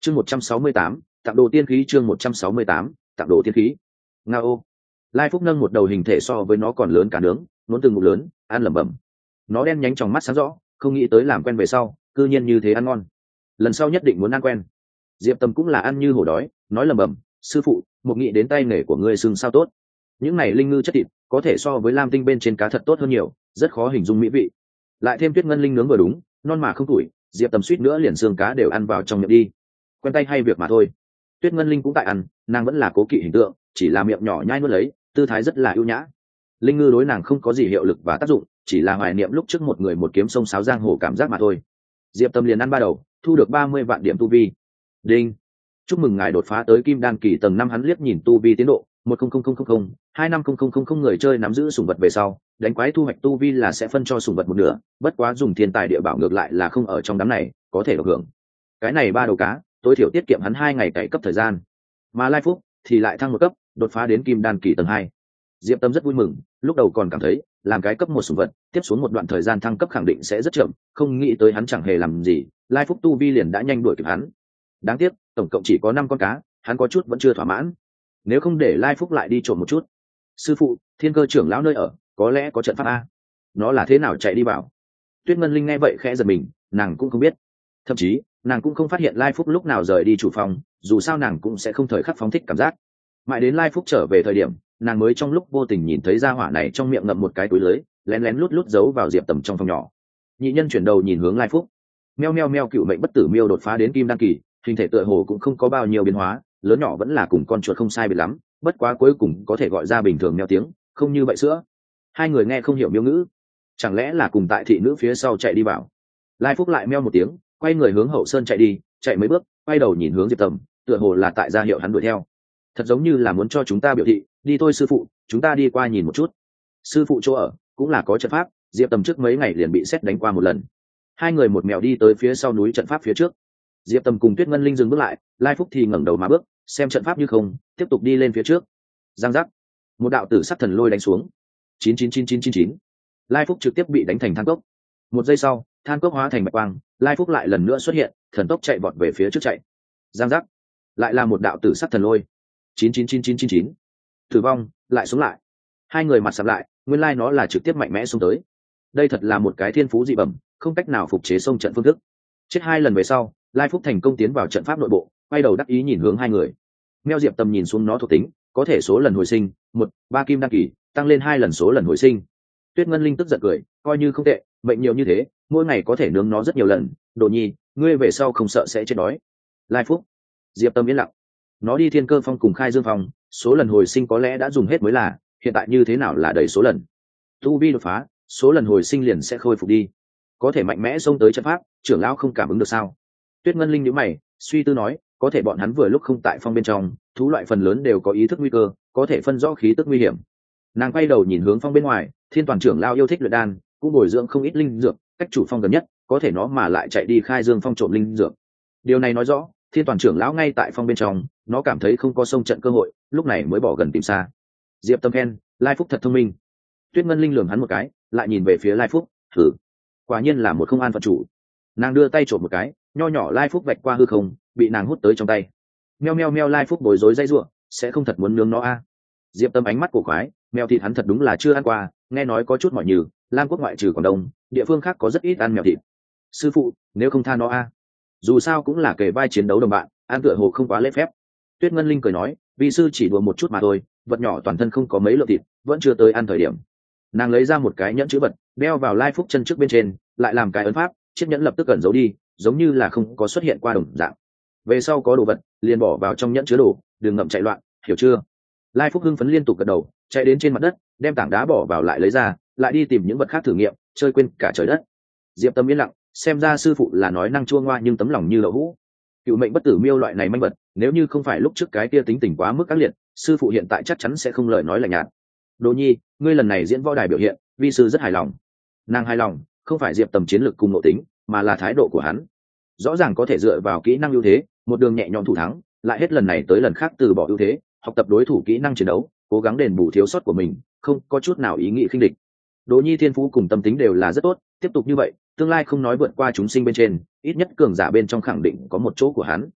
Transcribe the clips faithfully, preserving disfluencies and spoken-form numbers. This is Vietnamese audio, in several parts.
chương một trăm sáu mươi tám tặng đồ tiên khí, chương một trăm sáu mươi tám tặng đồ tiên khí. Nga ô. Lai Phúc nâng một đầu hình thể so với nó còn lớn cả nướng, nốn từng ngụm lớn, ăn lẩm bẩm. Nó đen nhánh trong mắt sáng rõ, không nghĩ tới làm quen về sau, cư nhiên như thế ăn ngon. Lần sau nhất định muốn ăn quen. Diệp Tâm cũng là ăn như hổ đói, nói lẩm bẩm, sư phụ, một nghĩ đến tay nghề của ngươi sưng sao tốt. Những này linh ngư chất thịt, có thể so với lam tinh bên trên cá thật tốt hơn nhiều, rất khó hình dung mỹ vị. Lại thêm tuyết ngân linh nướng vừa đúng, non mà không tuổi, Diệp Tâm suýt nữa liền xương cá đều ăn vào trong miệng đi. Quen tay hay việc mà thôi. Tuyết ngân linh cũng tại ăn, nàng vẫn là cố kỵ hình tượng, chỉ là miệng nhỏ nhai nuốt lấy, tư thái rất là ưu nhã. Linh ngư đối nàng không có gì hiệu lực và tác dụng, chỉ là hoài niệm lúc trước một người một kiếm sông sáo giang hồ cảm giác mà thôi. Diệp Tâm liền ăn ba đầu, thu được ba mươi vạn điểm tu vi. Đinh, chúc mừng ngài đột phá tới kim đan kỳ tầng năm. Hắn liếc nhìn tu vi tiến độ, một không không không không không hai năm không không không không người chơi nắm giữ sủng vật về sau, đánh quái thu hoạch tu vi là sẽ phân cho sủng vật một nửa, bất quá dùng thiên tài địa bảo ngược lại là không ở trong đám này, có thể được hưởng. Cái này ba đầu cá, tối thiểu tiết kiệm hắn hai ngày cày cấp thời gian. Mà Lai Phúc thì lại thăng một cấp, đột phá đến kim đan kỳ tầng hai. Diệp Tâm rất vui mừng, lúc đầu còn cảm thấy làm cái cấp một sủng vật, tiếp xuống một đoạn thời gian thăng cấp khẳng định sẽ rất chậm, không nghĩ tới hắn chẳng hề làm gì, Lai Phúc tu vi liền đã nhanh đuổi kịp hắn. Đáng tiếc, tổng cộng chỉ có năm con cá, hắn có chút vẫn chưa thỏa mãn. Nếu không để Lai Phúc lại đi trộm một chút. Sư phụ, Thiên Cơ trưởng lão nơi ở, có lẽ có trận pháp a. Nó là thế nào chạy đi vào? Tuyết Ngân Linh nghe vậy khẽ giật mình, nàng cũng không biết. Thậm chí, nàng cũng không phát hiện Lai Phúc lúc nào rời đi chủ phòng, dù sao nàng cũng sẽ không thời khắc phóng thích cảm giác. Mãi đến Lai Phúc trở về thời điểm, nàng mới trong lúc vô tình nhìn thấy gia hỏa này trong miệng ngậm một cái túi lưới, lén lén lút lút giấu vào Diệp Tầm trong phòng nhỏ. Nhị nhân chuyển đầu nhìn hướng Lai Phúc. Meo meo meo, cựu mệnh bất tử miêu đột phá đến kim đan kỳ, hình thể tựa hồ cũng không có bao nhiêu biến hóa, lớn nhỏ vẫn là cùng con chuột không sai biệt lắm, bất quá cuối cùng có thể gọi ra bình thường meo tiếng, không như vậy sữa. Hai người nghe không hiểu miêu ngữ, chẳng lẽ là cùng tại thị nữ phía sau chạy đi vào. Lai Phúc lại meo một tiếng, quay người hướng hậu sơn chạy đi, chạy mấy bước, quay đầu nhìn hướng Diệp Tầm, tựa hồ là tại ra hiệu hắn đuổi theo. Thật giống như là muốn cho chúng ta biểu thị, đi thôi sư phụ, chúng ta đi qua nhìn một chút. Sư phụ chỗ ở cũng là có trận pháp, Diệp Tầm trước mấy ngày liền bị xét đánh qua một lần. Hai người một mèo đi tới phía sau núi trận pháp phía trước. Diệp Tầm cùng Tuyết Ngân Linh dừng bước lại, Lai Phúc thì ngẩng đầu mà bước, xem trận pháp như không, tiếp tục đi lên phía trước. Giang giác, một đạo tử sắc thần lôi đánh xuống. chín chín chín chín chín chín. Lai Phúc trực tiếp bị đánh thành than cốc. Một giây sau, than cốc hóa thành bạch quang, Lai Phúc lại lần nữa xuất hiện, thần tốc chạy vọt về phía trước chạy. Giang giác, lại là một đạo tử sắc thần lôi. chín chín chín chín chín chín. Tử vong, lại xuống lại. Hai người mặt sầm lại, nguyên lai nó là trực tiếp mạnh mẽ xông tới. Đây thật là một cái thiên phú dị bẩm, không cách nào phục chế xông trận phương thức. Chết hai lần về sau, Lai Phúc thành công tiến vào trận pháp nội bộ, quay đầu đắc ý nhìn hướng hai người. Meo Diệp Tầm nhìn xuống nó thuộc tính, có thể số lần hồi sinh, một, ba kim đăng kỳ, tăng lên hai lần số lần hồi sinh. Tuyết Ngân Linh tức giận cười, coi như không tệ, mệnh nhiều như thế, mỗi ngày có thể nướng nó rất nhiều lần. Đồ nhi, ngươi về sau không sợ sẽ chết đói. Lai Phúc. Diệp Tâm yên lặng. Nó đi Thiên Cơ Phong cùng Khai Dương Phong, số lần hồi sinh có lẽ đã dùng hết mới là, hiện tại như thế nào là đầy số lần. Tu vi đột phá, số lần hồi sinh liền sẽ khôi phục đi. Có thể mạnh mẽ xông tới trận pháp, trưởng lão không cảm ứng được sao? Tuyết Ngân Linh nhíu mày, suy tư nói, có thể bọn hắn vừa lúc không tại phong bên trong, thú loại phần lớn đều có ý thức nguy cơ, có thể phân rõ khí tức nguy hiểm. Nàng quay đầu nhìn hướng phong bên ngoài, Thiên Toàn trưởng lão yêu thích luyện đan, cũng bồi dưỡng không ít linh dược, cách chủ phong gần nhất, có thể nó mà lại chạy đi Khai Dương Phong trộm linh dược. Điều này nói rõ, Thiên Toàn trưởng lão ngay tại phong bên trong, nó cảm thấy không có xông trận cơ hội, lúc này mới bỏ gần tìm xa. Diệp Tâm khen, Lai Phúc thật thông minh. Tuyết Ngân Linh lườm hắn một cái, lại nhìn về phía Lai Phúc, thử. Quả nhiên là một không an phận chủ. Nàng đưa tay trộm một cái, nho nhỏ Lai Phúc vạch qua hư không, bị nàng hút tới trong tay. Meo meo meo, Lai Phúc bối rối dây ruộng, sẽ không thật muốn nướng nó a? À. Diệp Tâm ánh mắt cổ quái, mèo thịt hắn thật đúng là chưa ăn qua, nghe nói có chút mỏi nhừ, Lam Quốc ngoại trừ Quảng Đông, địa phương khác có rất ít ăn mèo thịt. Sư phụ, nếu không tha nó a? À. Dù sao cũng là kề vai chiến đấu đồng bạn, ăn tựa hồ không quá lễ phép. Tuyết Ngân Linh cười nói, vi sư chỉ đùa một chút mà thôi, vật nhỏ toàn thân không có mấy lượng thịt, vẫn chưa tới ăn thời điểm. Nàng lấy ra một cái nhẫn chữ vật, đeo vào Lai Phúc chân trước bên trên, lại làm cái ấn pháp, chiếc nhẫn lập tức cẩn giấu đi, giống như là không có xuất hiện qua đồng dạng. Về sau có đồ vật, liền bỏ vào trong nhẫn chứa đồ, đừng ngậm chạy loạn, hiểu chưa? Lai Phúc hưng phấn liên tục gật đầu, chạy đến trên mặt đất, đem tảng đá bỏ vào lại lấy ra, lại đi tìm những vật khác thử nghiệm, chơi quên cả trời đất. Diệp Tâm yên lặng, xem ra sư phụ là nói năng chua ngoa nhưng tấm lòng như đậu hũ. Cựu mệnh bất tử miêu loại này manh vật, nếu như không phải lúc trước cái kia tính tình quá mức ác liệt, sư phụ hiện tại chắc chắn sẽ không lời nói lạnh nhạt. Đồ nhi, ngươi lần này diễn võ đài biểu hiện, vi sư rất hài lòng. Nàng hài lòng, không phải Diệp Tầm chiến lược cùng nội tính, mà là thái độ của hắn. Rõ ràng có thể dựa vào kỹ năng ưu thế, một đường nhẹ nhõm thủ thắng, lại hết lần này tới lần khác từ bỏ ưu thế, học tập đối thủ kỹ năng chiến đấu, cố gắng đền bù thiếu sót của mình, không có chút nào ý nghĩ khinh địch. Đỗ Nhi thiên phú cùng tâm tính đều là rất tốt, tiếp tục như vậy, tương lai không nói vượt qua chúng sinh bên trên, ít nhất cường giả bên trong khẳng định có một chỗ của hắn.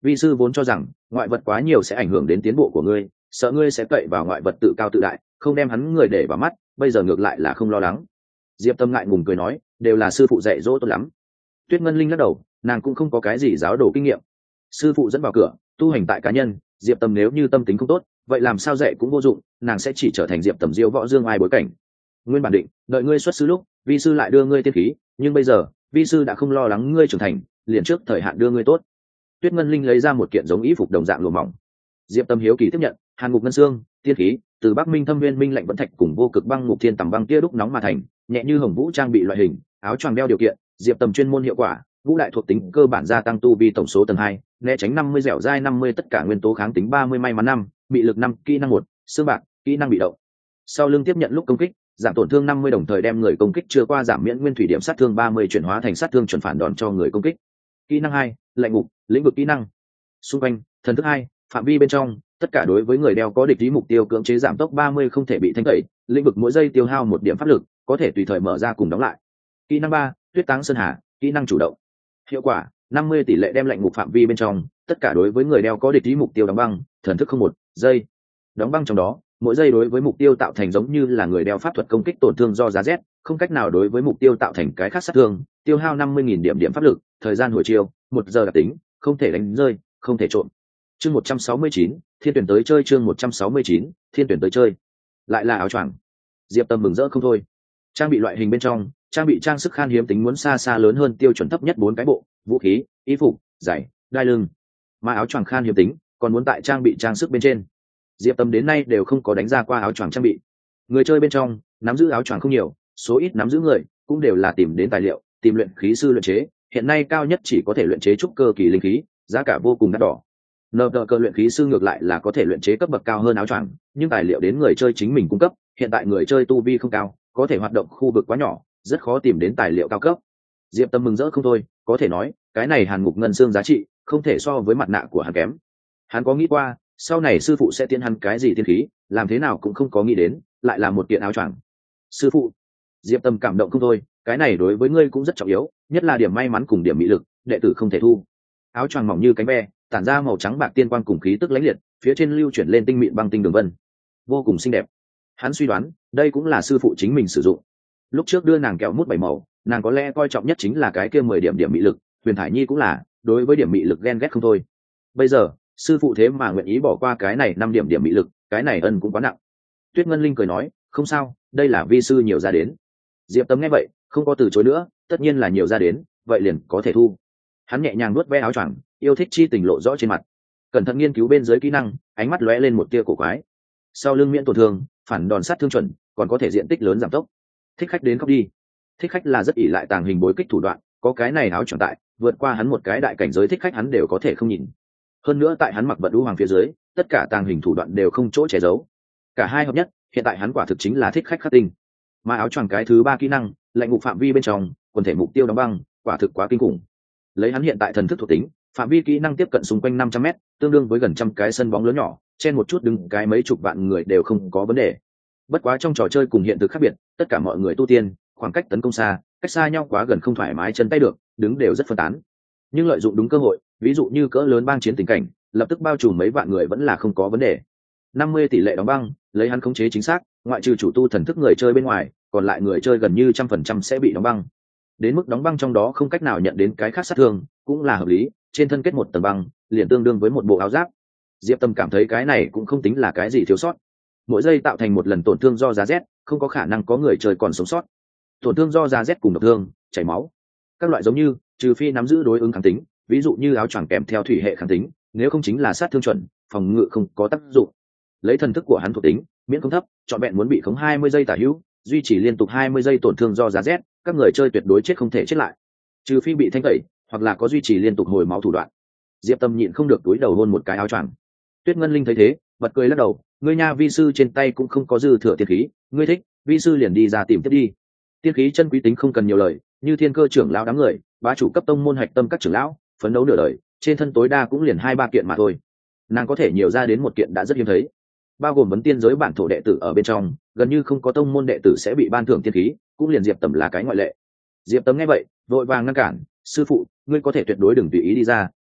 vi sư vốn cho rằng ngoại vật quá nhiều sẽ ảnh hưởng đến tiến bộ của ngươi, sợ ngươi sẽ cậy vào ngoại vật tự cao tự đại, không đem hắn người để vào mắt, bây giờ ngược lại là không lo lắng. Diệp Tâm ngại ngùng cười nói, đều là sư phụ dạy dỗ tốt lắm. Tuyết Ngân Linh lắc đầu, nàng cũng không có cái gì giáo đồ kinh nghiệm. Sư phụ dẫn vào cửa, tu hành tại cá nhân, Diệp Tâm nếu như tâm tính không tốt, vậy làm sao dạy cũng vô dụng, nàng sẽ chỉ trở thành Diệp Tầm diêu võ dương ai bối cảnh. Nguyên bản định, đợi ngươi xuất sư lúc, vi sư lại đưa ngươi tiên khí, nhưng bây giờ, vi sư đã không lo lắng ngươi trưởng thành, liền trước thời hạn đưa ngươi tốt. Tuyết Ngân Linh lấy ra một kiện giống y phục đồng dạng lụa mỏng. Diệp Tâm hiếu kỳ tiếp nhận, hàn ngục ngân xương, tiên khí, từ Bắc Minh Thâm Nguyên Minh lạnh vẫn thạch cùng vô cực băng ngục thiên tầm băng kia đúc nóng mà thành, nhẹ như hồng vũ trang bị loại hình, áo choàng đeo điều kiện, Diệp Tâm chuyên môn hiệu quả, vũ đại thuộc tính cơ bản gia tăng tu vi tổng số tầng hai, né tránh năm mươi dẻo dai năm mươi tất cả nguyên tố kháng tính ba mươi may mắn năm, bị lực năm, kỹ năng một, xương bạc, kỹ năng bị động. Sau lưng tiếp nhận lúc công kích, giảm tổn thương năm mươi đồng thời đem người công kích chưa qua giảm miễn nguyên thủy điểm sát thương ba mươi chuyển hóa thành sát thương chuẩn phản đòn cho người công kích. Kỹ năng hai, lạnh ngục, lĩnh vực kỹ năng. Xung quanh, thần thức hai, phạm vi bên trong, tất cả đối với người đeo có địch ý mục tiêu cưỡng chế giảm tốc ba mươi không thể bị thanh tẩy, lĩnh vực mỗi giây tiêu hao một điểm pháp lực, có thể tùy thời mở ra cùng đóng lại. Kỹ năng ba, tuyết táng sơn hà, kỹ năng chủ động. Hiệu quả, năm mươi tỷ lệ đem lạnh ngục phạm vi bên trong, tất cả đối với người đeo có địch ý mục tiêu đóng băng, thần thức không một giây. Đóng băng trong đó, mỗi giây đối với mục tiêu tạo thành giống như là người đeo pháp thuật công kích tổn thương do giá rét, không cách nào đối với mục tiêu tạo thành cái khác sát thương, tiêu hao năm mươi nghìn điểm điểm pháp lực, thời gian hồi chiêu, một giờ đặc tính, không thể đánh rơi, không thể trộn. Chương một trăm sáu mươi chín, Thiên tuyển tới chơi chương một trăm sáu mươi chín, Thiên tuyển tới chơi. Lại là áo choàng. Diệp Tâm mừng rỡ không thôi. Trang bị loại hình bên trong, trang bị trang sức khan hiếm tính muốn xa xa lớn hơn tiêu chuẩn thấp nhất bốn cái bộ, vũ khí, y phục, giày, đai lưng. Mà áo choàng khan hiếm tính, còn muốn tại trang bị trang sức bên trên. Diệp Tâm đến nay đều không có đánh ra qua áo choàng trang bị. Người chơi bên trong, nắm giữ áo choàng không nhiều, số ít nắm giữ người, cũng đều là tìm đến tài liệu, tìm luyện khí sư luyện chế, hiện nay cao nhất chỉ có thể luyện chế trúc cơ kỳ linh khí, giá cả vô cùng đắt đỏ. Nợ đỡ cơ luyện khí sư ngược lại là có thể luyện chế cấp bậc cao hơn áo choàng, nhưng tài liệu đến người chơi chính mình cung cấp, hiện tại người chơi tu vi không cao, có thể hoạt động khu vực quá nhỏ, rất khó tìm đến tài liệu cao cấp. Diệp Tâm mừng rỡ không thôi, có thể nói, cái này hàn ngục ngân xương giá trị, không thể so với mặt nạ của hắn kém. Hắn có nghĩ qua, sau này sư phụ sẽ tiến hắn cái gì tiên khí, làm thế nào cũng không có nghĩ đến, lại là một kiện áo choàng. Sư phụ, Diệp Tâm cảm động không thôi, cái này đối với ngươi cũng rất trọng yếu, nhất là điểm may mắn cùng điểm mỹ lực, đệ tử không thể thu. Áo choàng mỏng như cánh ve, tản ra màu trắng bạc tiên quang cùng khí tức lãnh liệt, phía trên lưu chuyển lên tinh mịn băng tinh đường vân, vô cùng xinh đẹp. Hắn suy đoán, đây cũng là sư phụ chính mình sử dụng. Lúc trước đưa nàng kẹo mút bảy màu, nàng có lẽ coi trọng nhất chính là cái kia mười điểm điểm mỹ lực, Huyền Thải Nhi cũng là, đối với điểm mỹ lực ghen ghét không thôi. Bây giờ, sư phụ thế mà nguyện ý bỏ qua cái này năm điểm điểm mỹ lực, cái này ân cũng quá nặng. Tuyết Ngân Linh cười nói, không sao, đây là vi sư nhiều ra đến. Diệp Tâm nghe vậy, không có từ chối nữa, tất nhiên là nhiều ra đến, vậy liền có thể thu. Hắn nhẹ nhàng nuốt ve áo choàng, yêu thích chi tình lộ rõ trên mặt, cẩn thận nghiên cứu bên dưới kỹ năng, ánh mắt lóe lên một tia cổ quái. Sau lưng miễn tổn thương, phản đòn sát thương chuẩn, còn có thể diện tích lớn giảm tốc. Thích khách đến khóc đi. Thích khách là rất ỷ lại tàng hình bối kích thủ đoạn, có cái này áo choàng tại, vượt qua hắn một cái đại cảnh giới thích khách hắn đều có thể không nhìn. Hơn nữa tại hắn mặc vận đũ hoàng phía dưới, tất cả tàng hình thủ đoạn đều không chỗ che giấu. Cả hai hợp nhất, hiện tại hắn quả thực chính là thích khách khắc tinh. Mà áo choàng cái thứ ba kỹ năng, lạnh ngục phạm vi bên trong, quần thể mục tiêu đóng băng, quả thực quá kinh khủng. Lấy hắn hiện tại thần thức thuộc tính, phạm vi kỹ năng tiếp cận xung quanh năm trăm mét, tương đương với gần trăm cái sân bóng lớn nhỏ, trên một chút đứng cái mấy chục vạn người đều không có vấn đề. Bất quá trong trò chơi cùng hiện thực khác biệt, tất cả mọi người tu tiên, khoảng cách tấn công xa, cách xa nhau quá gần không thoải mái chân tay được, đứng đều rất phân tán. Nhưng lợi dụng đúng cơ hội, ví dụ như cỡ lớn bang chiến tình cảnh, lập tức bao trùm mấy vạn người vẫn là không có vấn đề. năm mươi tỷ lệ đóng băng, lấy hắn khống chế chính xác, ngoại trừ chủ tu thần thức người chơi bên ngoài, còn lại người chơi gần như trăm phần trăm sẽ bị đóng băng. Đến mức đóng băng trong đó không cách nào nhận đến cái khác sát thương, cũng là hợp lý, trên thân kết một tầng băng, liền tương đương với một bộ áo giáp. Diệp Tâm cảm thấy cái này cũng không tính là cái gì thiếu sót. Mỗi giây tạo thành một lần tổn thương do giá rét, không có khả năng có người chơi còn sống sót. Tổn thương do giá rét cùng độc thương, chảy máu, các loại giống như, trừ phi nắm giữ đối ứng kháng tính, ví dụ như áo choàng kèm theo thủy hệ kháng tính, nếu không chính là sát thương chuẩn, phòng ngự không có tác dụng. Lấy thần thức của hắn thuộc tính, miễn không thấp, chọn vẹn muốn bị khống hai mươi giây tả hữu, duy trì liên tục hai mươi giây tổn thương do giá rét, các người chơi tuyệt đối chết không thể chết lại, trừ phi bị thanh tẩy, hoặc là có duy trì liên tục hồi máu thủ đoạn. Diệp Tâm nhịn không được túi đầu hôn một cái áo choàng. Tuyết Ngân Linh thấy thế, bật cười lắc đầu, ngươi nha vi sư trên tay cũng không có dư thừa tiên khí, ngươi thích, vi sư liền đi ra tìm tiếp đi. Tiên khí chân quý tính không cần nhiều lời, như Thiên Cơ trưởng lão đám người, bá chủ cấp tông môn hạch tâm các trưởng lão, phấn đấu nửa đời, trên thân tối đa cũng liền hai ba kiện mà thôi. Nàng có thể nhiều ra đến một kiện đã rất hiếm thấy. Bao gồm vấn tiên giới bản thổ đệ tử ở bên trong, gần như không có tông môn đệ tử sẽ bị ban thưởng tiên khí, cũng liền Diệp Tầm là cái ngoại lệ. Diệp Tầm nghe vậy, vội vàng ngăn cản, sư phụ, ngươi có thể tuyệt đối đừng tùy ý đi ra,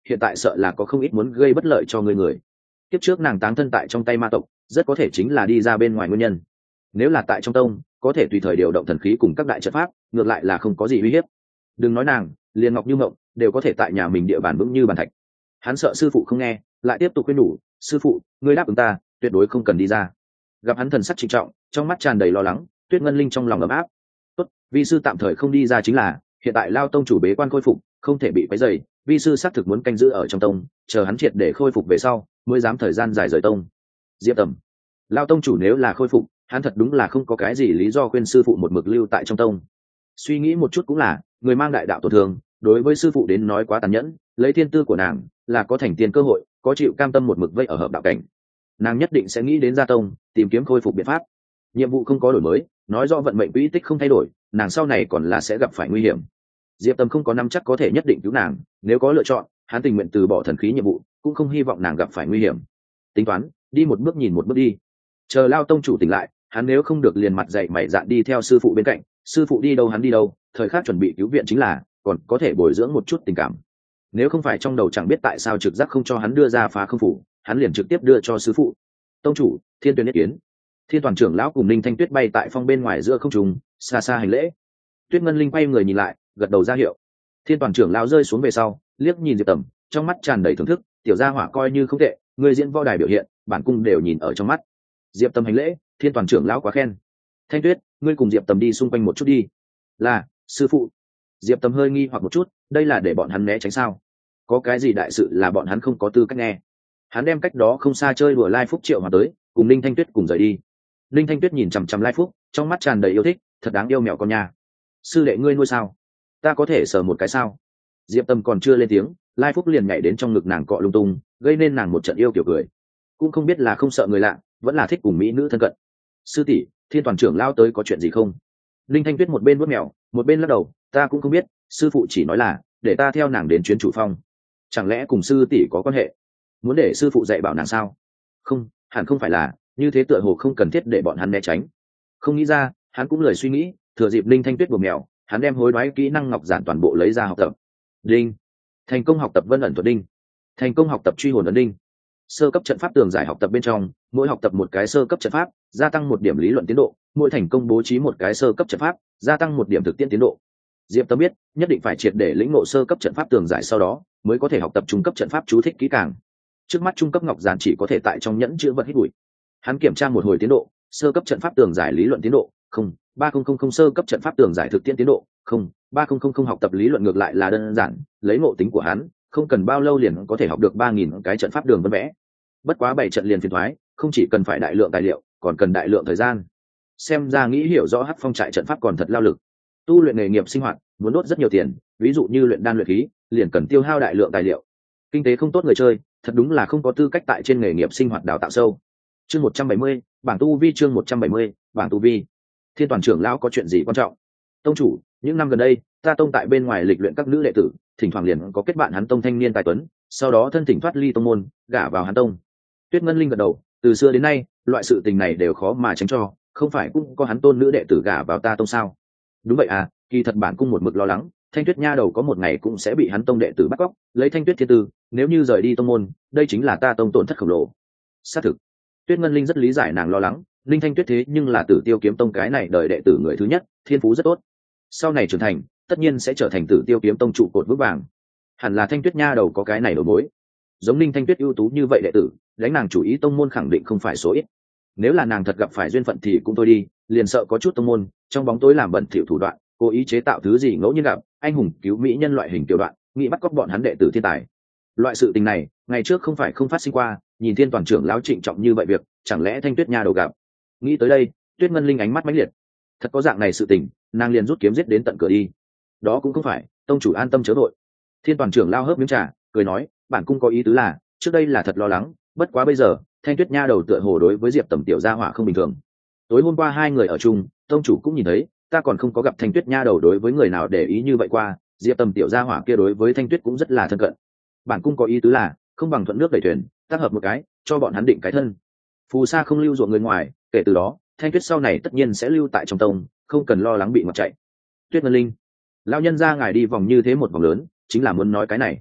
hiện tại sợ là có không ít muốn gây bất lợi cho người người. Tiếp trước nàng táng thân tại trong tay ma tộc, rất có thể chính là đi ra bên ngoài nguyên nhân. Nếu là tại trong tông, có thể tùy thời điều động thần khí cùng các đại trận pháp, ngược lại là không có gì uy hiếp. Đừng nói nàng, liền Ngọc Như Mộng đều có thể tại nhà mình địa bàn vững như bàn thạch. Hắn sợ sư phụ không nghe, lại tiếp tục khuyên nhủ, sư phụ, ngươi đáp ứng ta, tuyệt đối không cần đi ra. Gặp hắn thần sắc trịnh trọng, trong mắt tràn đầy lo lắng, Tuyết Ngân Linh trong lòng ấm áp. Tốt, vi sư tạm thời không đi ra chính là, hiện tại Lao tông chủ bế quan khôi phục, không thể bị quấy rầy, vi sư xác thực muốn canh giữ ở trong tông, chờ hắn triệt để khôi phục về sau, mới dám thời gian dài rời tông. Diệp Tầm, Lao tông chủ nếu là khôi phục, hắn thật đúng là không có cái gì lý do khuyên sư phụ một mực lưu tại trong tông. Suy nghĩ một chút cũng là, người mang đại đạo tổn thương, đối với sư phụ đến nói quá tàn nhẫn, lấy thiên tư của nàng, là có thành tiền cơ hội, có chịu cam tâm một mực vây ở hợp đạo cảnh. Nàng nhất định sẽ nghĩ đến gia tông, tìm kiếm khôi phục biện pháp. Nhiệm vụ không có đổi mới, nói rõ vận mệnh quỹ tích không thay đổi, nàng sau này còn là sẽ gặp phải nguy hiểm. Diệp Tâm không có nắm chắc có thể nhất định cứu nàng, nếu có lựa chọn, hắn tình nguyện từ bỏ thần khí nhiệm vụ, cũng không hy vọng nàng gặp phải nguy hiểm. Tính toán, đi một bước nhìn một bước đi. Chờ Lao tông chủ tỉnh lại, hắn nếu không được liền mặt dậy mày dạn đi theo sư phụ bên cạnh, sư phụ đi đâu hắn đi đâu, thời khắc chuẩn bị cứu viện chính là, còn có thể bồi dưỡng một chút tình cảm. Nếu không phải trong đầu chẳng biết tại sao trực giác không cho hắn đưa ra phá không phủ, hắn liền trực tiếp đưa cho sư phụ. Tông chủ, Thiên Tuyển nhất kiến. Thiên Toàn trưởng lão cùng Ninh Thanh Tuyết bay tại phong bên ngoài giữa không trung, xa xa hành lễ. Tuyết Ngân Linh quay người nhìn lại, gật đầu ra hiệu. Thiên Toàn trưởng lão rơi xuống về sau, liếc nhìn Diệp Tầm, trong mắt tràn đầy thưởng thức, tiểu gia hỏa coi như không tệ, người diễn võ đài biểu hiện, bản cung đều nhìn ở trong mắt. Diệp Tầm hành lễ, Thiên Toàn trưởng lão quá khen. Thanh Tuyết, ngươi cùng Diệp Tầm đi xung quanh một chút đi. Là, sư phụ. Diệp Tầm hơi nghi hoặc một chút, đây là để bọn hắn né tránh sao? Có cái gì đại sự là bọn hắn không có tư cách nghe? Hắn đem cách đó không xa chơi đùa Lai Phúc triệu hòa tới, cùng Ninh Thanh Tuyết cùng rời đi. Ninh Thanh Tuyết nhìn chằm chằm Lai Phúc, trong mắt tràn đầy yêu thích, thật đáng yêu mèo con nhà. Sư đệ ngươi nuôi sao? Ta có thể sờ một cái sao? Diệp Tâm còn chưa lên tiếng, Lai Phúc liền nhảy đến trong ngực nàng cọ lung tung, gây nên nàng một trận yêu kiểu cười. Cũng không biết là không sợ người lạ, vẫn là thích cùng mỹ nữ thân cận. Sư tỷ, Thiên Toàn trưởng lao tới có chuyện gì không? Ninh Thanh Tuyết một bên vuốt mèo, một bên lắc đầu, ta cũng không biết, sư phụ chỉ nói là để ta theo nàng đến chuyến chủ phong. Chẳng lẽ cùng sư tỷ có quan hệ? Muốn để sư phụ dạy bảo nàng sao? Không, hẳn không phải là, như thế tựa hồ không cần thiết để bọn hắn né tránh. Không nghĩ ra, hắn cũng lười suy nghĩ, thừa dịp Ninh Thanh Tuyết buộc mèo, hắn đem hối đoái kỹ năng ngọc giản toàn bộ lấy ra học tập. Đinh, thành công học tập vân ẩn thuật đinh, thành công học tập truy hồn ấn đinh. Sơ cấp trận pháp tường giải học tập bên trong, mỗi học tập một cái sơ cấp trận pháp, gia tăng một điểm lý luận tiến độ, mỗi thành công bố trí một cái sơ cấp trận pháp, gia tăng một điểm thực tiễn tiến độ. Diệp Tâm biết, nhất định phải triệt để lĩnh ngộ sơ cấp trận pháp tường giải sau đó, mới có thể học tập trung cấp trận pháp chú thích kỹ càng. Trước mắt trung cấp ngọc giản chỉ có thể tại trong nhẫn chứa vật hít bụi. Hắn kiểm tra một hồi tiến độ, sơ cấp trận pháp tường giải lý luận tiến độ, không, ba không không không sơ cấp trận pháp tường giải thực tiễn tiến độ, không, ba không không không học tập lý luận ngược lại là đơn giản, lấy ngộ tính của hắn, không cần bao lâu liền có thể học được ba nghìn cái trận pháp đường vân vẽ. Bất quá bảy trận liền phiền toái, không chỉ cần phải đại lượng tài liệu, còn cần đại lượng thời gian. Xem ra nghĩ hiểu rõ Hắc Phong trại trận pháp còn thật lao lực. Tu luyện nghề nghiệp sinh hoạt, muốn đốt rất nhiều tiền, ví dụ như luyện đan luyện khí, liền cần tiêu hao đại lượng tài liệu. Kinh tế không tốt người chơi, thật đúng là không có tư cách tại trên nghề nghiệp sinh hoạt đào tạo sâu. Chương một trăm bảy mươi, bảng tu vi chương một trăm bảy mươi, bảng tu vi. Thiên Toàn trưởng lão có chuyện gì quan trọng? Tông chủ, những năm gần đây, ta tông tại bên ngoài lịch luyện các nữ đệ tử, thỉnh thoảng liền có kết bạn hắn tông thanh niên tài tuấn, sau đó thân thỉnh thoát ly tông môn, gả vào hắn tông. Tuyết Ngân Linh gật đầu, từ xưa đến nay, loại sự tình này đều khó mà tránh cho, không phải cũng có hắn tôn nữ đệ tử gả vào ta tông sao? Đúng vậy à, kỳ thật bản cung một mực lo lắng, Thanh Tuyết nha đầu có một ngày cũng sẽ bị hắn tông đệ tử bắt cóc, lấy Thanh Tuyết thiên tư, nếu như rời đi tông môn, đây chính là ta tông tổn thất khổng lồ. Xác thực, Tuyết Ngân Linh rất lý giải nàng lo lắng, Linh Thanh Tuyết thế nhưng là Tử Tiêu Kiếm Tông cái này đời đệ tử người thứ nhất, thiên phú rất tốt. Sau này trưởng thành, tất nhiên sẽ trở thành Tử Tiêu Kiếm Tông trụ cột vững vàng. Hẳn là Thanh Tuyết nha đầu có cái này đầu mối. Giống Linh Thanh Tuyết ưu tú như vậy đệ tử, đánh nàng chủ ý tông môn khẳng định không phải số ít. Nếu là nàng thật gặp phải duyên phận thì cũng thôi đi, liền sợ có chút tông môn trong bóng tối làm bẩn thỉu thủ đoạn, cố ý chế tạo thứ gì ngẫu nhiên gặp, anh hùng cứu mỹ nhân loại hình tiểu đoạn, nghĩ bắt cóc bọn hắn đệ tử thiên tài. Loại sự tình này, ngày trước không phải không phát sinh qua, nhìn Thiên Toàn trưởng lão trịnh trọng như vậy việc, chẳng lẽ Thanh Tuyết nha đầu gặp. Nghĩ tới đây, Tuyết Ngân Linh ánh mắt mãnh liệt. Thật có dạng này sự tình, nàng liền rút kiếm giết đến tận cửa đi. Đó cũng không phải, tông chủ an tâm chớ vội. Thiên Toàn trưởng lao hớp miếng trà, cười nói, bản cung có ý tứ là, trước đây là thật lo lắng, bất quá bây giờ, Thanh Tuyết nha đầu tựa hồ đối với Diệp Tầm tiểu gia hỏa không bình thường. Tối hôm qua hai người ở chung, tông chủ cũng nhìn thấy, ta còn không có gặp Thanh Tuyết nha đầu đối với người nào để ý như vậy qua, Diệp Tầm tiểu gia hỏa kia đối với Thanh Tuyết cũng rất là thân cận. Bản cung có ý tứ là, không bằng thuận nước đẩy thuyền, tác hợp một cái, cho bọn hắn định cái thân. Phù sa không lưu ruộng người ngoài, kể từ đó, Thanh Tuyết sau này tất nhiên sẽ lưu tại trong tông, không cần lo lắng bị ngoặt chạy. Tuyết Ngân Linh, lão nhân gia ngài đi vòng như thế một vòng lớn, chính là muốn nói cái này.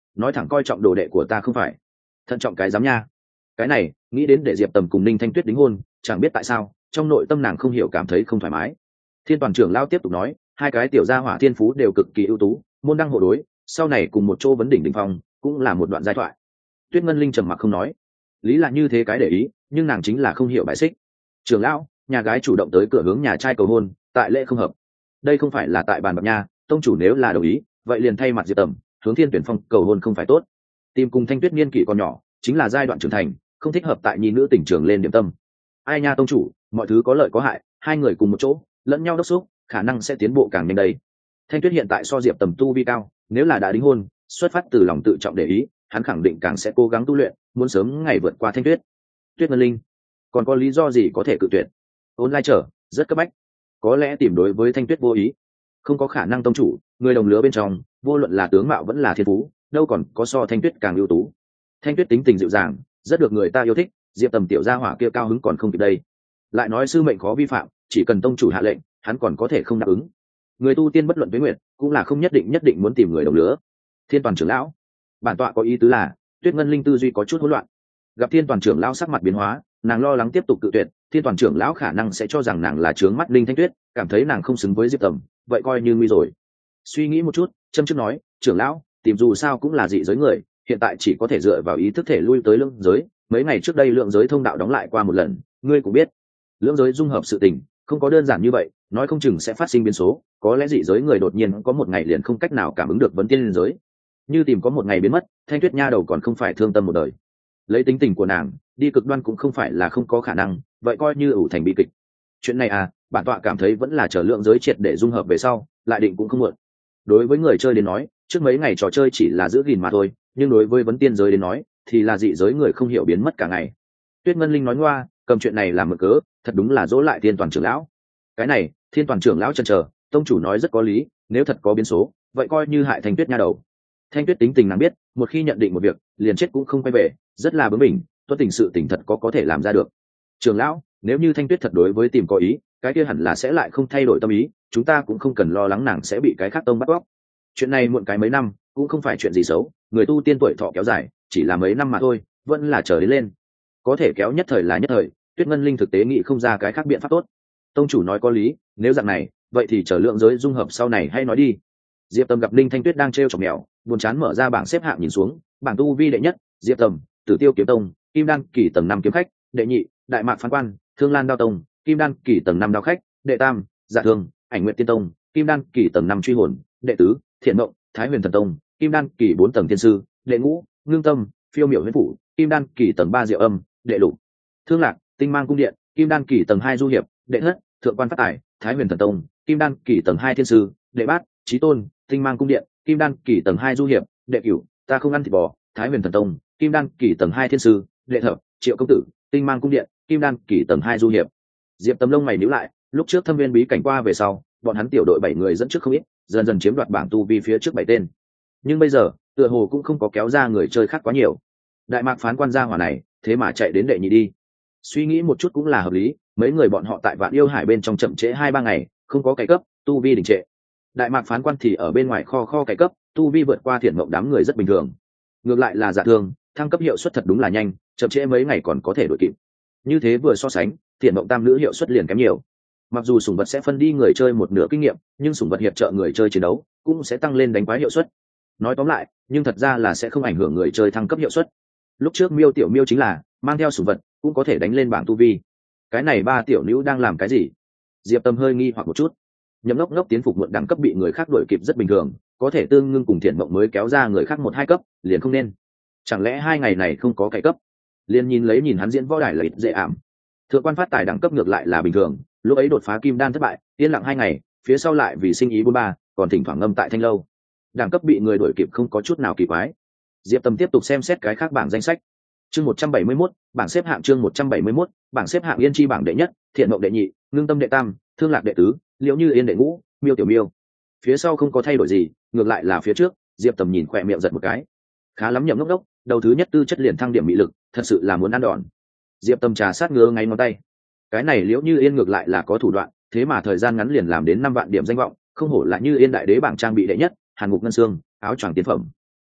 nói thẳng coi trọng đồ đệ của ta không phải. Thận trọng cái dám nha. Cái này nghĩ đến để Diệp Tầm cùng Ninh Thanh Tuyết đính hôn, chẳng biết tại sao trong nội tâm nàng không hiểu cảm thấy không thoải mái. Thiên Toàn trưởng lão tiếp tục nói, hai cái tiểu gia hỏa thiên phú đều cực kỳ ưu tú, môn đăng hộ đối, sau này cùng một chỗ vấn đỉnh đỉnh phong, cũng là một đoạn giai thoại. Tuyết Ngân Linh trầm mặc không nói. Lý là như thế cái để ý, nhưng nàng chính là không hiểu bài xích. Trưởng lão, nhà gái chủ động tới cửa hướng nhà trai cầu hôn, tại lễ không hợp. Đây không phải là tại bàn bạc nha, tông chủ nếu là đồng ý, vậy liền thay mặt Diệp Tầm, hướng Thiên Tuyển Phong cầu hôn không phải tốt. Tìm cùng Thanh Tuyết niên kỷ còn nhỏ, chính là giai đoạn trưởng thành, không thích hợp tại nhi nữ tình trường lên điểm tâm. Ai nha tông chủ, mọi thứ có lợi có hại, hai người cùng một chỗ, lẫn nhau đốc xúc, khả năng sẽ tiến bộ càng nhanh đây. Thanh Tuyết hiện tại so Diệp Tầm tu vi cao, nếu là đã đính hôn, xuất phát từ lòng tự trọng để ý, hắn khẳng định càng sẽ cố gắng tu luyện, muốn sớm ngày vượt qua Thanh Tuyết. Tuyết Ngân Linh, còn có lý do gì có thể cự tuyệt? Ôn lai trở, rất cấp bách. Có lẽ tìm đối với Thanh Tuyết vô ý, không có khả năng tông chủ, người đồng lứa bên trong, vô luận là tướng mạo vẫn là thiên phú, đâu còn có so Thanh Tuyết càng ưu tú. Thanh Tuyết tính tình dịu dàng, rất được người ta yêu thích, Diệp Tầm tiểu gia hỏa kia cao hứng còn không kịp đây. Lại nói sư mệnh khó vi phạm, chỉ cần tông chủ hạ lệnh, hắn còn có thể không đáp ứng. Người tu tiên bất luận với nguyện, cũng là không nhất định nhất định muốn tìm người đồng lứa. Thiên Toàn trưởng lão, bản tọa có ý tứ là, Tuyết Ngân Linh tư duy có chút hỗn loạn. Gặp Thiên Toàn trưởng lão sắc mặt biến hóa, nàng lo lắng tiếp tục cự tuyệt, Thiên Toàn trưởng lão khả năng sẽ cho rằng nàng là trướng mắt Linh Thanh Tuyết, cảm thấy nàng không xứng với Diệp Tầm, vậy coi như nguy rồi. Suy nghĩ một chút, châm chước nói, trưởng lão, tìm dù sao cũng là dị giới người, hiện tại chỉ có thể dựa vào ý thức thể lui tới lượng giới. Mấy ngày trước đây lượng giới thông đạo đóng lại qua một lần, ngươi cũng biết, lượng giới dung hợp sự tình không có đơn giản như vậy, nói không chừng sẽ phát sinh biến số, có lẽ dị giới người đột nhiên có một ngày liền không cách nào cảm ứng được vấn tiên liên giới, như tìm có một ngày biến mất, Thanh Tuyết nha đầu còn không phải thương tâm một đời. Lấy tính tình của nàng, đi cực đoan cũng không phải là không có khả năng, vậy coi như ủ thành bi kịch. Chuyện này à, bản tọa cảm thấy vẫn là chờ lượng giới triệt để dung hợp về sau, lại định cũng không muộn. Đối với người chơi đến nói, trước mấy ngày trò chơi chỉ là giữ gìn mà thôi, nhưng đối với vấn tiên giới đến nói, thì là dị giới người không hiểu biến mất cả ngày. Tuyết Ngân Linh nói ngoa, cầm chuyện này làm mực cớ, thật đúng là dỗ lại Thiên Toàn trưởng lão. Cái này, Thiên Toàn trưởng lão chần chờ, tông chủ nói rất có lý, nếu thật có biến số, vậy coi như hại Thanh Tuyết nha đầu. Thanh Tuyết tính tình nàng biết, một khi nhận định một việc, liền chết cũng không quay về, rất là bướng bỉnh, tuân tình sự tình thật có có thể làm ra được. Trưởng lão, nếu như Thanh Tuyết thật đối với tìm có ý, cái kia hẳn là sẽ lại không thay đổi tâm ý, chúng ta cũng không cần lo lắng nàng sẽ bị cái khác tông bắt cóc. Chuyện này muộn cái mấy năm, cũng không phải chuyện gì xấu, người tu tiên tuổi thọ kéo dài, chỉ là mấy năm mà thôi, vẫn là chờ đến lên. Có thể kéo nhất thời là nhất thời, Tuyết Ngân Linh thực tế nghĩ không ra cái khác biện pháp tốt. Tông chủ nói có lý, nếu dạng này, vậy thì chờ lượng giới dung hợp sau này hay nói đi. Diệp Tầm gặp Linh Thanh Tuyết đang trêu chọc mèo, buồn chán mở ra bảng xếp hạng nhìn xuống, bảng tu vi đệ nhất, Diệp Tầm, Tử Tiêu kiếm tông, Kim Đan kỳ tầng năm kiếm khách, đệ nhị, Đại Mạc phán quan, Thương Lan đao tông, Kim Đan kỳ tầng năm đao khách, đệ tam, Dạ Thương, Ảnh Nguyệt tiên tông, Kim Đan kỳ tầng năm truy hồn, đệ tứ, Thiện Mộng, Thái Huyền thần tông, Kim Đan kỳ bốn tầng thiên sư, đệ ngũ, Ngưng Tâm, Phiêu Miểu huyễn phủ, Kim Đan kỳ tầng ba Diệu Âm, đệ lục, Thương Lạc, Tinh Mang cung điện, Kim Đan kỳ tầng hai Du hiệp, đệ thất, Thượng quan phát tài, Thái Huyền thần tông, Kim Đan kỳ tầng hai thiên sư, đệ bát, Chí tôn, Tinh Mang cung điện, Kim Đan kỳ tầng hai Du hiệp, đệ cửu, Ta không ăn thịt bò, Thái Huyền thần tông, Kim Đan kỳ tầng hai thiên sư, đệ thập, Triệu công tử, Tinh Mang cung điện, Kim Đan kỳ tầng hai Du hiệp. Diệp Tầm lông mày nhíu lại, lúc trước thâm viên bí cảnh qua về sau, bọn hắn tiểu đội bảy người dẫn trước không ít, dần dần chiếm đoạt bảng tu vi phía trước bảy tên. Nhưng bây giờ, tựa hồ cũng không có kéo ra người chơi khác quá nhiều. Đại Mạc phán quan gia hỏa này, thế mà chạy đến đệ nhị đi. Suy nghĩ một chút cũng là hợp lý, mấy người bọn họ tại Vạn Yêu Hải bên trong chậm trễ hai ba ngày, không có cày cấp, tu vi đình trệ. Đại Mạc phán quan thì ở bên ngoài kho kho cày cấp, tu vi vượt qua Thiện Mộng đám người rất bình thường. Ngược lại là Dạ Thương, thăng cấp hiệu suất thật đúng là nhanh, chậm trễ mấy ngày còn có thể đuổi kịp. Như thế vừa so sánh, Thiện Mộng tam nữ hiệu suất liền kém nhiều. Mặc dù sủng vật sẽ phân đi người chơi một nửa kinh nghiệm, nhưng sủng vật hiệp trợ người chơi chiến đấu cũng sẽ tăng lên đánh quái hiệu suất. Nói tóm lại, nhưng thật ra là sẽ không ảnh hưởng người chơi thăng cấp hiệu suất. Lúc trước Miêu tiểu Miêu chính là mang theo sủng vật cũng có thể đánh lên bảng tu vi. Cái này ba tiểu nữ đang làm cái gì? Diệp Tâm hơi nghi hoặc một chút. Nhậm Ngốc Ngốc tiến phục muộn đẳng cấp bị người khác đuổi kịp rất bình thường, có thể tương ngưng cùng Thiện Mộng mới kéo ra người khác một hai cấp, liền không nên. Chẳng lẽ hai ngày này không có cải cấp? Liên nhìn lấy nhìn hắn diễn võ đài là ít dễ ảm. Thượng quan phát tài đẳng cấp ngược lại là bình thường, lúc ấy đột phá kim đan thất bại, yên lặng hai ngày, phía sau lại vì sinh ý bốn ba, còn thỉnh thoảng ngâm tại thanh lâu. Đẳng cấp bị người đuổi kịp không có chút nào kỳ quái. Diệp Tâm tiếp tục xem xét cái khác bảng danh sách. Chương một trăm bảy mươi mốt, bảng xếp hạng chương một trăm bảy mươi mốt, bảng xếp hạng Yên Chi bảng đệ nhất, Thiện Mộng đệ nhị, Ngưng Tâm đệ tam, Thương Lạc đệ tứ, Liễu Như Yên đệ ngũ, Miêu tiểu Miêu. Phía sau không có thay đổi gì, ngược lại là phía trước, Diệp Tâm nhìn khỏe miệng giật một cái. Khá lắm Nhậm Ngốc Ngốc, đầu thứ nhất tư chất liền thăng điểm mị lực, thật sự là muốn ăn đòn. Diệp Tâm trà sát ngứa ngay ngón tay. Cái này Liễu Như Yên ngược lại là có thủ đoạn, thế mà thời gian ngắn liền làm đến năm vạn điểm danh vọng, không hổ là Như Yên đại đế bảng trang bị đệ nhất, Hàn Ngục ngân xương, áo choàng tiến phẩm.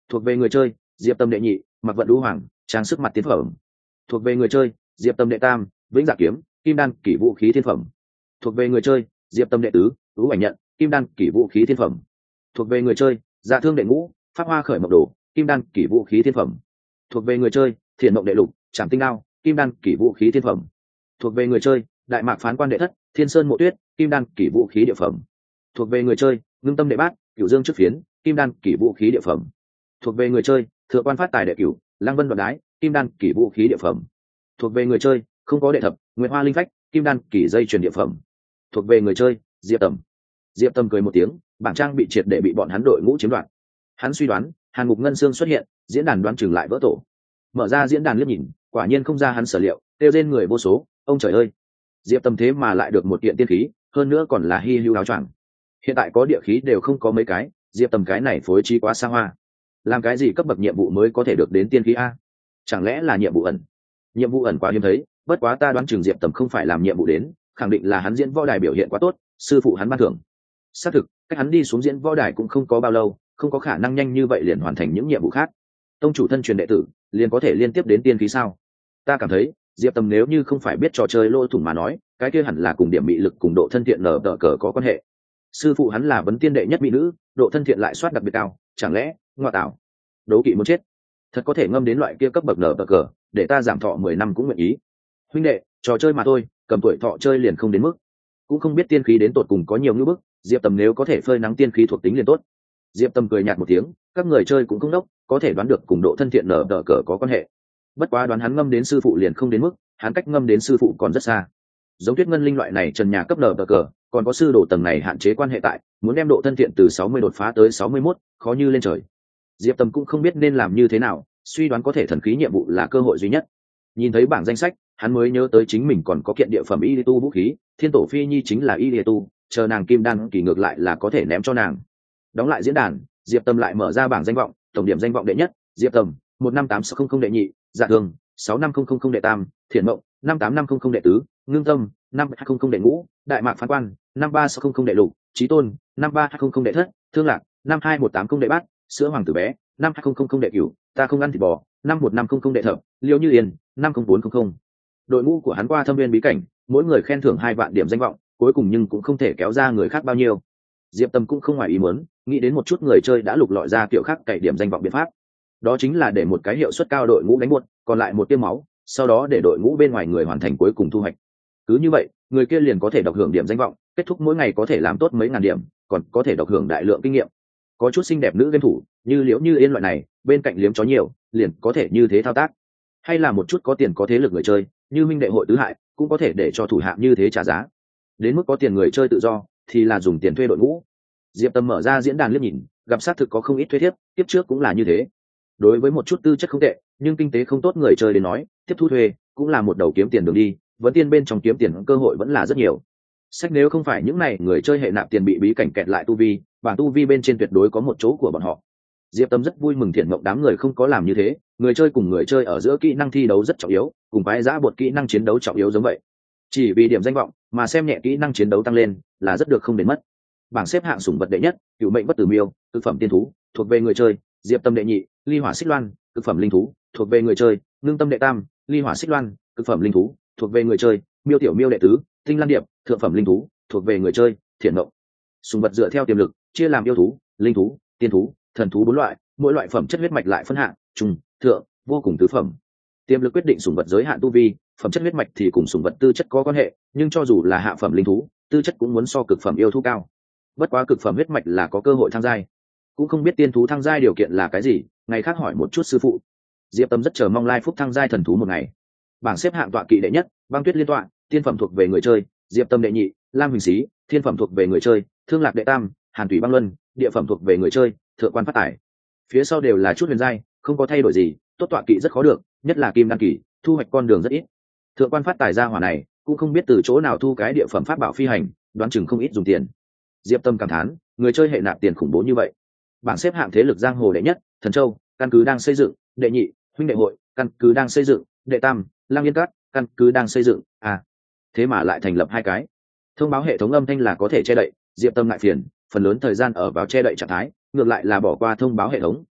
thuộc về người chơi diệp tâm đệ nhị mặc vận đũ hoàng trang sức mặt tiến phẩm. Thuộc về người chơi diệp tâm đệ tam vĩnh dạ kiếm kim đan kỷ vũ khí thiên phẩm. Thuộc về người chơi diệp tâm đệ tứ ưu ảnh nhận kim đan kỷ vũ khí thiên phẩm. Thuộc về người chơi dạ thương đệ ngũ pháp hoa khởi mộc đồ kim đan kỷ vũ khí thiên phẩm. Thuộc về người chơi thiền mộng đệ lục trảm tinh đao kim đan kỷ vũ khí thiên phẩm. Thuộc về người chơi đại mạc phán quan đệ thất thiên sơn mộ tuyết kim đan kỷ vũ khí địa phẩm. Thuộc về người chơi ngưng tâm đệ bát cửu dương trước phiến kim đan kỷ vũ khí địa phẩm. Thuộc về người chơi thượng quan phát tài đệ cửu lang vân đoạn đái kim đan kỷ vũ khí địa phẩm. Thuộc về người chơi không có đệ thập nguyệt hoa linh phách kim đan kỷ dây truyền địa phẩm. Thuộc về người chơi diệp tầm. Diệp tầm cười một tiếng, bảng trang bị triệt để bị bọn hắn đội ngũ chiếm đoạt. Hắn suy đoán hàn ngục ngân xương xuất hiện, diễn đàn đoán chừng lại vỡ tổ. Mở ra diễn đàn liếc nhìn, quả nhiên không ra hắn sở liệu, kêu lên người vô số. Ông trời ơi, diệp tầm thế mà lại được một kiện tiên khí, hơn nữa còn là hy hữu áo choàng. Hiện tại có địa khí đều không có mấy cái, diệp tầm cái này phối trí quá xa hoa. Làm cái gì cấp bậc nhiệm vụ mới có thể được đến tiên khí a? Chẳng lẽ là nhiệm vụ ẩn? Nhiệm vụ ẩn quá hiếm thấy, bất quá ta đoán chừng diệp tầm không phải làm nhiệm vụ đến, khẳng định là hắn diễn võ đài biểu hiện quá tốt, sư phụ hắn ban thưởng. Xác thực, cách hắn đi xuống diễn võ đài cũng không có bao lâu, không có khả năng nhanh như vậy liền hoàn thành những nhiệm vụ khác. Tông chủ thân truyền đệ tử liền có thể liên tiếp đến tiên khí sao? Ta cảm thấy diệp tầm nếu như không phải biết trò chơi lỗ thủng mà nói, cái kia hẳn là cùng điểm bị lực cùng độ thân thiện nở đỡ cờ có quan hệ. Sư phụ hắn là vấn tiên đệ nhất mỹ nữ, độ thân thiện lại soát đặc biệt cao, chẳng lẽ ngoại tạo đấu kỵ muốn chết? Thật có thể ngâm đến loại kia cấp bậc nở đỡ cờ, để ta giảm thọ mười năm cũng nguyện ý. Huynh đệ, trò chơi mà thôi, cầm tuổi thọ chơi liền không đến mức. Cũng không biết tiên khí đến tột cùng có nhiều ngữ bức, diệp tầm nếu có thể phơi nắng tiên khí thuộc tính liền tốt. Diệp tầm cười nhạt một tiếng, các người chơi cũng không đốc, có thể đoán được cùng độ thân thiện nở đỡ cờ có quan hệ. Bất quá đoán hắn ngâm đến sư phụ liền không đến mức, hắn cách ngâm đến sư phụ còn rất xa. Giống tuyết ngân linh loại này trần nhà cấp nở đỡ cờ, còn có sư đồ tầng này hạn chế quan hệ tại, muốn đem độ thân thiện từ sáu mươi đột phá tới sáu mươi mốt, khó như lên trời. Diệp tầm cũng không biết nên làm như thế nào, suy đoán có thể thần khí nhiệm vụ là cơ hội duy nhất. Nhìn thấy bảng danh sách, hắn mới nhớ tới chính mình còn có kiện địa phẩm y tu vũ khí, thiên tổ phi nhi chính là y tu, chờ nàng kim đan kỳ ngược lại là có thể ném cho nàng. Đóng lại diễn đàn, diệp tầm lại mở ra bảng danh vọng, tổng điểm danh vọng đệ nhất diệp tầm một năm tám sáu không không đệ nhị dạ thường sáu năm không không không đệ tam thiện mộng năm tám năm không không đệ tứ ngưng tâm năm hai không không đệ ngũ đại mạc phán quan năm ba sáu không không đệ lục trí tôn năm ba hai không không đệ thất thương lạc năm hai một tám không đệ bát sữa hoàng tử bé năm hai không không không đệ cửu ta không ăn thịt bò năm một năm không không đệ thập liêu như yên năm không bốn không không. Đội ngũ của hắn qua thâm viên bí cảnh, mỗi người khen thưởng hai vạn điểm danh vọng, cuối cùng nhưng cũng không thể kéo ra người khác bao nhiêu. Diệp Tâm cũng không ngoài ý muốn, nghĩ đến một chút người chơi đã lục lọi ra kiểu khác cày điểm danh vọng biện pháp. Đó chính là để một cái hiệu suất cao đội ngũ đánh buột, còn lại một tiêm máu, sau đó để đội ngũ bên ngoài người hoàn thành cuối cùng thu hoạch. Cứ như vậy, người kia liền có thể độc hưởng điểm danh vọng, kết thúc mỗi ngày có thể làm tốt mấy ngàn điểm, còn có thể độc hưởng đại lượng kinh nghiệm. Có chút xinh đẹp nữ game thủ, như Liễu Như Yên loại này, bên cạnh liếm chó nhiều, liền có thể như thế thao tác. Hay là một chút có tiền có thế lực người chơi, như minh đệ hội tứ hại, cũng có thể để cho thủ hạ như thế trả giá. Đến mức có tiền người chơi tự do, thì là dùng tiền thuê đội ngũ. Diệp Tâm mở ra diễn đàn liếc nhìn, gặp xác thực có không ít thuê thiếp, tiếp trước cũng là như thế. Đối với một chút tư chất không tệ, nhưng kinh tế không tốt người chơi đến nói, tiếp thu thuê cũng là một đầu kiếm tiền đường đi, vẫn tiên bên trong kiếm tiền cơ hội vẫn là rất nhiều. Sách nếu không phải những này người chơi hệ nạp tiền bị bí cảnh kẹt lại tu vi, bảng tu vi bên trên tuyệt đối có một chỗ của bọn họ. Diệp Tâm rất vui mừng Thiện Mộng đám người không có làm như thế, người chơi cùng người chơi ở giữa kỹ năng thi đấu rất trọng yếu, cùng quái giã bột kỹ năng chiến đấu trọng yếu giống vậy. Chỉ vì điểm danh vọng mà xem nhẹ kỹ năng chiến đấu tăng lên là rất được không đến mất. Bảng xếp hạng sủng vật đệ nhất, cựu mệnh bất tử miêu, thực phẩm tiên thú, thuộc về người chơi, Diệp Tâm đệ nhị, ly hỏa xích loan, thực phẩm linh thú, thuộc về người chơi, ngưng tâm đệ tam, ly hỏa xích loan, thực phẩm linh thú, thuộc về người chơi, miêu tiểu miêu đệ tứ, tinh lan điệp, thượng phẩm linh thú, thuộc về người chơi, Thiện Mộng. Sủng vật dựa theo tiềm lực chia làm yêu thú, linh thú, tiên thú, thần thú bốn loại, mỗi loại phẩm chất huyết mạch lại phân hạng trung, thượng, vô cùng tứ phẩm. Tiềm lực quyết định sủng vật giới hạn tu vi, phẩm chất huyết mạch thì cùng sủng vật tư chất có quan hệ, nhưng cho dù là hạ phẩm linh thú, tư chất cũng muốn so cực phẩm yêu thú cao. Bất quá cực phẩm huyết mạch là có cơ hội thăng giai, cũng không biết tiên thú thăng giai điều kiện là cái gì, ngày khác hỏi một chút sư phụ. Diệp Tâm rất chờ mong lai phúc thăng giai thần thú một ngày. Bảng xếp hạng tọa kỵ đệ nhất, băng tuyết liên tọa, tiên phẩm thuộc về người chơi, Diệp Tâm đệ nhị, lam huỳnh xí, thiên phẩm thuộc về người chơi, thương lạc đệ tam, hàn thủy băng luân, địa phẩm thuộc về người chơi, thượng quan phát tải. Phía sau đều là chút huyền giai, không có thay đổi gì, tốt tọa kỵ rất khó được, nhất là kim đan kỳ, thu hoạch con đường rất ít. Thượng quan phát tài ra hỏa này, cũng không biết từ chỗ nào thu cái địa phẩm pháp bảo phi hành, đoán chừng không ít dùng tiền. Diệp Tâm cảm thán, người chơi hệ nạp tiền khủng bố như vậy. Bảng xếp hạng thế lực giang hồ đệ nhất, Thần Châu, căn cứ đang xây dựng, đệ nhị, huynh đệ hội, căn cứ đang xây dựng, đệ tam, Lang Yên Cát, căn cứ đang xây dựng, à, thế mà lại thành lập hai cái. Thông báo hệ thống âm thanh là có thể che đậy, Diệp Tâm ngại phiền, phần lớn thời gian ở vào che đậy trạng thái, ngược lại là bỏ qua thông báo hệ thống,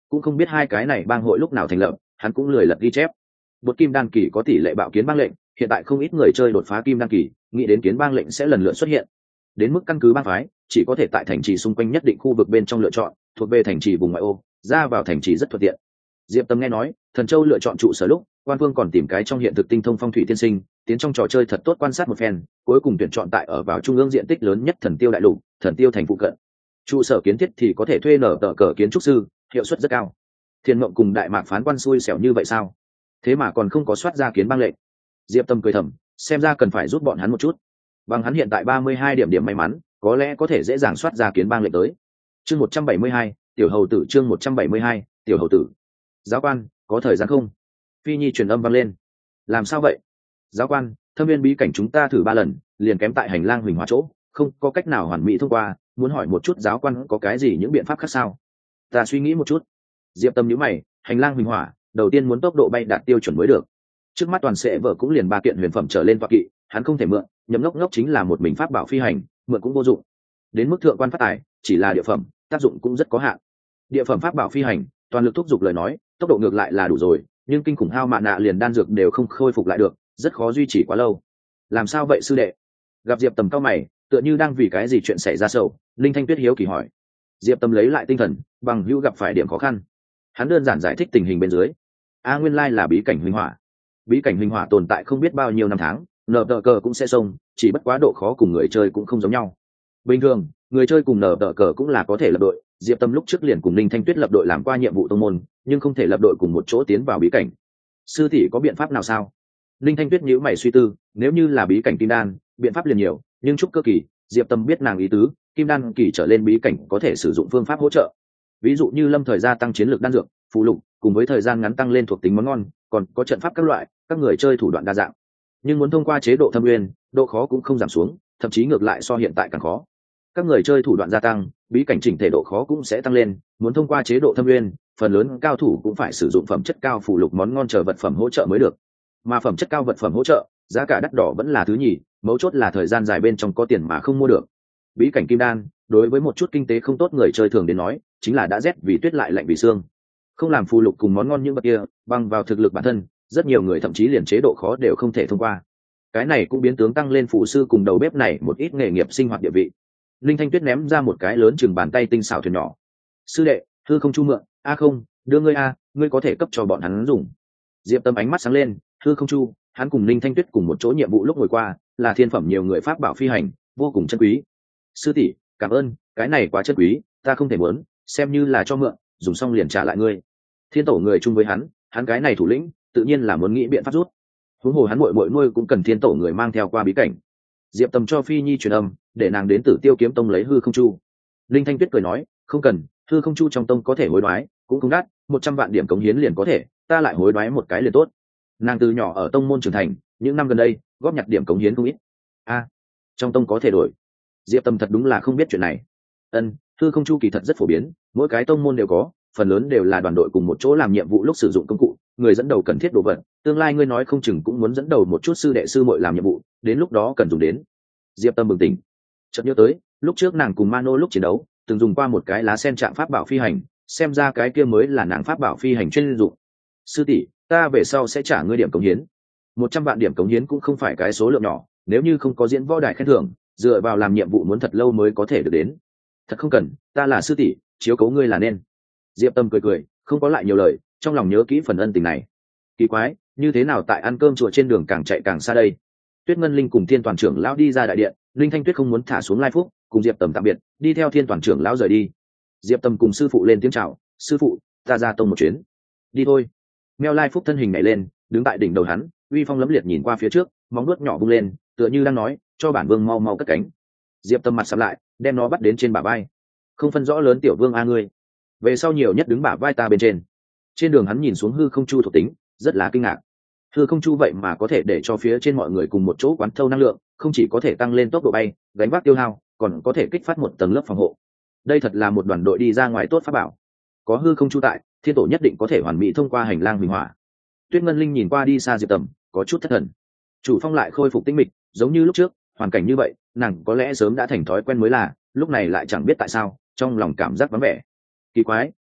cũng không biết hai cái này bang hội lúc nào thành lập, hắn cũng lười lật ghi chép. Bột kim đan kỳ có tỷ lệ bạo kiến bang lệnh, hiện tại không ít người chơi đột phá kim đan kỳ, nghĩ đến kiến bang lệnh sẽ lần lượt xuất hiện. Đến mức căn cứ bang phái, chỉ có thể tại thành trì xung quanh nhất định khu vực bên trong lựa chọn, thuộc về thành trì vùng ngoại ô, ra vào thành trì rất thuận tiện. Diệp Tâm nghe nói, Thần Châu lựa chọn trụ sở lúc, Quan Vương còn tìm cái trong hiện thực tinh thông phong thủy tiên sinh, tiến trong trò chơi thật tốt quan sát một phen, cuối cùng tuyển chọn tại ở vào trung ương diện tích lớn nhất Thần Tiêu đại lục, Thần Tiêu thành phụ cận. Trụ sở kiến thiết thì có thể thuê nở tờ cờ kiến trúc sư, hiệu suất rất cao. Thiên Mộng cùng Đại Mạc phán quan xui xẻo như vậy sao? Thế mà còn không có soát ra kiến bang lệnh. Diệp Tâm cười thầm, xem ra cần phải giúp bọn hắn một chút. Bằng hắn hiện tại ba mươi hai điểm điểm may mắn, có lẽ có thể dễ dàng soát ra kiến bang lệnh tới. Chương một trăm bảy mươi hai, tiểu hầu tử chương một trăm bảy mươi hai, tiểu hầu tử. Giáo quan, có thời gian không? Phi Nhi truyền âm vang lên. Làm sao vậy? Giáo quan, thâm viên bí cảnh chúng ta thử ba lần, liền kém tại hành lang huỳnh hóa chỗ, không có cách nào hoàn mỹ thông qua, muốn hỏi một chút giáo quan có cái gì những biện pháp khác sao? Ta suy nghĩ một chút. Diệp Tâm nhíu mày, hành lang huỳnh hỏa, đầu tiên muốn tốc độ bay đạt tiêu chuẩn mới được. Trước mắt toàn sẽ vợ cũng liền ba kiện huyền phẩm trở lên toa kỵ, hắn không thể mượn, nhấm ngốc ngốc chính là một mình pháp bảo phi hành, mượn cũng vô dụng. Đến mức thượng quan phát tài, chỉ là địa phẩm, tác dụng cũng rất có hạn. Địa phẩm pháp bảo phi hành, toàn lực thúc giục lời nói, tốc độ ngược lại là đủ rồi, nhưng kinh khủng hao mạ nạ liền đan dược đều không khôi phục lại được, rất khó duy trì quá lâu. Làm sao vậy sư đệ? Gặp Diệp Tầm cao mày, tựa như đang vì cái gì chuyện xảy ra sầu, Linh Thanh Tuyết hiếu kỳ hỏi. Diệp Tầm lấy lại tinh thần, bằng hữu gặp phải điểm khó khăn. Hắn đơn giản giải thích tình hình bên dưới. A nguyên lai là bí cảnh huỳnh hỏa. Bí cảnh huỳnh hỏa tồn tại không biết bao nhiêu năm tháng, nở tờ cờ cũng sẽ xông, chỉ bất quá độ khó cùng người chơi cũng không giống nhau. Bình thường, người chơi cùng nở tờ cờ cũng là có thể lập đội. Diệp Tâm lúc trước liền cùng Linh Thanh Tuyết lập đội làm qua nhiệm vụ tông môn, nhưng không thể lập đội cùng một chỗ tiến vào bí cảnh. Sư tỷ có biện pháp nào sao? Linh Thanh Tuyết nhíu mày suy tư, nếu như là bí cảnh kim đan, biện pháp liền nhiều, nhưng trúc cơ kỳ, Diệp Tâm biết nàng ý tứ, kim đan kỳ trở lên bí cảnh có thể sử dụng phương pháp hỗ trợ. Ví dụ như lâm thời gia tăng chiến lược đan dược, phụ lục, cùng với thời gian ngắn tăng lên thuộc tính món ngon, còn có trận pháp các loại, các người chơi thủ đoạn đa dạng. Nhưng muốn thông qua chế độ thâm uyên, độ khó cũng không giảm xuống, thậm chí ngược lại so hiện tại càng khó. Các người chơi thủ đoạn gia tăng, bí cảnh chỉnh thể độ khó cũng sẽ tăng lên, muốn thông qua chế độ thâm uyên, phần lớn cao thủ cũng phải sử dụng phẩm chất cao phụ lục món ngon chờ vật phẩm hỗ trợ mới được. Mà phẩm chất cao vật phẩm hỗ trợ, giá cả đắt đỏ vẫn là thứ nhì, mấu chốt là thời gian dài bên trong có tiền mà không mua được. Bí cảnh kim đan, đối với một chút kinh tế không tốt người chơi thường đến nói, chính là đã rét vì tuyết lại lạnh vì xương. Không làm phụ lục cùng món ngon những vật kia, bằng vào thực lực bản thân, rất nhiều người thậm chí liền chế độ khó đều không thể thông qua. Cái này cũng biến tướng tăng lên phụ sư cùng đầu bếp này một ít nghề nghiệp sinh hoạt địa vị. Linh Thanh Tuyết ném ra một cái lớn chừng bàn tay tinh xảo thuyền nhỏ. Sư đệ, hư không chu mượn, a không, đưa ngươi a, ngươi có thể cấp cho bọn hắn dùng. Diệp Tâm ánh mắt sáng lên, hư không chu, hắn cùng Linh Thanh Tuyết cùng một chỗ nhiệm vụ lúc ngồi qua, là thiên phẩm nhiều người pháp bảo phi hành, vô cùng chân quý. Sư tỷ, cảm ơn, cái này quá chân quý, ta không thể muốn, xem như là cho mượn, dùng xong liền trả lại ngươi. Thiên tổ người chung với hắn, hắn cái này thủ lĩnh, tự nhiên là muốn nghĩ biện pháp rút. Huống hồ hắn muội muội nuôi cũng cần thiên tổ người mang theo qua bí cảnh. Diệp Tâm cho Phi Nhi truyền âm, để nàng đến Tử Tiêu kiếm tông lấy hư không chu. Linh Thanh Tuyết cười nói, không cần, hư không chu trong tông có thể hối đoái, cũng không đắt, một trăm vạn điểm cống hiến liền có thể, ta lại hối đoái một cái liền tốt. Nàng từ nhỏ ở tông môn trưởng thành, những năm gần đây góp nhặt điểm cống hiến không ít. A, trong tông có thể đổi. Diệp Tâm thật đúng là không biết chuyện này. Ân, hư không chu kỳ thật rất phổ biến, mỗi cái tông môn đều có, phần lớn đều là đoàn đội cùng một chỗ làm nhiệm vụ lúc sử dụng công cụ, người dẫn đầu cần thiết đồ vật, tương lai ngươi nói không chừng cũng muốn dẫn đầu một chút sư đệ sư muội làm nhiệm vụ, đến lúc đó cần dùng đến. Diệp Tâm bừng tỉnh, chợt nhớ tới, lúc trước nàng cùng Mano lúc chiến đấu, từng dùng qua một cái lá sen trạng pháp bảo phi hành, xem ra cái kia mới là nàng pháp bảo phi hành chuyên dụng. Sư tỷ, ta về sau sẽ trả ngươi điểm cống hiến. Một trăm vạn điểm cống hiến cũng không phải cái số lượng nhỏ, nếu như không có diễn võ đài khen thưởng, dựa vào làm nhiệm vụ muốn thật lâu mới có thể được đến. Thật không cần, ta là sư tỷ, chiếu cố ngươi là nên. Diệp Tâm cười cười, không có lại nhiều lời, trong lòng nhớ kỹ phần ân tình này. Kỳ quái, như thế nào tại ăn cơm chùa trên đường càng chạy càng xa đây? Tuyết Ngân Linh cùng Thiên Toàn trưởng lão đi ra đại điện, Linh Thanh Tuyết không muốn thả xuống Lai Phúc, cùng Diệp Tầm tạm biệt, đi theo Thiên Toàn trưởng lão rời đi. Diệp Tầm cùng sư phụ lên tiếng chào, sư phụ, ta ra tông một chuyến. Đi thôi. Meo Lai Phúc thân hình nhảy lên, đứng tại đỉnh đầu hắn, uy phong lẫm liệt nhìn qua phía trước, móng vuốt nhỏ vung lên, tựa như đang nói, cho bản vương mau mau cất cánh. Diệp Tầm mặt sầm lại, đem nó bắt đến trên bả vai. Không phân rõ lớn tiểu vương a ngươi, về sau nhiều nhất đứng bả vai ta bên trên. Trên đường hắn nhìn xuống hư không chu thuộc tính, rất là kinh ngạc. Hư không chu vậy mà có thể để cho phía trên mọi người cùng một chỗ quán thâu năng lượng, không chỉ có thể tăng lên tốc độ bay, gánh vác tiêu hao, còn có thể kích phát một tầng lớp phòng hộ. Đây thật là một đoàn đội đi ra ngoài tốt pháp bảo. Có hư không chu tại, thiên tổ nhất định có thể hoàn mỹ thông qua hành lang huỳnh hỏa. Tuyết Ngân Linh nhìn qua đi xa Diệp Tầm, có chút thất thần. Chủ phong lại khôi phục tĩnh mịch, giống như lúc trước, hoàn cảnh như vậy, nàng có lẽ sớm đã thành thói quen mới là, lúc này lại chẳng biết tại sao, trong lòng cảm giác vắng vẻ. Kỳ quái,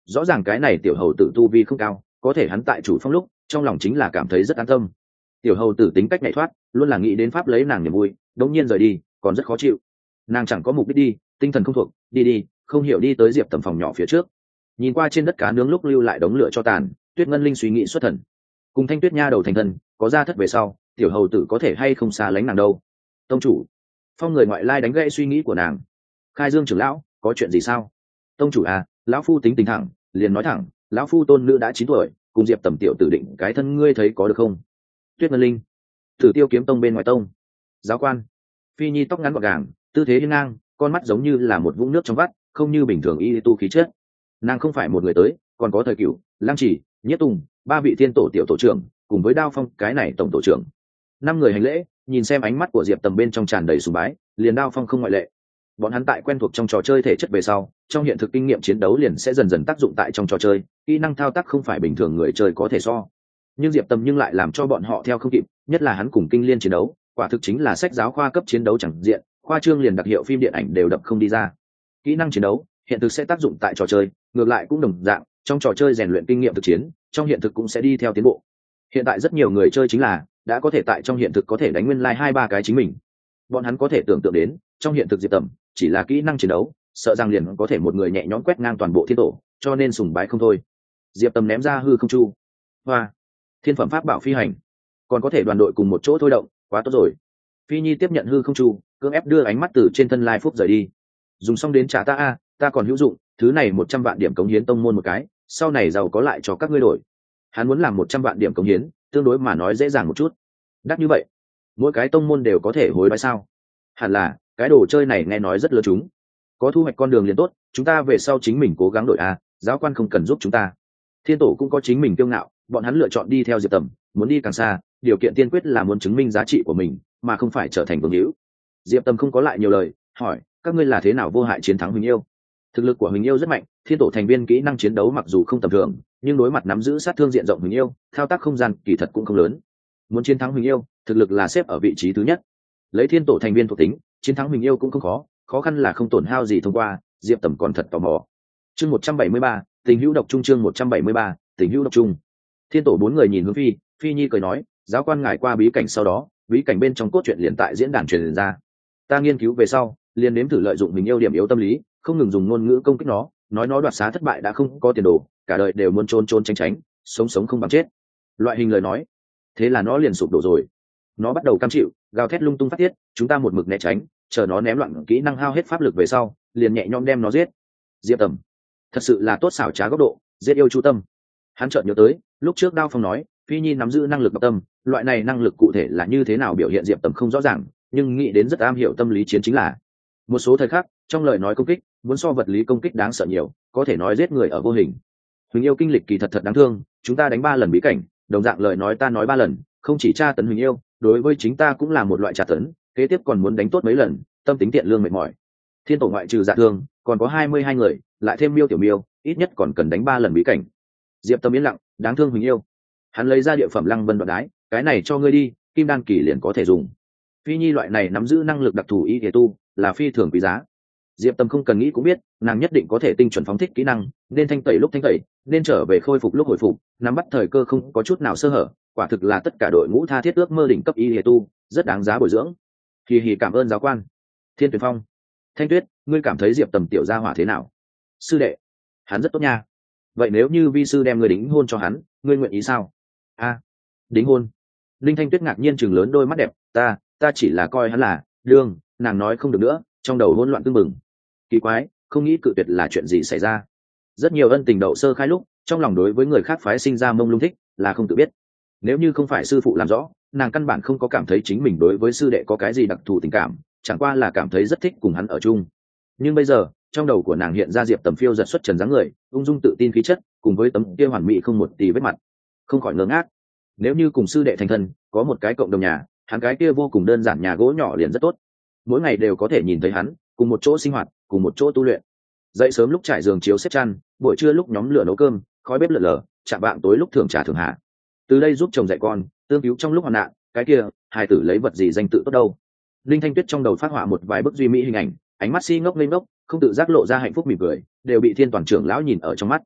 rõ ràng cái này tiểu hầu tử tu vi không cao, có thể hắn tại chủ phong lúc trong lòng chính là cảm thấy rất an tâm. Tiểu hầu tử tính cách nhạy thoát, luôn là nghĩ đến pháp lấy nàng niềm vui, đống nhiên rời đi còn rất khó chịu. Nàng chẳng có mục đích đi, tinh thần không thuộc, đi đi không hiểu đi tới Diệp Tầm phòng nhỏ phía trước, nhìn qua trên đất cá nướng lúc lưu lại đống lửa cho tàn. Tuyết Ngân Linh suy nghĩ xuất thần, cùng Thanh Tuyết nha đầu thành thân, có ra thất về sau tiểu hầu tử có thể hay không xa lánh nàng đâu. Tông chủ. Phong người ngoại lai đánh gãy suy nghĩ của nàng. Khai Dương trưởng lão, có chuyện gì sao? Tông chủ à, lão phu tính tình thẳng, liền nói thẳng, lão phu tôn nữ đã chín tuổi, cùng Diệp Tầm tiểu tử định cái thân, ngươi thấy có được không? Tuyết Ngân Linh. Tử Tiêu kiếm tông bên ngoài tông. Giáo quan. Phi Nhi tóc ngắn gọn gàng, tư thế hiên ngang, con mắt giống như là một vũng nước trong vắt, không như bình thường y tu khí chất. Nàng không phải một người tới, còn có Thời Cửu, Lăng Chỉ, Nhất Tùng, ba vị thiên tổ tiểu tổ trưởng, cùng với Đao Phong cái này tổng tổ trưởng. Năm người hành lễ, nhìn xem ánh mắt của Diệp Tầm bên trong tràn đầy sùng bái, liền Đao Phong không ngoại lệ. Bọn hắn tại quen thuộc trong trò chơi thể chất về sau, trong hiện thực kinh nghiệm chiến đấu liền sẽ dần dần tác dụng tại trong trò chơi, kỹ năng thao tác không phải bình thường người chơi có thể so. Nhưng Diệp Tầm nhưng lại làm cho bọn họ theo không kịp, nhất là hắn cùng kinh liên chiến đấu, quả thực chính là sách giáo khoa cấp chiến đấu chẳng diện, khoa trương liền đặc hiệu phim điện ảnh đều đập không đi ra. Kỹ năng chiến đấu hiện thực sẽ tác dụng tại trò chơi, ngược lại cũng đồng dạng, trong trò chơi rèn luyện kinh nghiệm thực chiến, trong hiện thực cũng sẽ đi theo tiến bộ. Hiện tại rất nhiều người chơi chính là đã có thể tại trong hiện thực có thể đánh nguyên lai hai ba cái chính mình. Bọn hắn có thể tưởng tượng đến, trong hiện thực Diệp Tầm chỉ là kỹ năng chiến đấu, sợ rằng liền có thể một người nhẹ nhõm quét ngang toàn bộ thiên tổ, cho nên sùng bái không thôi. Diệp Tầm ném ra hư không chu, hoa, thiên phẩm pháp bảo phi hành, còn có thể đoàn đội cùng một chỗ thôi động, quá tốt rồi. Phi Nhi tiếp nhận hư không chu, cưỡng ép đưa ánh mắt từ trên thân Lai Phúc rời đi. Dùng xong đến trả ta a, ta còn hữu dụng, thứ này một trăm vạn điểm cống hiến tông môn một cái, sau này giàu có lại cho các ngươi đổi. Hắn muốn làm một trăm vạn điểm cống hiến, tương đối mà nói dễ dàng một chút. Đắt như vậy, mỗi cái tông môn đều có thể hối đoái sao? Hẳn là, cái đồ chơi này nghe nói rất lớn chúng. Có thu hoạch con đường liền tốt, chúng ta về sau chính mình cố gắng đổi a, giáo quan không cần giúp chúng ta. Thiên tổ cũng có chính mình kiêu ngạo, bọn hắn lựa chọn đi theo Diệp Tầm, muốn đi càng xa, điều kiện tiên quyết là muốn chứng minh giá trị của mình, mà không phải trở thành vương hữu. Diệp Tầm không có lại nhiều lời, hỏi, các ngươi là thế nào vô hại chiến thắng Huỳnh Yêu? Thực lực của Huỳnh Yêu rất mạnh, thiên tổ thành viên kỹ năng chiến đấu mặc dù không tầm thường, nhưng đối mặt nắm giữ sát thương diện rộng Huỳnh Yêu, thao tác không gian kỳ thật cũng không lớn. Muốn chiến thắng Huỳnh Yêu, thực lực là xếp ở vị trí thứ nhất. Lấy thiên tổ thành viên thuộc tính, chiến thắng Huỳnh Yêu cũng không khó, khó khăn là không tổn hao gì thông qua. Diệp Tầm còn thật tò mò. Chương một trăm bảy mươi ba, tình hữu độc trung. Chương một trăm bảy mươi ba, tình hữu độc trung. Thiên tổ bốn người nhìn hướng Phi, Phi Nhi cười nói, giáo quan ngài qua bí cảnh sau đó, bí cảnh bên trong cốt truyện liền tại diễn đàn truyền ra. Ta nghiên cứu về sau, liền nếm thử lợi dụng mình yêu điểm yếu tâm lý, không ngừng dùng ngôn ngữ công kích nó, nói nó đoạt xá thất bại đã không có tiền đồ, cả đời đều muốn trốn trốn tránh tránh, sống sống không bằng chết. Loại hình lời nói, thế là nó liền sụp đổ rồi. Nó bắt đầu cam chịu, gào thét lung tung phát tiết, chúng ta một mực né tránh, chờ nó ném loạn kỹ năng hao hết pháp lực về sau, liền nhẹ nhõm đem nó giết. Diệp Tầm, thật sự là tốt xảo trá góc độ, giết yêu chu tâm. Hắn chợt nhớ tới, lúc trước Đao Phong nói, Phi Nhi nắm giữ năng lực độc tâm, loại này năng lực cụ thể là như thế nào biểu hiện Diệp Tầm không rõ ràng, nhưng nghĩ đến rất am hiểu tâm lý chiến chính là một số thời khắc trong lời nói công kích muốn so vật lý công kích đáng sợ nhiều, có thể nói giết người ở vô hình. Huỳnh Yêu kinh lịch kỳ thật thật đáng thương, chúng ta đánh ba lần bí cảnh, đồng dạng lời nói ta nói ba lần, không chỉ tra tấn Huỳnh Yêu, đối với chính ta cũng là một loại tra tấn, kế tiếp còn muốn đánh tốt mấy lần, tâm tính tiện lương mệt mỏi. Thiên tổ ngoại trừ dạ thương, còn có hai mươi hai người, lại thêm Miêu tiểu Miêu, ít nhất còn cần đánh ba lần bí cảnh. Diệp Tâm yên lặng, đáng thương Huỳnh Yêu. Hắn lấy ra địa phẩm Lăng Vân đoạn đái, cái này cho ngươi đi, kim đan kỳ liền có thể dùng. Phi Nhi loại này nắm giữ năng lực đặc thù y thể tu, là phi thường quý giá. Diệp Tâm không cần nghĩ cũng biết, nàng nhất định có thể tinh chuẩn phóng thích kỹ năng, nên thanh tẩy lúc thanh tẩy, nên trở về khôi phục lúc hồi phục, nắm bắt thời cơ không có chút nào sơ hở, quả thực là tất cả đội ngũ tha thiết ước mơ đỉnh cấp y thể tu, rất đáng giá bồi dưỡng. Kỳ hỉ cảm ơn giáo quan. Thiên Tuyển Phong, Thanh Tuyết, ngươi cảm thấy Diệp Tầm tiểu gia hỏa thế nào? Sư đệ, hắn rất tốt nha. Vậy nếu như vi sư đem ngươi đính hôn cho hắn, ngươi nguyện ý sao? A, đính hôn? Linh Thanh Tuyết ngạc nhiên chừng lớn đôi mắt đẹp, ta, ta chỉ là coi hắn là đương, nàng nói không được nữa, trong đầu hỗn loạn tương mừng. Kỳ quái, không nghĩ cự tuyệt là chuyện gì xảy ra. Rất nhiều ân tình đậu sơ khai lúc, trong lòng đối với người khác phái sinh ra mông lung thích, là không tự biết. Nếu như không phải sư phụ làm rõ, nàng căn bản không có cảm thấy chính mình đối với sư đệ có cái gì đặc thù tình cảm, chẳng qua là cảm thấy rất thích cùng hắn ở chung. Nhưng bây giờ, trong đầu của nàng hiện ra Diệp Tầm phiêu giật xuất trần dáng người, ung dung tự tin khí chất, cùng với tấm kia hoàn mỹ không một tì vết mặt, không khỏi ngớ ngác. Nếu như cùng sư đệ thành thân, có một cái cộng đồng nhà, hắn cái kia vô cùng đơn giản nhà gỗ nhỏ liền rất tốt, mỗi ngày đều có thể nhìn thấy hắn cùng một chỗ sinh hoạt, cùng một chỗ tu luyện. Dậy sớm lúc trải giường chiếu xếp chăn, buổi trưa lúc nhóm lửa nấu cơm, khói bếp lượn lờ, chạm vạng tối lúc thưởng trà thưởng hạ. Từ đây giúp chồng dạy con, tương cứu trong lúc hoạn nạn, cái kia hài tử lấy vật gì danh tự tốt đâu. Linh Thanh Tuyết trong đầu phát họa một vài bức duy mỹ hình ảnh, ánh mắt si ngốc lên ngốc, không tự giác lộ ra hạnh phúc mỉm cười, đều bị Thiên Toàn trưởng lão nhìn ở trong mắt.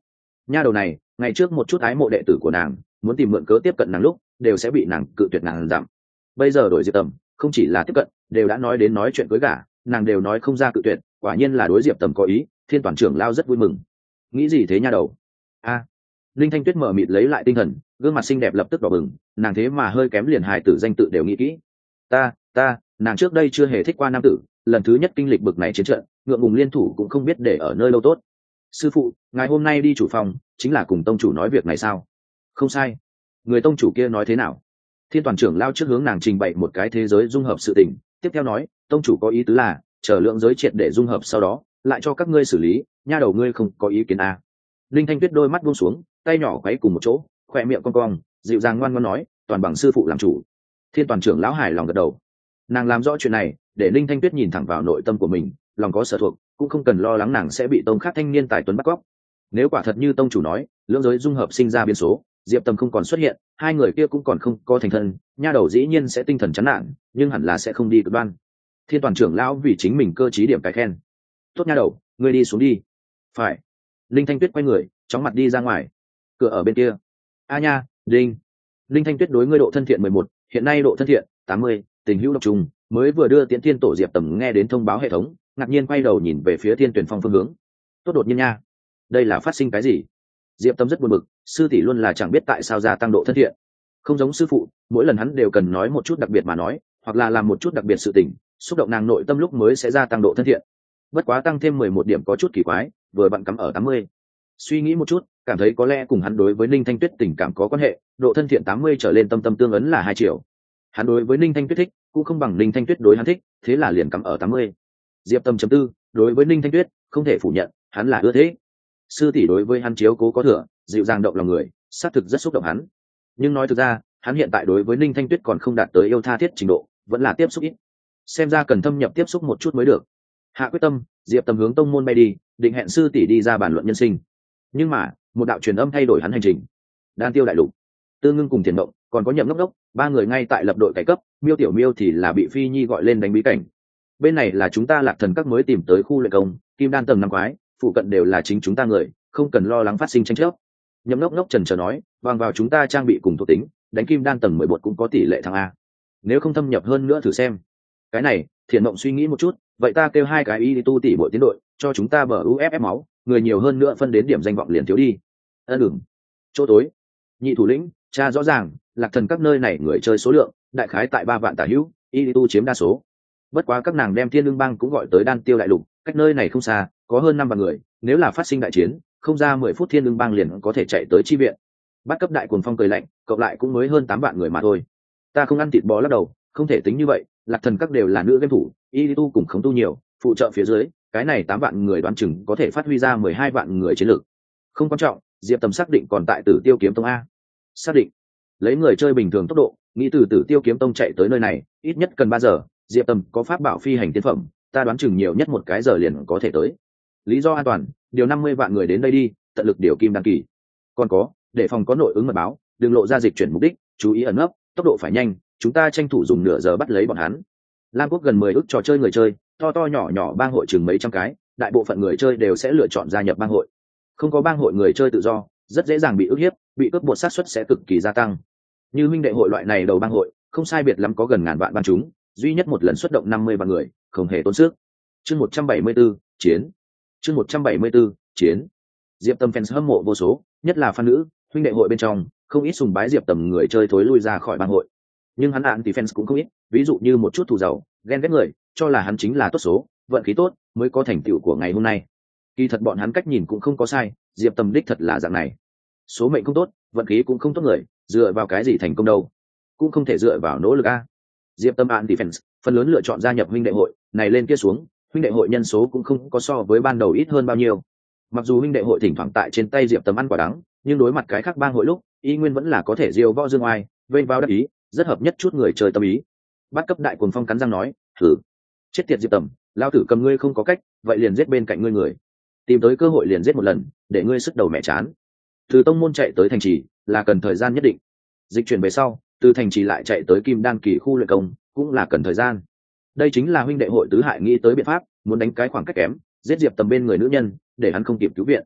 nha đầu này ngày trước một chút ái mộ đệ tử của nàng muốn tìm mượn cớ tiếp cận nàng lúc đều sẽ bị nàng cự tuyệt nàng giảm. Bây giờ đổi Diệp Tầm không chỉ là tiếp cận, đều đã nói đến nói chuyện cưới gả, nàng đều nói không ra cự tuyệt, quả nhiên là đối Diệp Tầm có ý. Thiên Toàn trưởng lao rất vui mừng. Nghĩ gì thế nha đầu? A. Linh Thanh Tuyết mở mịt lấy lại tinh thần, gương mặt xinh đẹp lập tức đỏ bừng, nàng thế mà hơi kém liền hài tử danh tự đều nghĩ kỹ. Ta, ta, nàng trước đây chưa hề thích qua nam tử, lần thứ nhất kinh lịch bực này chiến trận, ngượng ngùng liên thủ cũng không biết để ở nơi lâu tốt. Sư phụ, ngài hôm nay đi chủ phòng, chính là cùng tông chủ nói việc này sao? Không sai. Người tông chủ kia nói thế nào? Thiên Toàn trưởng lao trước hướng nàng trình bày một cái thế giới dung hợp sự tình, tiếp theo nói, tông chủ có ý tứ là chờ lượng giới triệt để dung hợp sau đó, lại cho các ngươi xử lý, nha đầu ngươi không có ý kiến à? Linh Thanh Tuyết đôi mắt buông xuống, tay nhỏ quấy cùng một chỗ, khỏe miệng cong cong, dịu dàng ngoan ngoãn nói, toàn bằng sư phụ làm chủ. Thiên Toàn trưởng lão hài lòng gật đầu. Nàng làm rõ chuyện này, để Linh Thanh Tuyết nhìn thẳng vào nội tâm của mình, lòng có sở thuộc, cũng không cần lo lắng nàng sẽ bị tông khác thanh niên tài tuấn bắt cóc. Nếu quả thật như tông chủ nói, lưỡng giới dung hợp sinh ra biến số, Diệp Tầm không còn xuất hiện, hai người kia cũng còn không có thành thân, nha đầu dĩ nhiên sẽ tinh thần chán nản, nhưng hẳn là sẽ không đi cực đoan. Thiên Toàn trưởng lão vì chính mình cơ trí điểm cái khen. Tốt nha đầu, ngươi đi xuống đi. Phải. Linh Thanh Tuyết quay người, chóng mặt đi ra ngoài. Cửa ở bên kia. A nha, Linh. Linh Thanh Tuyết đối ngươi độ thân thiện mười một, hiện nay độ thân thiện tám mươi, tình hữu độc trùng, mới vừa đưa Tiễn Thiên tổ Diệp Tầm nghe đến thông báo hệ thống, ngạc nhiên quay đầu nhìn về phía Thiên Tuyển Phong phương hướng. Tốt đột nhiên nha. Đây là phát sinh cái gì? Diệp Tầm rất buồn bực, sư tỷ luôn là chẳng biết tại sao gia tăng độ thân thiện. Không giống sư phụ, mỗi lần hắn đều cần nói một chút đặc biệt mà nói, hoặc là làm một chút đặc biệt sự tình, xúc động nàng nội tâm lúc mới sẽ gia tăng độ thân thiện. Bất quá tăng thêm mười một điểm có chút kỳ quái, vừa bạn cắm ở tám mươi. Suy nghĩ một chút, cảm thấy có lẽ cùng hắn đối với Ninh Thanh Tuyết tình cảm có quan hệ, độ thân thiện tám mươi trở lên tâm tâm tương ấn là hai triệu. Hắn đối với Ninh Thanh Tuyết thích, cũng không bằng Ninh Thanh Tuyết đối hắn thích, thế là liền cắm ở tám mươi. Diệp Tâm chấm tư, đối với Ninh Thanh Tuyết, không thể phủ nhận, hắn là ưa thế. Sư tỷ đối với hắn chiếu cố có thừa, dịu dàng động lòng người, xác thực rất xúc động hắn. Nhưng nói thực ra, hắn hiện tại đối với Ninh Thanh Tuyết còn không đạt tới yêu tha thiết trình độ, vẫn là tiếp xúc ít. Xem ra cần thâm nhập tiếp xúc một chút mới được. Hạ quyết tâm, Diệp Tâm hướng tông môn bay đi, định hẹn sư tỷ đi ra bàn luận nhân sinh. Nhưng mà, một đạo truyền âm thay đổi hắn hành trình. Đan Tiêu đại lục, Tư Ngưng cùng Tiền Mộng, còn có Nhậm Ngốc Ngốc, ba người ngay tại lập đội cải cấp, Miêu Tiểu Miêu thì là bị Phi Nhi gọi lên đánh bí cảnh. Bên này là chúng ta Lạc Thần các mới tìm tới khu luyện công, Kim Đan tầng năm quái, phụ cận đều là chính chúng ta người, không cần lo lắng phát sinh tranh chấp. Nhậm Ngốc Ngốc trần chờ nói, bằng vào chúng ta trang bị cùng thuộc tính, đánh Kim Đan tầng mười một cũng có tỷ lệ thắng a. Nếu không thâm nhập hơn nữa thử xem. Cái này, Thiện Mộng suy nghĩ một chút, vậy ta kêu hai cái y tu tỷ bộ tiến đội, cho chúng ta bờ u ép ép máu, người nhiều hơn nữa phân đến điểm danh vọng liền thiếu đi. Ân ừm. Chỗ tối, nhị thủ lĩnh, cha rõ ràng, Lạc Thần các nơi này người chơi số lượng, đại khái tại ba vạn tả hữu, y tu chiếm đa số. Bất quá các nàng đem Thiên Lương Bang cũng gọi tới Đan Tiêu đại lục, cách nơi này không xa, có hơn năm vạn người, nếu là phát sinh đại chiến, không ra mười phút Thiên Lương Bang liền có thể chạy tới chi viện. Bắt cấp đại cuồng phong cười lạnh, cộng lại cũng mới hơn tám vạn người mà thôi. Ta không ăn thịt bò lắc đầu, không thể tính như vậy, Lạc Thần các đều là nữ game thủ, y tu cùng khống tu nhiều, phụ trợ phía dưới, cái này tám vạn người đoán chừng có thể phát huy ra mười hai vạn người chiến lược. Không quan trọng, Diệp Tầm xác định còn tại Tử Tiêu Kiếm Tông a. Xác định. Lấy người chơi bình thường tốc độ, nghĩ từ Tử Tiêu Kiếm Tông chạy tới nơi này, ít nhất cần ba giờ, Diệp Tầm có pháp bảo phi hành tiên phẩm, ta đoán chừng nhiều nhất một cái giờ liền có thể tới. Lý do an toàn, điều năm mươi vạn người đến đây đi, tận lực điều kim đăng kỳ. Còn có, để phòng có nội ứng mật báo, đừng lộ ra dịch chuyển mục đích, chú ý ẩn nấp, tốc độ phải nhanh, chúng ta tranh thủ dùng nửa giờ bắt lấy bọn hắn. Lam Quốc gần mười ức trò chơi người chơi, to to nhỏ nhỏ bang hội chừng mấy trăm cái, đại bộ phận người chơi đều sẽ lựa chọn gia nhập bang hội. Không có bang hội người chơi tự do, rất dễ dàng bị ức hiếp, bị cướp bột sát suất sẽ cực kỳ gia tăng. Như huynh đệ hội loại này đầu bang hội, không sai biệt lắm có gần ngàn vạn ban chúng, duy nhất một lần xuất động năm mươi vạn người, không hề tốn sức. Chương một trăm bảy mươi 174, chiến. Chương một trăm bảy mươi 174, chiến. Diệp Tầm fans hâm mộ vô số, nhất là fan nữ, huynh đệ hội bên trong, không ít sùng bái Diệp Tầm người chơi thối lui ra khỏi bang hội. Nhưng hắn ạn thì fans cũng không ít, ví dụ như một chút thù giàu, ghen ghét người, cho là hắn chính là tốt số, vận khí tốt mới có thành tựu của ngày hôm nay. Kỳ thật bọn hắn cách nhìn cũng không có sai, Diệp Tầm đích thật là dạng này. Số mệnh không tốt, vận khí cũng không tốt người, dựa vào cái gì thành công đâu? Cũng không thể dựa vào nỗ lực a. Diệp Tầm ạn defense, phần lớn lựa chọn gia nhập huynh đệ hội, này lên kia xuống, huynh đệ hội nhân số cũng không có so với ban đầu ít hơn bao nhiêu. Mặc dù huynh đệ hội thỉnh thoảng tại trên tay Diệp Tầm ăn quả đắng, nhưng đối mặt cái khác bang hội lúc, y nguyên vẫn là có thể diêu võ dương oai, vây vào đắc ý, rất hợp nhất chút người chơi tâm ý. Bắt cấp đại cuồng phong cắn răng nói, thử chết tiệt Diệp Tầm, lao tử cầm ngươi không có cách, vậy liền giết bên cạnh ngươi người, tìm tới cơ hội liền giết một lần, để ngươi sức đầu mẹ chán. Từ tông môn chạy tới thành trì là cần thời gian nhất định, dịch chuyển về sau, từ thành trì lại chạy tới Kim Đan kỳ khu luyện công cũng là cần thời gian. Đây chính là huynh đệ hội tứ hại nghĩ tới biện pháp, muốn đánh cái khoảng cách kém, giết Diệp Tầm bên người nữ nhân, để hắn không kịp cứu viện.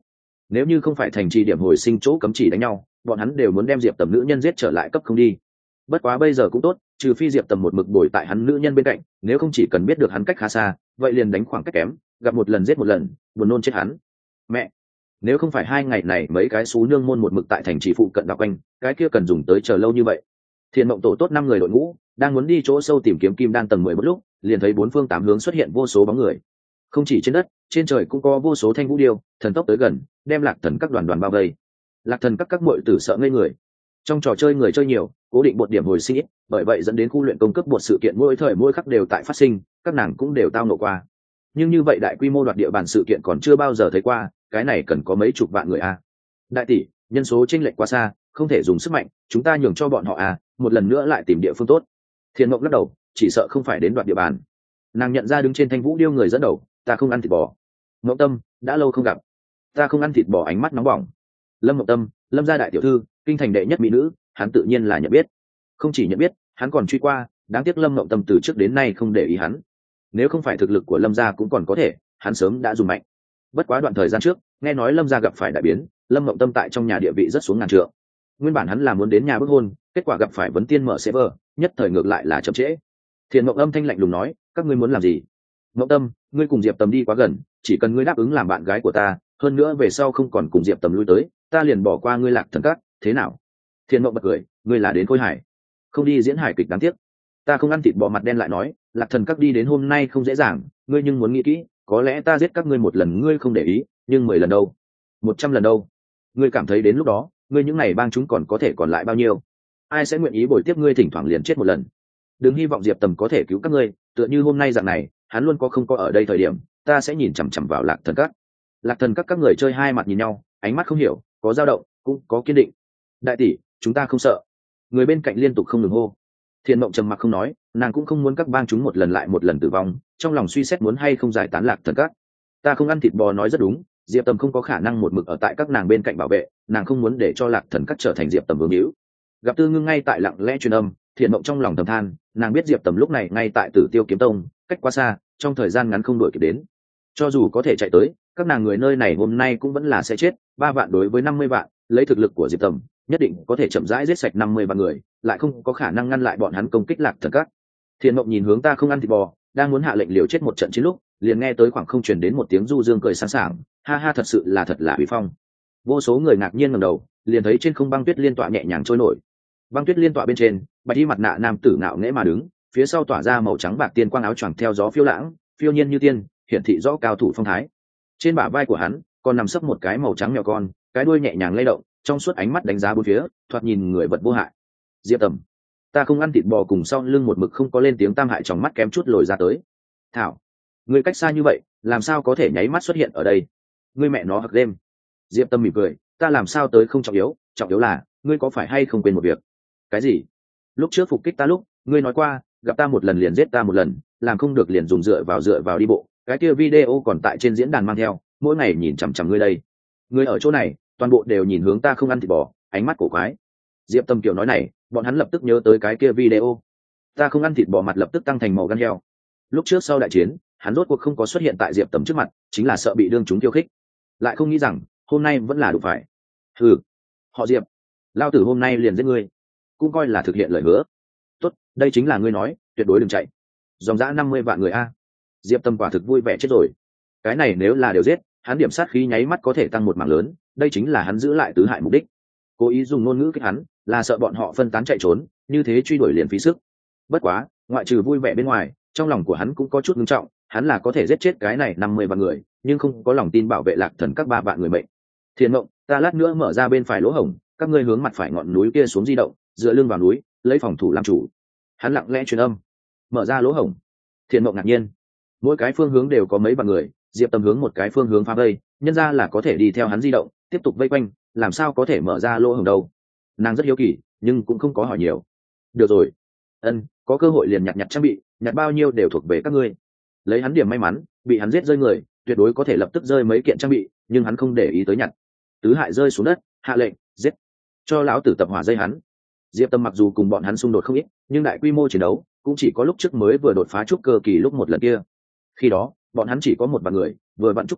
nếu như không phải thành trì điểm hồi sinh chỗ cấm chỉ đánh nhau, bọn hắn đều muốn đem diệp tầm nữ nhân giết trở lại cấp không đi. Bất quá bây giờ cũng tốt, trừ phi diệp tầm một mực bồi tại hắn nữ nhân bên cạnh, nếu không chỉ cần biết được hắn cách khá xa, vậy liền đánh khoảng cách kém, gặp một lần giết một lần, buồn nôn chết hắn. Mẹ, nếu không phải hai ngày này mấy cái xú nương môn một mực tại thành trì phụ cận đảo quanh, cái kia cần dùng tới chờ lâu như vậy. Thiền mộng tổ tốt năm người đội ngũ đang muốn đi chỗ sâu tìm kiếm kim đan tầng mười một lúc, liền thấy bốn phương tám hướng xuất hiện vô số bóng người. Không chỉ trên đất, trên trời cũng có vô số thanh vũ điêu thần tốc tới gần, đem lạc thần các đoàn đoàn bao vây. Lạc thần các các muội tử sợ ngây người. Trong trò chơi người chơi nhiều, cố định một điểm hồi sinh ít, bởi vậy dẫn đến khu luyện công cấp một sự kiện mỗi thời mỗi khắc đều tại phát sinh, các nàng cũng đều tao nộ qua. Nhưng như vậy đại quy mô đoạt địa bàn sự kiện còn chưa bao giờ thấy qua, cái này cần có mấy chục vạn người a. Đại tỷ, nhân số chênh lệch quá xa, không thể dùng sức mạnh, chúng ta nhường cho bọn họ a, một lần nữa lại tìm địa phương tốt. Thiên Mộng lắc đầu, chỉ sợ không phải đến đoạt địa bàn. Nàng nhận ra đứng trên thanh vũ điêu người dẫn đầu, ta không ăn thịt bò. Mộng Tâm, đã lâu không gặp. Ta không ăn thịt bò, ánh mắt nóng bỏng. Lâm Mộng Tâm, Lâm gia đại tiểu thư, kinh thành đệ nhất mỹ nữ, hắn tự nhiên là nhận biết. Không chỉ nhận biết, hắn còn truy qua, đáng tiếc Lâm Mộng Tâm từ trước đến nay không để ý hắn. Nếu không phải thực lực của Lâm gia cũng còn có thể, hắn sớm đã dùng mạnh. Bất quá đoạn thời gian trước, nghe nói Lâm gia gặp phải đại biến, Lâm Mộng Tâm tại trong nhà địa vị rất xuống ngàn trượng. Nguyên bản hắn là muốn đến nhà bức hôn, kết quả gặp phải vấn tiên mở server, nhất thời ngược lại là chậm trễ. Thiền Mộng Âm thanh lạnh lùng nói, các ngươi muốn làm gì? Mộng Tâm, ngươi cùng Diệp Tầm đi quá gần, chỉ cần ngươi đáp ứng làm bạn gái của ta, hơn nữa về sau không còn cùng Diệp Tầm lui tới, ta liền bỏ qua ngươi Lạc Thần các, thế nào? Thiên Mộng bật cười, ngươi là đến khôi hải, không đi diễn hài kịch đáng tiếc. Ta không ăn thịt bò, mặt đen lại nói, Lạc Thần các đi đến hôm nay không dễ dàng, ngươi nhưng muốn nghĩ kỹ, có lẽ ta giết các ngươi một lần ngươi không để ý, nhưng mười lần đâu, một trăm lần đâu? Ngươi cảm thấy đến lúc đó, ngươi những này bang chúng còn có thể còn lại bao nhiêu? Ai sẽ nguyện ý bồi tiếp ngươi thỉnh thoảng liền chết một lần? Đừng hy vọng Diệp Tầm có thể cứu các ngươi, tựa như hôm nay dạng này, hắn luôn có không có ở đây thời điểm, ta sẽ nhìn chằm chằm vào Lạc Thần các. Lạc Thần các các người chơi hai mặt nhìn nhau, ánh mắt không hiểu, có dao động, cũng có kiên định. Đại tỷ, chúng ta không sợ. Người bên cạnh liên tục không ngừng hô. Thiên Mộng trầm mặc không nói, nàng cũng không muốn các bang chúng một lần lại một lần tử vong, trong lòng suy xét muốn hay không giải tán Lạc Thần các. Ta không ăn thịt bò nói rất đúng, Diệp Tầm không có khả năng một mực ở tại các nàng bên cạnh bảo vệ, nàng không muốn để cho Lạc Thần các trở thành Diệp Tầm vương hữu. Gặp Tư Ngưng ngay tại lặng lẽ truyền âm, Thiên Mộng trong lòng thầm than, nàng biết Diệp Tầm lúc này ngay tại Tử Tiêu Kiếm Tông, cách quá xa, trong thời gian ngắn không đuổi kịp đến. Cho dù có thể chạy tới, các nàng người nơi này hôm nay cũng vẫn là sẽ chết, ba vạn đối với năm mươi vạn, lấy thực lực của Diệp Tầm, nhất định có thể chậm rãi giết sạch năm mươi vạn người, lại không có khả năng ngăn lại bọn hắn công kích Lạc Thần các. Thiên Mộng nhìn hướng ta không ăn thịt bò, đang muốn hạ lệnh liều chết một trận chiến lúc, liền nghe tới khoảng không truyền đến một tiếng du dương cười sáng sảng, ha ha, thật sự là thật là uy phong. Vô số người ngạc nhiên ngẩng đầu, liền thấy trên không băng tuyết liên tọa nhẹ nhàng trôi nổi. Băng tuyết liên tọa bên trên, bạch y mặt nạ nam tử ngạo nghễ mà đứng, phía sau tỏa ra màu trắng bạc tiên quang áo choàng theo gió phiêu lãng, phiêu nhiên như tiên, hiển thị rõ cao thủ phong thái. Trên bả vai của hắn còn nằm sấp một cái màu trắng mèo con, cái đuôi nhẹ nhàng lay động, trong suốt ánh mắt đánh giá bốn phía, thoạt nhìn người vật vô hại. Diệp Tầm, ta không ăn thịt bò cùng sau lưng một mực không có lên tiếng tam hại, trong mắt kém chút lồi ra tới. Thảo, người cách xa như vậy, làm sao có thể nháy mắt xuất hiện ở đây? Ngươi mẹ nó hặc đêm. Diệp Tâm mỉm cười, ta làm sao tới không trọng yếu, trọng yếu là ngươi có phải hay không quên một việc? Cái gì? Lúc trước phục kích ta lúc, ngươi nói qua, gặp ta một lần liền giết ta một lần, làm không được liền dùng dựa vào dựa vào đi bộ. Cái kia video còn tại trên diễn đàn mang theo, mỗi ngày nhìn chằm chằm ngươi đây. Ngươi ở chỗ này, toàn bộ đều nhìn hướng ta không ăn thịt bò, ánh mắt cổ quái. Diệp Tâm kiểu nói này, bọn hắn lập tức nhớ tới cái kia video. Ta không ăn thịt bò mặt lập tức tăng thành màu gan heo. Lúc trước sau đại chiến, hắn rốt cuộc không có xuất hiện tại Diệp Tầm trước mặt, chính là sợ bị đương chúng khiêu khích, lại không nghĩ rằng hôm nay vẫn là đủ phải. Ừ, họ Diệp, lao tử hôm nay liền giết ngươi, cũng coi là thực hiện lời hứa. Tốt, đây chính là ngươi nói, tuyệt đối đừng chạy. Dòng dã năm mươi vạn người a. Diệp Tâm quả thực vui vẻ chết rồi. Cái này nếu là đều giết, hắn điểm sát khí nháy mắt có thể tăng một mảng lớn, đây chính là hắn giữ lại tứ hại mục đích. Cố ý dùng ngôn ngữ kích hắn, là sợ bọn họ phân tán chạy trốn, như thế truy đuổi liền phí sức. Bất quá, ngoại trừ vui vẻ bên ngoài, trong lòng của hắn cũng có chút nghiêm trọng, hắn là có thể giết chết cái này năm mươi vạn người, nhưng không có lòng tin bảo vệ Lạc Thần các ba vạn người mệnh. Thiên Mộng, ta lát nữa mở ra bên phải lỗ hổng, các ngươi hướng mặt phải ngọn núi kia xuống di động, dựa lưng vào núi, lấy phòng thủ làm chủ. Hắn lặng lẽ truyền âm, mở ra lỗ hổng. Thiên Mộng ngạc nhiên, mỗi cái phương hướng đều có mấy vạn người, Diệp Tâm hướng một cái phương hướng phá vây, nhân ra là có thể đi theo hắn di động, tiếp tục vây quanh, làm sao có thể mở ra lỗ hổng đâu? Nàng rất hiếu kỳ, nhưng cũng không có hỏi nhiều. Được rồi, ân, có cơ hội liền nhặt nhặt trang bị, nhặt bao nhiêu đều thuộc về các ngươi. Lấy hắn điểm may mắn, bị hắn giết rơi người, tuyệt đối có thể lập tức rơi mấy kiện trang bị, nhưng hắn không để ý tới nhặt. Tứ hại rơi xuống đất, hạ lệnh giết, cho lão tử tập hỏa dây hắn. Diệp Tâm mặc dù cùng bọn hắn xung đột không ít, nhưng đại quy mô chiến đấu cũng chỉ có lúc trước mới vừa đột phá trúc cơ kỳ lúc một lần kia. Khi đó bọn hắn chỉ có một vạn người, vừa vặn trúc cơ,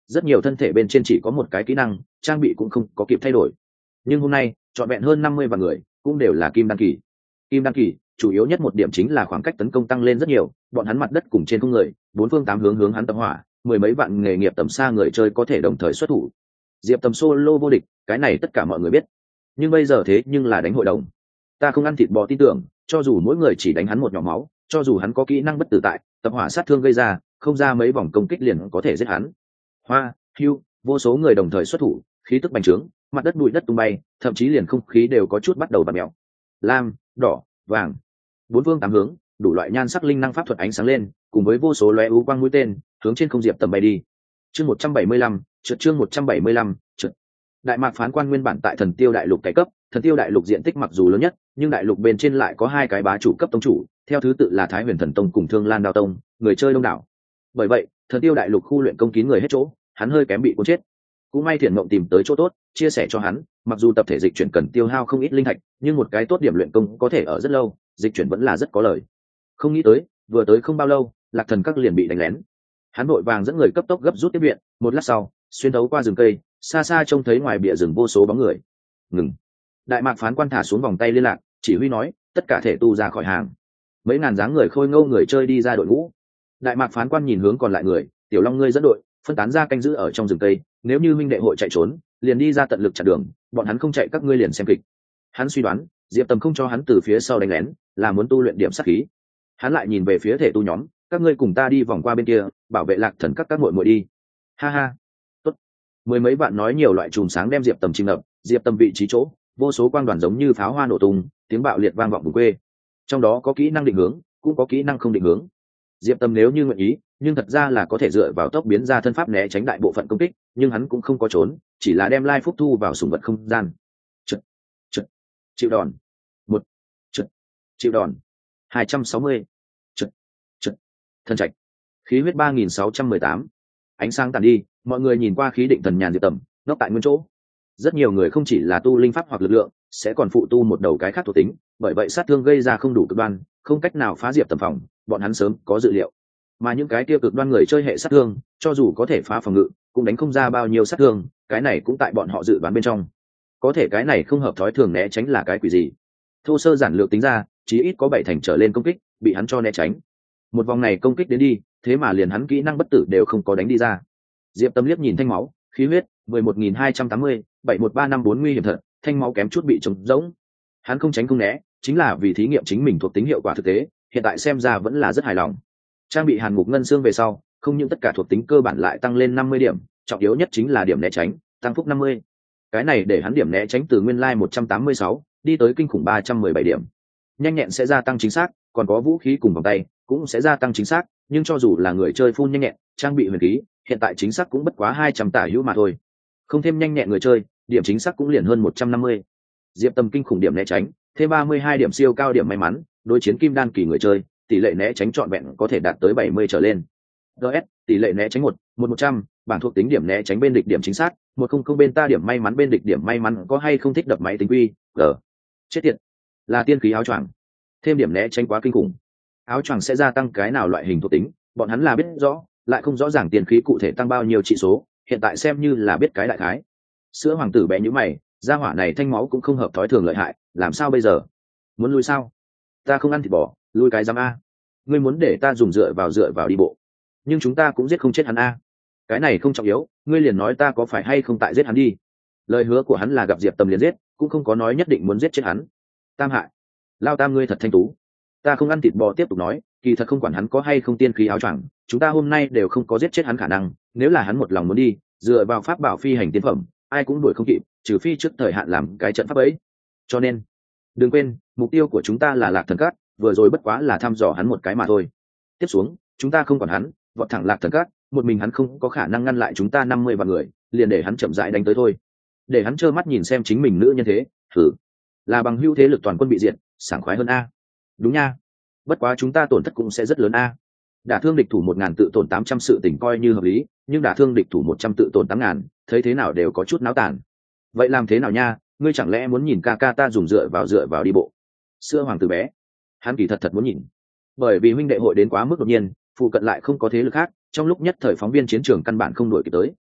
rất nhiều thân thể bên trên chỉ có một cái kỹ năng, trang bị cũng không có kịp thay đổi. Nhưng hôm nay trọn vẹn hơn năm mươi vạn người cũng đều là kim đăng kỳ. Kim đăng kỳ chủ yếu nhất một điểm chính là khoảng cách tấn công tăng lên rất nhiều, bọn hắn mặt đất cùng trên không người, bốn phương tám hướng hướng hắn tập hỏa, mười mấy vạn nghề nghiệp tầm xa người chơi có thể đồng thời xuất thủ. Diệp Tầm solo vô địch, cái này tất cả mọi người biết. Nhưng bây giờ thế nhưng là đánh hội đồng. Ta không ăn thịt bò tin tưởng, cho dù mỗi người chỉ đánh hắn một nhỏ máu, cho dù hắn có kỹ năng bất tử tại, tập hỏa sát thương gây ra, không ra mấy vòng công kích liền có thể giết hắn. Hoa, hưu, vô số người đồng thời xuất thủ, khí tức bành trướng, mặt đất bụi đất tung bay, thậm chí liền không khí đều có chút bắt đầu bặm mèo. Lam, đỏ, vàng, bốn phương tám hướng, đủ loại nhan sắc linh năng pháp thuật ánh sáng lên, cùng với vô số lóe u quang mũi tên, hướng trên không Diệp Tầm bay đi. Chương một trăm bảy mươi lăm, trượt chương một trăm bảy mươi lăm, trượt. Đại Mạc Phán Quan nguyên bản tại Thần Tiêu Đại Lục cải cấp, Thần Tiêu Đại Lục diện tích mặc dù lớn nhất, nhưng đại lục bên trên lại có hai cái bá chủ cấp tông chủ, theo thứ tự là Thái Huyền Thần Tông cùng Thương Lan Đao Tông, người chơi đông đảo. Bởi vậy, Thần Tiêu Đại Lục khu luyện công kín người hết chỗ, hắn hơi kém bị cuốn chết. Cũng may Thiện Mộng tìm tới chỗ tốt, chia sẻ cho hắn, mặc dù tập thể dịch chuyển cần tiêu hao không ít linh thạch, nhưng một cái tốt điểm luyện công có thể ở rất lâu, dịch chuyển vẫn là rất có lợi. Không nghĩ tới, vừa tới không bao lâu, Lạc Thần Các liền bị đánh lén. Hắn vội vàng dẫn người cấp tốc gấp rút tiếp viện, một lát sau, xuyên thấu qua rừng cây, xa xa trông thấy ngoài bìa rừng vô số bóng người. Ngừng. Đại Mạc Phán Quan thả xuống vòng tay liên lạc, chỉ huy nói, tất cả thể tu ra khỏi hàng. Mấy ngàn dáng người khôi ngô người chơi đi ra đội ngũ. Đại Mạc Phán Quan nhìn hướng còn lại người, Tiểu Long ngươi dẫn đội, phân tán ra canh giữ ở trong rừng cây, nếu như minh đệ hội chạy trốn, liền đi ra tận lực chặn đường, bọn hắn không chạy các ngươi liền xem kịch. Hắn suy đoán, Diệp Tầm không cho hắn từ phía sau đánh lén, là muốn tu luyện điểm sát khí. Hắn lại nhìn về phía thể tu nhóm, các ngươi cùng ta đi vòng qua bên kia, bảo vệ Lạc Thần Các các muội muội đi. Ha ha. Tốt. Mười mấy bạn nói nhiều loại chùm sáng đem Diệp Tầm chìm ngập, Diệp Tầm vị trí chỗ, vô số quang đoàn giống như pháo hoa nổ tung, tiếng bạo liệt vang vọng vùng quê. Trong đó có kỹ năng định hướng, cũng có kỹ năng không định hướng. Diệp Tầm nếu như nguyện ý, nhưng thật ra là có thể dựa vào tốc biến ra thân pháp né tránh đại bộ phận công kích, nhưng hắn cũng không có trốn, chỉ là đem lai phúc thu vào sủng vật không gian. Trượt, trượt, chịu đòn. Một, trượt, chịu đòn. Hai trăm sáu mươi. Trượt, trượt, thân trạch. Khí huyết ba nghìn sáu trăm mười tám. Ánh sáng tàn đi, mọi người nhìn qua khí định thần nhàn Diệp Tầm, ngốc tại nguyên chỗ. Rất nhiều người không chỉ là tu linh pháp hoặc lực lượng, sẽ còn phụ tu một đầu cái khác thuộc tính, bởi vậy sát thương gây ra không đủ cực đoan, không cách nào phá Diệp Tầm phòng, bọn hắn sớm có dự liệu. Mà những cái tiêu cực đoan người chơi hệ sát thương, cho dù có thể phá phòng ngự, cũng đánh không ra bao nhiêu sát thương, cái này cũng tại bọn họ dự đoán bên trong. Có thể cái này không hợp thói thường né tránh là cái quỷ gì? Thô sơ giản lược tính ra, chí ít có bảy thành trở lên công kích, bị hắn cho né tránh. Một vòng này công kích đến đi, thế mà liền hắn kỹ năng bất tử đều không có đánh đi ra. Diệp Tâm liếc nhìn thanh máu, khí huyết mười một nghìn hai trăm tám mươi, bảy một ba năm bốn nguy hiểm thật, thanh máu kém chút bị trống rỗng. Hắn không tránh không né, chính là vì thí nghiệm chính mình thuộc tính hiệu quả thực tế, hiện tại xem ra vẫn là rất hài lòng. Trang bị Hàn Ngục Ngân Xương về sau, không những tất cả thuộc tính cơ bản lại tăng lên năm mươi điểm, trọng yếu nhất chính là điểm né tránh, tăng phúc năm mươi. Cái này để hắn điểm né tránh từ nguyên lai một trăm tám mươi sáu đi tới kinh khủng ba trăm mười bảy điểm. Nhanh nhẹn sẽ gia tăng chính xác, còn có vũ khí cùng vòng tay cũng sẽ gia tăng chính xác, nhưng cho dù là người chơi full nhanh nhẹn, trang bị huyền khí, hiện tại chính xác cũng bất quá hai trăm tả hữu mà thôi. Không thêm nhanh nhẹn người chơi, điểm chính xác cũng liền hơn một trăm năm mươi. Diệp Tâm kinh khủng điểm né tránh, thêm ba mươi hai điểm siêu cao điểm may mắn, đối chiến kim đan kỳ người chơi, tỷ lệ né tránh trọn vẹn có thể đạt tới bảy mươi trở lên. ds tỷ lệ né tránh một một một trăm, bảng thuộc tính điểm né tránh bên địch điểm chính xác một không không bên ta điểm may mắn bên địch điểm may mắn có hay không thích đập máy tính quy g chết tiệt, là tiên khí áo choàng, thêm điểm né tránh quá kinh khủng. Áo choàng sẽ gia tăng cái nào loại hình thuộc tính, bọn hắn là biết rõ, lại không rõ ràng tiên khí cụ thể tăng bao nhiêu trị số, hiện tại xem như là biết cái đại khái. Sữa hoàng tử bé như mày, gia hỏa này thanh máu cũng không hợp thói thường lợi hại, làm sao bây giờ? Muốn lui sao? Ta không ăn thịt bò, lui cái giám a. Ngươi muốn để ta dùng dựa vào dựa vào đi bộ, nhưng chúng ta cũng giết không chết hắn a. Cái này không trọng yếu, ngươi liền nói ta có phải hay không tại giết hắn đi. Lời hứa của hắn là gặp Diệp Tâm liền giết, cũng không có nói nhất định muốn giết chết hắn. Tam hại, lao tam ngươi thật thanh tú. Ta không ăn thịt bò tiếp tục nói, kỳ thật không quản hắn có hay không tiên khí áo choàng, chúng ta hôm nay đều không có giết chết hắn khả năng, nếu là hắn một lòng muốn đi, dựa vào pháp bảo phi hành tiên phẩm, ai cũng đuổi không kịp, trừ phi trước thời hạn làm cái trận pháp ấy. Cho nên, đừng quên, mục tiêu của chúng ta là Lạc Thần Cát, vừa rồi bất quá là thăm dò hắn một cái mà thôi. Tiếp xuống, chúng ta không quản hắn, vọt thẳng Lạc Thần Cát, một mình hắn không có khả năng ngăn lại chúng ta năm mươi vạn người, liền để hắn chậm rãi đánh tới thôi. Để hắn trơ mắt nhìn xem chính mình nữ nhân thế, thử là bằng hữu thế lực toàn quân bị diệt, sảng khoái hơn a. Đúng nha. Bất quá chúng ta tổn thất cũng sẽ rất lớn a. Đả thương địch thủ một ngàn tự tổn tám trăm sự tình coi như hợp lý, nhưng đả thương địch thủ một trăm tự tổn tám ngàn, thấy thế nào đều có chút náo tàn. Vậy làm thế nào nha, ngươi chẳng lẽ muốn nhìn ca ca ta dùng dựa vào dựa vào đi bộ? Sữa hoàng tử bé, hắn kỳ thật thật muốn nhìn, bởi vì huynh đệ hội đến quá mức đột nhiên, phụ cận lại không có thế lực khác, trong lúc nhất thời phóng viên chiến trường căn bản không đuổi kịp tới.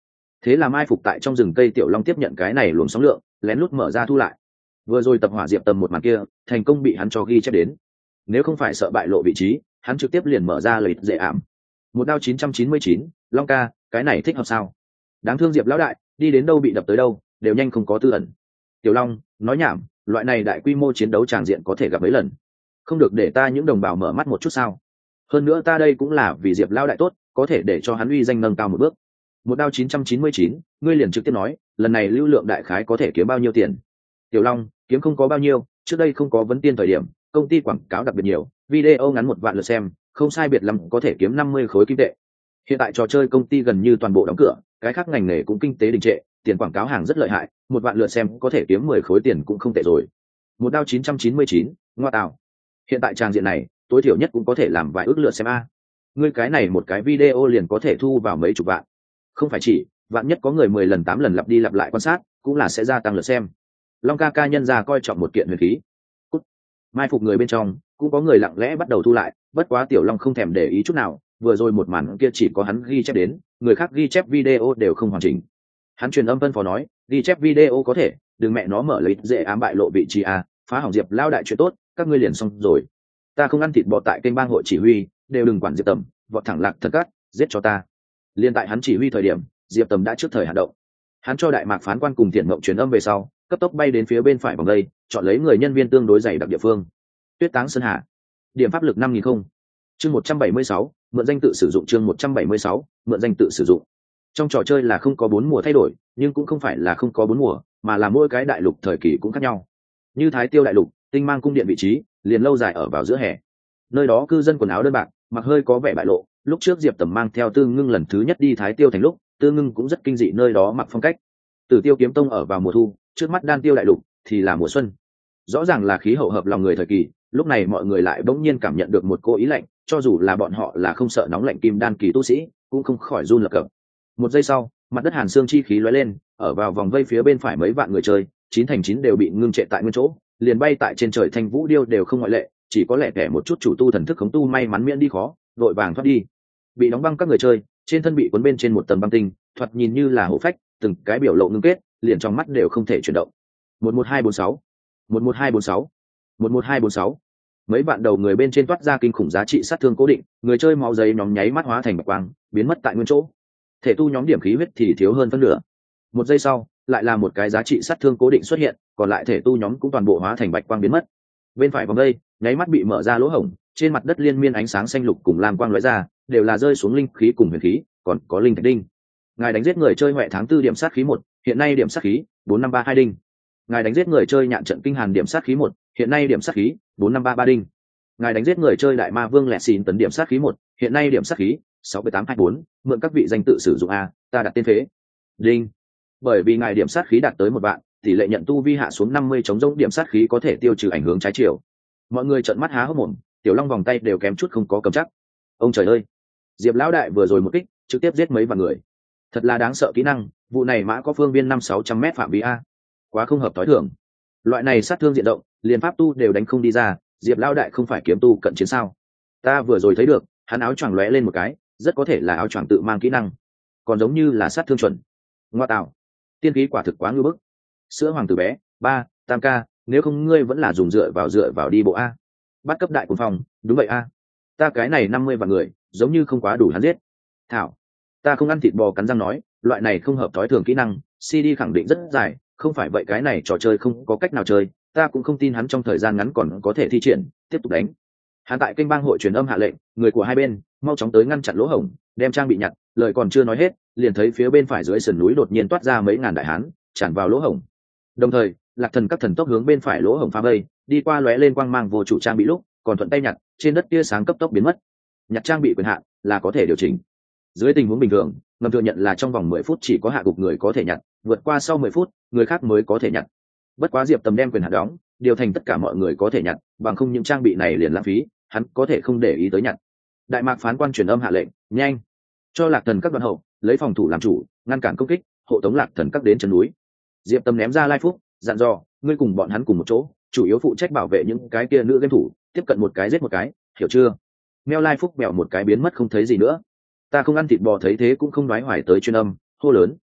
Thế là mai phục tại trong rừng cây Tiểu Long tiếp nhận cái này luồng sóng lượng, lén lút mở ra thu lại. Vừa rồi tập hỏa diệp tầm một màn kia thành công bị hắn cho ghi chép đến, nếu không phải sợ bại lộ vị trí, hắn trực tiếp liền mở ra lời dễ ảm. Một đao chín trăm chín mươi chín, Long ca, cái này thích hợp sao? Đáng thương Diệp lão đại, đi đến đâu bị đập tới đâu, đều nhanh không có tư ẩn. Tiểu Long, nói nhảm, loại này đại quy mô chiến đấu tràng diện có thể gặp mấy lần, không được để ta những đồng bào mở mắt một chút sao? Hơn nữa ta đây cũng là vì Diệp lão đại tốt, có thể để cho hắn uy danh nâng cao một bước. Một đao chín trăm chín mươi chín, ngươi liền trực tiếp nói, lần này lưu lượng đại khái có thể kiếm bao nhiêu tiền? Tiểu Long, kiếm không có bao nhiêu, trước đây không có vấn tiên thời điểm, công ty quảng cáo đặc biệt nhiều, video ngắn một vạn lượt xem, không sai biệt lắm có thể kiếm năm mươi khối kim tệ. Hiện tại trò chơi công ty gần như toàn bộ đóng cửa, cái khác ngành nghề cũng kinh tế đình trệ, tiền quảng cáo hàng rất lợi hại, một vạn lượt xem có thể kiếm mười khối tiền cũng không tệ rồi. Một đao chín trăm chín mươi chín, ngoa tạo. Hiện tại trang diện này, tối thiểu nhất cũng có thể làm vài ước lượt xem a. Ngươi cái này một cái video liền có thể thu vào mấy chục vạn. Không phải chỉ, vạn nhất có người mười lần tám lần lặp đi lặp lại quan sát, cũng là sẽ gia tăng lượt xem. Long ca ca nhân ra coi trọng một kiện huyền khí. Cút. Mai phục người bên trong, cũng có người lặng lẽ bắt đầu thu lại, bất quá Tiểu Long không thèm để ý chút nào, vừa rồi một màn kia chỉ có hắn ghi chép đến, người khác ghi chép video đều không hoàn chỉnh. Hắn truyền âm phân phó nói, ghi chép video có thể, đừng mẹ nó mở lấy dễ ám bại lộ vị trí a, phá hỏng Diệp lao đại chuyện tốt, các ngươi liền xong rồi. Ta không ăn thịt bò tại kênh bang hội chỉ huy, đều đừng quản Diệp Tầm, vọt thẳng lạc thật cắt, giết cho ta. Liên tại hắn chỉ huy thời điểm, Diệp Tầm đã trước thời hoạt động. Hắn cho đại mạc phán quan cùng Tiền Mộng truyền âm về sau, cấp tốc bay đến phía bên phải vòng đây, chọn lấy người nhân viên tương đối dày đặc địa phương. Tuyết Táng Sơn Hà, điểm pháp lực năm nghìn không. Chương một trăm bảy mươi sáu, mượn danh tự sử dụng chương một trăm bảy mươi sáu, mượn danh tự sử dụng. Trong trò chơi là không có bốn mùa thay đổi, nhưng cũng không phải là không có bốn mùa, mà là mỗi cái đại lục thời kỳ cũng khác nhau. Như Thái Tiêu đại lục, Tinh Mang cung điện vị trí, liền lâu dài ở vào giữa hè. Nơi đó cư dân quần áo đơn bạc, mặc hơi có vẻ bại lộ, lúc trước Diệp Tầm mang theo Tư Ngưng lần thứ nhất đi Thái Tiêu thành lúc, Tư Ngưng cũng rất kinh dị nơi đó mặc phong cách. Tử Tiêu kiếm tông ở vào mùa thu, trước mắt Đan Tiêu đại lục thì là mùa xuân. Rõ ràng là khí hậu hợp lòng người thời kỳ, lúc này mọi người lại bỗng nhiên cảm nhận được một cô ý lạnh, cho dù là bọn họ là không sợ nóng lạnh kim đan kỳ tu sĩ, cũng không khỏi run lập cập. Một giây sau, mặt đất hàn xương chi khí lóe lên, ở vào vòng vây phía bên phải mấy vạn người chơi, chín thành chín đều bị ngưng trệ tại nguyên chỗ, liền bay tại trên trời thanh vũ điêu đều không ngoại lệ, chỉ có lẻ tẻ một chút chủ tu thần thức khống tu may mắn miễn đi khó, đội vàng thoát đi. Bị đóng băng các người chơi, trên thân bị cuốn bên trên một tầng băng tinh, thoạt nhìn như là hổ phách, từng cái biểu lộ ngưng kết, liền trong mắt đều không thể chuyển động. Một một hai bốn sáu, một một hai bốn sáu, một một hai bốn sáu. Mấy bạn đầu người bên trên toát ra kinh khủng giá trị sát thương cố định, người chơi máu giấy nhóm nháy mắt hóa thành bạch quang, biến mất tại nguyên chỗ. Thể tu nhóm điểm khí huyết thì thiếu hơn phân nửa. Một giây sau, lại là một cái giá trị sát thương cố định xuất hiện, còn lại thể tu nhóm cũng toàn bộ hóa thành bạch quang biến mất. Bên phải vòng đây, nháy mắt bị mở ra lỗ hổng, trên mặt đất liên miên ánh sáng xanh lục cùng lam quang lóe ra, đều là rơi xuống linh khí cùng huyền khí, còn có linh thạch đinh. Ngài đánh giết người chơi huệ tháng tư điểm sát khí một, hiện nay điểm sát khí bốn năm ba hai đinh. Ngài đánh giết người chơi nhạn trận kinh hàn điểm sát khí một, hiện nay điểm sát khí bốn năm ba ba đinh. Ngài đánh giết người chơi đại ma vương lẹ xìn tấn điểm sát khí một, hiện nay điểm sát khí sáu tám hai bốn, mượn các vị danh tự sử dụng a, ta đặt tên phế. Đinh. Bởi vì ngài điểm sát khí đạt tới một vạn, tỷ lệ nhận tu vi hạ xuống năm mươi chống rỗng điểm sát khí có thể tiêu trừ ảnh hưởng trái chiều. Mọi người trợn mắt há hốc mồm, Tiểu Long vòng tay đều kém chút không có cầm chắc. Ông trời ơi, Diệp lão đại vừa rồi một kích, trực tiếp giết mấy vạn người. Thật là đáng sợ kỹ năng, vụ này mã có phương viên năm sáu trăm mét phạm vi a. Quá không hợp tối thường. Loại này sát thương diện rộng, liền pháp tu đều đánh không đi ra, Diệp lão đại không phải kiếm tu cận chiến sao? Ta vừa rồi thấy được, hắn áo choàng lóe lên một cái, rất có thể là áo choàng tự mang kỹ năng, còn giống như là sát thương chuẩn. Ngoa tạo, tiên khí quả thực quá ngưu bức. Sữa hoàng tử bé, ba, tam ca, nếu không ngươi vẫn là dùng dựa vào dựa vào đi bộ a. Bắt cấp đại quân phòng, đúng vậy a. Ta cái này năm mươi vạn người, giống như không quá đủ hắn giết. Thảo, ta không ăn thịt bò cắn răng nói, loại này không hợp thói thường kỹ năng, xê đê khẳng định rất dài, không phải vậy cái này trò chơi không có cách nào chơi, ta cũng không tin hắn trong thời gian ngắn còn có thể thi triển, tiếp tục đánh. Hắn tại kênh bang hội truyền âm hạ lệnh, người của hai bên mau chóng tới ngăn chặn lỗ hổng, đem trang bị nhặt, lời còn chưa nói hết, liền thấy phía bên phải dưới sườn núi đột nhiên toát ra mấy ngàn đại hán, tràn vào lỗ hổng. Đồng thời, Lạc Thần các thần tốc hướng bên phải lỗ hổng phá vây, đi qua lóe lên quang mang vô chủ trang bị lúc, còn thuận tay nhặt, trên đất tia sáng cấp tốc biến mất. Nhặt trang bị quyền hạn là có thể điều chỉnh. Dưới tình huống bình thường, ngầm thừa nhận là trong vòng mười phút chỉ có hạ gục người có thể nhặt, vượt qua sau mười phút, người khác mới có thể nhặt. Bất quá Diệp Tầm đem quyền hạn đóng, điều thành tất cả mọi người có thể nhặt, bằng không những trang bị này liền lãng phí, hắn có thể không để ý tới nhặt. Đại mạc phán quan truyền âm hạ lệnh, nhanh cho Lạc Thần các đoàn hậu lấy phòng thủ làm chủ, ngăn cản công kích, hộ tống Lạc Thần các đến chân núi. Diệp Tầm ném ra lai phúc, dặn dò, ngươi cùng bọn hắn cùng một chỗ, chủ yếu phụ trách bảo vệ những cái kia nữ game thủ, tiếp cận một cái giết một cái, hiểu chưa? Meo lai phúc bèo một cái biến mất không thấy gì nữa. Ta không ăn thịt bò thấy thế cũng không đoái hoài tới chuyên âm, hô lớn,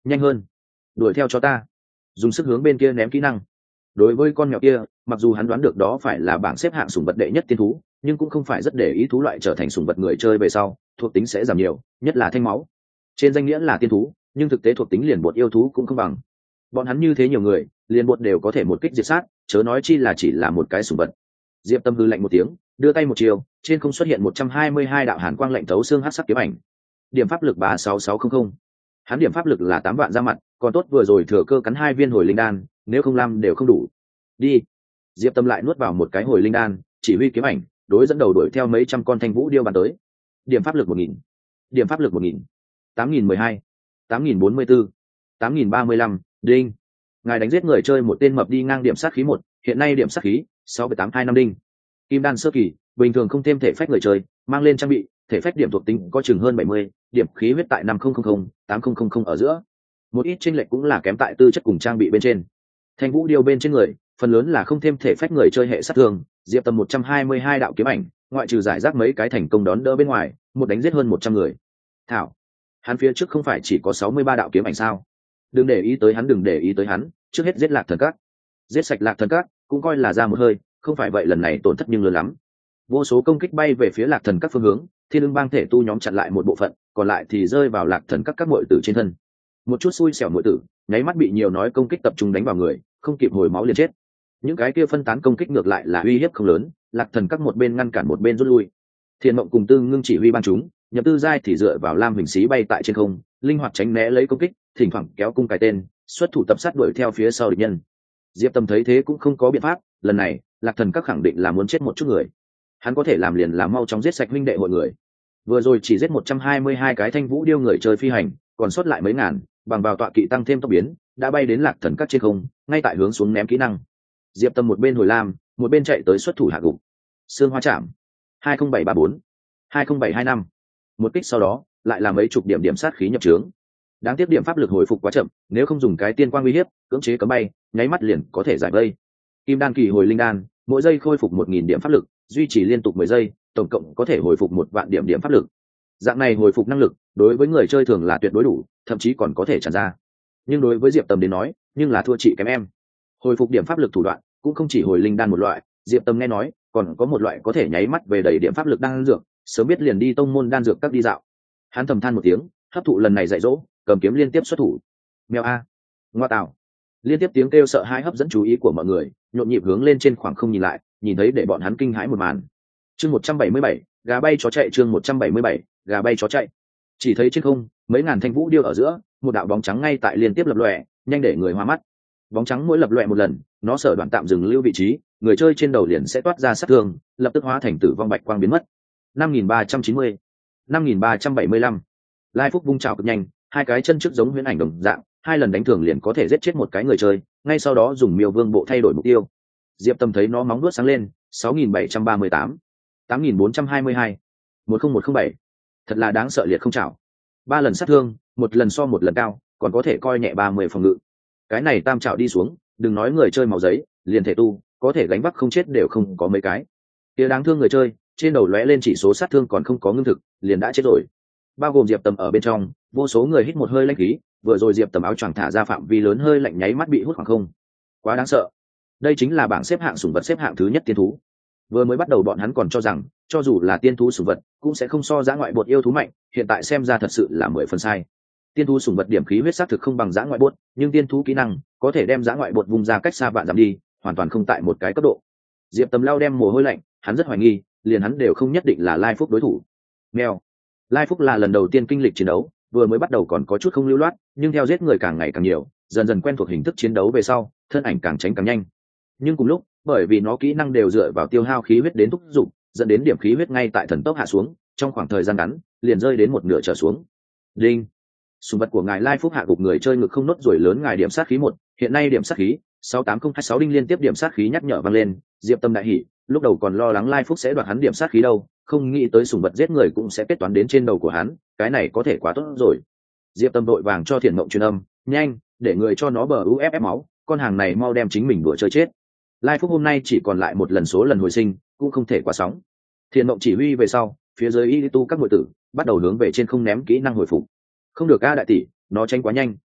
nhanh hơn, đuổi theo cho ta, dùng sức hướng bên kia ném kỹ năng. Đối với con mèo kia, mặc dù hắn đoán được đó phải là bảng xếp hạng sủng vật đệ nhất tiên thú, nhưng cũng không phải rất để ý thú loại trở thành sủng vật người chơi về sau thuộc tính sẽ giảm nhiều, nhất là thanh máu. Trên danh nghĩa là tiên thú, nhưng thực tế thuộc tính liền bột yêu thú cũng không bằng. Bọn hắn như thế nhiều người, liền bột đều có thể một kích diệt sát, chớ nói chi là chỉ là một cái sủng vật. Diệp Tâm hư lạnh một tiếng, đưa tay một chiều, trên không xuất hiện một trăm hai mươi hai đạo hàn quang lạnh thấu xương hắc sắc kiếm ảnh. Điểm pháp lực ba sáu sáu không không. Hắn điểm pháp lực là tám vạn ra mặt, còn tốt vừa rồi thừa cơ cắn hai viên hồi linh đan, nếu không lam đều không đủ. Đi. Diệp Tâm lại nuốt vào một cái hồi linh đan, chỉ huy kiếm ảnh, đối dẫn đầu đuổi theo mấy trăm con thanh vũ điêu bắn tới. Điểm pháp lực một nghìn. Điểm pháp lực một nghìn. tám nghìn mười hai. tám nghìn bốn mươi bốn. tám nghìn ba mươi lăm. Đinh. Ngài đánh giết người chơi một tên mập đi ngang điểm sát khí một, hiện nay điểm sát khí sáu tám hai năm đinh. Kim đan sơ kỳ, bình thường không thêm thể phách người chơi, mang lên trang bị, thể phách điểm thuộc tính có chừng hơn bảy mươi, điểm khí huyết tại năm nghìn, tám nghìn ở giữa. Một ít chênh lệch cũng là kém tại tư chất cùng trang bị bên trên. Thanh vũ điêu bên trên người, phần lớn là không thêm thể phách người chơi hệ sát thương, Diệp Tâm một trăm hai mươi hai đạo kiếm ảnh, ngoại trừ giải rác mấy cái thành công đón đỡ bên ngoài, một đánh giết hơn một trăm người. Thảo, hắn phía trước không phải chỉ có sáu mươi ba đạo kiếm ảnh sao? Đừng để ý tới hắn, đừng để ý tới hắn, trước hết giết Lạc Thần Các. Giết sạch Lạc Thần Các, cũng coi là ra một hơi, không phải vậy lần này tổn thất nhưng lớn lắm. Vô số công kích bay về phía Lạc Thần Các phương hướng, Thiên Ưng bang thể tu nhóm chặn lại một bộ phận, còn lại thì rơi vào Lạc Thần Các các muội tử trên thân. Một chút xui xẻo muội tử, nháy mắt bị nhiều nói công kích tập trung đánh vào người, không kịp hồi máu liền chết. Những cái kia phân tán công kích ngược lại là uy hiếp không lớn, Lạc Thần Các một bên ngăn cản một bên rút lui. Thiên Mộng cùng Tư Ngưng chỉ huy ban chúng, nhập tư giai thì dựa vào lam hình xí bay tại trên không, linh hoạt tránh né lấy công kích, thỉnh thoảng kéo cung cái tên, xuất thủ tập sát đuổi theo phía sau địch nhân. Diệp Tâm thấy thế cũng không có biện pháp, lần này Lạc Thần Các khẳng định là muốn chết một chút người. Hắn có thể làm liền là mau chóng giết sạch huynh đệ hội người. Vừa rồi chỉ giết một trăm hai mươi hai cái thanh vũ điêu người chơi phi hành, còn sót lại mấy ngàn, bằng vào tọa kỵ tăng thêm tốc biến, đã bay đến Lạc Thần Các trên không, ngay tại hướng xuống ném kỹ năng. Diệp Tâm một bên hồi lam, một bên chạy tới xuất thủ hạ gục. Sương Hoa Trảm hai không bảy ba bốn, hai không bảy hai năm. Một kích sau đó, lại là mấy chục điểm điểm sát khí nhập trướng. Đáng tiếc điểm pháp lực hồi phục quá chậm, nếu không dùng cái tiên quang uy hiếp, cưỡng chế cấm bay, nháy mắt liền có thể giải vây. Kim đan kỳ hồi linh đan, mỗi giây khôi phục một nghìn điểm pháp lực, duy trì liên tục mười giây, tổng cộng có thể hồi phục một vạn điểm điểm pháp lực. Dạng này hồi phục năng lực, đối với người chơi thường là tuyệt đối đủ, thậm chí còn có thể tràn ra. Nhưng đối với Diệp Tâm đến nói, nhưng là thua chị kém em. Hồi phục điểm pháp lực thủ đoạn, cũng không chỉ hồi linh đan một loại, Diệp Tâm nghe nói, còn có một loại có thể nháy mắt về đầy điểm pháp lực đan dược, sớm biết liền đi tông môn đan dược các đi dạo. Hắn thầm than một tiếng, hấp thụ lần này dạy dỗ, cầm kiếm liên tiếp xuất thủ. Mèo a, ngoa tạo. Liên tiếp tiếng kêu sợ hãi hấp dẫn chú ý của mọi người, nhộn nhịp hướng lên trên khoảng không nhìn lại, nhìn thấy để bọn hắn kinh hãi một màn. Chương một trăm bảy mươi bảy, gà bay chó chạy, chương một trăm bảy mươi bảy, gà bay chó chạy. Chỉ thấy trên không, mấy ngàn thanh vũ điêu ở giữa, một đạo bóng trắng ngay tại liên tiếp lập lòe, nhanh để người hoa mắt. Bóng trắng mỗi lập lòe một lần, nó sở đoạn tạm dừng lưu vị trí, người chơi trên đầu liền sẽ toát ra sát thương, lập tức hóa thành tử vong bạch quang biến mất. năm nghìn ba trăm chín mươi, năm nghìn ba trăm bảy mươi lăm. Lai Phúc vung trào cực nhanh, hai cái chân trước giống huyễn ảnh đồng dạng, hai lần đánh thường liền có thể giết chết một cái người chơi, ngay sau đó dùng miêu vương bộ thay đổi mục tiêu. Diệp Tâm thấy nó móng vuốt sáng lên, sáu nghìn bảy trăm ba mươi tám, tám nghìn bốn trăm hai mươi hai, một không một không bảy. Thật là đáng sợ liệt không trảo. Ba lần sát thương, một lần so một lần cao, còn có thể coi nhẹ ba mươi phòng ngự. Cái này tam trảo đi xuống, đừng nói người chơi màu giấy, liền thể tu, có thể gánh vác không chết đều không có mấy cái. Kia đáng thương người chơi, trên đầu lóe lên chỉ số sát thương còn không có ngưng thực, liền đã chết rồi. Bao gồm Diệp Tâm ở bên trong, vô số người hít một hơi lãnh khí, vừa rồi Diệp Tâm áo choàng thả ra phạm vi lớn hơi lạnh nháy mắt bị hút khoảng không. Quá đáng sợ. Đây chính là bảng xếp hạng sủng vật xếp hạng thứ nhất tiên thú. Vừa mới bắt đầu bọn hắn còn cho rằng, cho dù là tiên thú sủng vật, cũng sẽ không so dã ngoại bột yêu thú mạnh, hiện tại xem ra thật sự là mười phần sai. Tiên thú sủng vật điểm khí huyết sát thực không bằng dã ngoại bột, nhưng tiên thú kỹ năng có thể đem dã ngoại bột vùng ra cách xa vạn dặm đi, hoàn toàn không tại một cái cấp độ. Diệp Tâm lao đem mồ hôi lạnh, hắn rất hoài nghi, liền hắn đều không nhất định là Lai Phúc đối thủ. Mèo. Lai Phúc là lần đầu tiên kinh lịch chiến đấu, vừa mới bắt đầu còn có chút không lưu loát, nhưng theo giết người càng ngày càng nhiều, dần dần quen thuộc hình thức chiến đấu về sau, thân ảnh càng tránh càng nhanh. Nhưng cùng lúc, bởi vì nó kỹ năng đều dựa vào tiêu hao khí huyết đến thúc giục, dẫn đến điểm khí huyết ngay tại thần tốc hạ xuống, trong khoảng thời gian ngắn, liền rơi đến một nửa trở xuống. Đinh. Sùng vật của ngài Lai Phúc hạ gục người chơi ngực không nốt rồi lớn ngài điểm sát khí một, hiện nay điểm sát khí sáu tám không hai sáu đinh liên tiếp điểm sát khí nhắc nhở vang lên, Diệp Tâm đại hỉ, lúc đầu còn lo lắng Lai Phúc sẽ đoạt hắn điểm sát khí đâu, không nghĩ tới sùng vật giết người cũng sẽ kết toán đến trên đầu của hắn, cái này có thể quá tốt rồi. Diệp Tâm đội vàng cho Thiện Mộng truyền âm, nhanh, để người cho nó bờ u ép ép máu, con hàng này mau đem chính mình đùa chơi chết. Lai Phúc hôm nay chỉ còn lại một lần số lần hồi sinh, cũng không thể quá sóng. Thiện Mộng chỉ huy về sau, phía dưới y tu các muội tử bắt đầu hướng về trên không ném kỹ năng hồi phục. Không được a đại tỷ, nó tranh quá nhanh,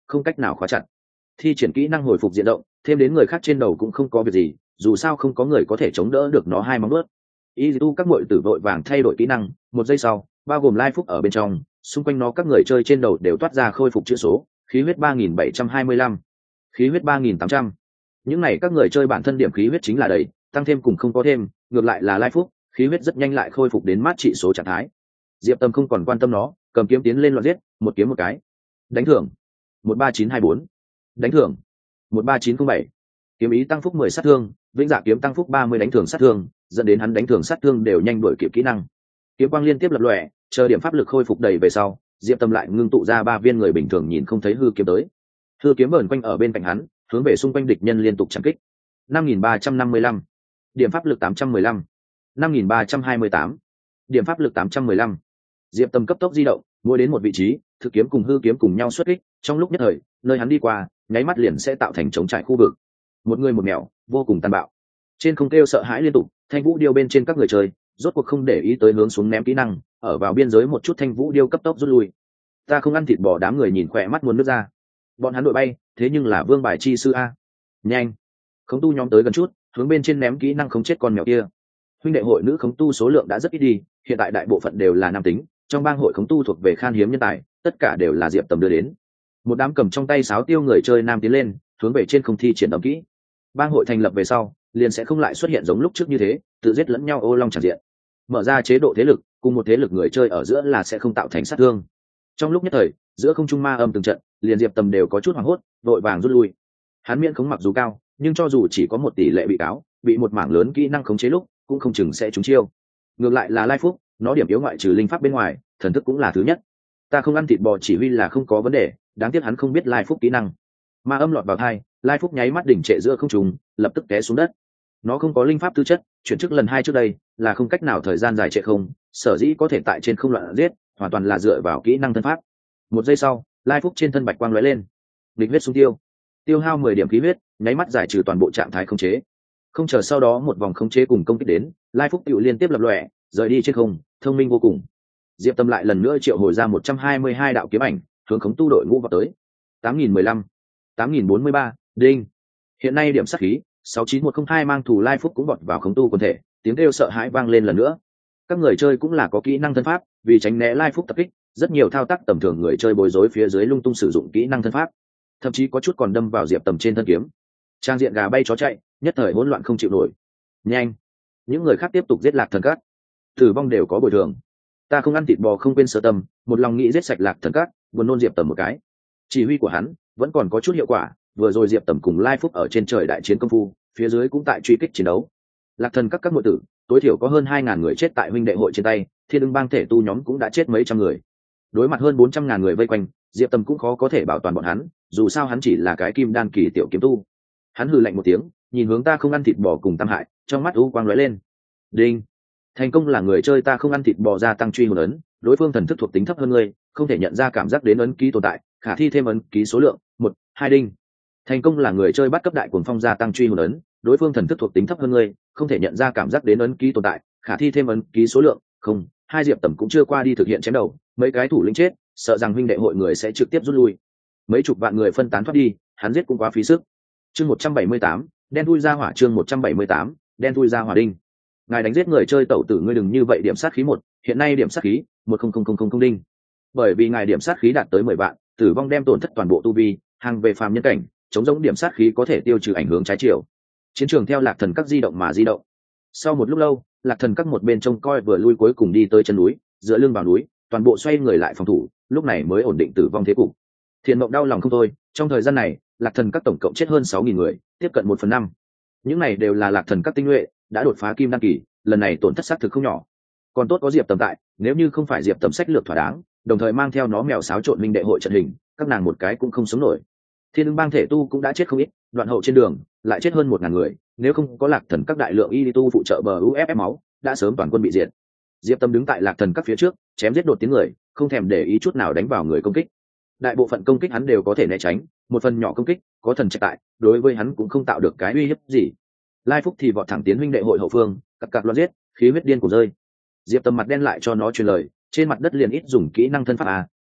không cách nào khóa chặt. Thi triển kỹ năng hồi phục diện rộng, thêm đến người khác trên đầu cũng không có việc gì, dù sao không có người có thể chống đỡ được nó hai móng vuốt. Y tu các muội tử vội vàng thay đổi kỹ năng, một giây sau, bao gồm lai phúc ở bên trong, xung quanh nó các người chơi trên đầu đều toát ra khôi phục chữ số, khí huyết ba nghìn bảy trăm hai mươi lăm, khí huyết ba nghìn tám trăm. Những này các người chơi bản thân điểm khí huyết chính là đầy, tăng thêm cùng không có thêm, ngược lại là lai phúc, khí huyết rất nhanh lại khôi phục đến mát trị số trạng thái. Diệp Tâm không còn quan tâm nó, cầm kiếm tiến lên loạn giết, một kiếm một cái. Đánh thưởng một ba chín hai bốn, đánh thưởng một ba chín không bảy. Kiếm ý tăng phúc mười sát thương, vĩnh dạ kiếm tăng phúc ba mươi đánh thưởng sát thương, dẫn đến hắn đánh thưởng sát thương đều nhanh đuổi kịp kỹ năng. Kiếm quang liên tiếp lập lòe, chờ điểm pháp lực khôi phục đầy về sau, Diệp Tâm lại ngưng tụ ra ba viên người bình thường nhìn không thấy hư kiếm tới. Hư kiếm vờn quanh ở bên cạnh hắn, hướng về xung quanh địch nhân liên tục chém kích. năm nghìn ba trăm năm mươi lăm, điểm pháp lực tám trăm mười lăm, năm nghìn ba trăm hai mươi tám, điểm pháp lực tám trăm mười lăm. Diệp Tâm cấp tốc di động, mỗi đến một vị trí, thực kiếm cùng hư kiếm cùng nhau xuất kích, trong lúc nhất thời, nơi hắn đi qua, nháy mắt liền sẽ tạo thành trống trải khu vực. Một người một mèo, vô cùng tàn bạo. Trên không kêu sợ hãi liên tục, Thanh Vũ Điêu bên trên các người chơi, rốt cuộc không để ý tới hướng xuống ném kỹ năng, ở vào biên giới một chút Thanh Vũ Điêu cấp tốc rút lui. Ta không ăn thịt bò, đám người nhìn khỏe mắt muốn nước ra. Bọn hắn đội bay, thế nhưng là vương bài chi sư a. Nhanh. Khống tu nhóm tới gần chút, hướng bên trên ném kỹ năng không chết con mèo kia. Huynh đệ hội nữ khống tu số lượng đã rất ít đi, hiện tại đại bộ phận đều là nam tính, trong bang hội khống tu thuộc về khan hiếm nhân tài, tất cả đều là Diệp Tầm đưa đến. Một đám cầm trong tay sáo tiêu người chơi nam tiến lên, hướng về trên không thi triển đấm kỹ. Bang hội thành lập về sau, liền sẽ không lại xuất hiện giống lúc trước như thế, tự giết lẫn nhau ô long tràn diện. Mở ra chế độ thế lực, cùng một thế lực người chơi ở giữa là sẽ không tạo thành sát thương. Trong lúc nhất thời, giữa không trung ma âm từng trận, liền Diệp Tầm đều có chút hoảng hốt, vội vàng rút lui. Hắn miễn khống mặc dù cao, nhưng cho dù chỉ có một tỷ lệ bị cáo, bị một mảng lớn kỹ năng khống chế lúc, cũng không chừng sẽ trúng chiêu. Ngược lại là Lai Phúc, nó điểm yếu ngoại trừ linh pháp bên ngoài, thần thức cũng là thứ nhất. Ta không ăn thịt bò chỉ huy là không có vấn đề, đáng tiếc hắn không biết Lai Phúc kỹ năng. Ma âm lọt vào tai, Lai Phúc nháy mắt đỉnh trệ giữa không trung, lập tức té xuống đất. Nó không có linh pháp tư chất, chuyển chức lần hai trước đây là không cách nào thời gian dài trệ không, sở dĩ có thể tại trên không loạn giết, hoàn toàn là dựa vào kỹ năng thân pháp. Một giây sau, Lai Phúc trên thân bạch quang lóe lên, địch huyết xung tiêu, tiêu hao mười điểm khí huyết, nháy mắt giải trừ toàn bộ trạng thái khống chế. Không chờ sau đó một vòng khống chế cùng công kích đến, Lai Phúc tự liên tiếp lập lòe, rời đi trên không, thông minh vô cùng. Diệp Tâm lại lần nữa triệu hồi ra một trăm hai mươi hai đạo kiếm ảnh, hướng khống tu đội ngũ vào tới. tám nghìn mười lăm, tám nghìn bốn mươi ba, đinh. Hiện nay điểm sát khí sáu chín một không hai mang thủ Lai Phúc cũng vọt vào khống tu quần thể, tiếng kêu sợ hãi vang lên lần nữa. Các người chơi cũng là có kỹ năng thân pháp, vì tránh né Lai Phúc tập kích, rất nhiều thao tác tầm thường người chơi bối rối phía dưới lung tung sử dụng kỹ năng thân pháp, thậm chí có chút còn đâm vào Diệp Tầm trên thân kiếm. Trang diện gà bay chó chạy, nhất thời hỗn loạn không chịu nổi. Nhanh, những người khác tiếp tục giết Lạc Thần Các, tử vong đều có bồi thường. Ta không ăn thịt bò không quên Sở Tâm, một lòng nghĩ giết sạch Lạc Thần Các, buồn nôn Diệp Tầm một cái. Chỉ huy của hắn vẫn còn có chút hiệu quả, vừa rồi Diệp Tầm cùng Lai Phúc ở trên trời đại chiến công phu, phía dưới cũng tại truy kích chiến đấu. Lạc Thần Các các muội tử, tối thiểu có hơn hai ngàn người chết tại huynh đệ hội trên tay, Thiên Ưng bang thể tu nhóm cũng đã chết mấy trăm người. Đối mặt hơn bốn trăm ngàn người vây quanh, Diệp Tầm cũng khó có thể bảo toàn bọn hắn, dù sao hắn chỉ là cái kim đan kỳ tiểu kiếm tu. Hắn hừ lạnh một tiếng, nhìn hướng ta không ăn thịt bò cùng Tam Hại, trong mắt u quang lóe lên. Đinh, thành công là người chơi ta không ăn thịt bò gia tăng truy hồn ấn, đối phương thần thức thuộc tính thấp hơn ngươi, không thể nhận ra cảm giác đến ấn ký tồn tại, khả thi thêm ấn ký số lượng một, hai đinh. Thành công là người chơi bắt cấp đại cuồng phong gia tăng truy hồn ấn, đối phương thần thức thuộc tính thấp hơn ngươi, không thể nhận ra cảm giác đến ấn ký tồn tại, khả thi thêm ấn ký số lượng không. Hai Diệp Tầm cũng chưa qua đi thực hiện chém đầu, mấy cái thủ lĩnh chết, sợ rằng huynh đệ hội người sẽ trực tiếp rút lui. Mấy chục vạn người phân tán thoát đi, hắn giết cũng quá phí sức. Chương một trăm bảy mươi tám, đen thui ra hỏa. Chương một trăm bảy mươi tám, đen thui ra hỏa đinh. Ngài đánh giết người chơi tẩu tử ngươi đừng như vậy, điểm sát khí một, hiện nay điểm sát khí một không không không không không đinh. Bởi vì ngài điểm sát khí đạt tới mười vạn, tử vong đem tổn thất toàn bộ tu vi, hàng về phàm nhân cảnh, chống giống điểm sát khí có thể tiêu trừ ảnh hưởng trái chiều. Chiến trường theo Lạc Thần Các di động mà di động. Sau một lúc lâu, Lạc Thần Các một bên trông coi vừa lui cuối cùng đi tới chân núi, dựa lưng vào núi, toàn bộ xoay người lại phòng thủ, lúc này mới ổn định tử vong thế cục. Thiện Mộng đau lòng không thôi, trong thời gian này, Lạc Thần Các tổng cộng chết hơn sáu nghìn người, tiếp cận một phần năm. Những này đều là Lạc Thần Các tinh nhuệ, đã đột phá kim đan kỳ, lần này tổn thất xác thực không nhỏ. Còn tốt có Diệp Tầm tại, nếu như không phải Diệp Tầm sách lược thỏa đáng, đồng thời mang theo nó mèo xáo trộn minh đệ hội trận hình, các nàng một cái cũng không sống nổi. Thiên Ưng bang thể tu cũng đã chết không ít, đoạn hậu trên đường lại chết hơn một ngàn người, nếu không có Lạc Thần Các đại lượng y tu phụ trợ bờ u ép ép máu, đã sớm toàn quân bị diệt. Diệp Tâm đứng tại Lạc Thần Các phía trước, chém giết đột tiếng người, không thèm để ý chút nào đánh vào người công kích. Đại bộ phận công kích hắn đều có thể né tránh, một phần nhỏ công kích có thần trạch tại, đối với hắn cũng không tạo được cái uy hiếp gì. Lai Phúc thì vọt thẳng tiến huynh đệ hội hậu phương, cặc cặc loạn giết, khí huyết điên cuồng rơi. Diệp Tâm mặt đen lại cho nó truyền lời, trên mặt đất liền ít dùng kỹ năng thân pháp à,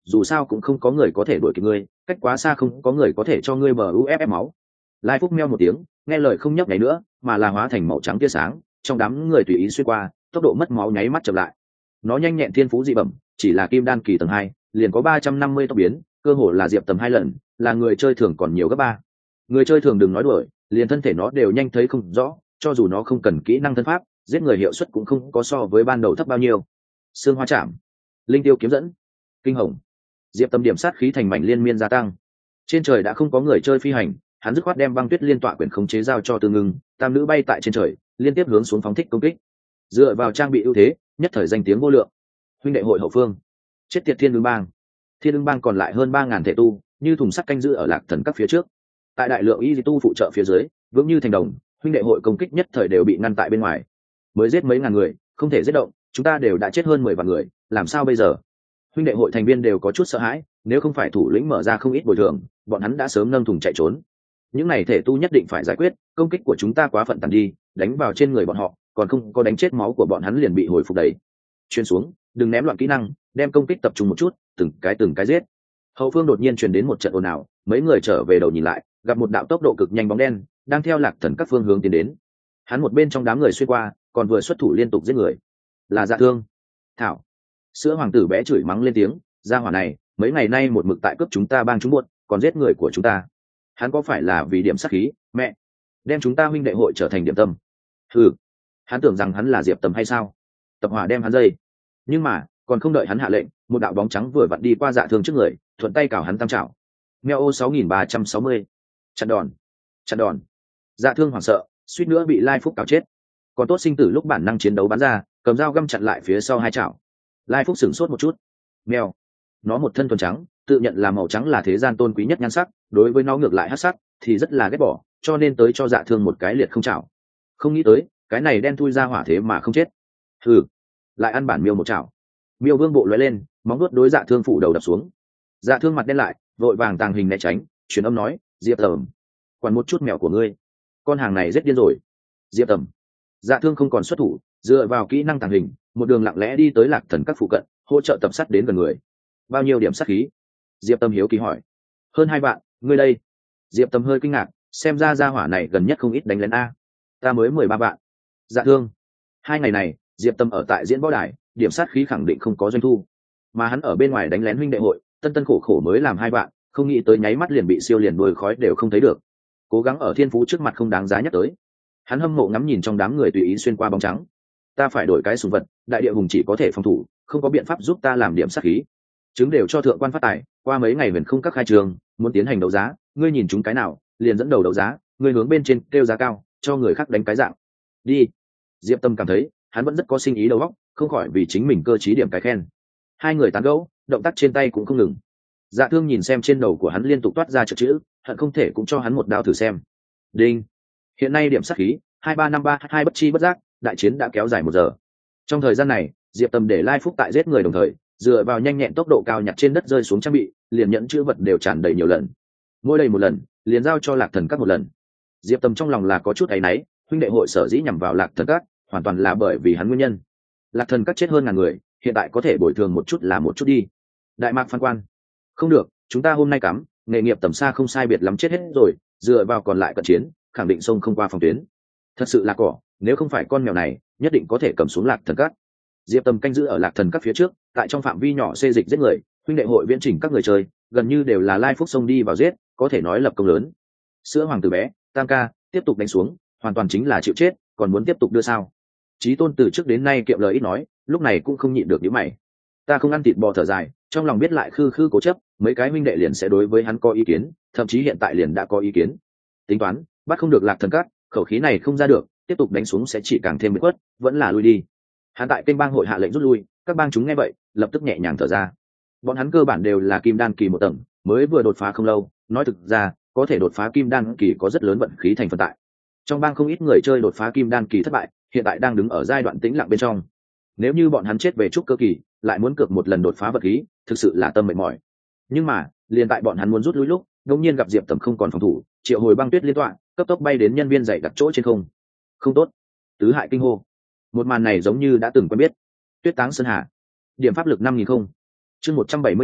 dù sao cũng không có người có thể đuổi kịp ngươi, cách quá xa không có người có thể cho ngươi bờ uff máu. Lai Phúc meo một tiếng, nghe lời không nhấp nháy nữa, mà là hóa thành màu trắng tia sáng, trong đám người tùy ý xuyên qua, tốc độ mất máu nháy mắt chậm lại. Nó nhanh nhẹn thiên phú dị bẩm, chỉ là kim đan kỳ tầng hai, liền có ba trăm năm mươi tốc biến, cơ hồ là Diệp Tầm hai lần, là người chơi thường còn nhiều gấp ba. Người chơi thường đừng nói đuổi, liền thân thể nó đều nhanh thấy không rõ, cho dù nó không cần kỹ năng thân pháp, giết người hiệu suất cũng không có so với ban đầu thấp bao nhiêu. Xương hoa chạm, linh tiêu kiếm dẫn, kinh hồng. Diệp Tầm điểm sát khí thành mảnh liên miên gia tăng. Trên trời đã không có người chơi phi hành, hắn dứt khoát đem băng tuyết liên tọa quyền khống chế giao cho Tư Ngưng, tam nữ bay tại trên trời, liên tiếp hướng xuống phóng thích công kích. Dựa vào trang bị ưu thế, nhất thời danh tiếng vô lượng. Huynh đệ hội hậu phương, chết tiệt Thiên Ưng Bang. Thiên Ưng Bang còn lại hơn ba ngàn thể tu, như thùng sắt canh giữ ở Lạc Thần các phía trước. Tại đại lượng y tu phụ trợ phía dưới, vững như thành đồng, huynh đệ hội công kích nhất thời đều bị ngăn tại bên ngoài. Mới giết mấy ngàn người, không thể giết động, chúng ta đều đã chết hơn mười vạn người, làm sao bây giờ? Huynh đệ hội thành viên đều có chút sợ hãi, nếu không phải thủ lĩnh mở ra không ít bồi thường, bọn hắn đã sớm nâng thùng chạy trốn. Những này thể tu nhất định phải giải quyết, công kích của chúng ta quá phận tàn đi, đánh vào trên người bọn họ, còn không có đánh chết máu của bọn hắn liền bị hồi phục đầy. Chuyên xuống, đừng ném loạn kỹ năng, đem công kích tập trung một chút, từng cái từng cái giết. Hậu phương đột nhiên truyền đến một trận ồn ào, mấy người trở về đầu nhìn lại, gặp một đạo tốc độ cực nhanh bóng đen đang theo Lạc Thần các phương hướng tiến đến. Hắn một bên trong đám người xuyên qua, còn vừa xuất thủ liên tục giết người. Là Dạ Thương. Thảo. Sữa hoàng tử bé chửi mắng lên tiếng, gia hỏa này, mấy ngày nay một mực tại cướp chúng ta bang chúng buốt, còn giết người của chúng ta. Hắn có phải là vì điểm sát khí, mẹ, đem chúng ta huynh đệ hội trở thành điểm tâm? Ừ, hắn tưởng rằng hắn là Diệp Tầm hay sao? Tập hỏa đem hắn dây. Nhưng mà, còn không đợi hắn hạ lệnh, một đạo bóng trắng vừa vặn đi qua Dạ Thương trước người, thuận tay cào hắn tam trảo. Meo ô sáu nghìn ba trăm sáu mươi. Chặn đòn. Chặn đòn. Dạ Thương hoảng sợ, suýt nữa bị Lai Phúc cào chết. Còn tốt sinh tử lúc bản năng chiến đấu bắn ra, cầm dao găm chặn lại phía sau hai chảo. Lai Phúc sửng sốt một chút. Mèo. Nó một thân thuần trắng, tự nhận là màu trắng là thế gian tôn quý nhất nhan sắc, đối với nó ngược lại hắc sắc thì rất là ghét bỏ, cho nên tới cho Dạ Thương một cái liệt không chảo. Không nghĩ tới, cái này đen thui ra hỏa thế mà không chết. Hừ, lại ăn bản miêu một chảo. Miêu vương bộ lóe lên, móng vuốt đối Dạ Thương phủ đầu đập xuống. Dạ Thương mặt đen lại, vội vàng tàng hình né tránh, truyền âm nói, Diệp Tầm, quản một chút mèo của ngươi, con hàng này rất điên rồi. Diệp Tầm. Dạ Thương không còn xuất thủ, dựa vào kỹ năng tàng hình, một đường lặng lẽ đi tới Lạc Thần các phụ cận, hỗ trợ tập sát đến gần người. Bao nhiêu điểm sát khí? Diệp Tầm hiếu kỳ hỏi. Hơn hai vạn, ngươi đây? Diệp Tầm hơi kinh ngạc, xem ra gia hỏa này gần nhất không ít đánh lén a. Ta mới mười ba vạn. Dạ Thương. Hai ngày này, Diệp Tầm ở tại diễn võ đài, điểm sát khí khẳng định không có doanh thu, mà hắn ở bên ngoài đánh lén huynh đệ hội, tân tân khổ khổ mới làm hai vạn, không nghĩ tới nháy mắt liền bị siêu liền đuôi khói đều không thấy được. Cố gắng ở thiên phú trước mặt không đáng giá nhắc tới. Hắn hâm mộ ngắm nhìn trong đám người tùy ý xuyên qua bóng trắng. Ta phải đổi cái sùng vật, đại địa hùng chỉ có thể phòng thủ, không có biện pháp giúp ta làm điểm sát khí. Chứng đều cho thượng quan phát tài, qua mấy ngày huyền không các khai trường, muốn tiến hành đấu giá, ngươi nhìn chúng cái nào, liền dẫn đầu đấu giá, ngươi hướng bên trên kêu giá cao, cho người khác đánh cái dạng. Đi. Diệp Tâm cảm thấy, hắn vẫn rất có sinh ý đầu óc, không khỏi vì chính mình cơ trí điểm cái khen. Hai người tán gẫu, động tác trên tay cũng không ngừng. Dạ Thương nhìn xem trên đầu của hắn liên tục toát ra chữ chữ, hận không thể cũng cho hắn một đao thử xem. Đinh. Hiện nay điểm sát khí hai ba năm ba hai bất chi bất giác, đại chiến đã kéo dài một giờ. Trong thời gian này, Diệp Tâm để Lai Phúc tại giết người đồng thời, dựa vào nhanh nhẹn tốc độ cao nhặt trên đất rơi xuống trang bị, liền nhẫn chữ vật đều tràn đầy nhiều lần. Mỗi đầy một lần, liền giao cho Lạc Thần các một lần. Diệp Tâm trong lòng là có chút áy náy, huynh đệ hội sở dĩ nhằm vào Lạc Thần các, hoàn toàn là bởi vì hắn nguyên nhân. Lạc Thần các chết hơn ngàn người, hiện tại có thể bồi thường một chút là một chút đi. Đại Mạc Phan Quan. Không được, chúng ta hôm nay cắm, nghề nghiệp tầm xa không sai biệt lắm chết hết rồi, dựa vào còn lại cận chiến, khẳng định sông không qua phòng tuyến. Thật sự là cỏ, nếu không phải con mèo này, nhất định có thể cầm xuống Lạc Thần các. Diệp Tâm canh giữ ở Lạc Thần các phía trước, tại trong phạm vi nhỏ xê dịch giết người, huynh đệ hội viễn chỉnh các người chơi, gần như đều là Lai Phúc sông đi vào giết, có thể nói lập công lớn. Sữa hoàng tử bé, Tam ca, tiếp tục đánh xuống, hoàn toàn chính là chịu chết, còn muốn tiếp tục đưa sao? Chí Tôn từ trước đến nay kiệm lời ít nói, lúc này cũng không nhịn được những mày. Ta không ăn thịt bò thở dài, trong lòng biết lại khư khư cố chấp, mấy cái huynh đệ liền sẽ đối với hắn có ý kiến, thậm chí hiện tại liền đã có ý kiến. Tính toán, bắt không được Lạc Thần các, khẩu khí này không ra được, tiếp tục đánh xuống sẽ chỉ càng thêm bị khuất, vẫn là lui đi. Hắn tại kênh bang hội hạ lệnh rút lui, các bang chúng nghe vậy, lập tức nhẹ nhàng thở ra. Bọn hắn cơ bản đều là kim đan kỳ một tầng, mới vừa đột phá không lâu, nói thực ra, có thể đột phá kim đan kỳ có rất lớn vận khí thành phần tại. Trong bang không ít người chơi đột phá kim đan kỳ thất bại, hiện tại đang đứng ở giai đoạn tĩnh lặng bên trong. Nếu như bọn hắn chết về trúc cơ kỳ, lại muốn cược một lần đột phá vật khí, thực sự là tâm mệt mỏi. Nhưng mà, liền tại bọn hắn muốn rút lui lúc, đột nhiên gặp Diệp Tầm không còn phòng thủ, triệu hồi băng tuyết liên tọa, cấp tốc bay đến nhân viên dạy đặt chỗ trên không. Không tốt, tứ hại kinh hô. Một màn này giống như đã từng quen biết. Tuyết táng sơn hà, điểm pháp lực năm nghìn không. Chương một trăm bảy mươi chín,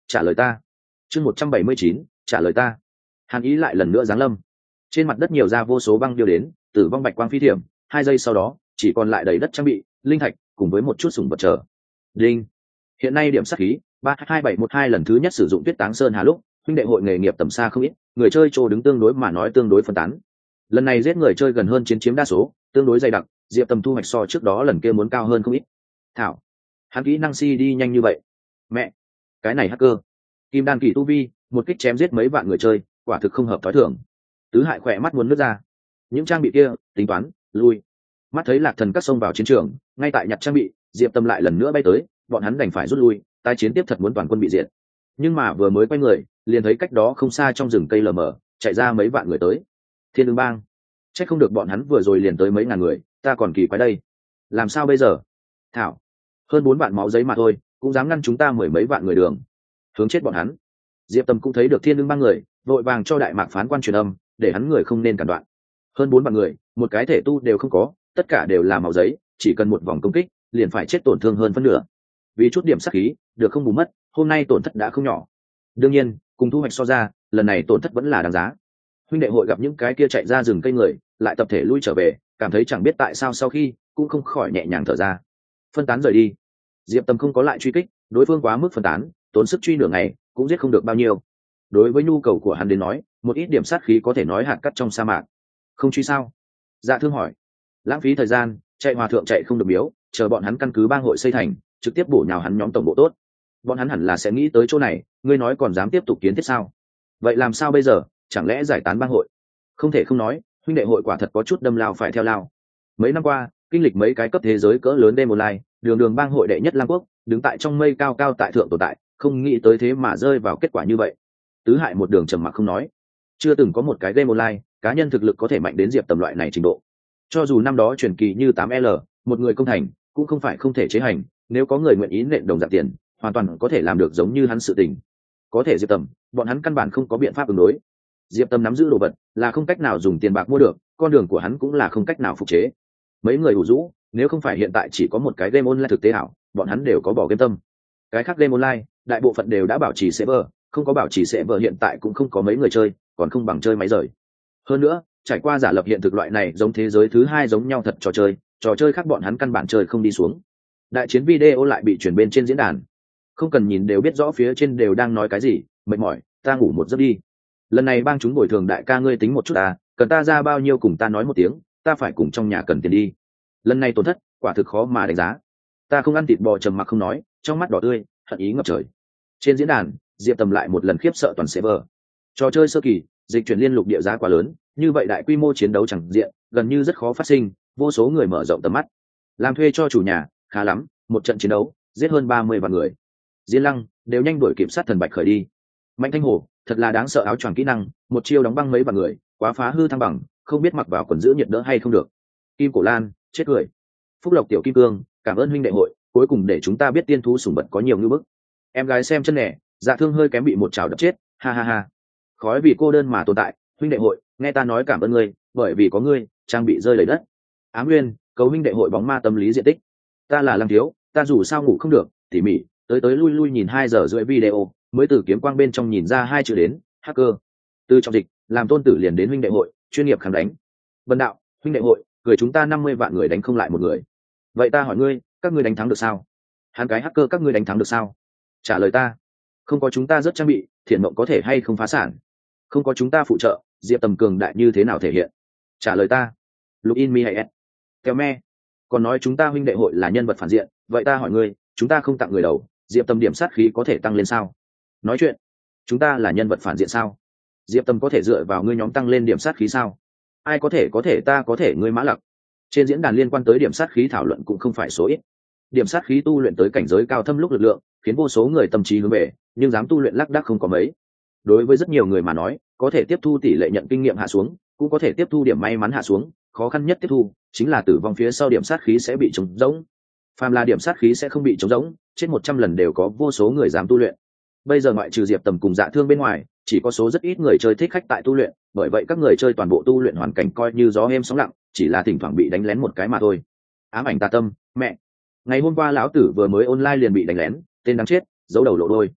trả lời ta. Chương một trăm bảy mươi chín, trả lời ta. Hàn ý lại lần nữa giáng lâm. Trên mặt đất nhiều ra vô số băng điêu đến, tử vong bạch quang phi thiểm, hai giây sau đó, chỉ còn lại đầy đất trang bị, linh thạch cùng với một chút sủng vật chờ. Đinh. Hiện nay điểm sát khí ba hai bảy một hai lần thứ nhất sử dụng Tuyết Táng Sơn Hà lúc, huynh đệ hội nghề nghiệp tầm xa không ít, người chơi trô đứng tương đối mà nói tương đối phân tán. Lần này giết người chơi gần hơn chiến chiếm đa số, tương đối dày đặc, Diệp Tầm thu hoạch so trước đó lần kia muốn cao hơn không ít. Thảo, hắn kỹ năng si đi nhanh như vậy. Mẹ, cái này hacker. Kim đan kỳ tu vi, một kích chém giết mấy vạn người chơi, quả thực không hợp thói thường. Tứ Hại khỏe mắt muốn nước ra. Những trang bị kia, tính toán, lui. Mắt thấy Lạc Thần cắt xông vào chiến trường, ngay tại nhặt trang bị, Diệp Tâm lại lần nữa bay tới, bọn hắn đành phải rút lui, tái chiến tiếp thật muốn toàn quân bị diệt. Nhưng mà vừa mới quay người, liền thấy cách đó không xa trong rừng cây lờ mờ, chạy ra mấy vạn người tới. Thiên Ưng Bang. Chắc không được bọn hắn vừa rồi liền tới mấy ngàn người, ta còn kỳ quái đây. Làm sao bây giờ? Thảo, hơn bốn vạn máu giấy mà thôi, cũng dám ngăn chúng ta mười mấy vạn người đường. Hướng chết bọn hắn. Diệp Tâm cũng thấy được Thiên Ưng Bang người, vội vàng cho đại mạc phán quan truyền âm, để hắn người không nên cản đoạn. Hơn bốn vạn người, một cái thể tu đều không có, tất cả đều là máu giấy, chỉ cần một vòng công kích, liền phải chết tổn thương hơn phân nửa. Vì chút điểm sát khí, được không bù mất, hôm nay tổn thất đã không nhỏ. Đương nhiên, cùng thu hoạch so ra, lần này tổn thất vẫn là đáng giá. Huynh đệ hội gặp những cái kia chạy ra rừng cây người, lại tập thể lui trở về, cảm thấy chẳng biết tại sao sau khi, cũng không khỏi nhẹ nhàng thở ra. Phân tán rời đi. Diệp Tâm không có lại truy kích, đối phương quá mức phân tán, tốn sức truy nửa ngày, cũng giết không được bao nhiêu. Đối với nhu cầu của hắn đến nói, một ít điểm sát khí có thể nói hạt cát trong sa mạc. Không truy sao? Dạ Thương hỏi. Lãng phí thời gian, chạy hòa thượng chạy không được miếu, chờ bọn hắn căn cứ bang hội xây thành, trực tiếp bổ nhào hắn nhóm tổng bộ tốt. Bọn hắn hẳn là sẽ nghĩ tới chỗ này, ngươi nói còn dám tiếp tục kiến thiết sao? Vậy làm sao bây giờ, chẳng lẽ giải tán bang hội? Không thể không nói, huynh đệ hội quả thật có chút đâm lao phải theo lao. Mấy năm qua, kinh lịch mấy cái cấp thế giới cỡ lớn đêm online, đường đường bang hội đệ nhất Lang Quốc, đứng tại trong mây cao cao tại thượng tồn tại, không nghĩ tới thế mà rơi vào kết quả như vậy. Tứ Hại một đường trầm mặc không nói. Chưa từng có một cái game online, cá nhân thực lực có thể mạnh đến Diệp Tầm loại này trình độ. Cho dù năm đó truyền kỳ như tám L, một người công thành, cũng không phải không thể chế hành, nếu có người nguyện ý nện đồng dạng tiền, hoàn toàn có thể làm được giống như hắn sự tình. Có thể Diệp Tầm, bọn hắn căn bản không có biện pháp ứng đối. Diệp Tầm nắm giữ đồ vật, là không cách nào dùng tiền bạc mua được, con đường của hắn cũng là không cách nào phục chế. Mấy người ủ rũ, nếu không phải hiện tại chỉ có một cái game online thực tế ảo, bọn hắn đều có bỏ game tâm. Cái khác game online, đại bộ phận đều đã bảo trì server, không có bảo trì server hiện tại cũng không có mấy người chơi, còn không bằng chơi máy rời. Hơn nữa, trải qua giả lập hiện thực loại này giống thế giới thứ hai giống nhau thật trò chơi, trò chơi khác bọn hắn căn bản chơi không đi xuống. Đại chiến video lại bị chuyển bên trên diễn đàn, không cần nhìn đều biết rõ phía trên đều đang nói cái gì. Mệt mỏi, ta ngủ một giấc đi. Lần này bang chúng bồi thường đại ca ngươi tính một chút à, cần ta ra bao nhiêu cùng ta nói một tiếng, ta phải cùng trong nhà cần tiền đi. Lần này tổn thất, quả thực khó mà đánh giá. Ta không ăn thịt bò trầm mặc không nói, trong mắt đỏ tươi, hận ý ngập trời. Trên diễn đàn, Diệp Tầm lại một lần khiếp sợ toàn server. Trò chơi sơ kỳ, dịch chuyển liên lục địa giá quá lớn, như vậy đại quy mô chiến đấu chẳng diện, gần như rất khó phát sinh, vô số người mở rộng tầm mắt. Làm thuê cho chủ nhà, khá lắm, một trận chiến đấu, giết hơn ba mươi vạn người. Diên Lăng đều nhanh đuổi kiểm sát thần bạch khởi đi. Mạnh Thanh Hổ, thật là đáng sợ áo choàng kỹ năng, một chiêu đóng băng mấy vạn người, quá phá hư thăng bằng, không biết mặc vào quần giữ nhiệt đỡ hay không được. Kim Cổ Lan, chết cười. Phúc Lộc Tiểu Kim Cương, cảm ơn huynh đệ hội, cuối cùng để chúng ta biết tiên thú sủng vật có nhiều ngư bức. Em gái xem chân nẻ, Dạ Thương hơi kém bị một chảo đập chết, ha ha ha. Khói vì cô đơn mà tồn tại, huynh đệ hội, nghe ta nói cảm ơn ngươi, bởi vì có ngươi, trang bị rơi đầy đất. Ám Nguyên, cầu huynh đệ hội bóng ma tâm lý diện tích. Ta là Lăng Thiếu, ta dù sao ngủ không được, tỉ mỉ, tới tới lui lui nhìn hai giờ rưỡi video, mới từ kiếm quang bên trong nhìn ra hai chữ đến, hacker. Từ trong dịch, làm tôn tử liền đến huynh đệ hội, chuyên nghiệp kháng đánh. Vân đạo, huynh đệ hội, cười chúng ta năm mươi vạn người đánh không lại một người. Vậy ta hỏi ngươi, các ngươi đánh thắng được sao? Hắn cái hacker các ngươi đánh thắng được sao? Trả lời ta. Không có chúng ta rất trang bị, Thiện Mộng có thể hay không phá sản? Không có chúng ta phụ trợ, Diệp Tầm cường đại như thế nào thể hiện? Trả lời ta. Lục in mi hay s. Kéo me. Còn nói chúng ta huynh đệ hội là nhân vật phản diện, vậy ta hỏi ngươi, chúng ta không tặng người đầu, Diệp Tầm điểm sát khí có thể tăng lên sao? Nói chuyện. Chúng ta là nhân vật phản diện sao? Diệp Tầm có thể dựa vào ngươi nhóm tăng lên điểm sát khí sao? Ai có thể có thể ta có thể ngươi Mã Lặc. Trên diễn đàn liên quan tới điểm sát khí thảo luận cũng không phải số ít. Điểm sát khí tu luyện tới cảnh giới cao thâm lúc lực lượng, khiến vô số người tâm trí hướng về, nhưng dám tu luyện lác đác không có mấy. Đối với rất nhiều người mà nói, có thể tiếp thu tỷ lệ nhận kinh nghiệm hạ xuống, cũng có thể tiếp thu điểm may mắn hạ xuống, khó khăn nhất tiếp thu chính là tử vong phía sau điểm sát khí sẽ bị trống rỗng. Phàm là điểm sát khí sẽ không bị trống rỗng, trên một trăm lần đều có vô số người dám tu luyện. Bây giờ ngoại trừ Diệp Tầm cùng Dạ Thương bên ngoài, chỉ có số rất ít người chơi thích khách tại tu luyện, bởi vậy các người chơi toàn bộ tu luyện hoàn cảnh coi như gió êm sóng lặng, chỉ là thỉnh thoảng bị đánh lén một cái mà thôi. Ám ảnh tà tâm, mẹ. Ngày hôm qua lão tử vừa mới online liền bị đánh lén, tên đáng chết, giấu đầu lộ đôi.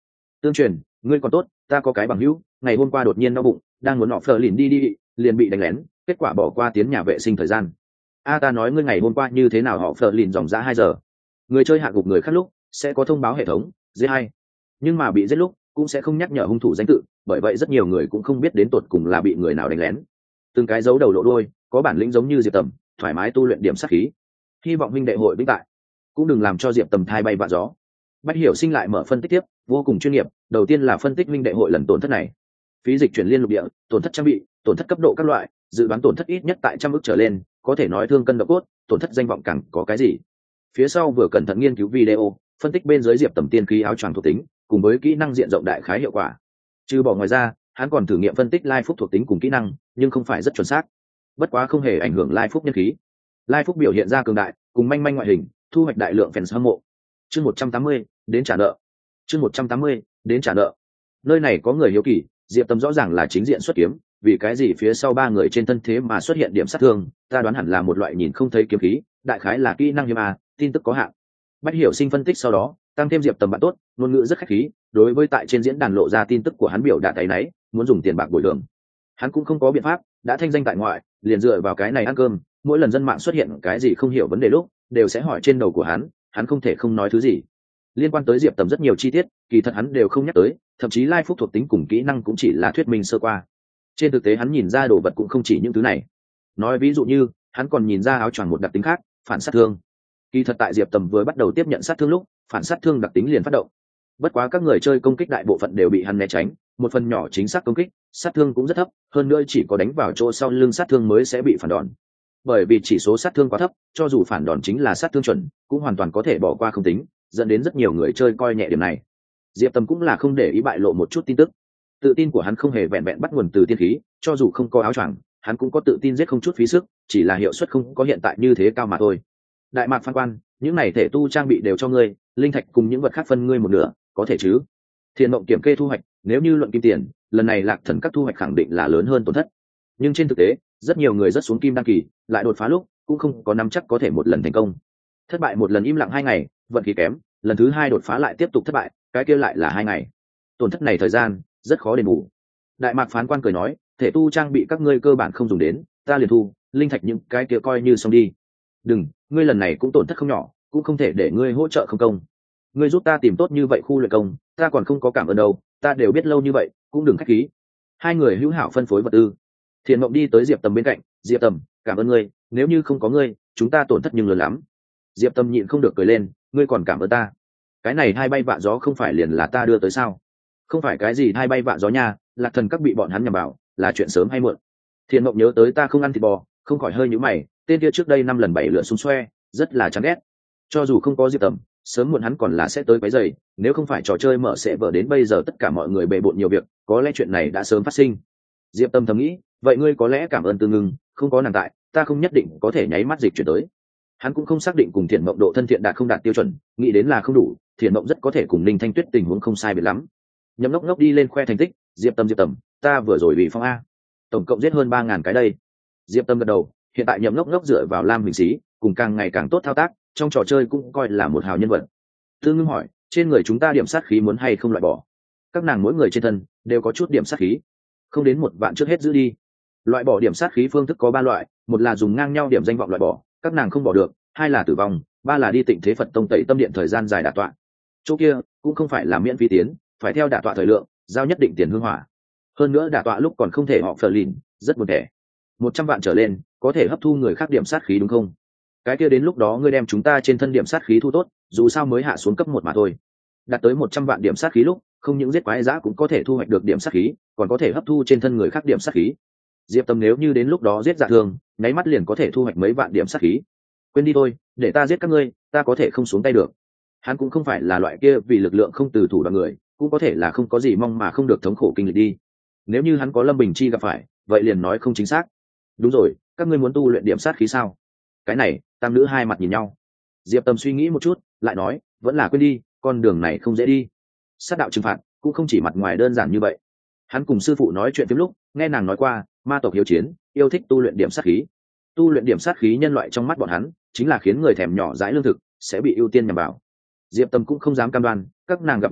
Tương truyền, ngươi còn tốt, ta có cái bằng hữu ngày hôm qua đột nhiên đau bụng, đang muốn nọ phờ lìn đi đi liền bị đánh lén, kết quả bỏ qua tiến nhà vệ sinh thời gian. A ta nói ngươi ngày hôm qua như thế nào, họ phờ lìn dòng ra hai giờ. Người chơi hạ gục người khác lúc sẽ có thông báo hệ thống giết hay, nhưng mà bị giết lúc cũng sẽ không nhắc nhở hung thủ danh tự, bởi vậy rất nhiều người cũng không biết đến tột cùng là bị người nào đánh lén. Từng cái dấu đầu lộ đôi, có bản lĩnh giống như Diệp Tầm, thoải mái tu luyện điểm sát khí. Hy vọng huynh đệ hội vĩnh tại, cũng đừng làm cho Diệp Tầm thai bay vạ gió. Bách Hiểu Sinh lại mở phân tích tiếp, vô cùng chuyên nghiệp. Đầu tiên là phân tích huynh đệ hội lần tổn thất này, phí dịch chuyển liên lục địa, tổn thất trang bị, tổn thất cấp độ các loại, dự đoán tổn thất ít nhất tại trăm ức trở lên, có thể nói thương cân độ cốt, tổn thất danh vọng càng có cái gì. Phía sau vừa cẩn thận nghiên cứu video, phân tích bên dưới Diệp Tầm tiên khí áo choàng thuộc tính, cùng với kỹ năng diện rộng đại khái hiệu quả. Trừ bỏ ngoài ra, hắn còn thử nghiệm phân tích lai phúc thuộc tính cùng kỹ năng, nhưng không phải rất chuẩn xác. Bất quá không hề ảnh hưởng lai phúc nhân khí. Lai phúc biểu hiện ra cường đại, cùng manh manh ngoại hình, thu hoạch đại lượng fans hâm mộ. Chương một trăm tám mươi, đến trả nợ. Chương một trăm tám mươi, đến trả nợ. Nơi này có người hiếu kỳ, Diệp Tầm rõ ràng là chính diện xuất kiếm, vì cái gì phía sau ba người trên thân thế mà xuất hiện điểm sát thương, ta đoán hẳn là một loại nhìn không thấy kiếm khí, đại khái là kỹ năng hiếm a, tin tức có hạn. Bách Hiểu Sinh phân tích sau đó, tăng thêm Diệp Tầm bạn tốt, ngôn ngữ rất khách khí, đối với tại trên diễn đàn lộ ra tin tức của hắn biểu đạt tay náy, muốn dùng tiền bạc bồi thường. Hắn cũng không có biện pháp, đã thanh danh tại ngoại, liền dựa vào cái này ăn cơm, mỗi lần dân mạng xuất hiện cái gì không hiểu vấn đề lúc, đều sẽ hỏi trên đầu của hắn, hắn không thể không nói thứ gì. Liên quan tới Diệp Tầm rất nhiều chi tiết, kỳ thật hắn đều không nhắc tới, thậm chí lai phúc thuộc tính cùng kỹ năng cũng chỉ là thuyết minh sơ qua. Trên thực tế hắn nhìn ra đồ vật cũng không chỉ những thứ này. Nói ví dụ như, hắn còn nhìn ra áo choàng một đặc tính khác, phản sát thương. Kỳ thật tại Diệp Tầm vừa bắt đầu tiếp nhận sát thương lúc, phản sát thương đặc tính liền phát động. Bất quá các người chơi công kích đại bộ phận đều bị hắn né tránh, một phần nhỏ chính xác công kích, sát thương cũng rất thấp, hơn nữa chỉ có đánh vào chỗ sau lưng sát thương mới sẽ bị phản đòn. Bởi vì chỉ số sát thương quá thấp, cho dù phản đòn chính là sát thương chuẩn, cũng hoàn toàn có thể bỏ qua không tính, dẫn đến rất nhiều người chơi coi nhẹ điểm này. Diệp Tầm cũng là không để ý bại lộ một chút tin tức. Tự tin của hắn không hề vẹn vẹn bắt nguồn từ tiên khí, cho dù không có áo choàng, hắn cũng có tự tin giết không chút phí sức, chỉ là hiệu suất không có hiện tại như thế cao mà thôi. Đại mạc Phan Quan, những này thể tu trang bị đều cho ngươi, linh thạch cùng những vật khác phân ngươi một nửa, có thể chứ? Thiên Mộng kiểm kê thu hoạch, nếu như luận kim tiền, lần này Lạc Thần các thu hoạch khẳng định là lớn hơn tổn thất. Nhưng trên thực tế, rất nhiều người rất xuống kim đăng kỳ, lại đột phá lúc, cũng không có nắm chắc có thể một lần thành công. Thất bại một lần im lặng hai ngày, vận khí kém, lần thứ hai đột phá lại tiếp tục thất bại, cái kia lại là hai ngày. Tổn thất này thời gian rất khó đền bù. Đại mạc Phán Quan cười nói, thể tu trang bị các ngươi cơ bản không dùng đến, ta liền thu, linh thạch những cái kia coi như xong đi. Đừng, ngươi lần này cũng tổn thất không nhỏ, cũng không thể để ngươi hỗ trợ không công. Ngươi giúp ta tìm tốt như vậy khu luyện công, ta còn không có cảm ơn đâu, ta đều biết lâu như vậy, cũng đừng khách khí. Hai người hữu hảo phân phối vật tư. Thiện Mộng đi tới Diệp Tầm bên cạnh, Diệp Tầm, cảm ơn ngươi, nếu như không có ngươi, chúng ta tổn thất nhưng lớn lắm. Diệp Tầm nhịn không được cười lên, ngươi còn cảm ơn ta? Cái này hai bay vạ gió không phải liền là ta đưa tới sao? Không phải cái gì hai bay vạ gió nha, Lạc Thần các bị bọn hắn nhằm vào, là chuyện sớm hay muộn. Thiện Mộng nhớ tới ta không ăn thịt bò, không khỏi hơi nhíu mày, tên kia trước đây năm lần bảy lượt xung xoe, rất là chán ghét. Cho dù không có Diệp Tầm, sớm muộn hắn còn là sẽ tới quấy rầy, nếu không phải trò chơi mở sẽ vở đến bây giờ tất cả mọi người bề bộn nhiều việc, có lẽ chuyện này đã sớm phát sinh. Diệp Tầm thầm nghĩ, vậy ngươi có lẽ cảm ơn Tư Ngưng, không có nàng tại, ta không nhất định có thể nháy mắt dịch chuyển tới. Hắn cũng không xác định cùng Thiện Mộng độ thân thiện đạt không đạt tiêu chuẩn, nghĩ đến là không đủ, Thiện Mộng rất có thể cùng Ninh Thanh Tuyết tình huống không sai biệt lắm. Nhậm Ngốc Ngốc đi lên khoe thành tích, Diệp Tầm Diệp Tầm, ta vừa rồi bị phong a, tổng cộng giết hơn ba ngàn cái đây. Diệp Tầm gật đầu, hiện tại Nhậm Ngốc Ngốc dựa vào Lam Huỳnh Sĩ, cùng càng ngày càng tốt thao tác, trong trò chơi cũng coi là một hào nhân vật. Tư Ngưng hỏi, trên người chúng ta điểm sát khí muốn hay không loại bỏ? Các nàng mỗi người trên thân đều có chút điểm sát khí, không đến một vạn trước hết giữ đi. Loại bỏ điểm sát khí phương thức có ba loại, một là dùng ngang nhau điểm danh vọng loại bỏ, các nàng không bỏ được, hai là tử vong, ba là đi tịnh thế Phật tông tẩy tâm điện thời gian dài đả tọa. Chỗ kia cũng không phải là miễn phí tiến, phải theo đả tọa thời lượng, giao nhất định tiền hương hỏa. Hơn nữa đả tọa lúc còn không thể họ phờ lìn, rất buồn tẻ. Một trăm vạn trở lên, có thể hấp thu người khác điểm sát khí đúng không? Cái kia đến lúc đó ngươi đem chúng ta trên thân điểm sát khí thu tốt, dù sao mới hạ xuống cấp một mà thôi. Đạt tới một trăm vạn điểm sát khí lúc, không những giết quái dã cũng có thể thu hoạch được điểm sát khí, còn có thể hấp thu trên thân người khác điểm sát khí. Diệp Tầm nếu như đến lúc đó giết dạ thương, nháy mắt liền có thể thu hoạch mấy vạn điểm sát khí. Quên đi thôi, để ta giết các ngươi, ta có thể không xuống tay được. Hắn cũng không phải là loại kia vì lực lượng không từ thủ đoạn người, cũng có thể là không có gì mong mà không được thống khổ kinh lịch đi. Nếu như hắn có Lâm Bình Chi gặp phải, vậy liền nói không chính xác. Đúng rồi, các ngươi muốn tu luyện điểm sát khí sao? Cái này, tam nữ hai mặt nhìn nhau. Diệp Tầm suy nghĩ một chút, lại nói, vẫn là quên đi, con đường này không dễ đi. Sát đạo trừng phạt cũng không chỉ mặt ngoài đơn giản như vậy. Hắn cùng sư phụ nói chuyện phim lúc, nghe nàng nói qua, ma tộc hiếu chiến, yêu thích tu luyện điểm sát khí. Tu luyện điểm sát khí nhân loại trong mắt bọn hắn, chính là khiến người thèm nhỏ dãi lương thực, sẽ bị ưu tiên nhằm vào. Diệp Tầm cũng không dám cam đoan, các nàng gặp nạn lúc,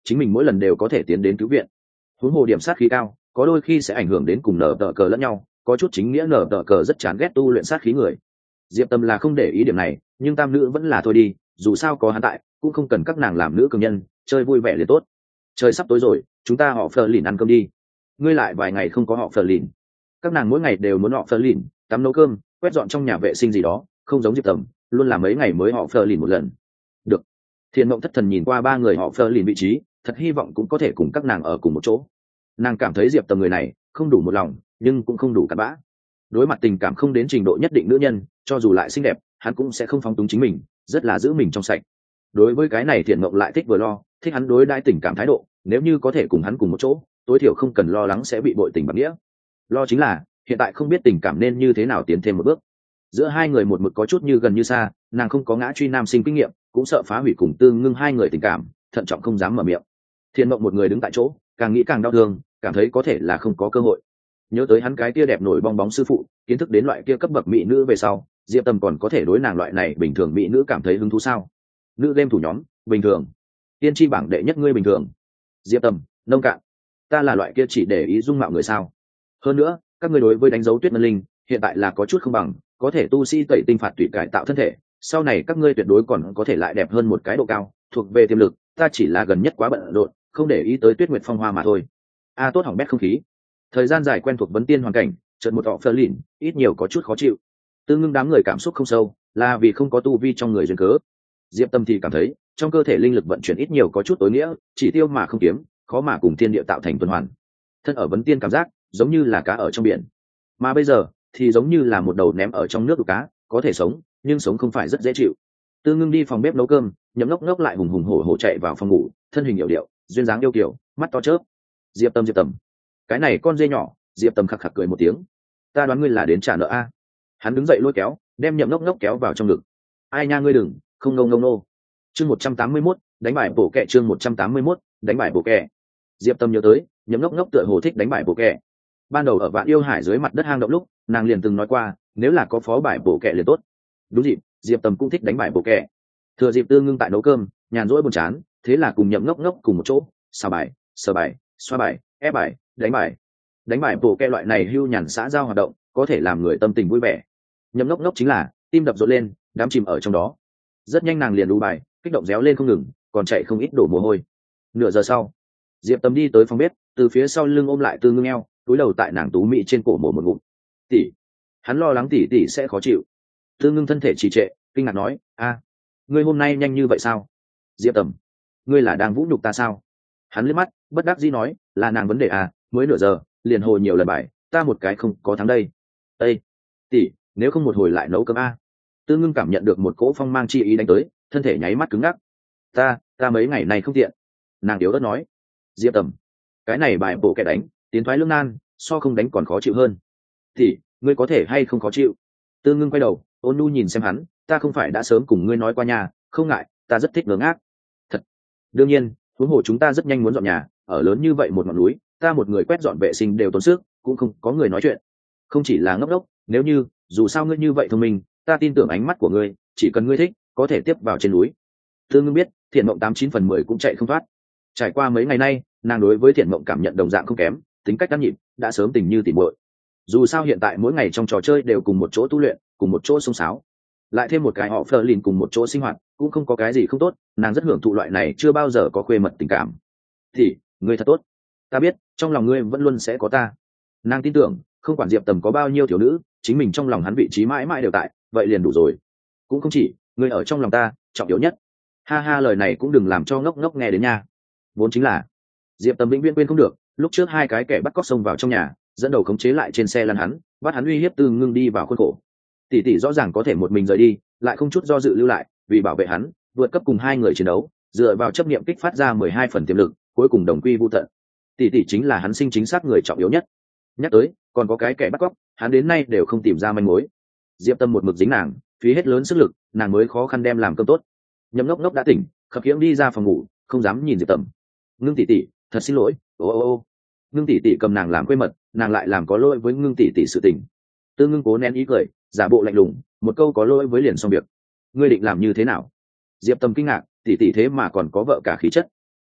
chính mình mỗi lần đều có thể tiến đến cứu viện. Huống hồ điểm sát khí cao, có đôi khi sẽ ảnh hưởng đến cùng nở tờ cờ lẫn nhau, có chút chính nghĩa nở tờ cờ rất chán ghét tu luyện sát khí người. Diệp Tâm là không để ý điểm này, nhưng tam nữ vẫn là thôi đi, dù sao có hắn tại cũng không cần các nàng làm nữ cường nhân, chơi vui vẻ liền tốt. Trời sắp tối rồi, chúng ta họ phờ lìn ăn cơm đi. Ngươi lại vài ngày không có họ phờ lìn. Các nàng mỗi ngày đều muốn họ phờ lìn, tắm nấu cơm, quét dọn trong nhà vệ sinh gì đó, không giống Diệp Tâm, luôn là mấy ngày mới họ phờ lìn một lần. Được. Thiên Mộng thất thần nhìn qua ba người họ phờ lìn vị trí, thật hy vọng cũng có thể cùng các nàng ở cùng một chỗ. Nàng cảm thấy Diệp Tâm người này không đủ một lòng, nhưng cũng không đủ cặn bã. Đối mặt tình cảm không đến trình độ nhất định nữ nhân, cho dù lại xinh đẹp, hắn cũng sẽ không phóng túng chính mình, rất là giữ mình trong sạch. Đối với cái này Thiện Mộng lại thích vừa lo, thích hắn đối đãi tình cảm thái độ, nếu như có thể cùng hắn cùng một chỗ, tối thiểu không cần lo lắng sẽ bị bội tình bạc nghĩa. Lo chính là hiện tại không biết tình cảm nên như thế nào tiến thêm một bước. Giữa hai người một mực có chút như gần như xa, nàng không có ngã truy nam sinh kinh nghiệm, cũng sợ phá hủy cùng Tương Ngưng hai người tình cảm, thận trọng không dám mở miệng. Thiện Mộng một người đứng tại chỗ, càng nghĩ càng đau thương, cảm thấy có thể là không có cơ hội. Nhớ tới hắn cái kia đẹp nổi bong bóng sư phụ, kiến thức đến loại kia cấp bậc mỹ nữ về sau, Diệp Tâm còn có thể đối nàng loại này bình thường mỹ nữ cảm thấy hứng thú sao? Nữ game thủ nhóm, bình thường. Tiên tri bảng đệ nhất ngươi bình thường. Diệp Tâm, nông cạn. Ta là loại kia chỉ để ý dung mạo người sao? Hơn nữa, các ngươi đối với đánh dấu Tuyết Ngân Linh, hiện tại là có chút không bằng, có thể tu sĩ tẩy tinh phạt tùy cải tạo thân thể, sau này các ngươi tuyệt đối còn có thể lại đẹp hơn một cái độ cao, thuộc về tiềm lực, ta chỉ là gần nhất quá bận rộn, không để ý tới Tuyết Nguyệt Phong Hoa mà thôi. A tốt hỏng bét không khí. Thời gian dài quen thuộc vấn tiên hoàn cảnh, chợt một họ phơ lìn, ít nhiều có chút khó chịu. Tương Ngưng đám người cảm xúc không sâu, là vì không có tu vi trong người duyên cớ. Diệp Tâm thì cảm thấy trong cơ thể linh lực vận chuyển ít nhiều có chút tối nghĩa, chỉ tiêu mà không kiếm, khó mà cùng thiên địa tạo thành tuần hoàn. Thân ở vấn tiên cảm giác giống như là cá ở trong biển, mà bây giờ thì giống như là một đầu ném ở trong nước đục cá, có thể sống nhưng sống không phải rất dễ chịu. Tương Ngưng đi phòng bếp nấu cơm, Nhậm Ngốc Ngốc lại hùng hùng hổ hổ chạy vào phòng ngủ, thân hình hiệu điệu, duyên dáng yêu kiều, mắt to chớp. Diệp Tâm, Diệp Tâm, cái này con dê nhỏ. Diệp Tâm khạc khạc cười một tiếng. Ta đoán ngươi là đến trả nợ a. Hắn đứng dậy lôi kéo, đem Nhậm Ngốc Ngốc kéo vào trong ngực. Ai nha, ngươi đừng, không ngông ngông nô. Chương một trăm tám mươi mốt, đánh bài bổ kẹ. Chương một trăm tám mươi mốt, đánh bài bổ kẹ. Diệp Tâm nhớ tới, Nhậm Ngốc Ngốc tựa hồ thích đánh bài bổ kẹ. Ban đầu ở Vạn Yêu Hải dưới mặt đất hang động lúc, nàng liền từng nói qua, nếu là có phó bài bổ kẹ liền tốt. Đúng dịp, Diệp Tâm cũng thích đánh bài bổ kẹ. Thừa dịp Tương Ngưng tại nấu cơm, nhàn rỗi buồn chán, thế là cùng Nhậm Ngốc Ngốc cùng một chỗ, xào bài, sờ bài, xoa bài, ép bài, đánh bài. Đánh bài bổ kẹ loại này hưu nhàn xã giao hoạt động, có thể làm người tâm tình vui vẻ. Nhậm Ngốc Ngốc chính là tim đập rộn lên, đắm chìm ở trong đó. Rất nhanh nàng liền đu bài, kích động réo lên không ngừng, còn chạy không ít đổ mồ hôi. Nửa giờ sau, Diệp Tâm đi tới phòng bếp, từ phía sau lưng ôm lại Tương Ngưng eo, cúi đầu tại nàng tú mỹ trên cổ mổ một ngụm. Tỷ, hắn lo lắng tỷ tỷ sẽ khó chịu. Tương Ngưng thân thể trì trệ, kinh ngạc nói, a, ngươi hôm nay nhanh như vậy sao? Diệp Tâm, ngươi là đang vũ nhục ta sao? Hắn liếc mắt, bất đắc dĩ nói, là nàng vấn đề à, mới nửa giờ, liền hồi nhiều lần bài, ta một cái không có thắng đây. Ê, tỷ, nếu không một hồi lại nấu cơm a. Tương Ngưng cảm nhận được một cỗ phong mang chi ý đánh tới, thân thể nháy mắt cứng ngắc. Ta, ta mấy ngày này không tiện. Nàng yếu ớt nói. Diệp Tâm, cái này bài bộ kẻ đánh, tiến thoái lưỡng nan, so không đánh còn khó chịu hơn. Tỷ, ngươi có thể hay không khó chịu? Tương Ngưng quay đầu, ôn nhu nhìn xem hắn, ta không phải đã sớm cùng ngươi nói qua nhà, không ngại, ta rất thích ngưỡng ác. Thật. Đương nhiên, huống hồ chúng ta rất nhanh muốn dọn nhà, ở lớn như vậy một ngọn núi, ta một người quét dọn vệ sinh đều tốn sức, cũng không có người nói chuyện. Không chỉ là ngốc ngốc, nếu như, dù sao ngươi như vậy thông minh, ta tin tưởng ánh mắt của ngươi, chỉ cần ngươi thích, có thể tiếp vào trên núi. Tương Ngưng biết, Thiện Mộng tám chín phần mười cũng chạy không thoát. Trải qua mấy ngày nay, nàng đối với Thiện Mộng cảm nhận đồng dạng không kém, tính cách đắc nhịp, đã sớm tình như tỉ muội. Dù sao hiện tại mỗi ngày trong trò chơi đều cùng một chỗ tu luyện, cùng một chỗ xông xáo, lại thêm một cái họ phờ lìn cùng một chỗ sinh hoạt, cũng không có cái gì không tốt, nàng rất hưởng thụ loại này chưa bao giờ có khuê mật tình cảm. Thì, ngươi thật tốt, ta biết, trong lòng ngươi vẫn luôn sẽ có ta. Nàng tin tưởng, không quản Diệp Tâm có bao nhiêu thiếu nữ, chính mình trong lòng hắn vị trí mãi mãi đều tại, vậy liền đủ rồi. Cũng không chỉ, ngươi ở trong lòng ta, trọng yếu nhất. Ha ha, lời này cũng đừng làm cho ngốc ngốc nghe đến nha. Vốn chính là, Diệp Tâm vĩnh viễn quên không được, lúc trước hai cái kẻ bắt cóc xông vào trong nhà, dẫn đầu khống chế lại trên xe lăn hắn, bắt hắn uy hiếp Tương Ngưng đi vào khuôn khổ. Tỷ tỷ rõ ràng có thể một mình rời đi, lại không chút do dự lưu lại, vì bảo vệ hắn, vượt cấp cùng hai người chiến đấu, dựa vào chấp niệm kích phát ra mười hai phần tiềm lực, cuối cùng đồng quy vu tận. Tỷ tỷ chính là hắn sinh chính xác người trọng yếu nhất. Nhắc tới, còn có cái kẻ bắt cóc, hắn đến nay đều không tìm ra manh mối. Diệp Tâm một mực dính nàng, phí hết lớn sức lực, nàng mới khó khăn đem làm cơm tốt. Nhậm Ngốc Ngốc đã tỉnh, khập khiễng đi ra phòng ngủ, không dám nhìn Diệp Tâm. Ngưng tỷ tỷ, thật xin lỗi. Ô ô ô. Ngưng tỷ tỷ cầm nàng làm quê mật, nàng lại làm có lỗi với Ngưng tỷ tỷ sự tình. Tương Ngưng cố nén ý cười, giả bộ lạnh lùng, một câu có lỗi với liền xong việc. Ngươi định làm như thế nào? Diệp Tâm kinh ngạc, tỷ tỷ thế mà còn có vợ cả khí chất. Ta,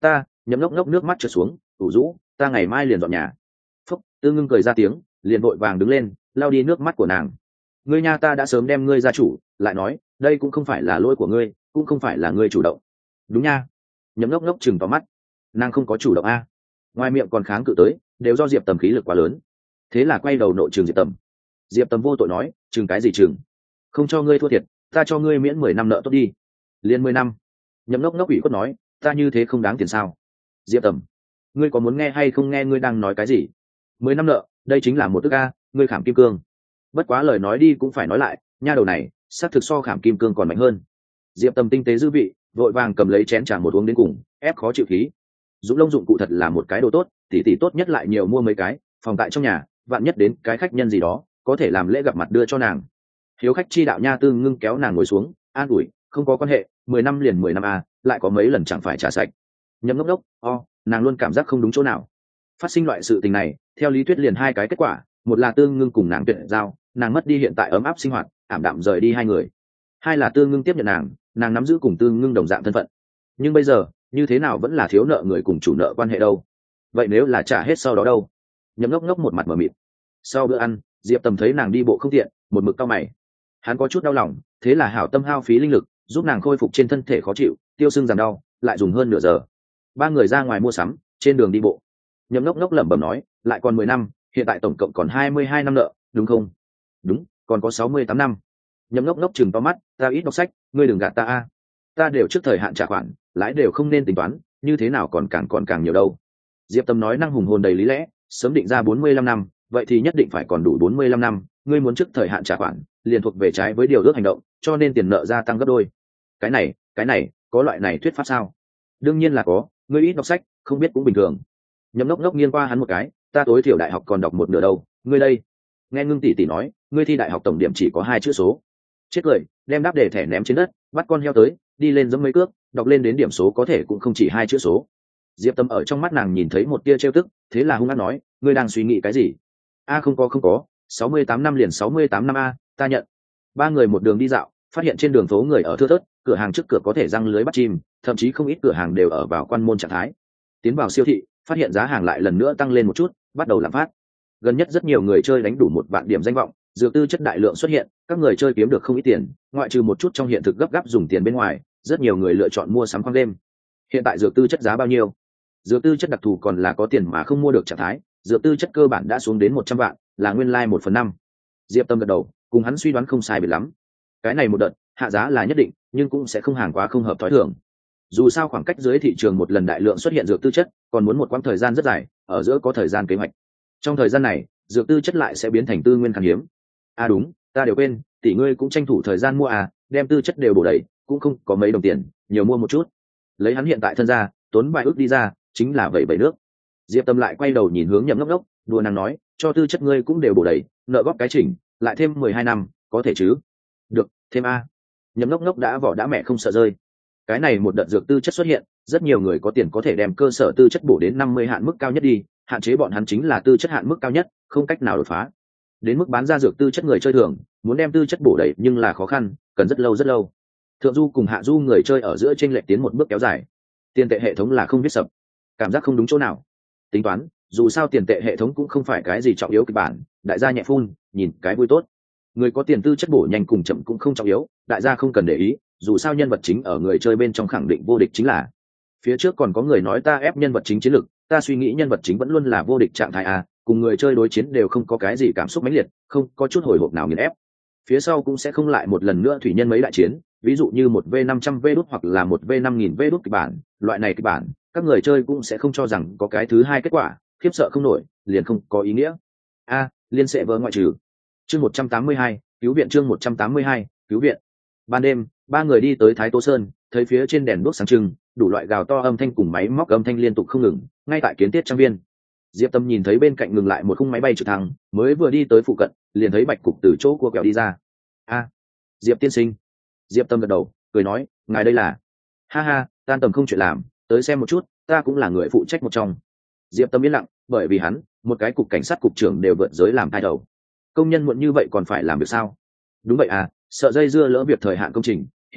Nhậm ngốc ngốc nước mắt trượt xuống, ủ rũ, ta ngày mai liền dọn nhà. Phúc, Tư Ngưng cười ra tiếng, liền vội vàng đứng lên, lau đi nước mắt của nàng. Ngươi nha, ta đã sớm đem ngươi ra chủ, lại nói, đây cũng không phải là lỗi của ngươi, cũng không phải là ngươi chủ động. Đúng nha. Nhậm ngốc ngốc chừng vào mắt, nàng không có chủ động a. Ngoài miệng còn kháng cự tới, đều do Diệp Tầm khí lực quá lớn. Thế là quay đầu nội trường Diệp Tầm. Diệp Tầm vô tội nói, chừng cái gì chừng? Không cho ngươi thua thiệt, ta cho ngươi miễn mười năm nợ tốt đi. Liên mười năm. Nhậm ngốc ngốc ủy khuất nói, ta như thế không đáng tiền sao? Diệp Tầm, ngươi có muốn nghe hay không nghe ngươi đang nói cái gì? Mười năm nợ, đây chính là một tức a, ngươi khảm kim cương. Bất quá lời nói đi cũng phải nói lại, nha đầu này, xác thực so khảm kim cương còn mạnh hơn. Diệp Tầm tinh tế dư vị, vội vàng cầm lấy chén trà một uống đến cùng, ép khó chịu khí. Dũng lông dụng cụ thật là một cái đồ tốt, tỷ tỷ tốt nhất lại nhiều mua mấy cái, phòng tại trong nhà, vạn nhất đến cái khách nhân gì đó, có thể làm lễ gặp mặt đưa cho nàng. Hiếu khách chi đạo nha. Tư Ngưng kéo nàng ngồi xuống, an ủi, không có quan hệ, mười năm liền mười năm a, lại có mấy lần chẳng phải trả sạch. Nhậm ngốc đốc, o, nàng luôn cảm giác không đúng chỗ nào. Phát sinh loại sự tình này, theo lý thuyết liền hai cái kết quả, một là Tư Ngưng cùng nàng tuyệt giao, nàng mất đi hiện tại ấm áp sinh hoạt, ảm đạm rời đi hai người. Hai là Tư Ngưng tiếp nhận nàng, nàng nắm giữ cùng Tư Ngưng đồng dạng thân phận. Nhưng bây giờ, như thế nào vẫn là thiếu nợ người cùng chủ nợ quan hệ đâu? Vậy nếu là trả hết sau đó đâu? Nhậm ngốc ngốc một mặt mờ mịt. Sau bữa ăn, Diệp Tầm thấy nàng đi bộ không tiện, một mực cau mày. Hắn có chút đau lòng, thế là hảo tâm hao phí linh lực, giúp nàng khôi phục trên thân thể khó chịu, tiêu sưng giảm đau, lại dùng hơn nửa giờ. Ba người ra ngoài mua sắm, trên đường đi bộ. Nhậm ngốc ngốc lẩm bẩm nói, lại còn mười năm, hiện tại tổng cộng còn hai mươi hai năm nợ, đúng không? Đúng, còn có sáu mươi tám năm. Nhậm ngốc ngốc chừng to mắt, ta ít đọc sách, ngươi đừng gạt ta a. Ta đều trước thời hạn trả khoản, lãi đều không nên tính toán, như thế nào còn càng còn càng nhiều đâu. Diệp Tâm nói năng hùng hồn đầy lý lẽ, sớm định ra bốn mươi lăm năm, vậy thì nhất định phải còn đủ bốn mươi lăm năm, ngươi muốn trước thời hạn trả khoản, liền thuộc về trái với điều ước hành động, cho nên tiền nợ gia tăng gấp đôi. Cái này, cái này, có loại này thuyết pháp sao? Đương nhiên là có, ngươi ít đọc sách, không biết cũng bình thường. Nhậm ngốc ngốc nghiêng qua hắn một cái, ta tối thiểu đại học còn đọc một nửa đâu, ngươi đây. Nghe Ngưng tỷ tỷ nói, ngươi thi đại học tổng điểm chỉ có hai chữ số. Chết cười, đem đáp đề thẻ ném trên đất, bắt con heo tới, đi lên giẫm mấy cước, đọc lên đến điểm số có thể cũng không chỉ hai chữ số. Diệp Tâm ở trong mắt nàng nhìn thấy một tia trêu tức, thế là hung hăng nói, ngươi đang suy nghĩ cái gì? A không có không có, sáu mươi tám năm liền sáu mươi tám năm a, ta nhận. Ba người một đường đi dạo, phát hiện trên đường phố người ở thưa thớt, cửa hàng trước cửa có thể răng lưới bắt chim, thậm chí không ít cửa hàng đều ở vào quan môn trạng thái. Tiến vào siêu thị, phát hiện giá hàng lại lần nữa tăng lên một chút, bắt đầu lạm phát. Gần nhất rất nhiều người chơi đánh đủ một vạn điểm danh vọng, dược tư chất đại lượng xuất hiện, các người chơi kiếm được không ít tiền, ngoại trừ một chút trong hiện thực gấp gáp dùng tiền bên ngoài, rất nhiều người lựa chọn mua sắm khoang đêm. Hiện tại dược tư chất giá bao nhiêu? Dược tư chất đặc thù còn là có tiền mà không mua được trạng thái, dược tư chất cơ bản đã xuống đến một trăm vạn, là nguyên lai like một phần năm. Diệp Tâm gật đầu, cùng hắn suy đoán không sai biệt lắm. Cái này một đợt, hạ giá là nhất định, nhưng cũng sẽ không hàng quá không hợp thói thường. Dù sao khoảng cách dưới thị trường một lần đại lượng xuất hiện dược tư chất, còn muốn một quãng thời gian rất dài, ở giữa có thời gian kế hoạch. Trong thời gian này, dược tư chất lại sẽ biến thành tư nguyên khan hiếm. À đúng, ta đều quên, tỷ ngươi cũng tranh thủ thời gian mua à, đem tư chất đều bổ đầy, cũng không có mấy đồng tiền, nhiều mua một chút. Lấy hắn hiện tại thân ra, tốn vài ước đi ra, chính là vậy bảy nước. Diệp Tâm lại quay đầu nhìn hướng Nhậm ngốc ngốc, đùa nàng nói, cho tư chất ngươi cũng đều bổ đầy, nợ góp cái chỉnh, lại thêm mười hai năm, có thể chứ? Được, thêm a. Nhậm ngốc ngốc đã vỏ đã mẹ không sợ rơi. Cái này một đợt dược tư chất xuất hiện, rất nhiều người có tiền có thể đem cơ sở tư chất bổ đến năm mươi hạn mức cao nhất đi, hạn chế bọn hắn chính là tư chất hạn mức cao nhất, không cách nào đột phá. Đến mức bán ra dược tư chất người chơi thường, muốn đem tư chất bổ đầy nhưng là khó khăn, cần rất lâu rất lâu. Thượng du cùng hạ du người chơi ở giữa chênh lệch tiến một bước kéo dài. Tiền tệ hệ thống là không viết sập, cảm giác không đúng chỗ nào. Tính toán, dù sao tiền tệ hệ thống cũng không phải cái gì trọng yếu kịch bản, đại gia nhẹ phun, nhìn cái vui tốt. Người có tiền tư chất bổ nhanh cùng chậm cũng không trọng yếu, đại gia không cần để ý, dù sao nhân vật chính ở người chơi bên trong khẳng định vô địch chính là. Phía trước còn có người nói ta ép nhân vật chính chiến lực, ta suy nghĩ nhân vật chính vẫn luôn là vô địch trạng thái a, cùng người chơi đối chiến đều không có cái gì cảm xúc mãnh liệt, không có chút hồi hộp nào nghiền ép. Phía sau cũng sẽ không lại một lần nữa thủy nhân mấy đại chiến, ví dụ như một v năm trăm v đút hoặc là một v năm nghìn v đút kịch bản, loại này kịch bản, các người chơi cũng sẽ không cho rằng có cái thứ hai kết quả, khiếp sợ không nổi, liền không có ý nghĩa. A, liên sẽ vỡ ngoại trừ. Chương một trăm tám mươi hai, cứu viện chương một trăm tám mươi hai, cứu viện. Ban đêm, ba người đi tới Thái Tố Sơn, thấy phía trên đèn đuốc sáng trưng, đủ loại gào to âm thanh cùng máy móc âm thanh liên tục không ngừng, ngay tại kiến thiết trang viên. Diệp Tâm nhìn thấy bên cạnh ngừng lại một khung máy bay trực thăng, mới vừa đi tới phụ cận, liền thấy Bạch Cục từ chỗ cua kẹo đi ra. A, Diệp tiên sinh. Diệp Tâm gật đầu, cười nói, ngài đây là? Ha ha, tan tầm không chuyện làm, tới xem một chút, ta cũng là người phụ trách một trong. Diệp Tâm yên lặng, bởi vì hắn, một cái cục cảnh sát cục trưởng đều vượt giới làm tai đầu. Công nhân muộn như vậy còn phải làm việc sao? Đúng vậy à, sợ dây dưa lỡ việc thời hạn công trình,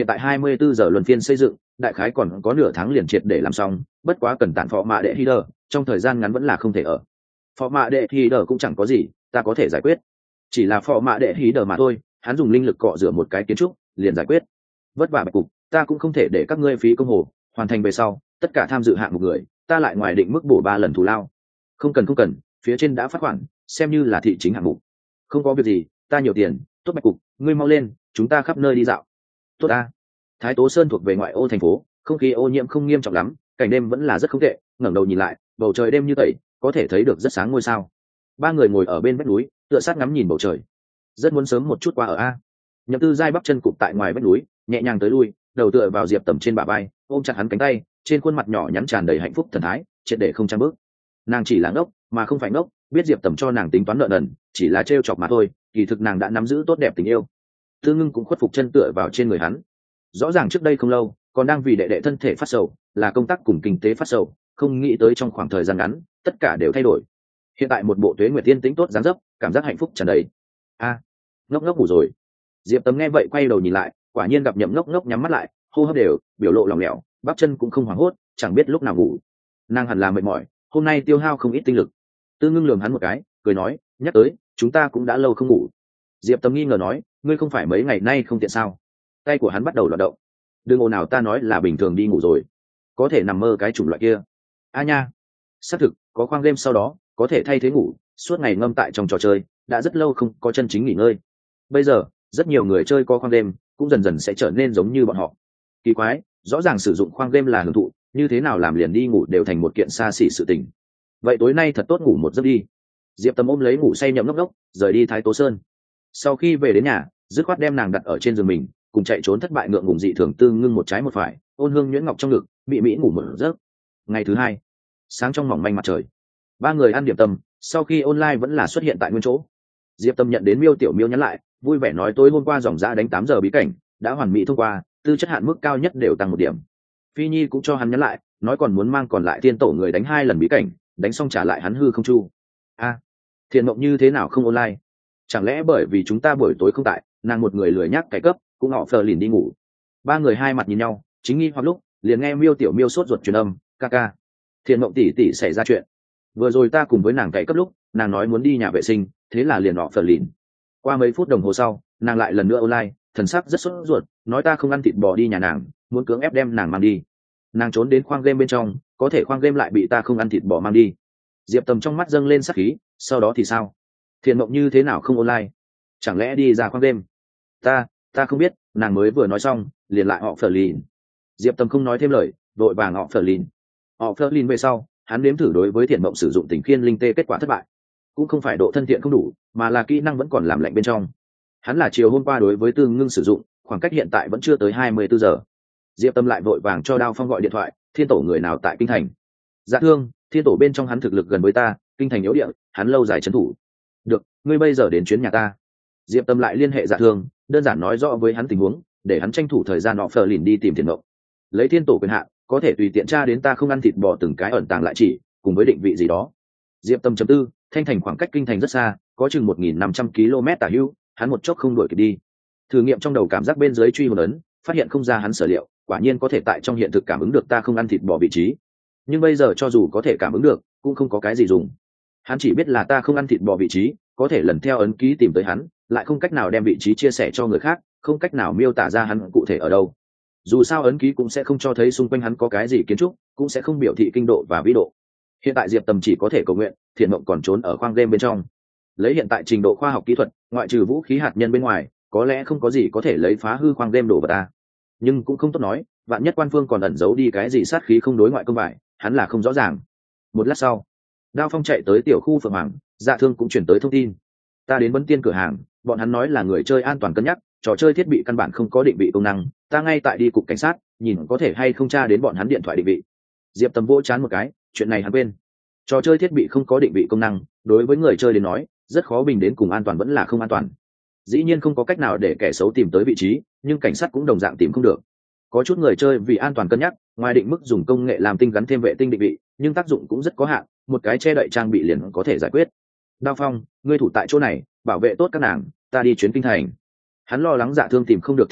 hiện tại hai mươi bốn giờ luân phiên xây dựng, đại khái còn có nửa tháng liền triệt để làm xong, bất quá cần tản phò mạ đệ Hider, trong thời gian ngắn vẫn là không thể ở. Phò mạ đệ Hider cũng chẳng có gì, ta có thể giải quyết. Chỉ là phò mạ đệ Hider mà thôi, hắn dùng linh lực cọ rửa một cái kiến trúc, liền giải quyết. Vất vả bạch cục, ta cũng không thể để các ngươi phí công hồ, hoàn thành về sau, tất cả tham dự hạng một người, ta lại ngoài định mức bổ ba lần thù lao. Không cần không cần, phía trên đã phát khoản, xem như là thị chính hạng mục. Không có việc gì, ta nhiều tiền, tốt bạch cục, ngươi mau lên, chúng ta khắp nơi đi dạo. Tốt ta. Thái Tố Sơn thuộc về ngoại ô thành phố, không khí ô nhiễm không nghiêm trọng lắm, cảnh đêm vẫn là rất không tệ. Ngẩng đầu nhìn lại, bầu trời đêm như tẩy, có thể thấy được rất sáng ngôi sao. Ba người ngồi ở bên vách núi, tựa sát ngắm nhìn bầu trời. Rất muốn sớm một chút qua ở a. Nhậm Tư Giai bắp chân cụp tại ngoài vách núi, nhẹ nhàng tới lui, đầu tựa vào Diệp Tầm trên bả vai, ôm chặt hắn cánh tay, trên khuôn mặt nhỏ nhắn tràn đầy hạnh phúc thần thái, triệt để không trang bước. Nàng chỉ là ngốc, mà không phải ngốc, biết Diệp Tầm cho nàng tính toán nợ nần, chỉ là trêu chọc mà thôi, kỳ thực nàng đã nắm giữ tốt đẹp tình yêu. Tư Ngưng cũng khuất phục chân tựa vào trên người hắn. Rõ ràng trước đây không lâu, còn đang vì đệ đệ thân thể phát sầu, là công tác cùng kinh tế phát sầu, không nghĩ tới trong khoảng thời gian ngắn, tất cả đều thay đổi. Hiện tại một bộ tuế nguyệt tiên tĩnh tốt dáng dấp, cảm giác hạnh phúc tràn đầy. A, ngốc ngốc ngủ rồi. Diệp Tầm nghe vậy quay đầu nhìn lại, quả nhiên gặp Nhậm ngốc ngốc nhắm mắt lại, hô hấp đều, biểu lộ lỏng lẻo, bắp chân cũng không hoảng hốt, chẳng biết lúc nào ngủ. Nàng hẳn là mệt mỏi, hôm nay tiêu hao không ít tinh lực. Tư Ngưng lườm hắn một cái, cười nói, nhắc tới, chúng ta cũng đã lâu không ngủ. Diệp Tầm nghi ngờ nói, ngươi không phải mấy ngày nay không tiện sao? Tay của hắn bắt đầu loạt động. Đừng ồn nào, ta nói là bình thường đi ngủ rồi, có thể nằm mơ cái chủng loại kia. A nha, xác thực, có khoang game sau đó, có thể thay thế ngủ, suốt ngày ngâm tại trong trò chơi, đã rất lâu không có chân chính nghỉ ngơi. Bây giờ, rất nhiều người chơi có khoang game, cũng dần dần sẽ trở nên giống như bọn họ. Kỳ quái, rõ ràng sử dụng khoang game là hưởng thụ, như thế nào làm liền đi ngủ đều thành một kiện xa xỉ sự tình. Vậy tối nay thật tốt ngủ một giấc đi. Diệp Tầm ôm lấy ngủ say Nhậm ngốc ngốc, rời đi Thái Tố Sơn. Sau khi về đến nhà, dứt khoát đem nàng đặt ở trên giường mình, cùng chạy trốn thất bại ngượng ngùng dị thường Tư Ngưng một trái một phải, ôn hương nhuyễn ngọc trong ngực, mị mỹ ngủ một giấc. Ngày thứ hai, sáng trong mỏng manh mặt trời, ba người ăn điểm tâm, sau khi online vẫn là xuất hiện tại nguyên chỗ. Diệp Tâm nhận đến Miêu Tiểu Miêu nhắn lại, vui vẻ nói tối hôm qua dòng dã đánh tám giờ bí cảnh, đã hoàn mỹ thông qua, tư chất hạn mức cao nhất đều tăng một điểm. Phi Nhi cũng cho hắn nhắn lại, nói còn muốn mang còn lại tiên tổ người đánh hai lần bí cảnh, đánh xong trả lại hắn hư không chu. A, Thiện Mộng như thế nào không online? Chẳng lẽ bởi vì chúng ta buổi tối không tại, nàng một người lười nhác cái cấp, cũng họ phờ lìn đi ngủ. Ba người hai mặt nhìn nhau, chính nghi hoặc lúc, liền nghe Miêu Tiểu Miêu sốt ruột truyền âm, ca ca, Thiện Mộng tỷ tỷ xảy ra chuyện. Vừa rồi ta cùng với nàng cậy cấp lúc, nàng nói muốn đi nhà vệ sinh, thế là liền họ phờ lìn. Qua mấy phút đồng hồ sau, nàng lại lần nữa online, thần sắc rất sốt ruột, nói ta không ăn thịt bò đi nhà nàng, muốn cưỡng ép đem nàng mang đi. Nàng trốn đến khoang game bên trong, có thể khoang game lại bị ta không ăn thịt bò mang đi. Diệp Tầm trong mắt dâng lên sắc khí, sau đó thì sao? Thiện Mộng như thế nào không online? Chẳng lẽ đi ra khoang game? Ta, ta không biết, nàng mới vừa nói xong, liền lại họ phờ lìn. Diệp Tầm không nói thêm lời, đội vàng họ phờ lìn. Họ phờ lìn về sau, hắn nếm thử đối với Thiện Mộng sử dụng tình khiên linh tê, kết quả thất bại. Cũng không phải độ thân thiện không đủ, mà là kỹ năng vẫn còn làm lạnh bên trong. Hắn là chiều hôm qua đối với Tư Ngưng sử dụng, khoảng cách hiện tại vẫn chưa tới hai mươi bốn giờ. Diệp Tâm lại vội vàng cho Đao Phong gọi điện thoại, thiên tổ người nào tại kinh thành? Dạ thương, thiên tổ bên trong hắn thực lực gần với ta, kinh thành yếu địa, hắn lâu dài trấn thủ. Được, ngươi bây giờ đến chuyến nhà ta. Diệp Tâm lại liên hệ Dạ thương, đơn giản nói rõ với hắn tình huống, để hắn tranh thủ thời gian họ phờ lìn đi tìm Thiện Mộng. Lấy thiên tổ quyền hạn, có thể tùy tiện tra đến ta không ăn thịt bò từng cái ẩn tàng lại chỉ, cùng với định vị gì đó. Diệp Tâm chấm tư, thanh thành khoảng cách kinh thành rất xa, có chừng một nghìn năm trăm ki lô mét tả hữu, hắn một chốc không đuổi kịp đi. Thử nghiệm trong đầu cảm giác bên dưới truy hồn ấn, phát hiện không ra hắn sở liệu, quả nhiên có thể tại trong hiện thực cảm ứng được ta không ăn thịt bò vị trí. Nhưng bây giờ cho dù có thể cảm ứng được, cũng không có cái gì dùng. Hắn chỉ biết là ta không ăn thịt bò vị trí, có thể lần theo ấn ký tìm tới hắn, lại không cách nào đem vị trí chia sẻ cho người khác, không cách nào miêu tả ra hắn cụ thể ở đâu. Dù sao ấn ký cũng sẽ không cho thấy xung quanh hắn có cái gì kiến trúc, cũng sẽ không biểu thị kinh độ và vĩ độ. Hiện tại Diệp Tầm chỉ có thể cầu nguyện, Thiện Mộng còn trốn ở khoang game bên trong. Lấy hiện tại trình độ khoa học kỹ thuật, ngoại trừ vũ khí hạt nhân bên ngoài, có lẽ không có gì có thể lấy phá hư khoang game đổ vào ta. Nhưng cũng không tốt nói, vạn nhất quan phương còn ẩn giấu đi cái gì sát khí không đối ngoại công vải, hắn là không rõ ràng. Một lát sau, Đao Phong chạy tới tiểu khu Phượng Hoàng, Dạ thương cũng chuyển tới thông tin. Ta đến Vân Tiên cửa hàng, bọn hắn nói là người chơi an toàn cân nhắc, trò chơi thiết bị căn bản không có định vị công năng, ta ngay tại đi cục cảnh sát, nhìn có thể hay không tra đến bọn hắn điện thoại định vị. Diệp Tầm vỗ chán một cái, chuyện này hắn quên. Trò chơi thiết bị không có định vị công năng, đối với người chơi đến nói, rất khó bình đến cùng an toàn vẫn là không an toàn. Dĩ nhiên không có cách nào để kẻ xấu tìm tới vị trí, nhưng cảnh sát cũng đồng dạng tìm không được. Có chút người chơi vì an toàn cân nhắc, ngoài định mức dùng công nghệ làm tinh gắn thêm vệ tinh định vị, nhưng tác dụng cũng rất có hạn, một cái che đậy trang bị liền có thể giải quyết. Đao Phong, ngươi thủ tại chỗ này, bảo vệ tốt các nàng, ta đi chuyến kinh thành. Hắn lo lắng Dạ thương tìm không được Thiện Mộng,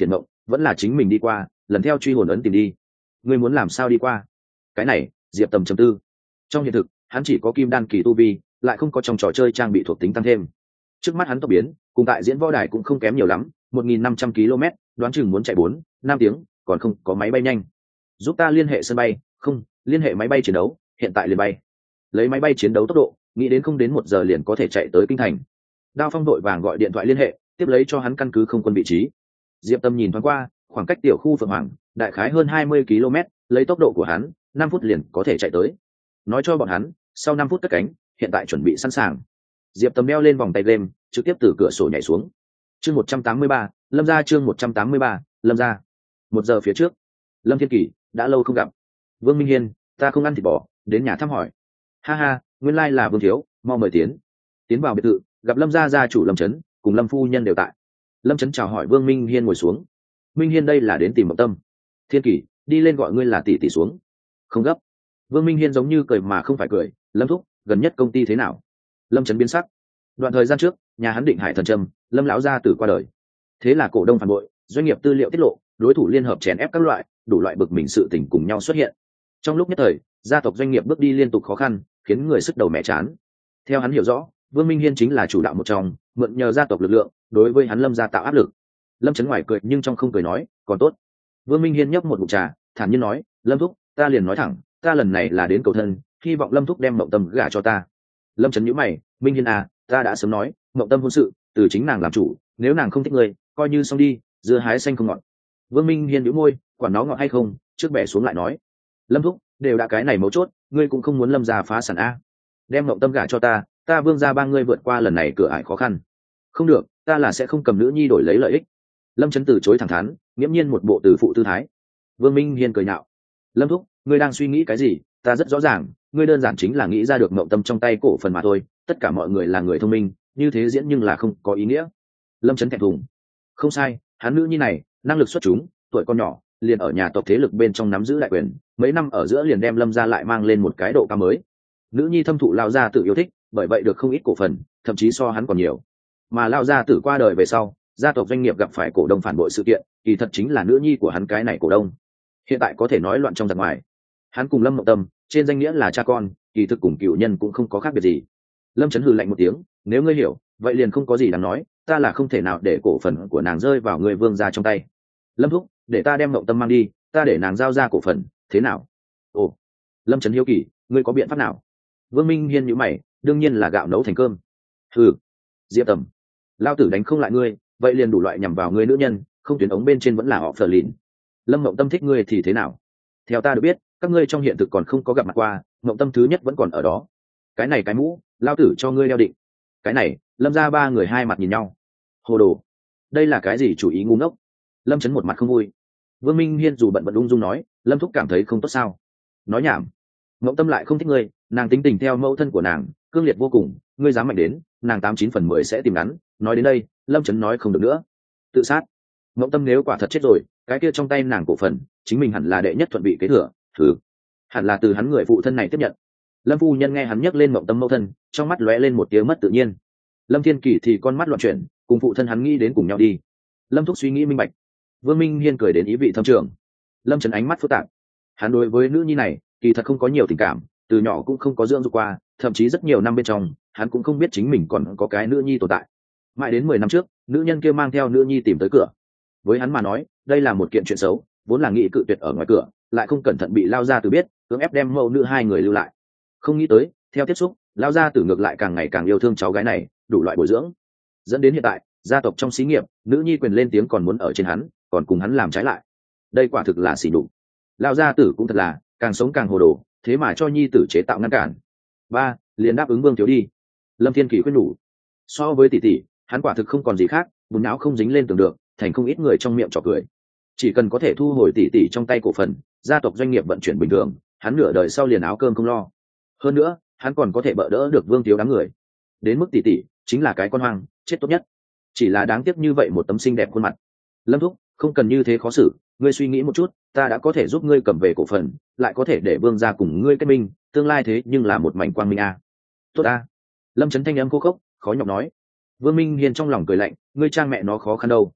vẫn là chính mình đi qua, lần theo truy hồn ấn tìm đi. Ngươi muốn làm sao đi qua? Cái này, Diệp Tầm trầm tư. Trong hiện thực, hắn chỉ có kim đan kỳ tu vi, lại không có trong trò chơi trang bị thuộc tính tăng thêm. Trước mắt hắn tốc biến, cùng tại diễn võ đài cũng không kém nhiều lắm, một nghìn năm trăm ki lô mét, đoán chừng muốn chạy bốn, năm tiếng, còn không có máy bay nhanh. Giúp ta liên hệ sân bay, không, liên hệ máy bay chiến đấu, hiện tại liền bay. Lấy máy bay chiến đấu tốc độ, nghĩ đến không đến một giờ liền có thể chạy tới kinh thành. Đao Phong đội vàng gọi điện thoại liên hệ, tiếp lấy cho hắn căn cứ không quân vị trí. Diệp Tâm nhìn thoáng qua, khoảng cách tiểu khu Phượng Hoàng, đại khái hơn hai mươi ki lô mét, lấy tốc độ của hắn, năm phút liền có thể chạy tới. Nói cho bọn hắn, sau năm phút cất cánh, hiện tại chuẩn bị sẵn sàng. Diệp Tâm đeo lên vòng tay game, trực tiếp từ cửa sổ nhảy xuống. Chương một trăm tám mươi ba, Lâm gia chương một trăm tám mươi ba, Lâm gia. Một giờ phía trước, Lâm Thiên Kỳ đã lâu không gặp. Vương Minh Hiên, ta không ăn thịt bò, đến nhà thăm hỏi. Ha ha, nguyên lai là Vương thiếu, mau mời tiến. Tiến vào biệt thự, gặp Lâm gia gia chủ Lâm Chấn, cùng Lâm phu nhân đều tại. Lâm Chấn chào hỏi Vương Minh Hiên ngồi xuống. Minh Hiên đây là đến tìm Mộng Tâm. Thiên Kỳ, đi lên gọi ngươi là tỷ tỷ xuống. Không gấp. Vương Minh Hiên giống như cười mà không phải cười. Lâm thúc, gần nhất công ty thế nào? Lâm Chấn biến sắc. Đoạn thời gian trước, nhà hắn Định Hải Thần Trâm, Lâm lão gia tử qua đời. Thế là cổ đông phản bội, doanh nghiệp tư liệu tiết lộ, đối thủ liên hợp chèn ép các loại, đủ loại bực mình sự tình cùng nhau xuất hiện. Trong lúc nhất thời, gia tộc doanh nghiệp bước đi liên tục khó khăn, khiến người sức đầu mẹ chán. Theo hắn hiểu rõ, Vương Minh Hiên chính là chủ đạo một trong, mượn nhờ gia tộc lực lượng, đối với hắn Lâm gia tạo áp lực. Lâm Chấn ngoài cười nhưng trong không cười nói, còn tốt. Vương Minh Hiên nhấp một ngụm trà, thản nhiên nói, Lâm thúc, ta liền nói thẳng, ta lần này là đến cầu thân, hy vọng Lâm thúc đem Mộng Tâm gả cho ta. Lâm Chấn nhíu mày, Minh Hiên à, ta đã sớm nói, Mộng Tâm hôn sự, từ chính nàng làm chủ, nếu nàng không thích người, coi như xong đi, dưa hái xanh không ngọt. Vương Minh Hiên nhíu môi, quản nó ngọt hay không, trước bẻ xuống lại nói, Lâm thúc, đều đã cái này mấu chốt, ngươi cũng không muốn Lâm gia phá sản a. Đem Mộng Tâm gả cho ta, ta Vương gia ba ngươi vượt qua lần này cửa ải khó khăn. Không được, ta là sẽ không cầm nữ nhi đổi lấy lợi ích. Lâm Chấn từ chối thẳng thắn, nghiễm nhiên một bộ từ phụ tư thái. Vương Minh Hiên cười nhạo, Lâm thúc, ngươi đang suy nghĩ cái gì? Ta rất rõ ràng, ngươi đơn giản chính là nghĩ ra được Mộng Tâm trong tay cổ phần mà thôi. Tất cả mọi người là người thông minh, như thế diễn nhưng là không có ý nghĩa. Lâm Chấn thẹn thùng, không sai, hắn nữ nhi này năng lực xuất chúng, tuổi còn nhỏ liền ở nhà tộc thế lực bên trong nắm giữ đại quyền, mấy năm ở giữa liền đem Lâm gia lại mang lên một cái độ cao mới. Nữ nhi thâm thụ lao gia tự yêu thích, bởi vậy được không ít cổ phần, thậm chí so hắn còn nhiều. Mà lao gia tử qua đời về sau, gia tộc doanh nghiệp gặp phải cổ đông phản bội sự kiện, kỳ thật chính là nữ nhi của hắn cái này cổ đông. Hiện tại có thể nói loạn trong giặc ngoài. Hắn cùng Lâm Mộng Tâm trên danh nghĩa là cha con, kỳ thực cùng cựu nhân cũng không có khác biệt gì. Lâm Chấn hừ lạnh một tiếng, nếu ngươi hiểu, vậy liền không có gì đáng nói, ta là không thể nào để cổ phần của nàng rơi vào người Vương gia trong tay. Lâm thúc, để ta đem Mộng Tâm mang đi, ta để nàng giao ra cổ phần, thế nào? Ồ, Lâm Chấn hiếu kỳ, ngươi có biện pháp nào? Vương Minh Hiên nhíu mày, đương nhiên là gạo nấu thành cơm. Hừ, Diệp Tầm, lao tử đánh không lại ngươi, vậy liền đủ loại nhằm vào ngươi nữ nhân, không tuyến ống bên trên vẫn là họ phờ lìn. Lâm Mộng Tâm thích ngươi thì thế nào? Theo ta được biết, các ngươi trong hiện thực còn không có gặp mặt qua, Mộng Tâm thứ nhất vẫn còn ở đó. Cái này cái mũ, lao tử cho ngươi đeo định. Cái này, Lâm ra ba người hai mặt nhìn nhau. Hồ đồ, đây là cái gì chủ ý ngu ngốc? Lâm Chấn một mặt không vui. Vương Minh Hiên dù bận bận ung dung nói, Lâm thúc cảm thấy không tốt sao? Nói nhảm. Mộng Tâm lại không thích ngươi, nàng tính tình theo mẫu thân của nàng, cương liệt vô cùng, ngươi dám mạnh đến, nàng tám chín phần mười sẽ tìm ngắn. Nói đến đây, Lâm Chấn nói không được nữa. Tự sát. Mộng Tâm nếu quả thật chết rồi, cái kia trong tay nàng cổ phần, chính mình hẳn là đệ nhất thuận bị kế thừa, thử. Hẳn là từ hắn người phụ thân này tiếp nhận. Lâm phu nhân nghe hắn nhắc lên Mộng Tâm mẫu thân, trong mắt lóe lên một tia mất tự nhiên. Lâm Thiên Kỳ thì con mắt loạn chuyển, cùng phụ thân hắn nghĩ đến cùng nhau đi. Lâm thúc suy nghĩ minh bạch. Vương Minh Hiên cười đến ý vị thâm trường. Lâm Chấn ánh mắt phức tạp. Hắn đối với nữ nhi này kỳ thật không có nhiều tình cảm, từ nhỏ cũng không có dưỡng dục qua, thậm chí rất nhiều năm bên trong hắn cũng không biết chính mình còn có cái nữ nhi tồn tại. Mãi đến mười năm trước, nữ nhân kia mang theo nữ nhi tìm tới cửa. Với hắn mà nói, đây là một kiện chuyện xấu, vốn là nghĩ cự tuyệt ở ngoài cửa, lại không cẩn thận bị lao gia tử biết, cưỡng ép đem mẫu nữ hai người lưu lại. Không nghĩ tới, theo tiếp xúc, lao gia tử ngược lại càng ngày càng yêu thương cháu gái này, đủ loại bồi dưỡng, dẫn đến hiện tại gia tộc trong xí nghiệp, nữ nhi quyền lên tiếng còn muốn ở trên hắn, còn cùng hắn làm trái lại. Đây quả thực là xỉ nhục. Lao gia tử cũng thật là càng sống càng hồ đồ, thế mà cho nhi tử chế tạo ngăn cản. Ba, liền đáp ứng Vương thiếu đi. Lâm Thiên Kỳ khuyên nhủ. So với tỷ tỷ, hắn quả thực không còn gì khác, bùn não không dính lên tường được, thành không ít người trong miệng trò cười. Chỉ cần có thể thu hồi tỷ tỷ trong tay cổ phần, gia tộc doanh nghiệp vận chuyển bình thường, hắn nửa đời sau liền áo cơm không lo. Hơn nữa, hắn còn có thể bỡ đỡ được Vương thiếu đám người. Đến mức tỷ tỷ chính là cái con hoang, chết tốt nhất. Chỉ là đáng tiếc như vậy một tấm xinh đẹp khuôn mặt. Lâm thúc, không cần như thế khó xử, ngươi suy nghĩ một chút, ta đã có thể giúp ngươi cầm về cổ phần, lại có thể để Vương gia cùng ngươi kết minh, tương lai thế nhưng là một mảnh quang minh a. Tốt a. Lâm Chấn thanh âm khô khốc, khó nhọc nói. Vương Minh Hiền trong lòng cười lạnh, ngươi trang mẹ nó khó khăn đâu.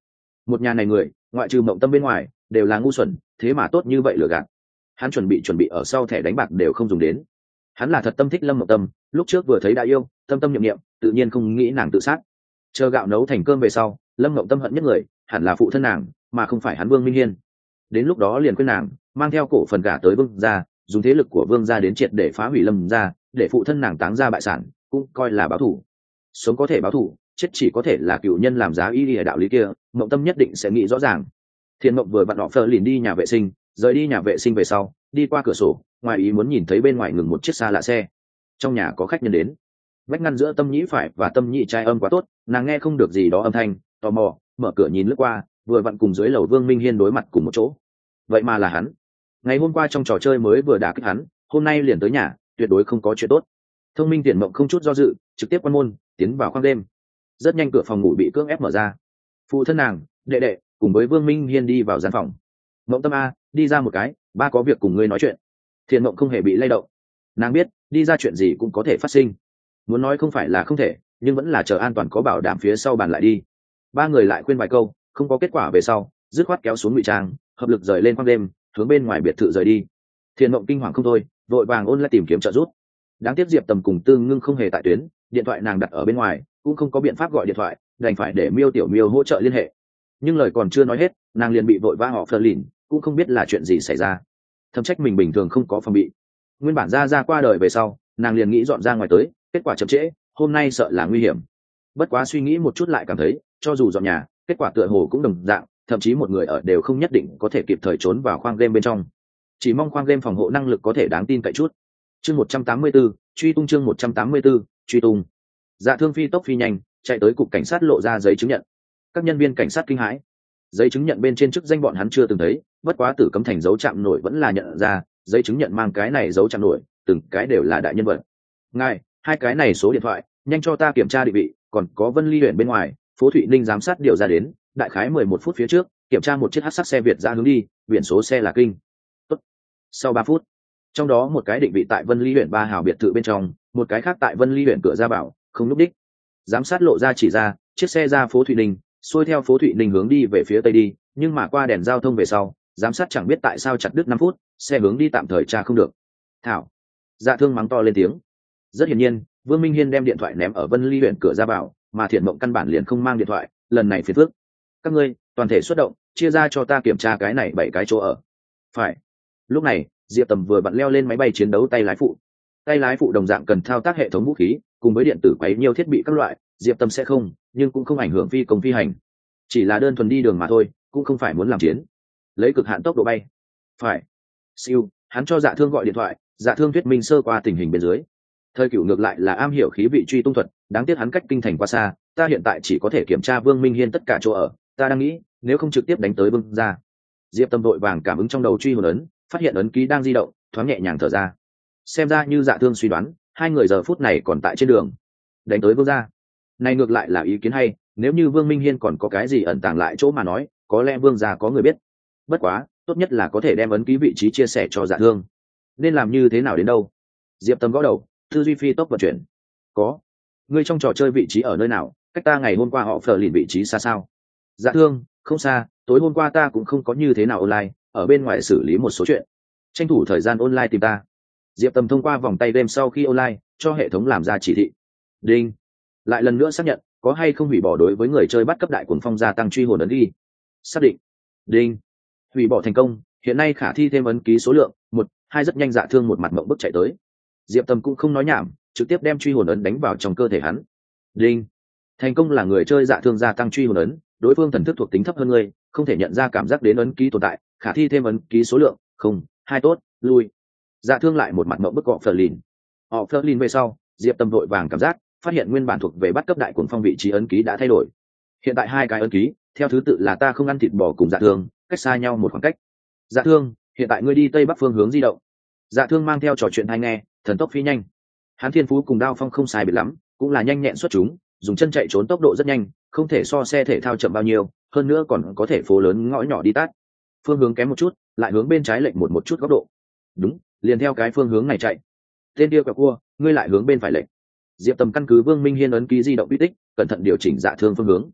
Một nhà này người ngoại trừ Mộng Tâm bên ngoài đều là ngu xuẩn, thế mà tốt như vậy lừa gạt. Hắn chuẩn bị chuẩn bị ở sau thẻ đánh bạc đều không dùng đến. Hắn là thật tâm thích Lâm Mộng Tâm, lúc trước vừa thấy đã yêu, tâm tâm niệm niệm, tự nhiên không nghĩ nàng tự sát. Chờ gạo nấu thành cơm về sau, Lâm Mộng Tâm hận nhất người hẳn là phụ thân nàng, mà không phải hắn Vương Minh Hiên. Đến lúc đó liền khuyên nàng mang theo cổ phần gả tới Vương gia, dùng thế lực của Vương gia đến triệt để phá hủy Lâm gia, để phụ thân nàng táng ra bại sản, cũng coi là báo thù. Sống có thể báo thù, chết chỉ có thể là cựu nhân làm giá y lìa đạo lý kia, Mộng Tâm nhất định sẽ nghĩ rõ ràng. Thiên Mộng vừa vặn họ phơ liền đi nhà vệ sinh, rời đi nhà vệ sinh về sau, đi qua cửa sổ, ngoài ý muốn nhìn thấy bên ngoài ngừng một chiếc xa lạ xe. Trong nhà có khách nhân đến. Vách ngăn giữa Tâm Nhĩ phải và Tâm Nhĩ trái âm quá tốt, nàng nghe không được gì đó âm thanh, tò mò mở cửa nhìn lướt qua, vừa vặn cùng dưới lầu Vương Minh Hiên đối mặt cùng một chỗ. Vậy mà là hắn. Ngày hôm qua trong trò chơi mới vừa đả kích hắn, hôm nay liền tới nhà, tuyệt đối không có chuyện tốt. Thông minh Tiền Mộng không chút do dự, trực tiếp quan môn, tiến vào khoang đêm. Rất nhanh cửa phòng ngủ bị cưỡng ép mở ra. Phụ thân nàng, đệ đệ, cùng với Vương Minh Hiên đi vào gian phòng. Mộng Tâm a, đi ra một cái, ba có việc cùng ngươi nói chuyện. Thiền Mộng không hề bị lay động. Nàng biết, đi ra chuyện gì cũng có thể phát sinh. Muốn nói không phải là không thể, nhưng vẫn là chờ an toàn có bảo đảm phía sau bàn lại đi. Ba người lại khuyên vài câu, không có kết quả về sau, dứt khoát kéo xuống ngụy trang, hợp lực rời lên khoang đêm, hướng bên ngoài biệt thự rời đi. Thiền Mộng kinh hoàng không thôi, vội vàng ôn lại tìm kiếm trợ giúp. Đáng tiếc Diệp Tầm cùng Tư Ngưng không hề tại tuyến, điện thoại nàng đặt ở bên ngoài, cũng không có biện pháp gọi điện thoại, đành phải để Miêu Tiểu Miêu hỗ trợ liên hệ. Nhưng lời còn chưa nói hết, nàng liền bị vội vã họ phờ lìn, cũng không biết là chuyện gì xảy ra. Thầm trách mình bình thường không có phòng bị. Nguyên bản ra ra qua đời về sau, nàng liền nghĩ dọn ra ngoài tới, kết quả chậm trễ, hôm nay sợ là nguy hiểm. Bất quá suy nghĩ một chút lại cảm thấy, cho dù dọn nhà, kết quả tựa hồ cũng đồng dạng, thậm chí một người ở đều không nhất định có thể kịp thời trốn vào khoang game bên trong. Chỉ mong khoang game phòng hộ năng lực có thể đáng tin cậy chút. Chương một trăm tám mươi 184, truy tung chương một trăm tám mươi 184, truy tung. Dạ Thương phi tốc phi nhanh, chạy tới cục cảnh sát lộ ra giấy chứng nhận. Các nhân viên cảnh sát kinh hãi. Giấy chứng nhận bên trên chức danh bọn hắn chưa từng thấy, bất quá Tử Cấm Thành dấu chạm nổi vẫn là nhận ra, giấy chứng nhận mang cái này dấu chạm nổi, từng cái đều là đại nhân vật. Ngài, hai cái này số điện thoại, nhanh cho ta kiểm tra định vị, còn có Vân Ly huyện bên ngoài, phố Thụy Ninh giám sát điều ra đến, đại khái mười một phút phía trước, kiểm tra một chiếc hắc sắc xe Việt ra hướng đi, biển số xe là Kinh. Tốt. Sau ba phút, trong đó một cái định vị tại Vân Ly huyện ba hào biệt thự bên trong, một cái khác tại Vân Ly huyện cửa ra bảo, không lúc đích. Giám sát lộ ra chỉ ra, chiếc xe ra phố Thụy Ninh, xuôi theo phố Thụy Ninh hướng đi về phía tây đi, nhưng mà qua đèn giao thông về sau, giám sát chẳng biết tại sao chặt đứt năm phút, xe hướng đi tạm thời tra không được. Thảo. Dạ Thương mắng to lên tiếng. Rất hiển nhiên, Vương Minh Hiên đem điện thoại ném ở Vân Ly huyện cửa ra bảo, mà Thiện Mộng căn bản liền không mang điện thoại, lần này phiền phức. Các ngươi, toàn thể xuất động, chia ra cho ta kiểm tra cái này bảy cái chỗ ở. Phải. Lúc này, Diệp Tầm vừa bận leo lên máy bay chiến đấu tay lái phụ. Tay lái phụ đồng dạng cần thao tác hệ thống vũ khí, cùng với điện tử quấy nhiều thiết bị các loại, Diệp Tầm sẽ không, nhưng cũng không ảnh hưởng phi công phi hành. Chỉ là đơn thuần đi đường mà thôi, cũng không phải muốn làm chiến. Lấy cực hạn tốc độ bay. Phải. Siêu, hắn cho Dạ Thương gọi điện thoại, Dạ Thương thuyết minh sơ qua tình hình bên dưới. Thời Cửu ngược lại là am hiểu khí vị truy tung thuật, đáng tiếc hắn cách kinh thành quá xa, ta hiện tại chỉ có thể kiểm tra Vương Minh Hiên tất cả chỗ ở, ta đang nghĩ, nếu không trực tiếp đánh tới Vương gia. Diệp Tâm đội vàng cảm ứng trong đầu truy hồn ấn, phát hiện ấn ký đang di động, thoáng nhẹ nhàng thở ra. Xem ra như Dạ Thương suy đoán, hai người giờ phút này còn tại trên đường, đánh tới Vương gia. Này ngược lại là ý kiến hay, nếu như Vương Minh Hiên còn có cái gì ẩn tàng lại chỗ mà nói, có lẽ Vương gia có người biết. Bất quá, tốt nhất là có thể đem ấn ký vị trí chia sẻ cho Dạ Thương. Nên làm như thế nào đến đâu? Diệp Tâm gõ đầu, tư duy phi tốc vận chuyển. Có. Ngươi trong trò chơi vị trí ở nơi nào? Cách ta ngày hôm qua họ phờ lìn vị trí xa sao? Dạ Thương, không xa, tối hôm qua ta cũng không có như thế nào online, ở bên ngoài xử lý một số chuyện. Tranh thủ thời gian online tìm ta. Diệp Tâm thông qua vòng tay đêm sau khi online, cho hệ thống làm ra chỉ thị. Đinh. Lại lần nữa xác nhận, có hay không hủy bỏ đối với người chơi bắt cấp đại cuồng phong gia tăng truy hồn ấn ghi. Xác định. Đinh. Hủy bỏ thành công, hiện nay khả thi thêm ấn ký số lượng, một, hai rất nhanh Dạ Thương một mặt mộng bức chạy tới. Diệp Tâm cũng không nói nhảm, trực tiếp đem truy hồn ấn đánh vào trong cơ thể hắn. Đinh. Thành công là người chơi Dạ Thương gia tăng truy hồn ấn, đối phương thần thức thuộc tính thấp hơn ngươi, không thể nhận ra cảm giác đến ấn ký tồn tại, khả thi thêm ấn ký số lượng, không, hai tốt, lui. Dạ Thương lại một mặt mộng bức gọ phờ lìn. Họ phờ lìn về sau, Diệp Tâm đội vàng cảm giác, phát hiện nguyên bản thuộc về bắt cấp đại cuồng phong vị trí ấn ký đã thay đổi. Hiện tại hai cái ấn ký, theo thứ tự là ta không ăn thịt bò cùng Dạ Thương, cách xa nhau một khoảng cách. Dạ Thương, hiện tại ngươi đi tây bắc phương hướng di động. Dạ Thương mang theo trò chuyện hay nghe, thần tốc phi nhanh. Hắn thiên phú cùng đao phong không sai biệt lắm, cũng là nhanh nhẹn xuất chúng, dùng chân chạy trốn tốc độ rất nhanh, không thể so xe thể thao chậm bao nhiêu, hơn nữa còn có thể phố lớn ngõ nhỏ đi tát. Phương hướng kém một chút, lại hướng bên trái lệch một một chút góc độ. Đúng, liền theo cái phương hướng này chạy. Tên kia quẹo cua, ngươi lại hướng bên phải lệch. Diệp Tầm căn cứ Vương Minh Hiên ấn ký di động uy tích, cẩn thận điều chỉnh Dạ Thương phương hướng.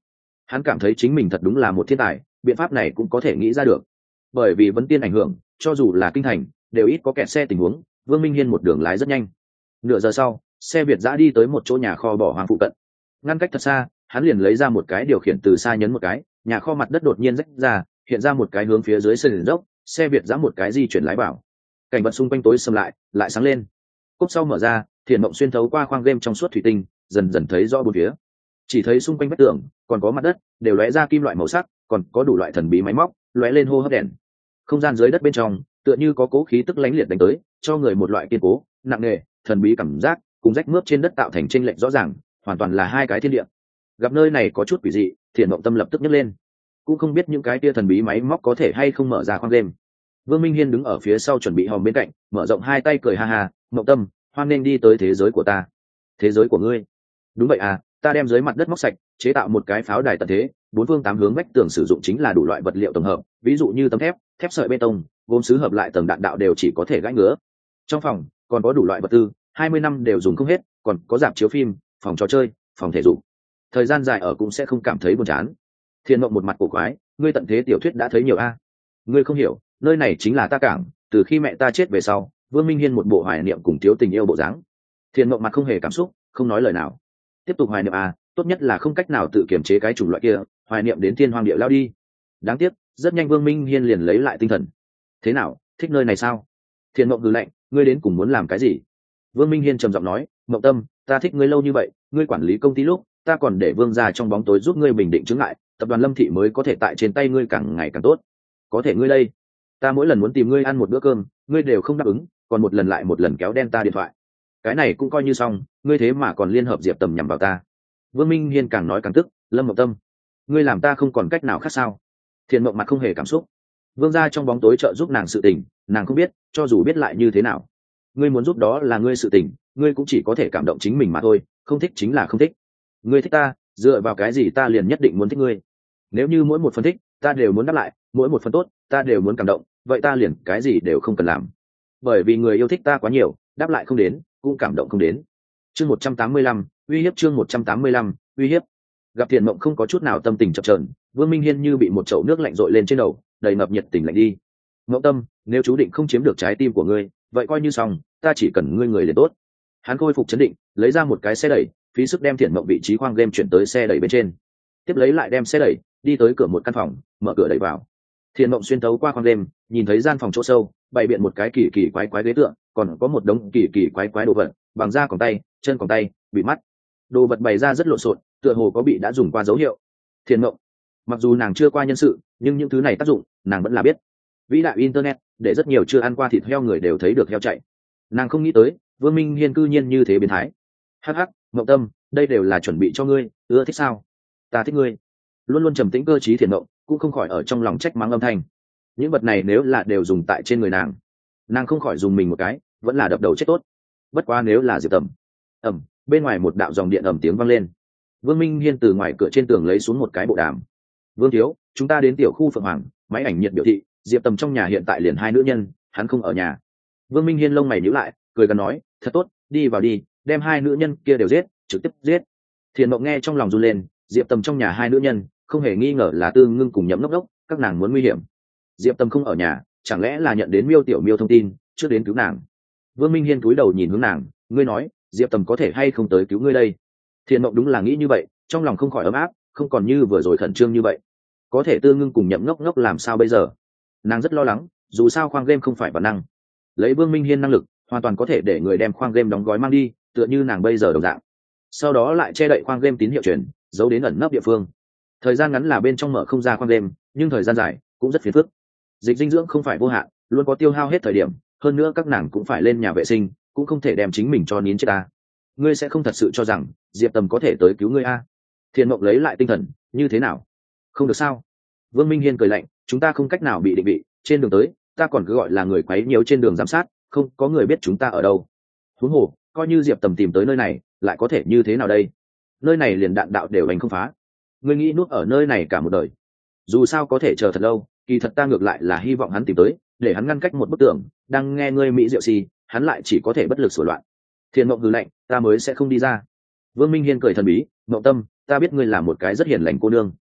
Hắn cảm thấy chính mình thật đúng là một thiên tài, biện pháp này cũng có thể nghĩ ra được. Bởi vì vấn tiên ảnh hưởng, cho dù là kinh thành đều ít có kẹt xe tình huống. Vương Minh Hiên một đường lái rất nhanh. Nửa giờ sau, xe Việt giã đi tới một chỗ nhà kho bỏ hoang phụ cận. Ngăn cách thật xa, hắn liền lấy ra một cái điều khiển từ xa nhấn một cái, nhà kho mặt đất đột nhiên rách ra, hiện ra một cái hướng phía dưới sườn dốc, xe Việt giã một cái di chuyển lái vào. Cảnh vật xung quanh tối sầm lại, lại sáng lên. Cốp sau mở ra, Thiền Mộng xuyên thấu qua khoang game trong suốt thủy tinh, dần dần thấy rõ bốn phía. Chỉ thấy xung quanh vách tường, còn có mặt đất, đều lóe ra kim loại màu sắc, còn có đủ loại thần bí máy móc, lóe lên hô hấp đèn. Không gian dưới đất bên trong, tựa như có cố khí tức lánh liệt đánh tới, cho người một loại kiên cố, nặng nề, thần bí cảm giác, cùng rách mướp trên đất tạo thành chênh lệch rõ ràng, hoàn toàn là hai cái thiên địa. Gặp nơi này có chút quỷ dị, Thiền Mộng tâm lập tức nhấc lên. Cũng không biết những cái tia thần bí máy móc có thể hay không mở ra khoang game. Vương Minh Hiên đứng ở phía sau chuẩn bị hòm bên cạnh, mở rộng hai tay cười ha ha, Mộng tâm, hoan nên đi tới thế giới của ta. Thế giới của ngươi? Đúng vậy à, ta đem dưới mặt đất móc sạch, chế tạo một cái pháo đài tận thế, bốn phương tám hướng vách tường sử dụng chính là đủ loại vật liệu tổng hợp, ví dụ như tấm thép, thép sợi bê tông, gốm sứ hợp lại tầng đạn đạo đều chỉ có thể gãy ngứa. Trong phòng còn có đủ loại vật tư, hai mươi năm đều dùng không hết, còn có rạp chiếu phim, phòng trò chơi, phòng thể dục. Thời gian dài ở cũng sẽ không cảm thấy buồn chán. Thiên Mộng một mặt cổ quái, ngươi tận thế tiểu thuyết đã thấy nhiều a. Ngươi không hiểu, nơi này chính là ta cảng, từ khi mẹ ta chết về sau, Vương Minh Hiên một bộ hoài niệm cùng thiếu tình yêu bộ dáng. Thiên Mộng mặt không hề cảm xúc, không nói lời nào. Tiếp tục hoài niệm à, tốt nhất là không cách nào tự kiểm chế cái chủng loại kia, hoài niệm đến thiên hoang địa lao đi. Đáng tiếc, rất nhanh Vương Minh Hiên liền lấy lại tinh thần. Thế nào, thích nơi này sao? Thiên Mộng hừ lạnh, ngươi đến cùng muốn làm cái gì? Vương Minh Hiên trầm giọng nói, Mộng tâm, ta thích ngươi lâu như vậy, ngươi quản lý công ty lúc, ta còn để Vương gia trong bóng tối giúp ngươi bình định chứng lại, tập đoàn Lâm Thị mới có thể tại trên tay ngươi càng ngày càng tốt. Có thể ngươi đây, ta mỗi lần muốn tìm ngươi ăn một bữa cơm, ngươi đều không đáp ứng, còn một lần lại một lần kéo đen ta điện thoại. Cái này cũng coi như xong, ngươi thế mà còn liên hợp Diệp Tầm nhằm vào ta. Vương Minh Hiên càng nói càng tức, Lâm Mộng tâm, ngươi làm ta không còn cách nào khác sao? Thiền Mộng mặt không hề cảm xúc. Vương gia trong bóng tối trợ giúp nàng sự tình, nàng không biết, cho dù biết lại như thế nào. Ngươi muốn giúp đó là ngươi sự tình, ngươi cũng chỉ có thể cảm động chính mình mà thôi, không thích chính là không thích. Ngươi thích ta, dựa vào cái gì ta liền nhất định muốn thích ngươi? Nếu như mỗi một phần thích, ta đều muốn đáp lại, mỗi một phần tốt, ta đều muốn cảm động, vậy ta liền cái gì đều không cần làm. Bởi vì người yêu thích ta quá nhiều, đáp lại không đến, cũng cảm động không đến. Chương một trăm tám mươi lăm, uy hiếp chương một trăm tám mươi lăm, uy hiếp. Gặp Thiền Mộng không có chút nào tâm tình chập chờn, Vương Minh Hiên như bị một chậu nước lạnh dội lên trên đầu, đầy ngập nhiệt tình lạnh đi. Mộng tâm, nếu chú định không chiếm được trái tim của ngươi, vậy coi như xong, ta chỉ cần ngươi người liền tốt. Hắn khôi phục chấn định, lấy ra một cái xe đẩy, phí sức đem Thiền Mộng vị trí khoang game chuyển tới xe đẩy bên trên. Tiếp lấy lại đem xe đẩy, đi tới cửa một căn phòng, mở cửa đẩy vào. Thiền Mộng xuyên tấu qua khoang game, nhìn thấy gian phòng chỗ sâu, bày biện một cái kỳ kỳ quái quái ghế tựa, còn có một đống kỳ kỳ quái quái đồ vật, bằng da còng tay, chân còng tay, bị mắt. Đồ vật bày ra rất lộn xộn, tựa hồ có bị đã dùng qua dấu hiệu. Thiền Mộng, mặc dù nàng chưa qua nhân sự, nhưng những thứ này tác dụng, nàng vẫn là biết. Vĩ đại internet, để rất nhiều chưa ăn qua thịt heo người đều thấy được heo chạy. Nàng không nghĩ tới, Vương Minh Hiên cư nhiên như thế biến thái. Hắc hắc, Mộng tâm, đây đều là chuẩn bị cho ngươi, ưa thích sao? Ta thích ngươi. Luôn luôn trầm tĩnh cơ trí Thiền Mộng, cũng không khỏi ở trong lòng trách mắng âm thanh. Những vật này nếu là đều dùng tại trên người nàng, nàng không khỏi dùng mình một cái, vẫn là đập đầu chết tốt. Bất quá nếu là Diệp Tầm, ầm, bên ngoài một đạo dòng điện ầm tiếng vang lên. Vương Minh Hiên từ ngoài cửa trên tường lấy xuống một cái bộ đàm. Vương thiếu, chúng ta đến tiểu khu Phượng Hoàng, máy ảnh nhiệt biểu thị, Diệp Tầm trong nhà hiện tại liền hai nữ nhân, hắn không ở nhà. Vương Minh Hiên lông mày nhíu lại, cười gần nói, thật tốt, đi vào đi, đem hai nữ nhân kia đều giết, trực tiếp giết. Thiền Mộng nghe trong lòng run lên, Diệp Tầm trong nhà hai nữ nhân, không hề nghi ngờ là Tư Ngưng cùng Nhậm Ngốc Ngốc, các nàng muốn nguy hiểm. Diệp Tầm không ở nhà, chẳng lẽ là nhận đến Miêu Tiểu Miêu thông tin, trước đến cứu nàng. Vương Minh Hiên cúi đầu nhìn hướng nàng, ngươi nói, Diệp Tầm có thể hay không tới cứu ngươi đây? Thiền Mộng đúng là nghĩ như vậy, trong lòng không khỏi ấm áp, không còn như vừa rồi khẩn trương như vậy. Có thể Tư Ngưng cùng Nhậm Ngốc Ngốc làm sao bây giờ? Nàng rất lo lắng, dù sao khoang game không phải bản năng. Lấy Vương Minh Hiên năng lực, hoàn toàn có thể để người đem khoang game đóng gói mang đi, tựa như nàng bây giờ đồng dạng. Sau đó lại che đậy khoang game tín hiệu truyền, giấu đến ẩn nấp địa phương. Thời gian ngắn là bên trong mở không ra khoang game, nhưng thời gian dài cũng rất phiền phức. Dịch dinh dưỡng không phải vô hạn, luôn có tiêu hao hết thời điểm, hơn nữa các nàng cũng phải lên nhà vệ sinh, cũng không thể đem chính mình cho nín chết ta. Ngươi sẽ không thật sự cho rằng Diệp Tầm có thể tới cứu ngươi a? Thiền Mộng lấy lại tinh thần, như thế nào? Không được sao? Vương Minh Hiên cười lạnh, chúng ta không cách nào bị định vị, trên đường tới, ta còn cứ gọi là người quấy nhiễu trên đường giám sát, không có người biết chúng ta ở đâu. Huống hồ, coi như Diệp Tầm tìm tới nơi này, lại có thể như thế nào đây? Nơi này liền đạn đạo đều đánh không phá. Ngươi nghĩ nuốt ở nơi này cả một đời? Dù sao có thể chờ thật lâu, kỳ thật ta ngược lại là hy vọng hắn tìm tới, để hắn ngăn cách một bức tường, đang nghe ngươi mỹ diệu si, hắn lại chỉ có thể bất lực sửa loạn. Thiền Mộng hừ lạnh, ta mới sẽ không đi ra. Vương Minh Hiên cười thần bí, Mộng tâm, ta biết ngươi là một cái rất hiền lành cô nương.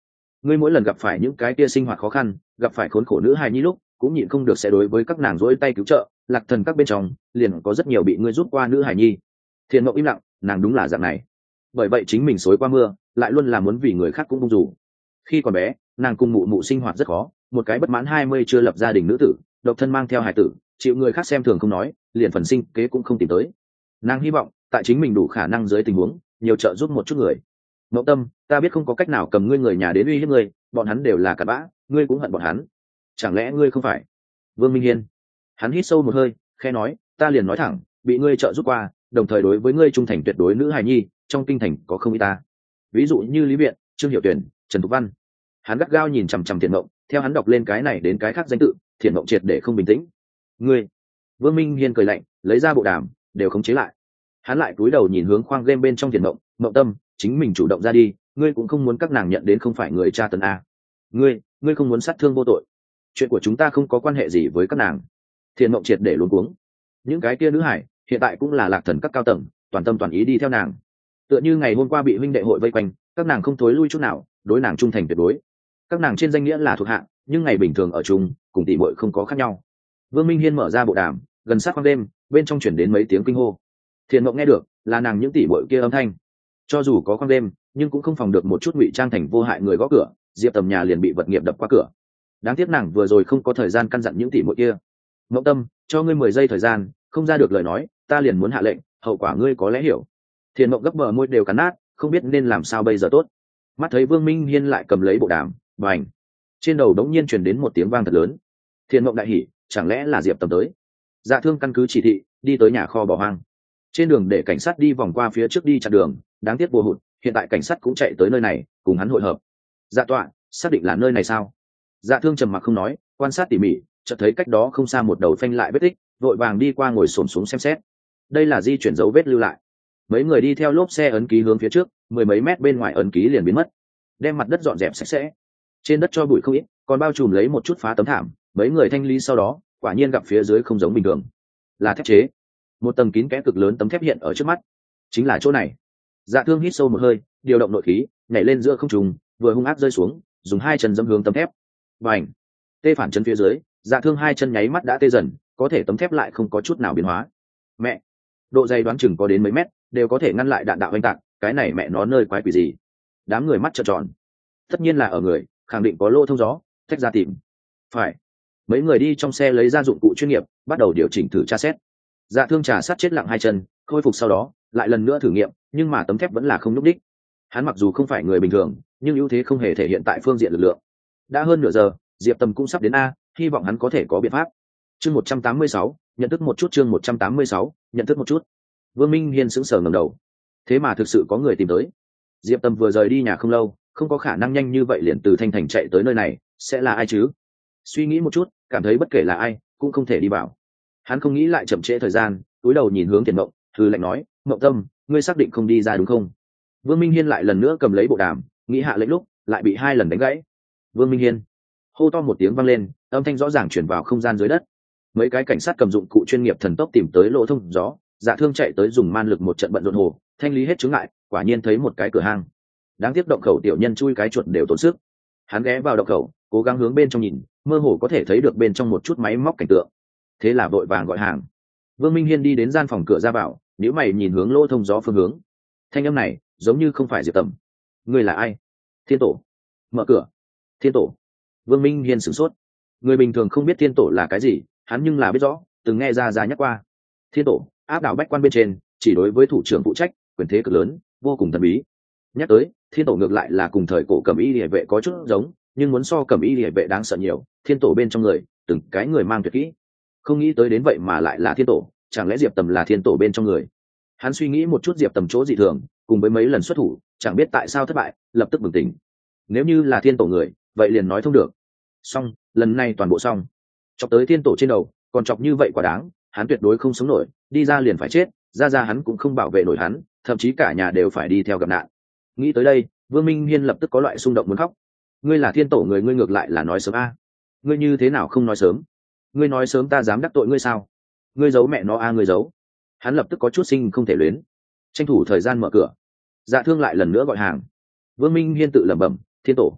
ngươi mỗi lần gặp phải những cái kia sinh hoạt khó khăn, gặp phải khốn khổ nữ hài nhi lúc cũng nhịn không được sẽ đối với các nàng dỗi tay cứu trợ. Lạc thần các bên trong liền có rất nhiều bị ngươi rút qua nữ hài nhi. Thiền Mộng im lặng, nàng đúng là dạng này. Bởi vậy chính mình xối qua mưa lại luôn là muốn vì người khác cũng bung dù. Khi còn bé nàng cùng mụ mụ sinh hoạt rất khó, một cái bất mãn hai mươi chưa lập gia đình nữ tử, độc thân mang theo hài tử, chịu người khác xem thường không nói, liền phần sinh kế cũng không tìm tới. Nàng hy vọng tại chính mình đủ khả năng dưới tình huống nhiều trợ giúp một chút người. Mộng Tâm, ta biết không có cách nào cầm ngươi người nhà đến uy hiếp ngươi, bọn hắn đều là cặn bã, ngươi cũng hận bọn hắn, chẳng lẽ ngươi không phải? Vương Minh Hiên hắn hít sâu một hơi, khẽ nói, ta liền nói thẳng, bị ngươi trợ giúp qua, đồng thời đối với ngươi trung thành tuyệt đối nữ hài nhi trong kinh thành có không ít ta, ví dụ như Lý Viện, Trương Hiểu Tuyển, Trần Thục Văn. Hắn gắt gao nhìn chằm chằm Thiện Mộng, theo hắn đọc lên cái này đến cái khác danh tự, Thiện Mộng triệt để không bình tĩnh. Ngươi? Vương Minh Hiên cười lạnh, lấy ra bộ đàm, đều khống chế lại. Hắn lại cúi đầu nhìn hướng khoang game bên trong Thiện Mộng, Mộng Tâm, chính mình chủ động ra đi, ngươi cũng không muốn các nàng nhận đến không phải người cha tấn a. Ngươi, ngươi không muốn sát thương vô tội. Chuyện của chúng ta không có quan hệ gì với các nàng. Thiện Mộng triệt để luống cuống. Những cái kia nữ hải hiện tại cũng là Lạc thần các cao tầng, toàn tâm toàn ý đi theo nàng. Tựa như ngày hôm qua bị huynh đệ hội vây quanh, các nàng không thối lui chút nào, đối nàng trung thành tuyệt đối. Các nàng trên danh nghĩa là thuộc hạ, nhưng ngày bình thường ở chung cùng tỷ muội không có khác nhau. Vương Minh Hiên mở ra bộ đàm, gần sát khoang đêm, bên trong chuyển đến mấy tiếng kinh hô. Thiện Mộng nghe được là nàng những tỷ muội kia âm thanh. Cho dù có khoang đêm, nhưng cũng không phòng được một chút ngụy trang thành vô hại người gõ cửa, Diệp Tầm nhà liền bị vật nghiệp đập qua cửa. Đáng tiếc nàng vừa rồi không có thời gian căn dặn những tỷ muội kia. Mộng Tâm, cho ngươi mười giây thời gian, không ra được lời nói, ta liền muốn hạ lệnh, hậu quả ngươi có lẽ hiểu. Thiện Mộng gấp bờ môi đều cắn nát, không biết nên làm sao bây giờ tốt. Mắt thấy Vương Minh Hiên lại cầm lấy bộ đàm, bành, trên đầu đống nhiên truyền đến một tiếng vang thật lớn. Thiện Mộng đại hỉ, chẳng lẽ là Diệp Tầm tới? Dạ Thương căn cứ chỉ thị, đi tới nhà kho bỏ hoang. Trên đường để cảnh sát đi vòng qua phía trước đi chặn đường, đáng tiếc vô hụt, hiện tại cảnh sát cũng chạy tới nơi này, cùng hắn hội hợp. Dạ tọa, xác định là nơi này sao? Dạ Thương trầm mặc không nói, quan sát tỉ mỉ, chợt thấy cách đó không xa một đầu phanh lại vết tích, vội vàng đi qua ngồi xổm xuống xem xét. Đây là di chuyển dấu vết lưu lại. Mấy người đi theo lốp xe ấn ký hướng phía trước, mười mấy mét bên ngoài ấn ký liền biến mất. Đem mặt đất dọn dẹp sạch sẽ. Trên đất cho bụi không ít, còn bao trùm lấy một chút phá tấm thảm. Mấy người thanh lý sau đó, quả nhiên gặp phía dưới không giống bình thường, là thép chế. Một tầng kín kẽ cực lớn tấm thép hiện ở trước mắt, chính là chỗ này. Dạ Thương hít sâu một hơi, điều động nội khí, nhảy lên giữa không trung, vừa hung ác rơi xuống, dùng hai chân dẫm hướng tấm thép. Bành! Tê phản chân phía dưới, Dạ Thương hai chân nháy mắt đã tê dần, có thể tấm thép lại không có chút nào biến hóa. Mẹ! Độ dày đoán chừng có đến mấy mét, đều có thể ngăn lại đạn đạo oanh tạc, cái này mẹ nó nơi quái quỷ gì? Đám người mắt trợn tròn. Tất nhiên là ở người, khẳng định có lỗ thông gió, thách ra tìm. Phải. Mấy người đi trong xe lấy ra dụng cụ chuyên nghiệp, bắt đầu điều chỉnh thử tra xét. Dạ Thương trà sát chết lặng hai chân, khôi phục sau đó, lại lần nữa thử nghiệm, nhưng mà tấm thép vẫn là không nhúc đích. Hắn mặc dù không phải người bình thường, nhưng ưu thế không hề thể hiện tại phương diện lực lượng. Đã hơn nửa giờ, Diệp Tầm cũng sắp đến a, hy vọng hắn có thể có biện pháp. Chương một trăm tám mươi sáu, nhận thức một chút. Chương một trăm tám mươi sáu, nhận thức một chút. Vương Minh Hiên sững sờ ngẩng đầu. Thế mà thực sự có người tìm tới. Diệp Tầm vừa rời đi nhà không lâu, không có khả năng nhanh như vậy liền từ Thanh Thành chạy tới nơi này, sẽ là ai chứ? Suy nghĩ một chút, cảm thấy bất kể là ai, cũng không thể đi vào. Hắn không nghĩ lại chậm trễ thời gian, cúi đầu nhìn hướng Tiền Mộng, thư lạnh nói, Mộng Tâm, ngươi xác định không đi ra đúng không? Vương Minh Hiên lại lần nữa cầm lấy bộ đàm, nghĩ hạ lệnh lúc, lại bị hai lần đánh gãy. Vương Minh Hiên hô to một tiếng vang lên, âm thanh rõ ràng chuyển vào không gian dưới đất. Mấy cái cảnh sát cầm dụng cụ chuyên nghiệp thần tốc tìm tới lỗ thông gió. Dạ Thương chạy tới dùng man lực một trận bận rộn hồ, thanh lý hết chướng ngại, quả nhiên thấy một cái cửa hang. Đáng tiếc động khẩu tiểu nhân chui cái chuột đều tốn sức. Hắn ghé vào động khẩu, cố gắng hướng bên trong nhìn, mơ hồ có thể thấy được bên trong một chút máy móc cảnh tượng. Thế là vội vàng gọi hàng. Vương Minh Hiên đi đến gian phòng cửa ra vào, nếu mày nhìn hướng lỗ thông gió phương hướng. Thanh âm này giống như không phải Diệp Tầm. Người là ai? Thiên Tổ. Mở cửa. Thiên Tổ. Vương Minh Hiên sửng sốt. Người bình thường không biết Thiên Tổ là cái gì, hắn nhưng là biết rõ, từng nghe ra ra nhắc qua. Thiên Tổ áp đảo bách quan bên trên, chỉ đối với thủ trưởng phụ trách, quyền thế cực lớn, vô cùng thần bí. Nhắc tới Thiên Tổ ngược lại là cùng thời cổ Cẩm Y Liễu vệ có chút giống, nhưng muốn so Cẩm Y Liễu vệ đáng sợ nhiều. Thiên Tổ bên trong người, từng cái người mang tuyệt kỹ. Không nghĩ tới đến vậy mà lại là Thiên Tổ, chẳng lẽ Diệp Tầm là Thiên Tổ bên trong người? Hắn suy nghĩ một chút Diệp Tầm chỗ dị thường, cùng với mấy lần xuất thủ, chẳng biết tại sao thất bại, lập tức bừng tỉnh. Nếu như là Thiên Tổ người, vậy liền nói thông được. Xong, lần này toàn bộ xong. Chọc tới Thiên Tổ trên đầu, còn chọc như vậy quả đáng, hắn tuyệt đối không sống nổi, đi ra liền phải chết, ra ra hắn cũng không bảo vệ nổi hắn, thậm chí cả nhà đều phải đi theo gặp nạn. Nghĩ tới đây, Vương Minh Hiên lập tức có loại xung động muốn khóc. Ngươi là Thiên Tổ người, ngươi ngược lại là nói sớm a. Ngươi như thế nào không nói sớm? Ngươi nói sớm ta dám đắc tội ngươi sao? Ngươi giấu mẹ nó a, ngươi giấu. Hắn lập tức có chút sinh không thể luyến, tranh thủ thời gian mở cửa. Dạ Thương lại lần nữa gọi hàng. Vương Minh Hiên tự lẩm bẩm, Thiên Tổ.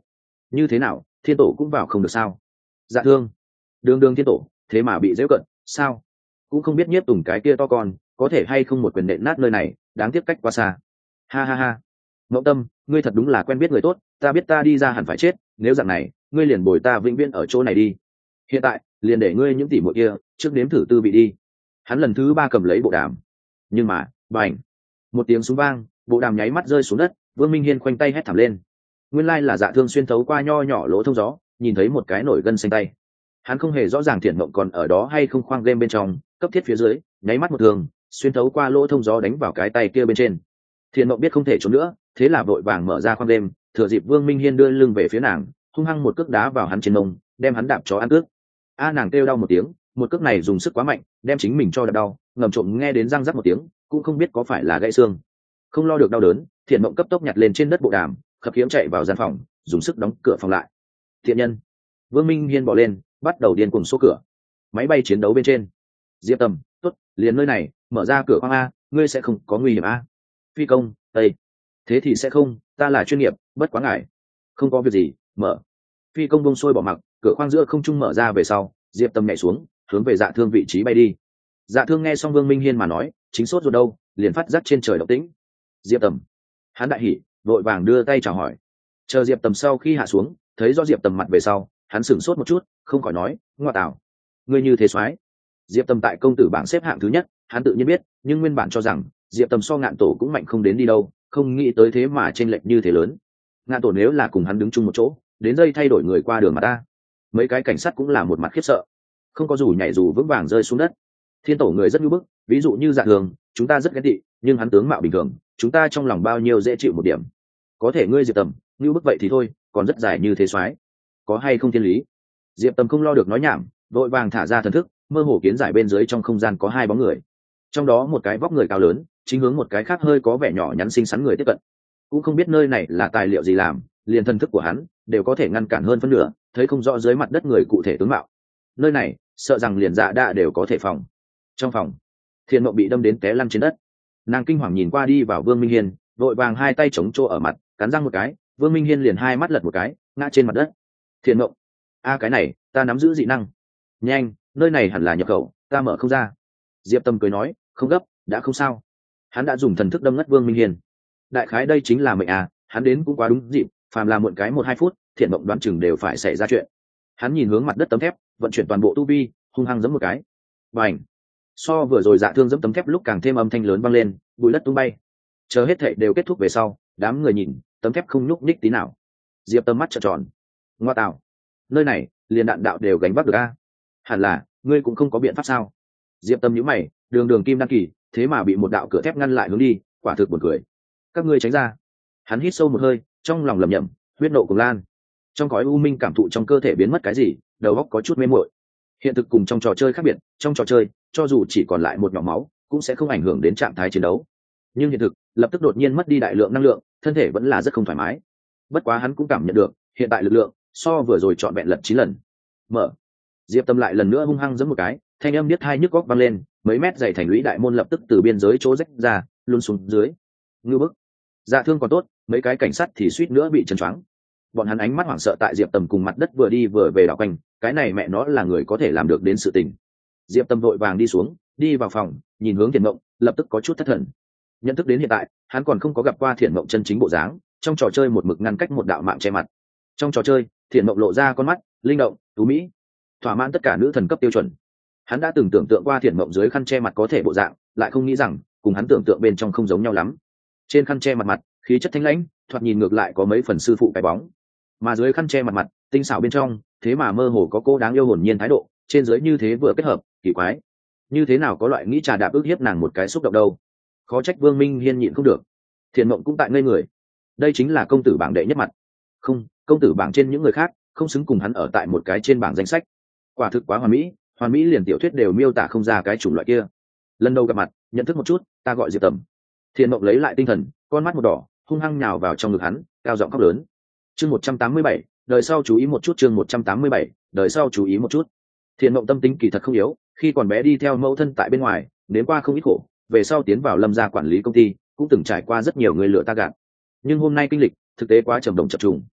như thế nào, thiên tổ cũng vào không được sao? Dạ thương, đường đường thiên tổ thế mà bị dễ cận sao? Cũng không biết nhiếp tùng cái kia to con có thể hay không một quyền nện nát nơi này, đáng tiếc cách quá xa. Ha ha ha, Mậu Tâm, ngươi thật đúng là quen biết người tốt, ta biết ta đi ra hẳn phải chết, nếu dạng này ngươi liền bồi ta vĩnh viễn ở chỗ này đi. Hiện tại liền để ngươi những tỷ muội kia trước nếm thử tư vị đi. Hắn lần thứ ba cầm lấy bộ đàm, nhưng mà bành, một tiếng súng vang, bộ đàm nháy mắt rơi xuống đất. Vương Minh Hiên khoanh tay hét thảm lên. Nguyên lai là Dạ Thương xuyên thấu qua nho nhỏ lỗ thông gió, nhìn thấy một cái nổi gân xanh tay. Hắn không hề rõ ràng Thiện Mộng còn ở đó hay không, khoang game bên trong cấp thiết phía dưới nháy mắt một thường xuyên thấu qua lỗ thông gió đánh vào cái tay kia bên trên. Thiện Mộng biết không thể trốn nữa, thế là vội vàng mở ra khoang game, thừa dịp Vương Minh Hiên đưa lưng về phía nàng, hung hăng một cước đá vào hắn trên mông, đem hắn đạp chó ăn cước. A nàng kêu đau một tiếng, một cước này dùng sức quá mạnh, đem chính mình cho đạp đau, ngầm trộm nghe đến răng rắc một tiếng, cũng không biết có phải là gãy xương. Không lo được đau đớn, Thiện Mộng cấp tốc nhặt lên trên đất bộ đàm, khập khiễng chạy vào gian phòng, dùng sức đóng cửa phòng lại. Thiện nhân, Vương Minh Hiên bỏ lên, bắt đầu điên cuồng xô cửa. Máy bay chiến đấu bên trên, Diệp Tầm, tốt, liền nơi này, mở ra cửa khoang a, ngươi sẽ không có nguy hiểm a? Phi công, tây, thế thì sẽ không, ta là chuyên nghiệp, bất quá ngại. Không có việc gì, mở. Phi công bông xuôi bỏ mặc, cửa khoang giữa không trung mở ra về sau, Diệp Tầm nhảy xuống, hướng về Dạ Thương vị trí bay đi. Dạ Thương nghe xong Vương Minh Hiên mà nói, chính sốt ruột đâu, liền phát giác trên trời động tĩnh. Diệp Tầm, hắn đại hỉ, vội vàng đưa tay chào hỏi. Chờ Diệp Tầm sau khi hạ xuống, thấy do Diệp Tầm mặt về sau, hắn sửng sốt một chút, không khỏi nói, ngoa tào, ngươi như thế soái. Diệp Tầm tại công tử bảng xếp hạng thứ nhất, hắn tự nhiên biết, nhưng nguyên bản cho rằng Diệp Tầm so Ngạn Tổ cũng mạnh không đến đi đâu, không nghĩ tới thế mà chênh lệch như thế lớn. Ngạn Tổ nếu là cùng hắn đứng chung một chỗ, đến đây thay đổi người qua đường mà ta. Mấy cái cảnh sát cũng là một mặt khiếp sợ, không có dù nhảy dù vững vàng rơi xuống đất. Thiên Tổ người rất nhu bức, ví dụ như Dạ Thường, chúng ta rất ghét tị, nhưng hắn tướng mạo bình thường, chúng ta trong lòng bao nhiêu dễ chịu một điểm. Có thể ngươi Diệp Tầm, nhu bức vậy thì thôi, còn rất dài như thế soái, có hay không thiên lý? Diệp Tầm không lo được nói nhảm, vội vàng thả ra thần thức, mơ hồ kiến giải bên dưới trong không gian có hai bóng người, trong đó một cái vóc người cao lớn, chính hướng một cái khác hơi có vẻ nhỏ nhắn xinh xắn người tiếp cận. Cũng không biết nơi này là tài liệu gì làm, liền thần thức của hắn đều có thể ngăn cản hơn phân nửa, thấy không rõ dưới mặt đất người cụ thể tướng mạo. Nơi này sợ rằng liền Dạ Đa đều có thể phòng. Trong phòng, Thiên Mộng bị đâm đến té lăn trên đất, nàng kinh hoàng nhìn qua đi vào Vương Minh Hiên, vội vàng hai tay chống chỗ ở mặt, cắn răng một cái. Vương Minh Hiên liền hai mắt lật một cái, ngã trên mặt đất. Thiên Mộng, a cái này ta nắm giữ dị năng, nhanh, nơi này hẳn là nhập khẩu, ta mở không ra. Diệp Tâm cười nói, không gấp, đã không sao. Hắn đã dùng thần thức đâm ngất Vương Minh Hiên. Đại khái đây chính là mệnh à, hắn đến cũng quá đúng dịp, phàm là muộn cái một hai phút, Thiện Mộng đoán chừng đều phải xảy ra chuyện. Hắn nhìn hướng mặt đất tấm thép, vận chuyển toàn bộ tu vi, hung hăng giẫm một cái. Bành! So vừa rồi Dạ Thương giẫm tấm thép lúc càng thêm âm thanh lớn vang lên, bụi đất tung bay. Chờ hết thảy đều kết thúc về sau, đám người nhìn, tấm thép không nhúc nhích tí nào. Diệp Tâm mắt trợn tròn. Ngoa tạo, nơi này liền đạn đạo đều gánh vác được a? Hẳn là ngươi cũng không có biện pháp sao? Diệp Tâm nhíu mày, đường đường kim đăng kỳ, thế mà bị một đạo cửa thép ngăn lại hướng đi, quả thực buồn cười. Các ngươi tránh ra. Hắn hít sâu một hơi, trong lòng lẩm nhẩm, huyết nộ cùng lan. Trong cõi u minh cảm thụ trong cơ thể biến mất cái gì, đầu óc có chút mê muội. Hiện thực cùng trong trò chơi khác biệt, trong trò chơi, cho dù chỉ còn lại một nhỏ máu, cũng sẽ không ảnh hưởng đến trạng thái chiến đấu. Nhưng hiện thực, lập tức đột nhiên mất đi đại lượng năng lượng, thân thể vẫn là rất không thoải mái. Bất quá hắn cũng cảm nhận được, hiện tại lực lượng so vừa rồi trọn vẹn lật chín lần. Mở. Diệp Tâm lại lần nữa hung hăng giẫm một cái, thanh âm niết hai nhức góc vang lên, mấy mét dày thành lũy đại môn lập tức từ biên giới chỗ rách ra, luôn xuống dưới. Ngư bức. Dạ Thương còn tốt, mấy cái cảnh sát thì suýt nữa bị chấn choáng. Bọn hắn ánh mắt hoảng sợ tại Diệp Tâm cùng mặt đất vừa đi vừa về đảo quanh, cái này mẹ nó là người có thể làm được đến sự tình. Diệp Tâm vội vàng đi xuống, đi vào phòng, nhìn hướng Thiện Mộng, lập tức có chút thất thần. Nhận thức đến hiện tại, hắn còn không có gặp qua Thiện Mộng chân chính bộ dáng, trong trò chơi một mực ngăn cách một đạo mạng che mặt. Trong trò chơi, Thiện Mộng lộ ra con mắt, linh động, tú mỹ, thỏa mãn tất cả nữ thần cấp tiêu chuẩn. Hắn đã từng tưởng tượng qua Thiện Mộng dưới khăn che mặt có thể bộ dạng, lại không nghĩ rằng cùng hắn tưởng tượng bên trong không giống nhau lắm. Trên khăn che mặt mặt, khí chất thanh lãnh, thoạt nhìn ngược lại có mấy phần sư phụ cái bóng. Mà dưới khăn che mặt mặt, tinh xảo bên trong, thế mà mơ hồ có cô đáng yêu hồn nhiên thái độ, trên dưới như thế vừa kết hợp, kỳ quái. Như thế nào có loại nghĩ trà đạp ước hiếp nàng một cái xúc động đâu. Khó trách Vương Minh Hiên nhịn không được. Thiện Mộng cũng tại ngây người. Đây chính là công tử bảng đệ nhất mặt. Không, công tử bảng trên những người khác, không xứng cùng hắn ở tại một cái trên bảng danh sách. Quả thực quá hoàn mỹ, hoàn mỹ liền tiểu thuyết đều miêu tả không ra cái chủng loại kia. Lần đầu gặp mặt, nhận thức một chút, ta gọi Diệp Tầm. Thiện Mộng lấy lại tinh thần, con mắt một đỏ, hung hăng nhào vào trong ngực hắn, cao giọng khóc lớn. Chương một trăm tám mươi bảy, đời sau chú ý một chút. Chương một trăm tám mươi bảy, đời sau chú ý một chút. Thiện Mộng tâm tính kỳ thật không yếu, khi còn bé đi theo mẫu thân tại bên ngoài, đến qua không ít khổ, về sau tiến vào Lâm gia quản lý công ty, cũng từng trải qua rất nhiều người lừa ta gạt. Nhưng hôm nay kinh lịch, thực tế quá trầm đồng chập trùng.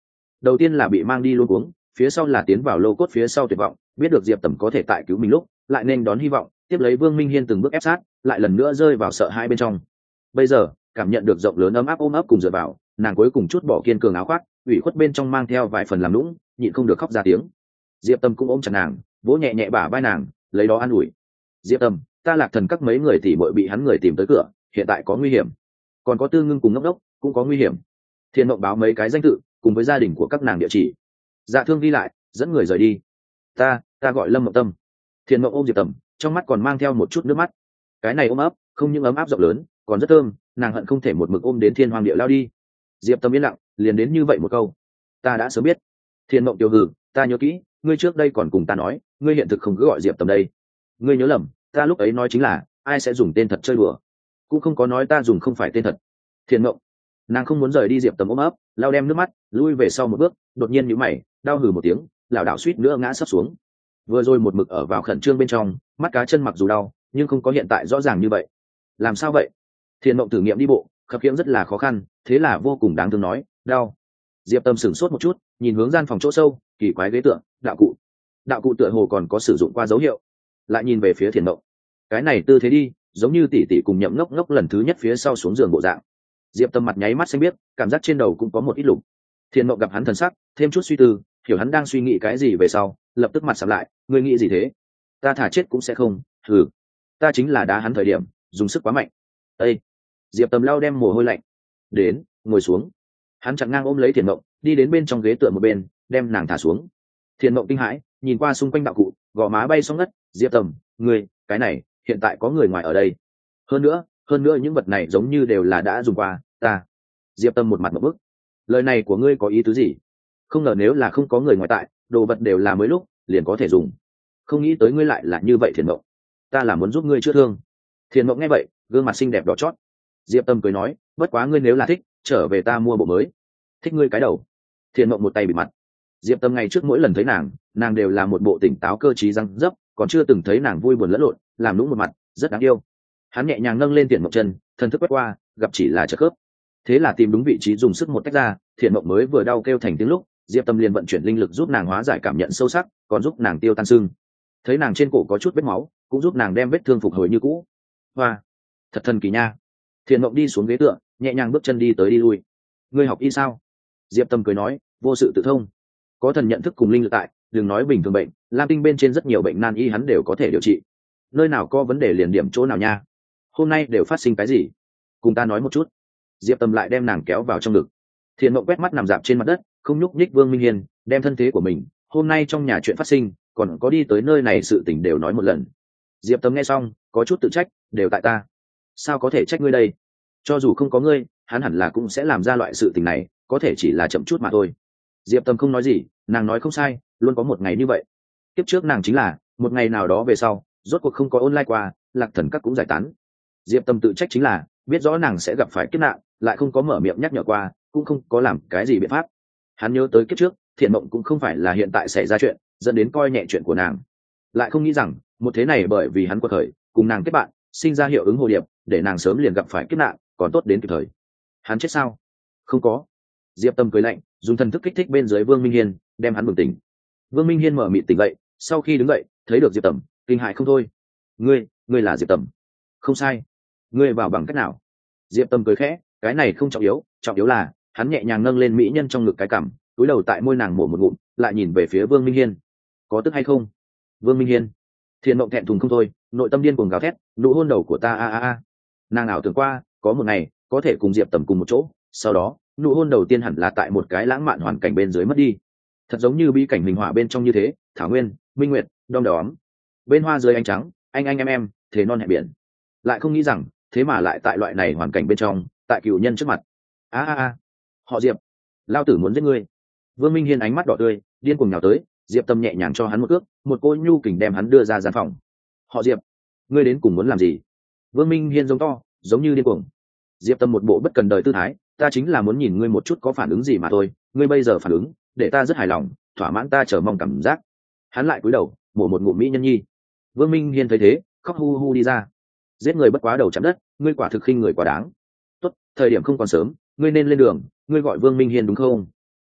đầu tiên là bị mang đi luôn cuống, phía sau là tiến vào lô cốt phía sau tuyệt vọng, biết được diệp tầm có thể tại cứu mình lúc lại nên đón hy vọng, tiếp lấy Vương Minh Hiên từng bước ép sát, lại lần nữa rơi vào sợ hãi bên trong. Bây giờ cảm nhận được rộng lớn ấm áp ôm ấp cùng dựa vào, nàng cuối cùng chút bỏ kiên cường áo khoác, ủy khuất bên trong mang theo vài phần làm lũng, nhịn không được khóc ra tiếng. Diệp Tâm cũng ôm chặt nàng, vỗ nhẹ nhẹ bả vai nàng, lấy đó an ủi. Diệp Tâm, ta Lạc Thần các mấy người tỉ muội bị hắn người tìm tới cửa, hiện tại có nguy hiểm, còn có Tư Ngưng cùng Ngốc Đốc cũng có nguy hiểm. Thiên Mộng báo mấy cái danh tự cùng với gia đình của các nàng địa chỉ. Dạ Thương ghi lại, dẫn người rời đi. Ta, ta gọi Lâm Mộng Tâm. Thiên Mộng ôm Diệp Tâm, trong mắt còn mang theo một chút nước mắt. Cái này ôm ấp, không những ấm áp rộng lớn, còn rất thơm, nàng hận không thể một mực ôm đến thiên hoàng địa lao đi. Diệp Tâm yên lặng, liền đến như vậy một câu. Ta đã sớm biết. Thiên Mộng tiêu hừ, ta nhớ kỹ, ngươi trước đây còn cùng ta nói, ngươi hiện thực không cứ gọi Diệp Tâm đây. Ngươi nhớ lầm, ta lúc ấy nói chính là, ai sẽ dùng tên thật chơi đùa, cũng không có nói ta dùng không phải tên thật. Thiên Mộng, nàng không muốn rời đi Diệp Tâm ôm ấp, lao đem nước mắt, lui về sau một bước, đột nhiên nhíu mày, đau hừ một tiếng, lảo đảo suýt nữa ngã sấp xuống. Vừa rồi một mực ở vào khẩn trương bên trong, mắt cá chân mặc dù đau, nhưng không có hiện tại rõ ràng như vậy. Làm sao vậy? Thiên Mộng thử nghiệm đi bộ, khập khiễng rất là khó khăn, thế là vô cùng đáng thương nói, đau. Diệp Tâm sửng sốt một chút, nhìn hướng gian phòng chỗ sâu, kỳ quái ghế tựa, đạo cụ. Đạo cụ tựa hồ còn có sử dụng qua dấu hiệu. Lại nhìn về phía Thiên Mộng. Cái này tư thế đi, giống như tỷ tỷ cùng Nhậm Ngốc Ngốc lần thứ nhất phía sau xuống giường bộ dạng. Diệp Tâm mặt nháy mắt xanh biết, cảm giác trên đầu cũng có một ít lục. Thiên Mộng gặp hắn thần sắc, thêm chút suy tư, hiểu hắn đang suy nghĩ cái gì về sau, lập tức mặt sầm lại, ngươi nghĩ gì thế? Ta thả chết cũng sẽ không, hừ. Ta chính là đá hắn thời điểm, dùng sức quá mạnh. Ê! Diệp Tâm lau đem mồ hôi lạnh. Đến, ngồi xuống. Hắn chặn ngang ôm lấy Thiên Mộng, đi đến bên trong ghế tựa một bên, đem nàng thả xuống. Thiên Mộng kinh hãi, nhìn qua xung quanh đạo cụ, gò má bay xuống đất. Diệp Tâm, ngươi, cái này, hiện tại có người ngoài ở đây. Hơn nữa, hơn nữa những vật này giống như đều là đã dùng qua, ta. Diệp Tâm một mặt một bức. Lời này của ngươi có ý tứ gì? Không ngờ nếu là không có người ngoài tại, đồ vật đều là mới lúc, liền có thể dùng. Không nghĩ tới ngươi lại là như vậy Thiên Mộng. Ta là muốn giúp ngươi chữa thương. Thiên Mộng nghe vậy, gương mặt xinh đẹp đỏ chót. Diệp Tâm cười nói, bất quá ngươi nếu là thích, trở về ta mua bộ mới. Thích ngươi cái đầu. Thiên Mộng một tay bịt mặt. Diệp Tâm ngày trước mỗi lần thấy nàng, nàng đều là một bộ tỉnh táo cơ trí răng dấp, còn chưa từng thấy nàng vui buồn lẫn lộn, làm nũng một mặt, rất đáng yêu. Hắn nhẹ nhàng nâng lên Thiện Mộng chân, thần thức quét qua, gặp chỉ là trợ khớp. Thế là tìm đúng vị trí dùng sức một tách ra, Thiện Mộng mới vừa đau kêu thành tiếng lúc, Diệp Tâm liền vận chuyển linh lực giúp nàng hóa giải cảm nhận sâu sắc, còn giúp nàng tiêu tan sưng. Thấy nàng trên cổ có chút vết máu, cũng giúp nàng đem vết thương phục hồi như cũ. Hoa, thật thần kỳ nha. Thiện Mộng đi xuống ghế tựa, nhẹ nhàng bước chân đi tới đi lui. Ngươi học y sao? Diệp Tâm cười nói, vô sự tự thông. Có thần nhận thức cùng linh lực tại, đừng nói bình thường bệnh, Lam Tinh bên trên rất nhiều bệnh nan y hắn đều có thể điều trị. Nơi nào có vấn đề liền điểm chỗ nào nha. Hôm nay đều phát sinh cái gì? Cùng ta nói một chút. Diệp Tâm lại đem nàng kéo vào trong ngực. Thiện Mộng quét mắt nằm dạp trên mặt đất, không nhúc nhích Vương Minh Hiên, đem thân thế của mình, hôm nay trong nhà chuyện phát sinh, còn có đi tới nơi này sự tình đều nói một lần. Diệp Tâm nghe xong, có chút tự trách, đều tại ta. Sao có thể trách ngươi đây? Cho dù không có ngươi, hắn hẳn là cũng sẽ làm ra loại sự tình này, có thể chỉ là chậm chút mà thôi. Diệp Tâm không nói gì, nàng nói không sai, luôn có một ngày như vậy. Tiếp trước nàng chính là, một ngày nào đó về sau, rốt cuộc không có online qua, Lạc Thần các cũng giải tán. Diệp Tâm tự trách chính là, biết rõ nàng sẽ gặp phải kiếp nạn, lại không có mở miệng nhắc nhở qua, cũng không có làm cái gì biện pháp. Hắn nhớ tới kiếp trước, Thiện Mộng cũng không phải là hiện tại xảy ra chuyện, dẫn đến coi nhẹ chuyện của nàng. Lại không nghĩ rằng, một thế này bởi vì hắn quật khởi, cùng nàng kết bạn, sinh ra hiệu ứng hồ điệp, để nàng sớm liền gặp phải kiếp nạn, còn tốt đến kịp thời. Hắn chết sao? Không có. Diệp Tâm cười lạnh, dùng thần thức kích thích bên dưới Vương Minh Hiên, đem hắn bừng tỉnh. Vương Minh Hiên mở mịt tỉnh dậy, sau khi đứng dậy, thấy được Diệp Tâm, kinh hại không thôi. Ngươi, ngươi là Diệp Tâm? Không sai. Ngươi vào bằng cách nào? Diệp Tâm cười khẽ, cái này không trọng yếu, trọng yếu là hắn nhẹ nhàng nâng lên mỹ nhân trong ngực cái cằm, túi đầu tại môi nàng mổ một ngụm, lại nhìn về phía Vương Minh Hiên. Có tức hay không? Vương Minh Hiên. Thiên Mộng thẹn thùng không thôi, nội tâm điên cuồng gào thét, nụ hôn đầu của ta a a a. Nàng ảo tưởng qua, có một ngày có thể cùng Diệp Tâm cùng một chỗ, sau đó nụ hôn đầu tiên hẳn là tại một cái lãng mạn hoàn cảnh bên dưới mất đi, thật giống như bi cảnh minh họa bên trong như thế, thảo nguyên, minh nguyệt, đom đóm, bên hoa dưới ánh trắng, anh anh em em, thế non hẹn biển. Lại không nghĩ rằng, thế mà lại tại loại này hoàn cảnh bên trong, tại cựu nhân trước mặt. A a a, họ Diệp, lao tử muốn giết ngươi. Vương Minh Hiên ánh mắt đỏ tươi, điên cuồng nhào tới, Diệp Tâm nhẹ nhàng cho hắn một cước, một cô nhu kình đem hắn đưa ra gian phòng. Họ Diệp, ngươi đến cùng muốn làm gì? Vương Minh Hiên giống to, giống như điên cuồng. Diệp Tâm một bộ bất cần đời tư thái, ta chính là muốn nhìn ngươi một chút có phản ứng gì mà thôi, ngươi bây giờ phản ứng, để ta rất hài lòng, thỏa mãn ta chờ mong cảm giác. Hắn lại cúi đầu, mổ một ngụm mỹ nhân nhi. Vương Minh Hiên thấy thế, khóc hu hu đi ra. Giết người bất quá đầu chạm đất, ngươi quả thực khinh người quá đáng. Tốt, thời điểm không còn sớm, ngươi nên lên đường, ngươi gọi Vương Minh Hiên đúng không?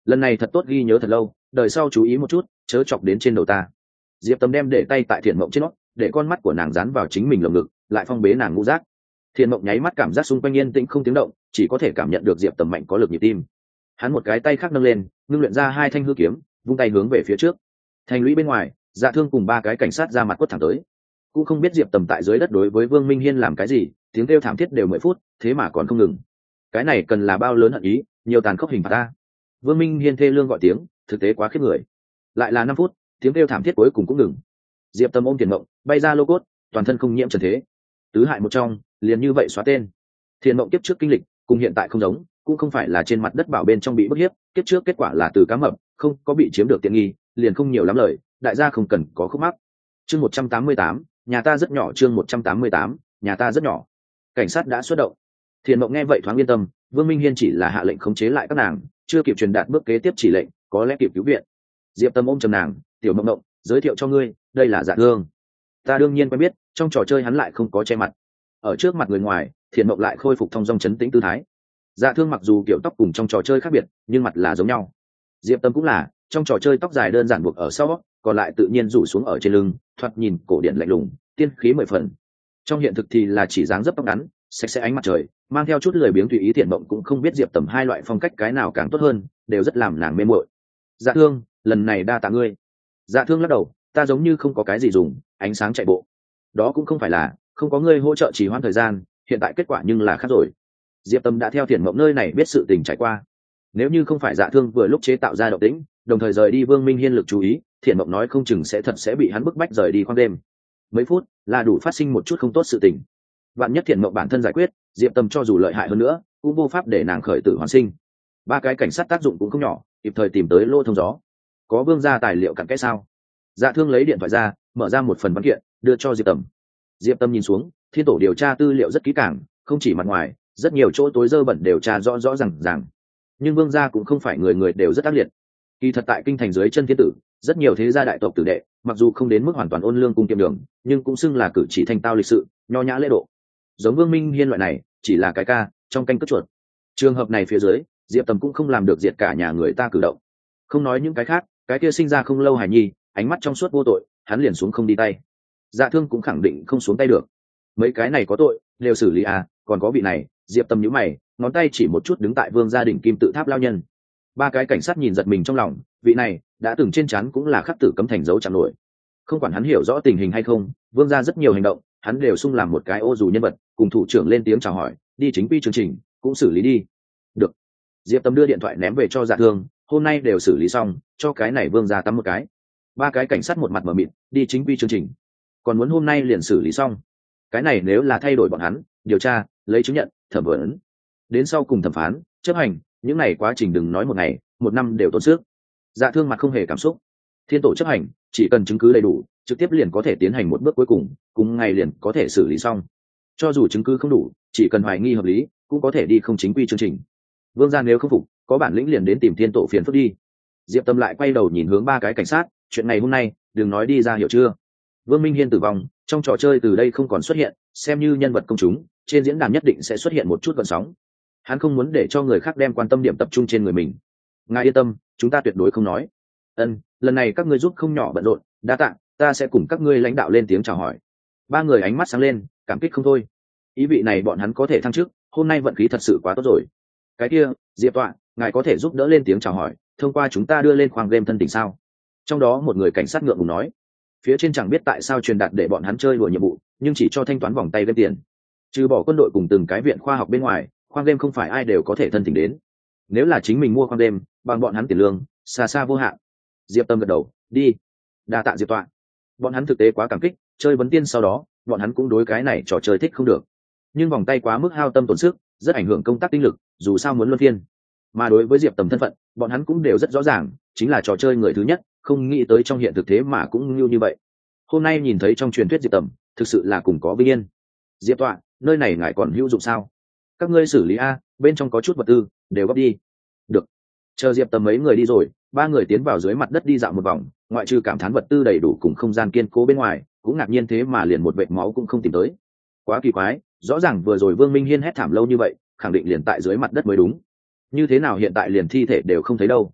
lần này thật tốt ghi nhớ thật lâu, đời sau chú ý một chút, chớ chọc đến trên đầu ta. Diệp Tầm đem để tay tại Thiện Mộng trên nó, để con mắt của nàng dán vào chính mình lồng ngực, lại phong bế nàng ngũ giác. Thiện Mộng nháy mắt cảm giác xung quanh yên tĩnh không tiếng động, chỉ có thể cảm nhận được Diệp Tầm mạnh có lực nhịp tim. Hắn một cái tay khác nâng lên, ngưng luyện ra hai thanh hư kiếm, vung tay hướng về phía trước. Thành lũy bên ngoài, Dạ Thương cùng ba cái cảnh sát ra mặt quất thẳng tới. Cũng không biết Diệp Tầm tại dưới đất đối với Vương Minh Hiên làm cái gì, tiếng kêu thảm thiết đều mười phút, thế mà còn không ngừng. Cái này cần là bao lớn hận ý, nhiều tàn khốc hình phạt ta. Vương Minh Hiên thê lương gọi tiếng, thực tế quá khiếp người. Lại là năm phút, tiếng kêu thảm thiết cuối cùng cũng ngừng. Diệp Tầm ôm Thiện Mộng, bay ra lô cốt, toàn thân không nhiễm trần thế. Tứ hại một trong, liền như vậy xóa tên. Thiện Mộng kiếp trước kinh lịch, cùng hiện tại không giống, cũng không phải là trên mặt đất bảo bên trong bị bức hiếp, kiếp trước kết quả là từ cá mập, không có bị chiếm được tiện nghi, liền không nhiều lắm lời, đại gia không cần có khúc mắc. Chương một trăm tám mươi tám, nhà ta rất nhỏ. Chương một trăm tám mươi tám, nhà ta rất nhỏ. Cảnh sát đã xuất động. Thiện Mộng nghe vậy thoáng yên tâm, Vương Minh Hiên chỉ là hạ lệnh khống chế lại các nàng, chưa kịp truyền đạt bước kế tiếp chỉ lệnh, có lẽ kịp cứu viện. Diệp Tâm ôm chầm nàng, tiểu Mộng Mộng, giới thiệu cho ngươi, đây là Dạ Thương. Ta đương nhiên quen biết, trong trò chơi hắn lại không có che mặt. Ở trước mặt người ngoài, Thiện Mộng lại khôi phục thong dong chấn tĩnh tư thái. Dạ Thương mặc dù kiểu tóc cùng trong trò chơi khác biệt, nhưng mặt là giống nhau. Diệp Tâm cũng là, trong trò chơi tóc dài đơn giản buộc ở sau, còn lại tự nhiên rủ xuống ở trên lưng, thoạt nhìn cổ điển lạnh lùng, tiên khí mười phần. Trong hiện thực thì là chỉ dáng dấp tóc ngắn, sạch sẽ ánh mặt trời, mang theo chút lười biếng tùy ý. Thiện Mộng cũng không biết Diệp Tầm hai loại phong cách cái nào càng tốt hơn, đều rất làm nàng mê mội. Dạ Thương, lần này đa tạ ngươi. Dạ Thương lắc đầu, ta giống như không có cái gì dùng, ánh sáng chạy bộ. Đó cũng không phải là, không có ngươi hỗ trợ trì hoãn thời gian, hiện tại kết quả nhưng là khác rồi. Diệp Tâm đã theo Thiện Mộng nơi này biết sự tình trải qua. Nếu như không phải Dạ Thương vừa lúc chế tạo ra động tĩnh, đồng thời rời đi Vương Minh Hiên lực chú ý, Thiện Mộng nói không chừng sẽ thật sẽ bị hắn bức bách rời đi khoang đêm. Mấy phút là đủ phát sinh một chút không tốt sự tình. Vạn nhất Thiện Mộng bản thân giải quyết, Diệp Tâm cho dù lợi hại hơn nữa, cũng vô pháp để nàng khởi tử hoàn sinh. Ba cái cảnh sát tác dụng cũng không nhỏ, kịp thời tìm tới lô thông gió. Có Vương gia tài liệu cặn kẽ sao? Dạ Thương lấy điện thoại ra, mở ra một phần văn kiện, đưa cho Diệp Tâm. Diệp Tâm nhìn xuống, thiên tổ điều tra tư liệu rất kỹ càng, không chỉ mặt ngoài, rất nhiều chỗ tối dơ bẩn đều tra rõ rõ ràng ràng. Nhưng Vương gia cũng không phải người người đều rất ác liệt. Kỳ thật tại kinh thành dưới chân thiên tử, rất nhiều thế gia đại tộc tử đệ, mặc dù không đến mức hoàn toàn ôn lương cung kiệm đường, nhưng cũng xưng là cử chỉ thanh tao lịch sự, nho nhã lễ độ. Giống Vương Minh Hiên loại này, chỉ là cái ca trong canh cất chuột. Trường hợp này phía dưới, Diệp Tầm cũng không làm được diệt cả nhà người ta cử động. Không nói những cái khác, cái kia sinh ra không lâu hài nhi, ánh mắt trong suốt vô tội, hắn liền xuống không đi tay. Dạ Thương cũng khẳng định không xuống tay được. Mấy cái này có tội, đều xử lý à, còn có vị này, Diệp Tâm nhíu mày, ngón tay chỉ một chút đứng tại Vương gia đình kim tự tháp lao nhân. Ba cái cảnh sát nhìn giật mình trong lòng, vị này đã từng trên chắn cũng là khắc tử cấm thành dấu chạm nổi. Không quản hắn hiểu rõ tình hình hay không, Vương gia rất nhiều hành động, hắn đều sung làm một cái ô dù nhân vật, cùng thủ trưởng lên tiếng chào hỏi, đi chính quy chương trình, cũng xử lý đi. Được. Diệp Tâm đưa điện thoại ném về cho Dạ Thương, hôm nay đều xử lý xong, cho cái này Vương gia tắm một cái. Ba cái cảnh sát một mặt mở mịt, đi chính quy chương trình, còn muốn hôm nay liền xử lý xong. Cái này nếu là thay đổi bọn hắn, điều tra, lấy chứng nhận, thẩm vấn, đến sau cùng thẩm phán, chấp hành, những này quá trình đừng nói một ngày, một năm đều tốn sức. Dạ Thương mặt không hề cảm xúc. Thiên tổ chấp hành, chỉ cần chứng cứ đầy đủ, trực tiếp liền có thể tiến hành một bước cuối cùng, cùng ngày liền có thể xử lý xong. Cho dù chứng cứ không đủ, chỉ cần hoài nghi hợp lý, cũng có thể đi không chính quy chương trình. Vương gia nếu không phục, có bản lĩnh liền đến tìm thiên tổ phiền phức đi. Diệp Tâm lại quay đầu nhìn hướng ba cái cảnh sát, chuyện này hôm nay, đừng nói đi ra, hiểu chưa? Vương Minh Hiên tử vong, trong trò chơi từ đây không còn xuất hiện, xem như nhân vật công chúng, trên diễn đàn nhất định sẽ xuất hiện một chút gợn sóng. Hắn không muốn để cho người khác đem quan tâm điểm tập trung trên người mình. Ngài yên tâm, chúng ta tuyệt đối không nói. Ân, lần này các ngươi giúp không nhỏ bận rộn, đa tạ, ta sẽ cùng các ngươi lãnh đạo lên tiếng chào hỏi. Ba người ánh mắt sáng lên, cảm kích không thôi. Ý vị này bọn hắn có thể thăng chức, hôm nay vận khí thật sự quá tốt rồi. Cái kia, Diệp Tọa, ngài có thể giúp đỡ lên tiếng chào hỏi, thông qua chúng ta đưa lên khoang game thân tình sao? Trong đó một người cảnh sát ngượng ngùng nói, phía trên chẳng biết tại sao truyền đạt để bọn hắn chơi đùa nhiệm vụ, nhưng chỉ cho thanh toán vòng tay game tiền. Trừ bỏ quân đội cùng từng cái viện khoa học bên ngoài, khoang game không phải ai đều có thể thân tình đến. Nếu là chính mình mua khoang game, bằng bọn hắn tiền lương, xa xa vô hạn. Diệp Tâm gật đầu, đi. Đa tạ Diệp Tọa. Bọn hắn thực tế quá cảm kích, chơi vấn tiên sau đó, bọn hắn cũng đối cái này trò chơi thích không được. Nhưng vòng tay quá mức hao tâm tổn sức, rất ảnh hưởng công tác tinh lực, dù sao muốn luân phiên. Mà đối với Diệp Tầm thân phận, bọn hắn cũng đều rất rõ ràng, chính là trò chơi người thứ nhất, không nghĩ tới trong hiện thực thế mà cũng như như vậy. Hôm nay nhìn thấy trong truyền thuyết Diệp Tầm, thực sự là cùng có vinh yên. Diệp Tọa, nơi này ngài còn hữu dụng sao? Các ngươi xử lý a, bên trong có chút vật tư, đều góp đi. Được. Chờ Diệp Tầm mấy người đi rồi, ba người tiến vào dưới mặt đất đi dạo một vòng, ngoại trừ cảm thán vật tư đầy đủ cùng không gian kiên cố bên ngoài, cũng ngạc nhiên thế mà liền một vệt máu cũng không tìm tới. Quá kỳ quái, rõ ràng vừa rồi Vương Minh Hiên hét thảm lâu như vậy, khẳng định liền tại dưới mặt đất mới đúng. Như thế nào hiện tại liền thi thể đều không thấy đâu?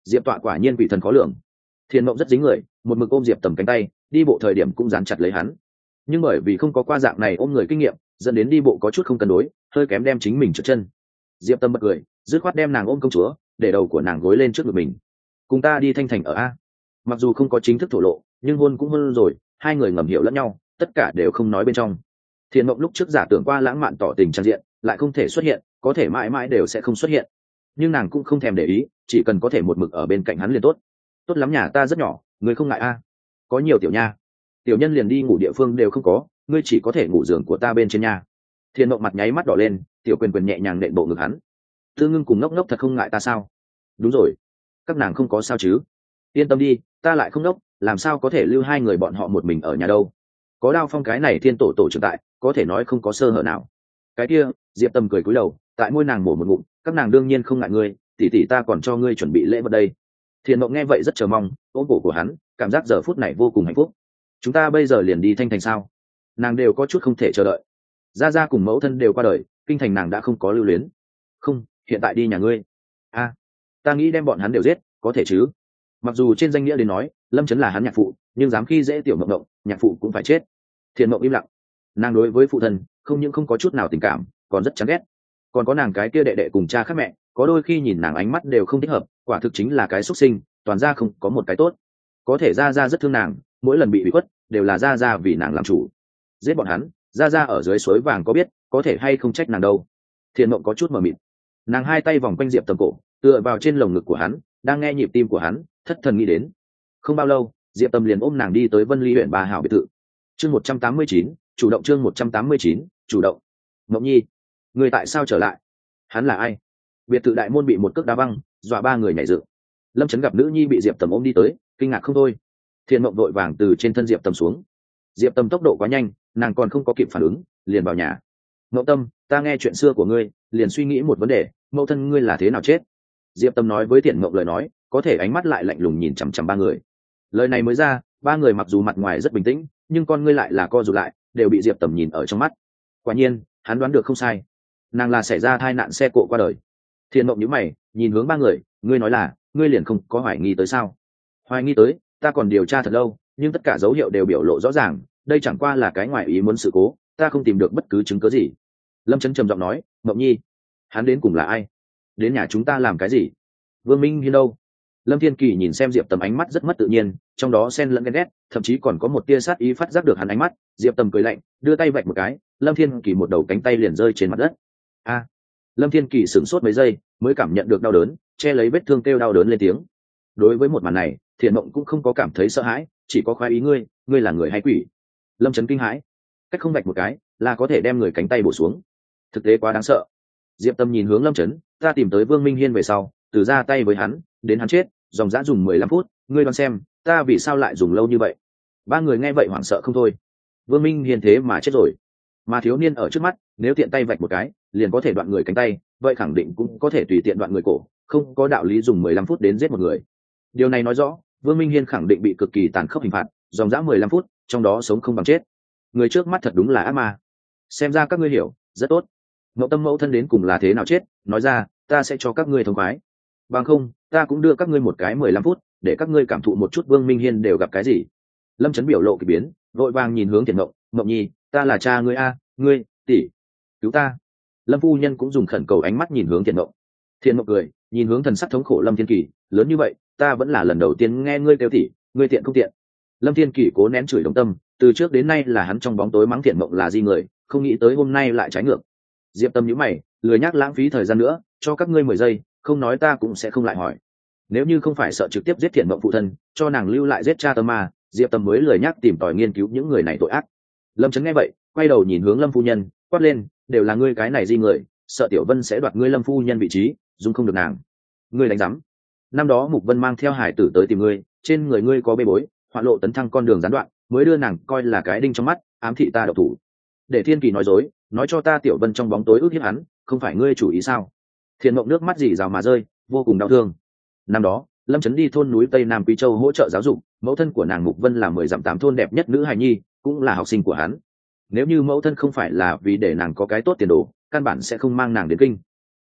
Diệp tọa quả nhiên quỷ thần khó lường. Thiền mộng rất dính người, một mực ôm diệp tầm cánh tay, đi bộ thời điểm cũng dán chặt lấy hắn, nhưng bởi vì không có qua dạng này ôm người kinh nghiệm, dẫn đến đi bộ có chút không cân đối, hơi kém đem chính mình trượt chân. Diệp tâm bật cười, dứt khoát đem nàng ôm công chúa, để đầu của nàng gối lên trước ngực mình. Cùng ta đi Thanh Thành ở a. Mặc dù không có chính thức thổ lộ, nhưng hôn cũng hôn rồi, hai người ngầm hiểu lẫn nhau, tất cả đều không nói bên trong. Thiền mộng lúc trước giả tưởng qua lãng mạn tỏ tình trang diện, lại không thể xuất hiện, có thể mãi mãi đều sẽ không xuất hiện, nhưng nàng cũng không thèm để ý, chỉ cần có thể một mực ở bên cạnh hắn liền tốt. Tốt lắm, nhà ta rất nhỏ, người không ngại a? Có nhiều tiểu nha, tiểu nhân liền đi ngủ địa phương đều không có, ngươi chỉ có thể ngủ giường của ta bên trên nhà. Thiên mộng mặt nháy mắt đỏ lên, tiểu quyền quyền nhẹ nhàng nện bộ ngực hắn. Tư ngưng cùng ngốc ngốc thật không ngại ta sao? Đúng rồi, các nàng không có sao chứ? Yên tâm đi, ta lại không ngốc, làm sao có thể lưu hai người bọn họ một mình ở nhà đâu? Có Đao Phong cái này thiên tổ tổ trưởng tại, có thể nói không có sơ hở nào. Cái kia, Diệp Tâm cười cúi đầu, tại môi nàng mổ một ngụm, các nàng đương nhiên không ngại ngươi, tỷ tỷ ta còn cho ngươi chuẩn bị lễ vật đây. Thiên mộng nghe vậy rất chờ mong, ôm cổ của hắn, cảm giác giờ phút này vô cùng hạnh phúc. Chúng ta bây giờ liền đi Thanh Thành sao? Nàng đều có chút không thể chờ đợi. Gia Gia cùng mẫu thân đều qua đời, kinh thành nàng đã không có lưu luyến. Không, hiện tại đi nhà ngươi. A, à, ta nghĩ đem bọn hắn đều giết, có thể chứ? Mặc dù trên danh nghĩa đến nói, Lâm Chấn là hắn nhạc phụ, nhưng dám khi dễ tiểu mộng mộng, nhạc phụ cũng phải chết. Thiền mộng im lặng. Nàng đối với phụ thân không những không có chút nào tình cảm, còn rất chán ghét. Còn có nàng cái kia đệ đệ cùng cha khác mẹ, có đôi khi nhìn nàng ánh mắt đều không thích hợp, quả thực chính là cái xuất sinh, toàn ra không có một cái tốt. Có thể Gia Gia rất thương nàng, mỗi lần bị bị khuất đều là Gia Gia vì nàng làm chủ. Giết bọn hắn, Gia Gia ở dưới suối vàng có biết có thể hay không trách nàng đâu. Thiền mộng có chút mờ mịt. Nàng hai tay vòng quanh Diệp Tầm cổ, tựa vào trên lồng ngực của hắn, đang nghe nhịp tim của hắn, thất thần nghĩ đến. Không bao lâu, Diệp Tầm liền ôm nàng đi tới Vân Ly huyện Bà Hảo biệt thự. Chương một trăm tám mươi chín, chủ động. Chương một trăm tám mươi chín, chủ động. Mộng Nhi, người tại sao trở lại? Hắn là ai? Biệt thự đại môn bị một cước đá văng, dọa ba người nhảy dựng. Lâm Chấn gặp nữ nhi bị Diệp Tầm ôm đi tới, kinh ngạc không thôi. Thiên mộng vội vàng từ trên thân Diệp Tầm xuống. Diệp Tầm tốc độ quá nhanh, nàng còn không có kịp phản ứng, liền vào nhà. Mậu Tâm, ta nghe chuyện xưa của ngươi, liền suy nghĩ một vấn đề, mẫu thân ngươi là thế nào chết? Diệp Tầm nói với Thiện Mộng lời nói, có thể ánh mắt lại lạnh lùng nhìn chằm chằm ba người. Lời này mới ra, ba người mặc dù mặt ngoài rất bình tĩnh, nhưng con ngươi lại là co rụt lại, đều bị Diệp Tầm nhìn ở trong mắt. Quả nhiên, hắn đoán được không sai, nàng là xảy ra tai nạn xe cộ qua đời. Thiện Mộng nhíu mày, nhìn hướng ba người, ngươi nói là, ngươi liền không có hoài nghi tới sao? Hoài nghi tới, ta còn điều tra thật lâu, nhưng tất cả dấu hiệu đều biểu lộ rõ ràng, đây chẳng qua là cái ngoài ý muốn sự cố, ta không tìm được bất cứ chứng cứ gì. Lâm Chấn trầm giọng nói, Mộng Nhi, hắn đến cùng là ai? Đến nhà chúng ta làm cái gì? Vương Minh Hiên đâu? Lâm Thiên Kỳ nhìn xem Diệp Tầm ánh mắt rất mất tự nhiên, trong đó xen lẫn ghen ghét, thậm chí còn có một tia sát ý phát giác được hắn ánh mắt. Diệp Tầm cười lạnh, đưa tay vạch một cái, Lâm Thiên Kỳ một đầu cánh tay liền rơi trên mặt đất. A! Lâm Thiên Kỳ sửng sốt mấy giây, mới cảm nhận được đau đớn, che lấy vết thương kêu đau đớn lên tiếng. Đối với một màn này, Thiện Mộng cũng không có cảm thấy sợ hãi, chỉ có khoái ý ngươi, ngươi là người hay quỷ? Lâm Chấn kinh hãi, cách không vạch một cái là có thể đem người cánh tay bổ xuống, thực tế quá đáng sợ. Diệp Tâm nhìn hướng Lâm Chấn, ta tìm tới Vương Minh Hiên về sau, từ ra tay với hắn đến hắn chết, dòng dã dùng mười lăm phút, ngươi đoán xem, ta vì sao lại dùng lâu như vậy? Ba người nghe vậy hoảng sợ không thôi. Vương Minh Hiên thế mà chết rồi, mà thiếu niên ở trước mắt, nếu tiện tay vạch một cái, liền có thể đoạn người cánh tay, vậy khẳng định cũng có thể tùy tiện đoạn người cổ, không có đạo lý dùng mười lăm phút đến giết một người. Điều này nói rõ, Vương Minh Hiên khẳng định bị cực kỳ tàn khốc hình phạt, dòng dã mười lăm phút, trong đó sống không bằng chết. Người trước mắt thật đúng là ác ma. Xem ra các ngươi hiểu, rất tốt. Mậu Tâm mẫu thân đến cùng là thế nào chết, nói ra, ta sẽ cho các ngươi thông khoái. Bằng không, ta cũng đưa các ngươi một cái mười lăm phút, để các ngươi cảm thụ một chút Vương Minh Hiên đều gặp cái gì. Lâm Chấn biểu lộ kỳ biến, vội vàng nhìn hướng Thiện Mộng, Mộng Nhi, ta là cha ngươi a, ngươi, tỷ, cứu ta. Lâm phu nhân cũng dùng khẩn cầu ánh mắt nhìn hướng Thiện Mộng. Thiện Mộng cười, nhìn hướng thần sắc thống khổ Lâm Thiên Kỳ, lớn như vậy, ta vẫn là lần đầu tiên nghe ngươi kêu tỷ, ngươi tiện không tiện. Lâm Thiên Kỳ cố nén chửi Đồng Tâm, từ trước đến nay là hắn trong bóng tối mắng Thiện Mộng là gì người, không nghĩ tới hôm nay lại trái ngược. Diệp Tâm nhíu mày, lười nhắc lãng phí thời gian nữa, cho các ngươi mười giây, không nói ta cũng sẽ không lại hỏi. Nếu như không phải sợ trực tiếp giết Thiện Mộng phụ thân, cho nàng lưu lại giết cha Tâm Ma, Diệp Tâm mới lười nhắc tìm tòi nghiên cứu những người này tội ác. Lâm Chấn nghe vậy, quay đầu nhìn hướng Lâm phu nhân, quát lên, đều là ngươi cái này gì người, sợ Tiểu Vân sẽ đoạt ngươi Lâm phu nhân vị trí, dung không được nàng. Ngươi đánh rắm. Năm đó Mục Vân mang theo hải tử tới tìm ngươi, trên người ngươi có bê bối, hoạn lộ tấn thăng con đường gián đoạn, mới đưa nàng coi là cái đinh trong mắt, ám thị ta độc thủ. Để Thiên Kỳ nói dối, nói cho ta Tiểu Vân trong bóng tối ước hiếp hắn, không phải ngươi chủ ý sao? Thiện Mộng nước mắt rỉ rào mà rơi, vô cùng đau thương. Năm đó, Lâm Chấn đi thôn núi Tây Nam Quý Châu hỗ trợ giáo dục, mẫu thân của nàng Mục Vân là mười dặm tám thôn đẹp nhất nữ hài nhi, cũng là học sinh của hắn. Nếu như mẫu thân không phải là vì để nàng có cái tốt tiền đồ, căn bản sẽ không mang nàng đến kinh.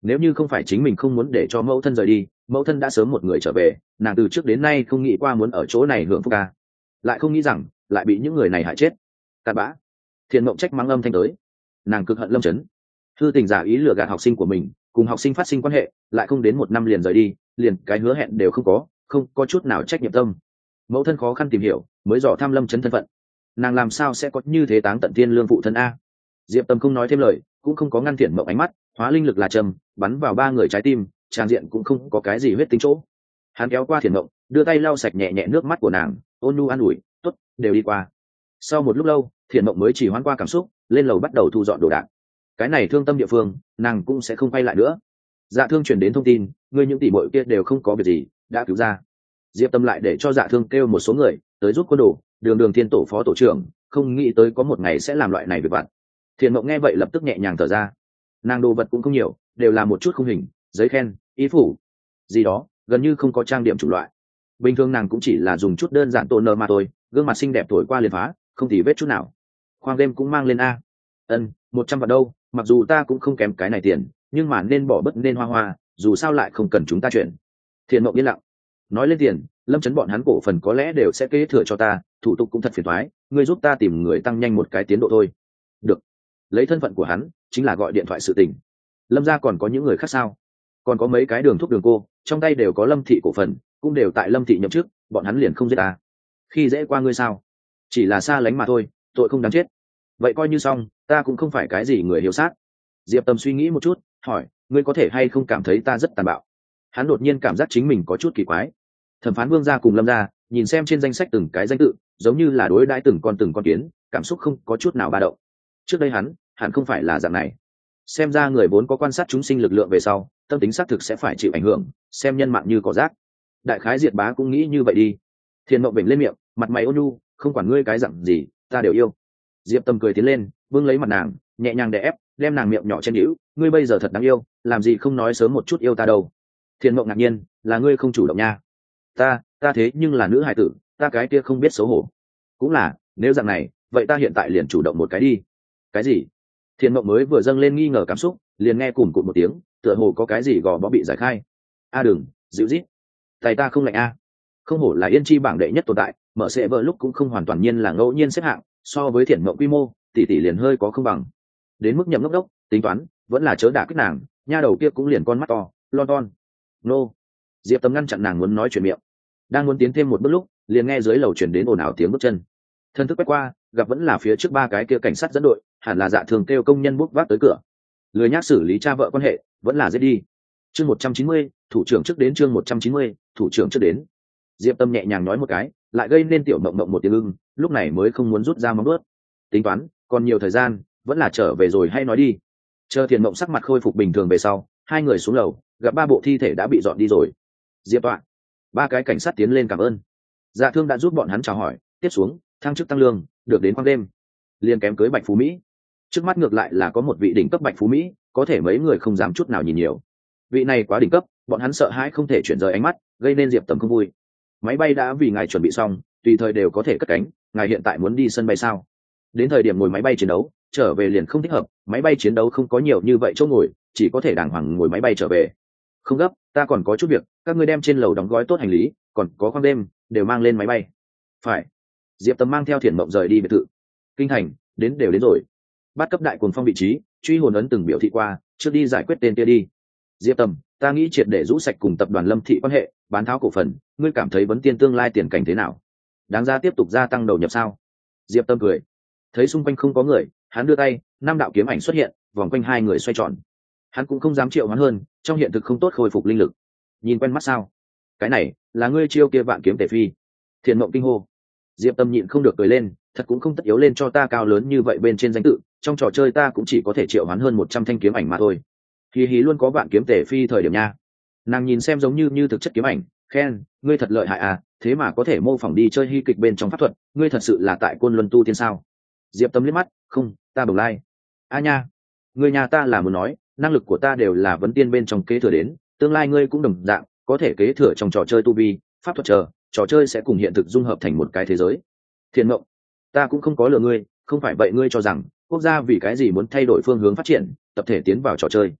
nếu như không phải chính mình không muốn để cho mẫu thân rời đi, mẫu thân đã sớm một người trở về, nàng từ trước đến nay không nghĩ qua muốn ở chỗ này hưởng phúc ca, lại không nghĩ rằng lại bị những người này hại chết. Cặn bã. Thiền mộng trách mắng âm thanh tới. Nàng cực hận Lâm Chấn, thư tình giả ý lừa gạt học sinh của mình, cùng học sinh phát sinh quan hệ, lại không đến một năm liền rời đi, liền cái hứa hẹn đều không có, không có chút nào trách nhiệm tâm. Mẫu thân khó khăn tìm hiểu, mới dò thăm Lâm Chấn thân phận, nàng làm sao sẽ có như thế táng tận thiên lương phụ thân a? Diệp Tâm không nói thêm lời, cũng không có ngăn Thiền mộng ánh mắt, hóa linh lực là trầm, bắn vào ba người trái tim, trang diện cũng không có cái gì huyết tính chỗ. Hắn kéo qua Thiền mộng, đưa tay lau sạch nhẹ nhẹ nước mắt của nàng, ôn nhu an ủi, tốt, đều đi qua. Sau một lúc lâu, Thiền mộng mới chỉ hoãn qua cảm xúc, lên lầu bắt đầu thu dọn đồ đạc. Cái này thương tâm địa phương, nàng cũng sẽ không quay lại nữa. Dạ Thương chuyển đến thông tin, ngươi những tỷ muội kia đều không có việc gì, đã cứu ra. Diệp Tâm lại để cho Dạ Thương kêu một số người tới giúp quân đồ, đường đường thiên tổ phó tổ trưởng, không nghĩ tới có một ngày sẽ làm loại này việc vặt. Thiền mộng nghe vậy lập tức nhẹ nhàng thở ra. Nàng đồ vật cũng không nhiều, đều là một chút khung hình, giấy khen, ý phủ gì đó, gần như không có trang điểm chủ loại. Bình thường nàng cũng chỉ là dùng chút đơn giản toner mà thôi, gương mặt xinh đẹp thổi qua liền phá, không tì vết chút nào. Khoang đêm cũng mang lên a. Ân, một trăm vạn đâu, mặc dù ta cũng không kém cái này tiền, nhưng mà nên bỏ bất nên hoa hoa, dù sao lại không cần chúng ta chuyển. Thiền mộng yên lặng. Nói lên tiền, Lâm Chấn bọn hắn cổ phần có lẽ đều sẽ kế thừa cho ta, thủ tục cũng thật phiền toái, ngươi giúp ta tìm người tăng nhanh một cái tiến độ thôi. Được. Lấy thân phận của hắn, chính là gọi điện thoại sự tình. Lâm gia còn có những người khác sao? Còn có mấy cái đường thúc đường cô, trong tay đều có Lâm thị cổ phần, cũng đều tại Lâm thị nhậm chức, bọn hắn liền không giết ta. Khi dễ qua ngươi sao? Chỉ là xa lánh mà thôi, tội không đáng chết. Vậy coi như xong, ta cũng không phải cái gì người hiếu sát. Diệp Tâm suy nghĩ một chút, hỏi, ngươi có thể hay không cảm thấy ta rất tàn bạo? Hắn đột nhiên cảm giác chính mình có chút kỳ quái. Thẩm phán Vương gia cùng Lâm gia, nhìn xem trên danh sách từng cái danh tự, giống như là đối đãi từng con từng con kiến, cảm xúc không có chút nào ba động. Trước đây hắn, hẳn không phải là dạng này. Xem ra người vốn có quan sát chúng sinh lực lượng về sau, tâm tính xác thực sẽ phải chịu ảnh hưởng, xem nhân mạng như cỏ rác. Đại khái Diệt Bá cũng nghĩ như vậy đi. Thiền mộng bệnh lên miệng, mặt mày ôn nhu, không quản ngươi cái dặn gì, ta đều yêu. Diệp Tâm cười tiến lên, vương lấy mặt nàng, nhẹ nhàng đè ép, đem nàng miệng nhỏ trên hữu, ngươi bây giờ thật đáng yêu, làm gì không nói sớm một chút yêu ta đâu. Thiền mộng ngạc nhiên, là ngươi không chủ động nha. Ta, ta thế nhưng là nữ hài tử, ta cái kia không biết xấu hổ. Cũng là, nếu dạng này, vậy ta hiện tại liền chủ động một cái đi. Cái gì? Thiền mộng mới vừa dâng lên nghi ngờ cảm xúc, liền nghe cùn cụt một tiếng, tựa hồ có cái gì gò bó bị giải khai. A đừng, dịu rít. Tay ta không lạnh a. Không hổ là yên chi bảng đệ nhất tồn tại, mở sẽ vợ lúc cũng không hoàn toàn nhiên là ngẫu nhiên xếp hạng, so với Thiền mộng quy mô, tỷ tỷ liền hơi có không bằng. Đến mức nhậm ngốc đốc, tính toán, vẫn là chớ đả kích nàng, nha đầu kia cũng liền con mắt to, lon ton. Nô. Diệp Tâm ngăn chặn nàng muốn nói chuyện miệng. Đang muốn tiến thêm một bước lúc, liền nghe dưới lầu chuyển đến ồn ào tiếng bước chân. Thân thức quét qua, gặp vẫn là phía trước ba cái kia cảnh sát dẫn đội, hẳn là Dạ Thường kêu công nhân bốc vác tới cửa. Lười nhác xử lý cha vợ quan hệ, vẫn là giết đi. Chương một trăm chín mươi, thủ trưởng trước đến chương một trăm chín mươi, thủ trưởng trước đến. Diệp Tâm nhẹ nhàng nói một cái, lại gây nên tiểu mộng mộng một tiếng ưng, lúc này mới không muốn rút ra móng vuốt. Tính toán, còn nhiều thời gian, vẫn là trở về rồi hay nói đi. Chờ Thiền mộng sắc mặt khôi phục bình thường về sau, hai người xuống lầu, gặp ba bộ thi thể đã bị dọn đi rồi. Diệp tọa, ba cái cảnh sát tiến lên cảm ơn. Dạ Thương đã giúp bọn hắn chào hỏi, tiếp xuống, thăng chức tăng lương, được đến khoang đêm, liền kém cưới Bạch Phú Mỹ. Trước mắt ngược lại là có một vị đỉnh cấp Bạch Phú Mỹ, có thể mấy người không dám chút nào nhìn nhiều. Vị này quá đỉnh cấp, bọn hắn sợ hãi không thể chuyển rời ánh mắt, gây nên Diệp Tầm không vui. Máy bay đã vì ngài chuẩn bị xong, tùy thời đều có thể cất cánh, ngài hiện tại muốn đi sân bay sao? Đến thời điểm ngồi máy bay chiến đấu, trở về liền không thích hợp, máy bay chiến đấu không có nhiều như vậy chỗ ngồi, chỉ có thể đàng hoàng ngồi máy bay trở về. Không gấp, ta còn có chút việc, các ngươi đem trên lầu đóng gói tốt hành lý, còn có khoang đêm, đều mang lên máy bay. Phải. Diệp Tầm mang theo Thiền mộng rời đi biệt thự. Kinh thành, đến đều đến rồi. Bắt cấp đại cuồng phong vị trí, truy hồn ấn từng biểu thị qua, trước đi giải quyết tên kia đi. Diệp Tầm, ta nghĩ triệt để rũ sạch cùng tập đoàn Lâm thị quan hệ, bán tháo cổ phần, ngươi cảm thấy vấn tiên tương lai tiền cảnh thế nào? Đáng ra tiếp tục gia tăng đầu nhập sao? Diệp Tâm cười. Thấy xung quanh không có người, hắn đưa tay, năm đạo kiếm ảnh xuất hiện, vòng quanh hai người xoay tròn. Hắn cũng không dám triệu hoán hơn, trong hiện thực không tốt khôi phục linh lực. Nhìn quen mắt sao? Cái này là ngươi chiêu kia vạn kiếm tề phi. Thiền mộng kinh hô. Diệp Tâm nhịn không được cười lên, thật cũng không tất yếu lên cho ta cao lớn như vậy bên trên danh tự, trong trò chơi ta cũng chỉ có thể triệu hoán hơn một trăm thanh kiếm ảnh mà thôi. Hí hí luôn có vạn kiếm tề phi thời điểm nha. Nàng nhìn xem giống như như thực chất kiếm ảnh, khen, ngươi thật lợi hại à, thế mà có thể mô phỏng đi chơi hy kịch bên trong pháp thuật, ngươi thật sự là tại Côn Luân tu tiên sao? Diệp Tâm liếc mắt, không, ta bồng lai. A nha, người nhà ta là muốn nói, năng lực của ta đều là vấn tiên bên trong kế thừa đến, tương lai ngươi cũng đồng dạng, có thể kế thừa trong trò chơi tu vi, pháp thuật chờ, trò chơi sẽ cùng hiện thực dung hợp thành một cái thế giới. Thiền mộng, ta cũng không có lừa ngươi, không phải vậy ngươi cho rằng quốc gia vì cái gì muốn thay đổi phương hướng phát triển, tập thể tiến vào trò chơi.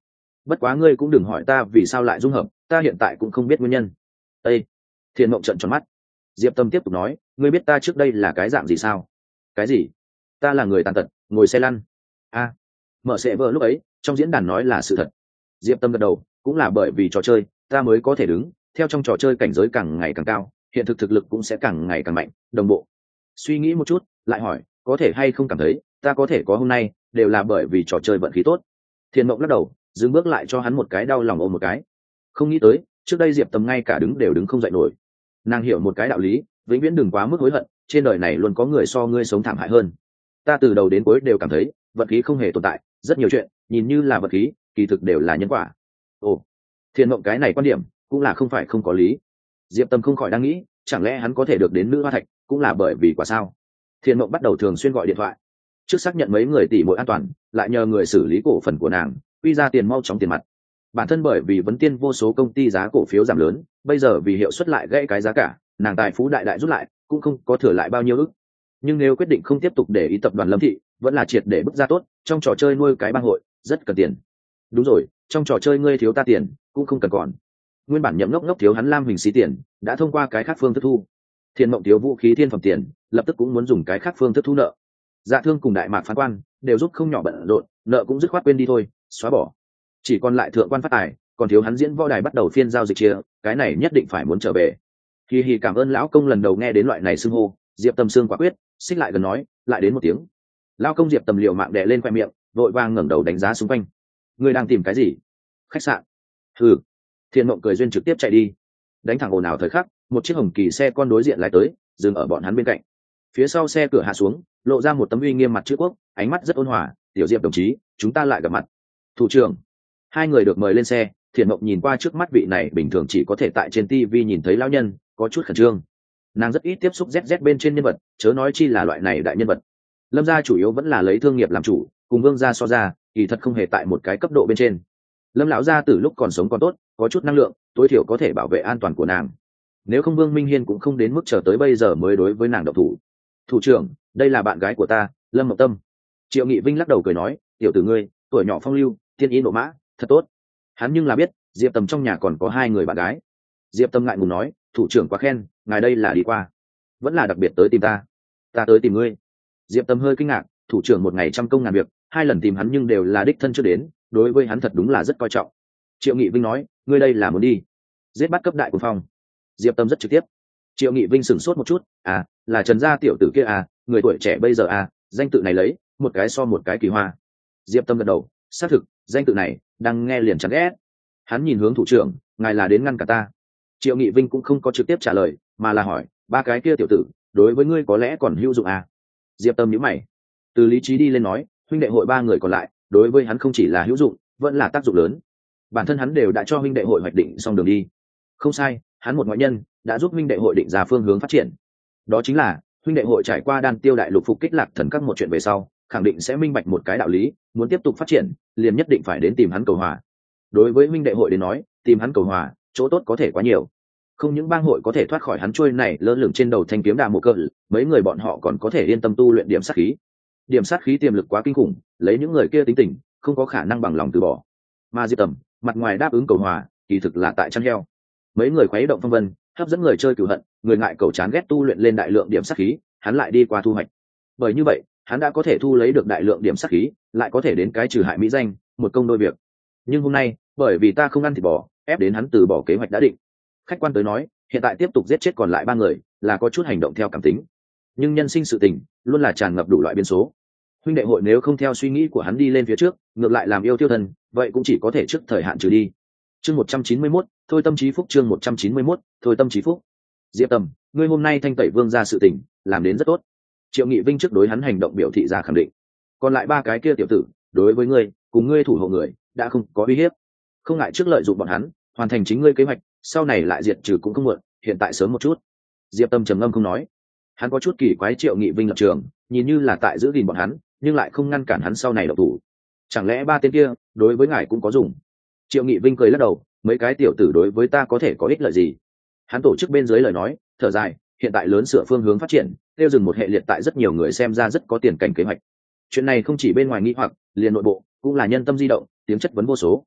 bất quá ngươi cũng đừng hỏi ta vì sao lại dung hợp, ta hiện tại cũng không biết nguyên nhân. Ê! Thiện Mộng trợn tròn mắt. Diệp Tâm tiếp tục nói, ngươi biết ta trước đây là cái dạng gì sao? Cái gì? Ta là người tàn tật, ngồi xe lăn. A, mở sẽ vợ lúc ấy trong diễn đàn nói là sự thật. Diệp Tâm gật đầu, cũng là bởi vì trò chơi ta mới có thể đứng, theo trong trò chơi cảnh giới càng ngày càng cao, hiện thực thực lực cũng sẽ càng ngày càng mạnh, đồng bộ. Suy nghĩ một chút lại hỏi, có thể hay không cảm thấy ta có thể có hôm nay đều là bởi vì trò chơi vận khí tốt. Thiện Mộng lắc đầu, dừng bước lại cho hắn một cái đau lòng ôm một cái. Không nghĩ tới trước đây Diệp Tâm ngay cả đứng đều đứng không dậy nổi. Nàng hiểu một cái đạo lý, vĩnh viễn đừng quá mức hối hận, trên đời này luôn có người so ngươi sống thảm hại hơn. Ta từ đầu đến cuối đều cảm thấy vận khí không hề tồn tại, rất nhiều chuyện nhìn như là vận khí, kỳ thực đều là nhân quả. Ồ, Thiện Mộng cái này quan điểm cũng là không phải không có lý. Diệp Tâm không khỏi đang nghĩ, chẳng lẽ hắn có thể được đến nữ hoa thạch cũng là bởi vì quả sao? Thiện Mộng bắt đầu thường xuyên gọi điện thoại, trước xác nhận mấy người tỷ muội an toàn, lại nhờ người xử lý cổ phần của nàng, quy ra tiền mau chóng tiền mặt. Bản thân bởi vì vấn tiên vô số công ty giá cổ phiếu giảm lớn, bây giờ vì hiệu suất lại gãy cái giá cả, nàng tài phú đại đại rút lại, cũng không có thừa lại bao nhiêu ức. Nhưng nếu quyết định không tiếp tục để ý tập đoàn Lâm Thị, vẫn là triệt để bứt ra tốt, trong trò chơi nuôi cái bang hội rất cần tiền. Đúng rồi, trong trò chơi ngươi thiếu ta tiền cũng không cần còn. Nguyên bản nhậm ngốc ngốc thiếu hắn Lam Huỳnh xí tiền, đã thông qua cái khác phương thức thu. Thiện Mộng thiếu vũ khí thiên phẩm tiền, lập tức cũng muốn dùng cái khác phương thức thu nợ. Dạ Thương cùng Đại Mạc phán quan đều giúp không nhỏ bận rộn, nợ cũng dứt khoát quên đi thôi, xóa bỏ. Chỉ còn lại thượng quan phát tài, còn thiếu hắn diễn võ đài bắt đầu phiên giao dịch chia, cái này nhất định phải muốn trở về. Hi hi, cảm ơn lão công. Lần đầu nghe đến loại này xưng hô, Diệp Tâm xương quả quyết, xích lại gần nói, lại đến một tiếng. Lão công. Diệp Tâm liều mạng đè lên khoe miệng, vội vàng ngẩng đầu đánh giá xung quanh. Ngươi đang tìm cái gì? Khách sạn? Ừ. Thiện Mộng cười duyên trực tiếp chạy đi. Đánh thẳng ồn ào thời khắc, một chiếc hồng kỳ xe con đối diện lái tới, dừng ở bọn hắn bên cạnh. Phía sau xe cửa hạ xuống, lộ ra một tấm uy nghiêm mặt chữ quốc, ánh mắt rất ôn hòa. Tiểu Diệp đồng chí, chúng ta lại gặp mặt. Thủ trưởng. Hai người được mời lên xe. Thiện Mộng nhìn qua trước mắt vị này bình thường chỉ có thể tại trên tivi nhìn thấy lão nhân, có chút khẩn trương. Nàng rất ít tiếp xúc zz bên trên nhân vật, chớ nói chi là loại này đại nhân vật. Lâm gia chủ yếu vẫn là lấy thương nghiệp làm chủ, cùng Vương gia so ra, kỳ thật không hề tại một cái cấp độ bên trên. Lâm lão gia từ lúc còn sống còn tốt, có chút năng lượng, tối thiểu có thể bảo vệ an toàn của nàng. Nếu không Vương Minh Hiên cũng không đến mức chờ tới bây giờ mới đối với nàng động thủ. Thủ trưởng, đây là bạn gái của ta, Lâm Mộng Tâm. Triệu Nghị Vinh lắc đầu cười nói, tiểu tử ngươi, tuổi nhỏ phong lưu, thiên ý nộ mã, thật tốt. Hắn nhưng là biết, Diệp Tâm trong nhà còn có hai người bạn gái. Diệp Tâm ngại ngùng nói, thủ trưởng quá khen, ngài đây là đi qua, vẫn là đặc biệt tới tìm ta. Ta tới tìm ngươi. Diệp Tâm hơi kinh ngạc, thủ trưởng một ngày trăm công ngàn việc, hai lần tìm hắn nhưng đều là đích thân chưa đến, đối với hắn thật đúng là rất coi trọng. Triệu Nghị Vinh nói, ngươi đây là muốn đi giết bắt cấp đại của phong. Diệp Tâm rất trực tiếp. Triệu Nghị Vinh sửng sốt một chút, à, là Trần gia tiểu tử kia à, người tuổi trẻ bây giờ à, danh tự này lấy một cái so một cái kỳ hoa. Diệp Tâm gật đầu, xác thực, danh tự này đang nghe liền chán ghét. Hắn nhìn hướng thủ trưởng, ngài là đến ngăn cả ta. Triệu Nghị Vinh cũng không có trực tiếp trả lời, mà là hỏi, ba cái kia tiểu tử đối với ngươi có lẽ còn hữu dụng à? Diệp Tâm nhíu mày. Từ lý trí đi lên nói, huynh đệ hội ba người còn lại đối với hắn không chỉ là hữu dụng, vẫn là tác dụng lớn. Bản thân hắn đều đã cho huynh đệ hội hoạch định xong đường đi. Không sai, hắn một ngoại nhân đã giúp huynh đệ hội định ra phương hướng phát triển. Đó chính là huynh đệ hội trải qua đan tiêu đại lục phục kích lạc thần các một chuyện về sau, khẳng định sẽ minh bạch một cái đạo lý, muốn tiếp tục phát triển, liền nhất định phải đến tìm hắn cầu hòa. Đối với huynh đệ hội đến nói, tìm hắn cầu hòa, chỗ tốt có thể quá nhiều. Không những bang hội có thể thoát khỏi hắn chuôi này lơ lửng trên đầu thanh kiếm đà mộ cơ, mấy người bọn họ còn có thể yên tâm tu luyện điểm sát khí. Điểm sát khí tiềm lực quá kinh khủng, lấy những người kia tính tình, không có khả năng bằng lòng từ bỏ. Mà Diệp Tầm, mặt ngoài đáp ứng cầu hòa, kỳ thực là tại chăn heo. Mấy người khuấy động phong vân, hấp dẫn người chơi cửu hận, người ngại cầu chán ghét tu luyện lên đại lượng điểm sát khí, hắn lại đi qua thu hoạch. Bởi như vậy, hắn đã có thể thu lấy được đại lượng điểm sát khí, lại có thể đến cái trừ hại mỹ danh, một công đôi việc. Nhưng hôm nay, bởi vì ta không ăn thịt bò, ép đến hắn từ bỏ kế hoạch đã định. Khách quan tới nói, hiện tại tiếp tục giết chết còn lại ba người, là có chút hành động theo cảm tính. Nhưng nhân sinh sự tình, luôn là tràn ngập đủ loại biến số. Huynh đệ hội nếu không theo suy nghĩ của hắn đi lên phía trước, ngược lại làm yêu tiêu thân, vậy cũng chỉ có thể trước thời hạn trừ đi. Chương một trăm chín mươi mốt, thôi tâm trí phúc. Chương một trăm chín mươi mốt, thôi tâm trí phúc. Diệp Tầm, ngươi hôm nay thanh tẩy vương ra sự tình, làm đến rất tốt. Triệu Nghị Vinh trước đối hắn hành động biểu thị ra khẳng định. Còn lại ba cái kia tiểu tử, đối với ngươi, cùng ngươi thủ hộ người, đã không có uy hiếp. Không ngại trước lợi dụng bọn hắn, hoàn thành chính ngươi kế hoạch, sau này lại diệt trừ cũng không muộn, hiện tại sớm một chút. Diệp Tâm trầm ngâm không nói. Hắn có chút kỳ quái Triệu Nghị Vinh lập trường, nhìn như là tại giữ gìn bọn hắn, nhưng lại không ngăn cản hắn sau này độc thủ. Chẳng lẽ ba tên kia đối với ngài cũng có dùng? Triệu Nghị Vinh cười lắc đầu, mấy cái tiểu tử đối với ta có thể có ích lợi gì? Hắn tổ chức bên dưới lời nói, thở dài, hiện tại lớn sửa phương hướng phát triển, tiêu dừng một hệ liệt tại rất nhiều người xem ra rất có tiền cảnh kế hoạch. Chuyện này không chỉ bên ngoài nghi hoặc, liền nội bộ cũng là nhân tâm di động, tiếng chất vấn vô số.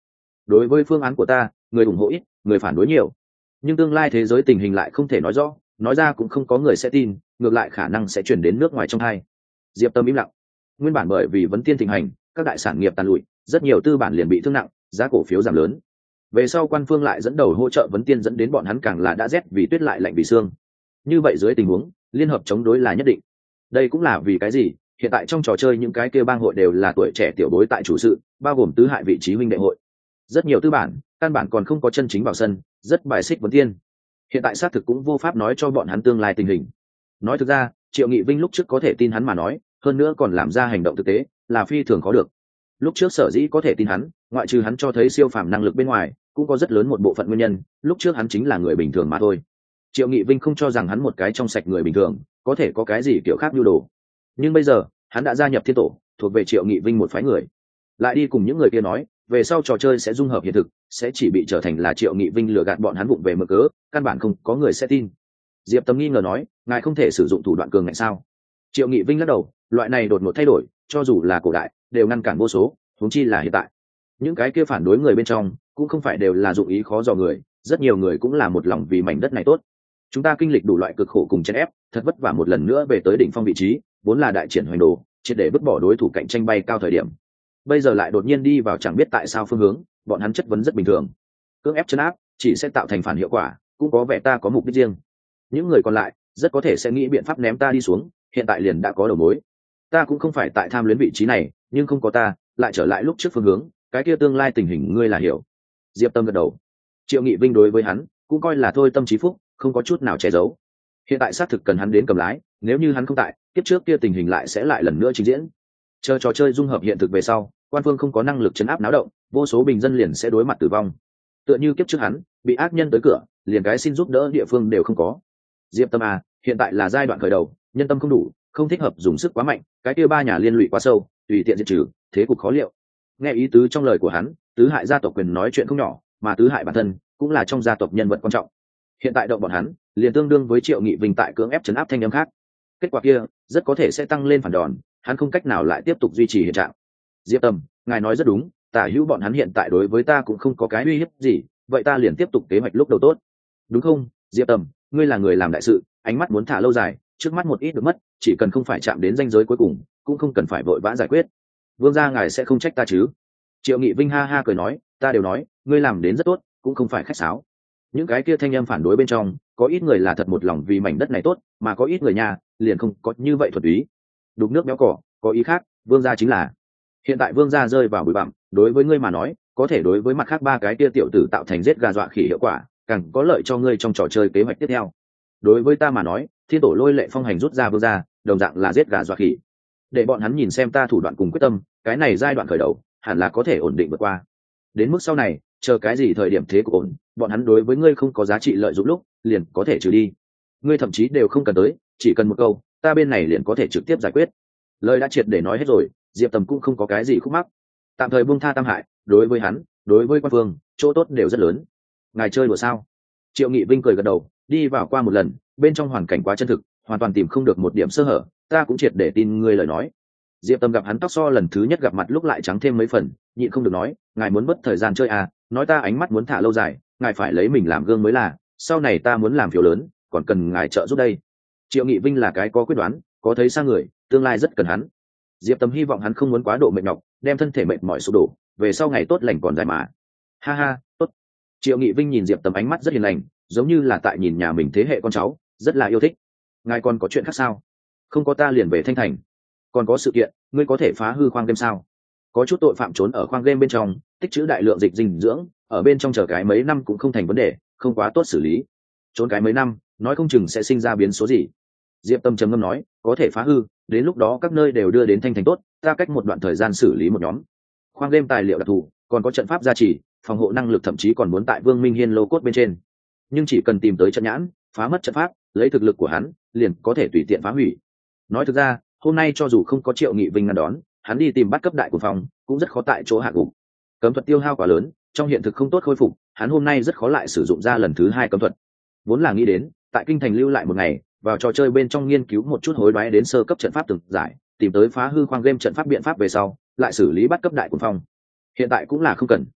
đối với phương án của ta, người ủng hộ ít, người phản đối nhiều, nhưng tương lai thế giới tình hình lại không thể nói rõ, nói ra cũng không có người sẽ tin, ngược lại khả năng sẽ chuyển đến nước ngoài trong hai. Diệp Tâm im lặng. Nguyên bản bởi vì vấn tiên thịnh hành, các đại sản nghiệp tàn lụi, rất nhiều tư bản liền bị thương nặng, giá cổ phiếu giảm lớn. Về sau quan phương lại dẫn đầu hỗ trợ vấn tiên, dẫn đến bọn hắn càng là đã rét vì tuyết lại lạnh vì xương. Như vậy dưới tình huống, liên hợp chống đối là nhất định. Đây cũng là vì cái gì hiện tại trong trò chơi những cái kia bang hội đều là tuổi trẻ tiểu bối tại chủ sự, bao gồm tứ hại vị trí huynh đệ hội. Rất nhiều tư bản căn bản còn không có chân chính vào sân, rất bài xích vấn tiên. Hiện tại xác thực cũng vô pháp nói cho bọn hắn tương lai tình hình. Nói thực ra, Triệu Nghị Vinh lúc trước có thể tin hắn mà nói, hơn nữa còn làm ra hành động thực tế, là phi thường khó được. Lúc trước sở dĩ có thể tin hắn, ngoại trừ hắn cho thấy siêu phàm năng lực bên ngoài, cũng có rất lớn một bộ phận nguyên nhân, lúc trước hắn chính là người bình thường mà thôi. Triệu Nghị Vinh không cho rằng hắn một cái trong sạch người bình thường có thể có cái gì kiểu khác nhu đồ, nhưng bây giờ hắn đã gia nhập thiên tổ, thuộc về Triệu Nghị Vinh một phái người, lại đi cùng những người kia nói về sau trò chơi sẽ dung hợp hiện thực, sẽ chỉ bị trở thành là Triệu Nghị Vinh lừa gạt bọn hắn vụng về mực cớ, căn bản không có người sẽ tin. Diệp Tâm nghi ngờ nói, ngài không thể sử dụng thủ đoạn cường ngạnh sao? Triệu Nghị Vinh lắc đầu, loại này đột ngột thay đổi, cho dù là cổ đại đều ngăn cản vô số, huống chi là hiện tại. Những cái kia phản đối người bên trong cũng không phải đều là dụng ý khó dò người, rất nhiều người cũng là một lòng vì mảnh đất này tốt. Chúng ta kinh lịch đủ loại cực khổ cùng chèn ép, thật vất vả một lần nữa về tới đỉnh phong vị trí, vốn là đại triển hoành đồ, triệt để vứt bỏ đối thủ cạnh tranh bay cao thời điểm. Bây giờ lại đột nhiên đi vào chẳng biết tại sao phương hướng, bọn hắn chất vấn rất bình thường. Cưỡng ép chấn áp chỉ sẽ tạo thành phản hiệu quả, cũng có vẻ ta có mục đích riêng. Những người còn lại rất có thể sẽ nghĩ biện pháp ném ta đi xuống, hiện tại liền đã có đầu mối. Ta cũng không phải tại tham luyến vị trí này, nhưng không có ta, lại trở lại lúc trước phương hướng, cái kia tương lai tình hình ngươi là hiểu. Diệp Tâm gật đầu. Triệu Nghị Vinh đối với hắn cũng coi là thôi tâm trí phúc, không có chút nào che giấu. Hiện tại xác thực cần hắn đến cầm lái, nếu như hắn không tại, kiếp trước kia tình hình lại sẽ lại lần nữa trình diễn. Chờ trò chơi dung hợp hiện thực về sau, quan phương không có năng lực chấn áp náo động, vô số bình dân liền sẽ đối mặt tử vong. Tựa như kiếp trước hắn bị ác nhân tới cửa, liền cái xin giúp đỡ địa phương đều không có. Diệp Tâm à, hiện tại là giai đoạn khởi đầu, nhân tâm không đủ, không thích hợp dùng sức quá mạnh, cái kia ba nhà liên lụy quá sâu, tùy tiện diệt trừ, thế cục khó liệu. Nghe ý tứ trong lời của hắn, tứ hại gia tộc quyền nói chuyện không nhỏ, mà tứ hại bản thân cũng là trong gia tộc nhân vật quan trọng. Hiện tại động bọn hắn, liền tương đương với Triệu Nghị Vinh tại cưỡng ép chấn áp thanh âm khác. Kết quả kia rất có thể sẽ tăng lên phản đòn, hắn không cách nào lại tiếp tục duy trì hiện trạng. Diệp Tâm, ngài nói rất đúng, tả hữu bọn hắn hiện tại đối với ta cũng không có cái uy hiếp gì, vậy ta liền tiếp tục kế hoạch lúc đầu tốt, đúng không? Diệp Tâm, ngươi là người làm đại sự, ánh mắt muốn thả lâu dài, trước mắt một ít được mất, chỉ cần không phải chạm đến ranh giới cuối cùng, cũng không cần phải vội vã giải quyết. Vương gia ngài sẽ không trách ta chứ? Triệu Nghị Vinh ha ha cười nói, ta đều nói, ngươi làm đến rất tốt, cũng không phải khách sáo. Những cái kia thanh âm phản đối bên trong, có ít người là thật một lòng vì mảnh đất này tốt, mà có ít người nhà liền không có như vậy thuần túy. Đục nước béo cỏ, có ý khác, vương gia chính là. Hiện tại vương gia rơi vào bụi bặm, đối với ngươi mà nói, có thể đối với mặt khác ba cái kia tiểu tử tạo thành giết gà dọa khỉ hiệu quả, càng có lợi cho ngươi trong trò chơi kế hoạch tiếp theo. Đối với ta mà nói, thiên tổ lôi lệ phong hành rút ra vương gia, đồng dạng là giết gà dọa khỉ. Để bọn hắn nhìn xem ta thủ đoạn cùng quyết tâm, cái này giai đoạn khởi đầu, hẳn là có thể ổn định vượt qua. Đến mức sau này, chờ cái gì thời điểm thế cục ổn, bọn hắn đối với ngươi không có giá trị lợi dụng lúc, liền có thể trừ đi. Ngươi thậm chí đều không cần tới, chỉ cần một câu, ta bên này liền có thể trực tiếp giải quyết. Lời đã triệt để nói hết rồi, Diệp Tầm cũng không có cái gì khúc mắc. Tạm thời buông tha tam hại, đối với hắn, đối với quan phương, chỗ tốt đều rất lớn. Ngài chơi đùa sao? Triệu Nghị Vinh cười gật đầu, đi vào qua một lần, bên trong hoàn cảnh quá chân thực, hoàn toàn tìm không được một điểm sơ hở, ta cũng triệt để tin ngươi lời nói. Diệp Tâm gặp hắn tóc so lần thứ nhất gặp mặt lúc lại trắng thêm mấy phần, nhịn không được nói, ngài muốn mất thời gian chơi à, nói ta ánh mắt muốn thả lâu dài, ngài phải lấy mình làm gương mới là, sau này ta muốn làm phiếu lớn, còn cần ngài trợ giúp đây. Triệu Nghị Vinh là cái có quyết đoán, có thấy xa người, tương lai rất cần hắn. Diệp Tâm hy vọng hắn không muốn quá độ mệt nhọc, đem thân thể mệt mỏi sụp đổ, về sau ngày tốt lành còn dài mà. Ha ha, tốt. Triệu Nghị Vinh nhìn Diệp Tâm ánh mắt rất hiền lành, giống như là tại nhìn nhà mình thế hệ con cháu, rất là yêu thích. Ngài còn có chuyện khác sao? Không có ta liền về Thanh Thành. Còn có sự kiện, ngươi có thể phá hư khoang game sao? Có chút tội phạm trốn ở khoang game bên trong, tích trữ đại lượng dịch dinh dưỡng, ở bên trong chờ cái mấy năm cũng không thành vấn đề, không quá tốt xử lý. Trốn cái mấy năm, nói không chừng sẽ sinh ra biến số gì. Diệp Tâm trầm ngâm nói, có thể phá hư, đến lúc đó các nơi đều đưa đến Thanh Thành tốt, ta cách một đoạn thời gian xử lý một nhóm. Khoang game tài liệu đặc thù, còn có trận pháp gia trì, phòng hộ năng lực thậm chí còn muốn tại Vương Minh Hiên lô cốt bên trên. Nhưng chỉ cần tìm tới trận nhãn, phá mất trận pháp, lấy thực lực của hắn, liền có thể tùy tiện phá hủy. Nói thực ra, hôm nay cho dù không có Triệu Nghị Vinh ngăn đón, hắn đi tìm bắt cấp đại của phòng, cũng rất khó tại chỗ hạ gục. Cấm thuật tiêu hao quá lớn, trong hiện thực không tốt khôi phục, hắn hôm nay rất khó lại sử dụng ra lần thứ hai cấm thuật. Vốn là nghĩ đến, tại kinh thành lưu lại một ngày, vào trò chơi bên trong nghiên cứu một chút hối đoái đến sơ cấp trận pháp từng giải, tìm tới phá hư khoang game trận pháp biện pháp về sau, lại xử lý bắt cấp đại của phòng. Hiện tại cũng là không cần.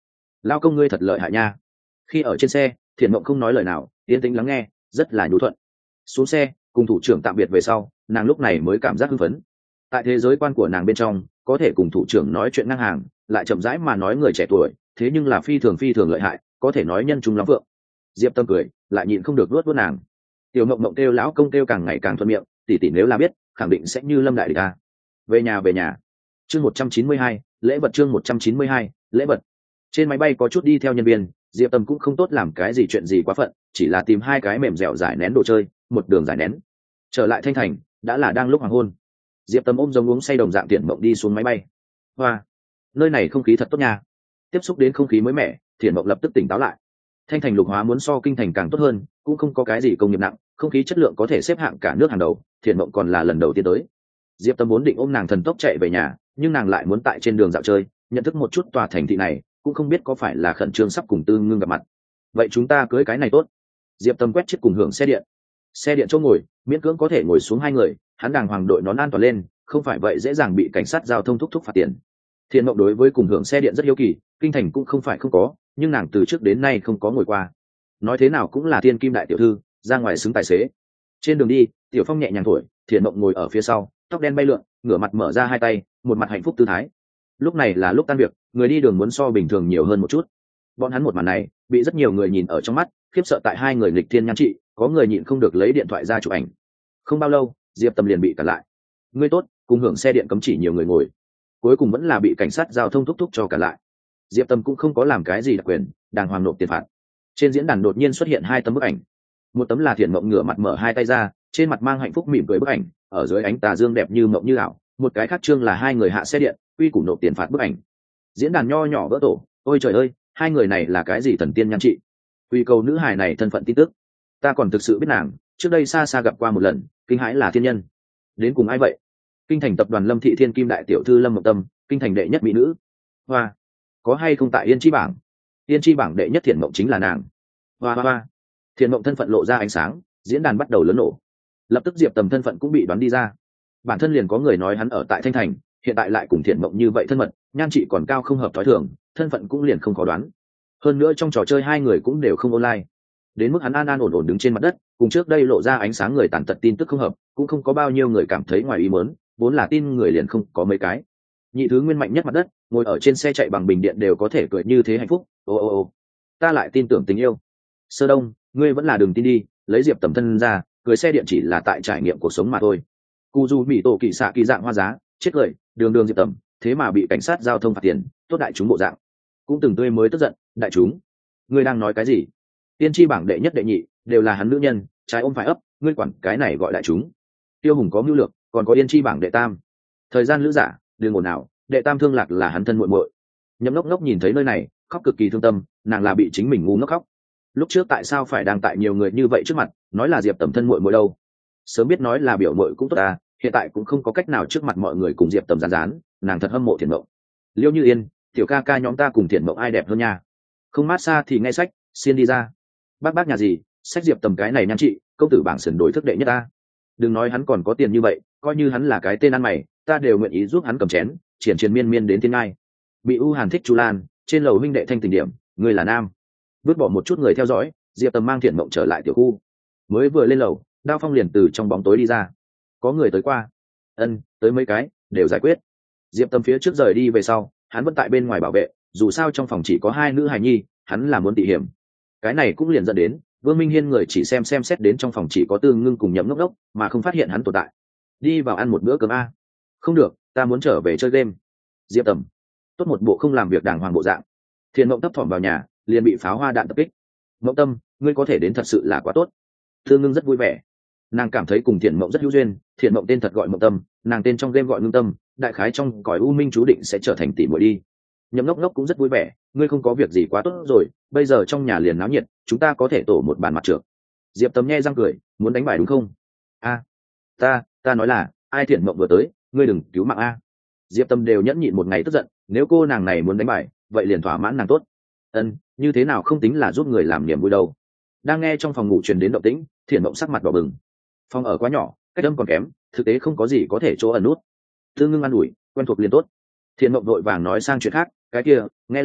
lao công ngươi thật lợi hại nha. Khi ở trên xe, Thiện Mộng không nói lời nào, yên tĩnh lắng nghe, rất là nhu thuận. Xuống xe cùng thủ trưởng tạm biệt về sau, nàng lúc này mới cảm giác hưng phấn. Tại thế giới quan của nàng bên trong, có thể cùng thủ trưởng nói chuyện ngang hàng, lại chậm rãi mà nói người trẻ tuổi, thế nhưng là phi thường phi thường lợi hại, có thể nói nhân trung lắm vượng. Diệp Tâm cười, lại nhịn không được luốt luốt nàng. Tiểu Mộng Mộng kêu lão công kêu càng ngày càng thuận miệng, tỷ tỷ nếu là biết, khẳng định sẽ như Lâm đại địch a. Về nhà về nhà. Chương một trăm chín mươi hai, lễ vật chương một trăm chín mươi hai, lễ vật. Trên máy bay có chút đi theo nhân viên, Diệp Tâm cũng không tốt làm cái gì chuyện gì quá phận, chỉ là tìm hai cái mềm dẻo giải nén đồ chơi, một đường giải nén. Trở lại Thanh Thành, đã là đang lúc hoàng hôn. Diệp Tâm ôm giống uống say đồng dạng Thiện Mộng đi xuống máy bay. Hoa, nơi này không khí thật tốt nha. Tiếp xúc đến không khí mới mẻ, Thiện Mộng lập tức tỉnh táo lại. Thanh Thành lục hóa muốn so kinh thành càng tốt hơn, cũng không có cái gì công nghiệp nặng, không khí chất lượng có thể xếp hạng cả nước hàng đầu, Thiện Mộng còn là lần đầu tiên tới. Diệp Tâm vốn định ôm nàng thần tốc chạy về nhà, nhưng nàng lại muốn tại trên đường dạo chơi, nhận thức một chút tòa thành thị này, cũng không biết có phải là khẩn trương sắp cùng Tư Ngưng gặp mặt. Vậy chúng ta cưới cái này tốt. Diệp Tâm quét chiếc cùng hưởng xe điện. Xe điện chỗ ngồi, miễn cưỡng có thể ngồi xuống hai người, hắn đàng hoàng đội nón an toàn lên, không phải vậy dễ dàng bị cảnh sát giao thông thúc thúc phạt tiền. Thiện Mộng đối với cùng hưởng xe điện rất hiếu kỳ, kinh thành cũng không phải không có, nhưng nàng từ trước đến nay không có ngồi qua. Nói thế nào cũng là thiên kim đại tiểu thư, ra ngoài xứng tài xế. Trên đường đi, Tiểu Phong nhẹ nhàng thổi, Thiện Mộng ngồi ở phía sau, tóc đen bay lượn, ngửa mặt mở ra hai tay, một mặt hạnh phúc tư thái. Lúc này là lúc tan việc, người đi đường muốn so bình thường nhiều hơn một chút. Bọn hắn một màn này bị rất nhiều người nhìn ở trong mắt, khiếp sợ tại hai người nghịch thiên nhan trị, có người nhịn không được lấy điện thoại ra chụp ảnh. Không bao lâu, Diệp Tâm liền bị cản lại. Ngươi tốt, cùng hưởng xe điện cấm chỉ nhiều người ngồi. Cuối cùng vẫn là bị cảnh sát giao thông thúc thúc cho cản lại. Diệp Tâm cũng không có làm cái gì đặc quyền, đàng hoàng nộp tiền phạt. Trên diễn đàn đột nhiên xuất hiện hai tấm bức ảnh. Một tấm là Thiện Mộng ngửa mặt mở hai tay ra, trên mặt mang hạnh phúc mỉm cười bức ảnh, ở dưới ánh tà dương đẹp như mộng như ảo. Một cái khác chương là hai người hạ xe điện, quy củ nộp tiền phạt bức ảnh. Diễn đàn nho nhỏ vỡ tổ, ôi trời ơi, hai người này là cái gì thần tiên nhan trị? Quy cầu nữ hài này thân phận tin tức, ta còn thực sự biết nàng, trước đây xa xa gặp qua một lần, kinh hãi là thiên nhân. Đến cùng ai vậy? Kinh thành tập đoàn Lâm Thị Thiên Kim đại tiểu thư Lâm Mộng Tâm, kinh thành đệ nhất mỹ nữ. Hoa, có hay không tại Yên Chi bảng? Yên Chi bảng đệ nhất Thiện Mộng chính là nàng. Hoa hoa hoa. Thiện Mộng thân phận lộ ra ánh sáng, diễn đàn bắt đầu lớn nổ. Lập tức Diệp Tầm thân phận cũng bị đoán đi ra. Bản thân liền có người nói hắn ở tại Thanh Thành, hiện tại lại cùng Thiện Mộng như vậy thân mật, nhan trị còn cao không hợp thói thường, thân phận cũng liền không khó đoán. Hơn nữa trong trò chơi hai người cũng đều không online. Đến mức hắn an an ổn ổn đứng trên mặt đất, cùng trước đây lộ ra ánh sáng người tàn tật tin tức không hợp, cũng không có bao nhiêu người cảm thấy ngoài ý muốn, vốn là tin người liền không có mấy cái. Nhị thứ nguyên mạnh nhất mặt đất, ngồi ở trên xe chạy bằng bình điện đều có thể cười như thế hạnh phúc. Ô ô ô, ta lại tin tưởng tình yêu. Sơ Đông, ngươi vẫn là đừng tin đi, lấy Diệp Tầm thân ra, cưới xe điện chỉ là tại trải nghiệm cuộc sống mà thôi. Cu du mỹ tổ kỳ xạ kỳ dạng hoa giá, chết cười, đường đường Diệp Tầm, thế mà bị cảnh sát giao thông phạt tiền, tốt đại chúng bộ dạng. Cũng từng tươi mới tức giận, đại chúng, ngươi đang nói cái gì? Tiên tri bảng đệ nhất đệ nhị đều là hắn nữ nhân, trái ôm phải ấp, ngươi quản cái này gọi đại chúng? Tiêu Hùng có mưu lược, còn có Yên Chi bảng đệ tam. Thời gian lữ giả, đừng ồn nào, đệ tam Thương Lạc là hắn thân muội muội. Nhậm Ngốc Ngốc nhìn thấy nơi này, khóc cực kỳ thương tâm, nàng là bị chính mình ngu ngốc khóc. Lúc trước tại sao phải đang tại nhiều người như vậy trước mặt, nói là Diệp Tầm thân muội muội đâu? Sớm biết nói là biểu muội cũng tốt à, hiện tại cũng không có cách nào trước mặt mọi người cùng Diệp Tầm rán rán, nàng thật hâm mộ Thiện Mộng. Liêu Như Yên, tiểu ca ca nhóm ta cùng Thiện Mộng ai đẹp hơn nha? Không mát xa thì nghe sách, xin đi ra. Bác bác nhà gì, sách Diệp Tầm cái này nhan trị, công tử bảng sườn đối thức đệ nhất ta. Đừng nói hắn còn có tiền như vậy, coi như hắn là cái tên ăn mày, ta đều nguyện ý giúp hắn cầm chén, triển triển miên miên đến thiên ngai. Bị U Hàn thích Chu Lan, trên lầu huynh đệ thanh tình điểm, người là nam. Vứt bỏ một chút người theo dõi, Diệp Tầm mang Thiện Mộng trở lại tiểu khu. Mới vừa lên lầu, Đao Phong liền từ trong bóng tối đi ra. Có người tới qua. Ân, tới mấy cái, đều giải quyết. Diệp Tầm phía trước rời đi về sau, hắn vẫn tại bên ngoài bảo vệ, dù sao trong phòng chỉ có hai nữ hài nhi, hắn là muốn tỉ hiểm. Cái này cũng liền dẫn đến Vương Minh Hiên người chỉ xem xem xét đến trong phòng chỉ có Tư Ngưng cùng Nhậm Ngốc Ngốc, mà không phát hiện hắn tồn tại. Đi vào ăn một bữa cơm a. Không được, ta muốn trở về chơi game. Diệp Tầm, tốt một bộ không làm việc đàng hoàng bộ dạng. Thiện Mộng thấp thỏm vào nhà, liền bị pháo hoa đạn tập kích. Mộng Tâm, ngươi có thể đến thật sự là quá tốt. Tư Ngưng rất vui vẻ, nàng cảm thấy cùng Thiện Mộng rất hữu duyên. Thiện Mộng tên thật gọi Mộng Tâm, nàng tên trong game gọi Ngưng Tâm, đại khái trong cõi u minh chú định sẽ trở thành tỷ muội đi. Nhậm Ngốc Ngốc cũng rất vui vẻ, ngươi không có việc gì quá tốt rồi, bây giờ trong nhà liền náo nhiệt, chúng ta có thể tổ một bàn mặt trược. Diệp Tầm nhe răng cười, muốn đánh bài đúng không? A, ta, ta nói là, ai Thiện Mộng vừa tới, ngươi đừng cứu mạng a. Diệp Tầm đều nhẫn nhịn một ngày tức giận, nếu cô nàng này muốn đánh bài, vậy liền thỏa mãn nàng tốt. Ân, như thế nào không tính là giúp người làm niềm vui đâu. Đang nghe trong phòng ngủ truyền đến động tĩnh, Thiện Mộng sắc mặt đỏ bừng. Phòng ở quá nhỏ, cách âm còn kém, thực tế không có gì có thể chỗ ẩn nút. Tư Ngưng an ủi, quen thuộc liền tốt. Thiện Mộng vội vàng nói sang chuyện khác, cái kia, nghe lão,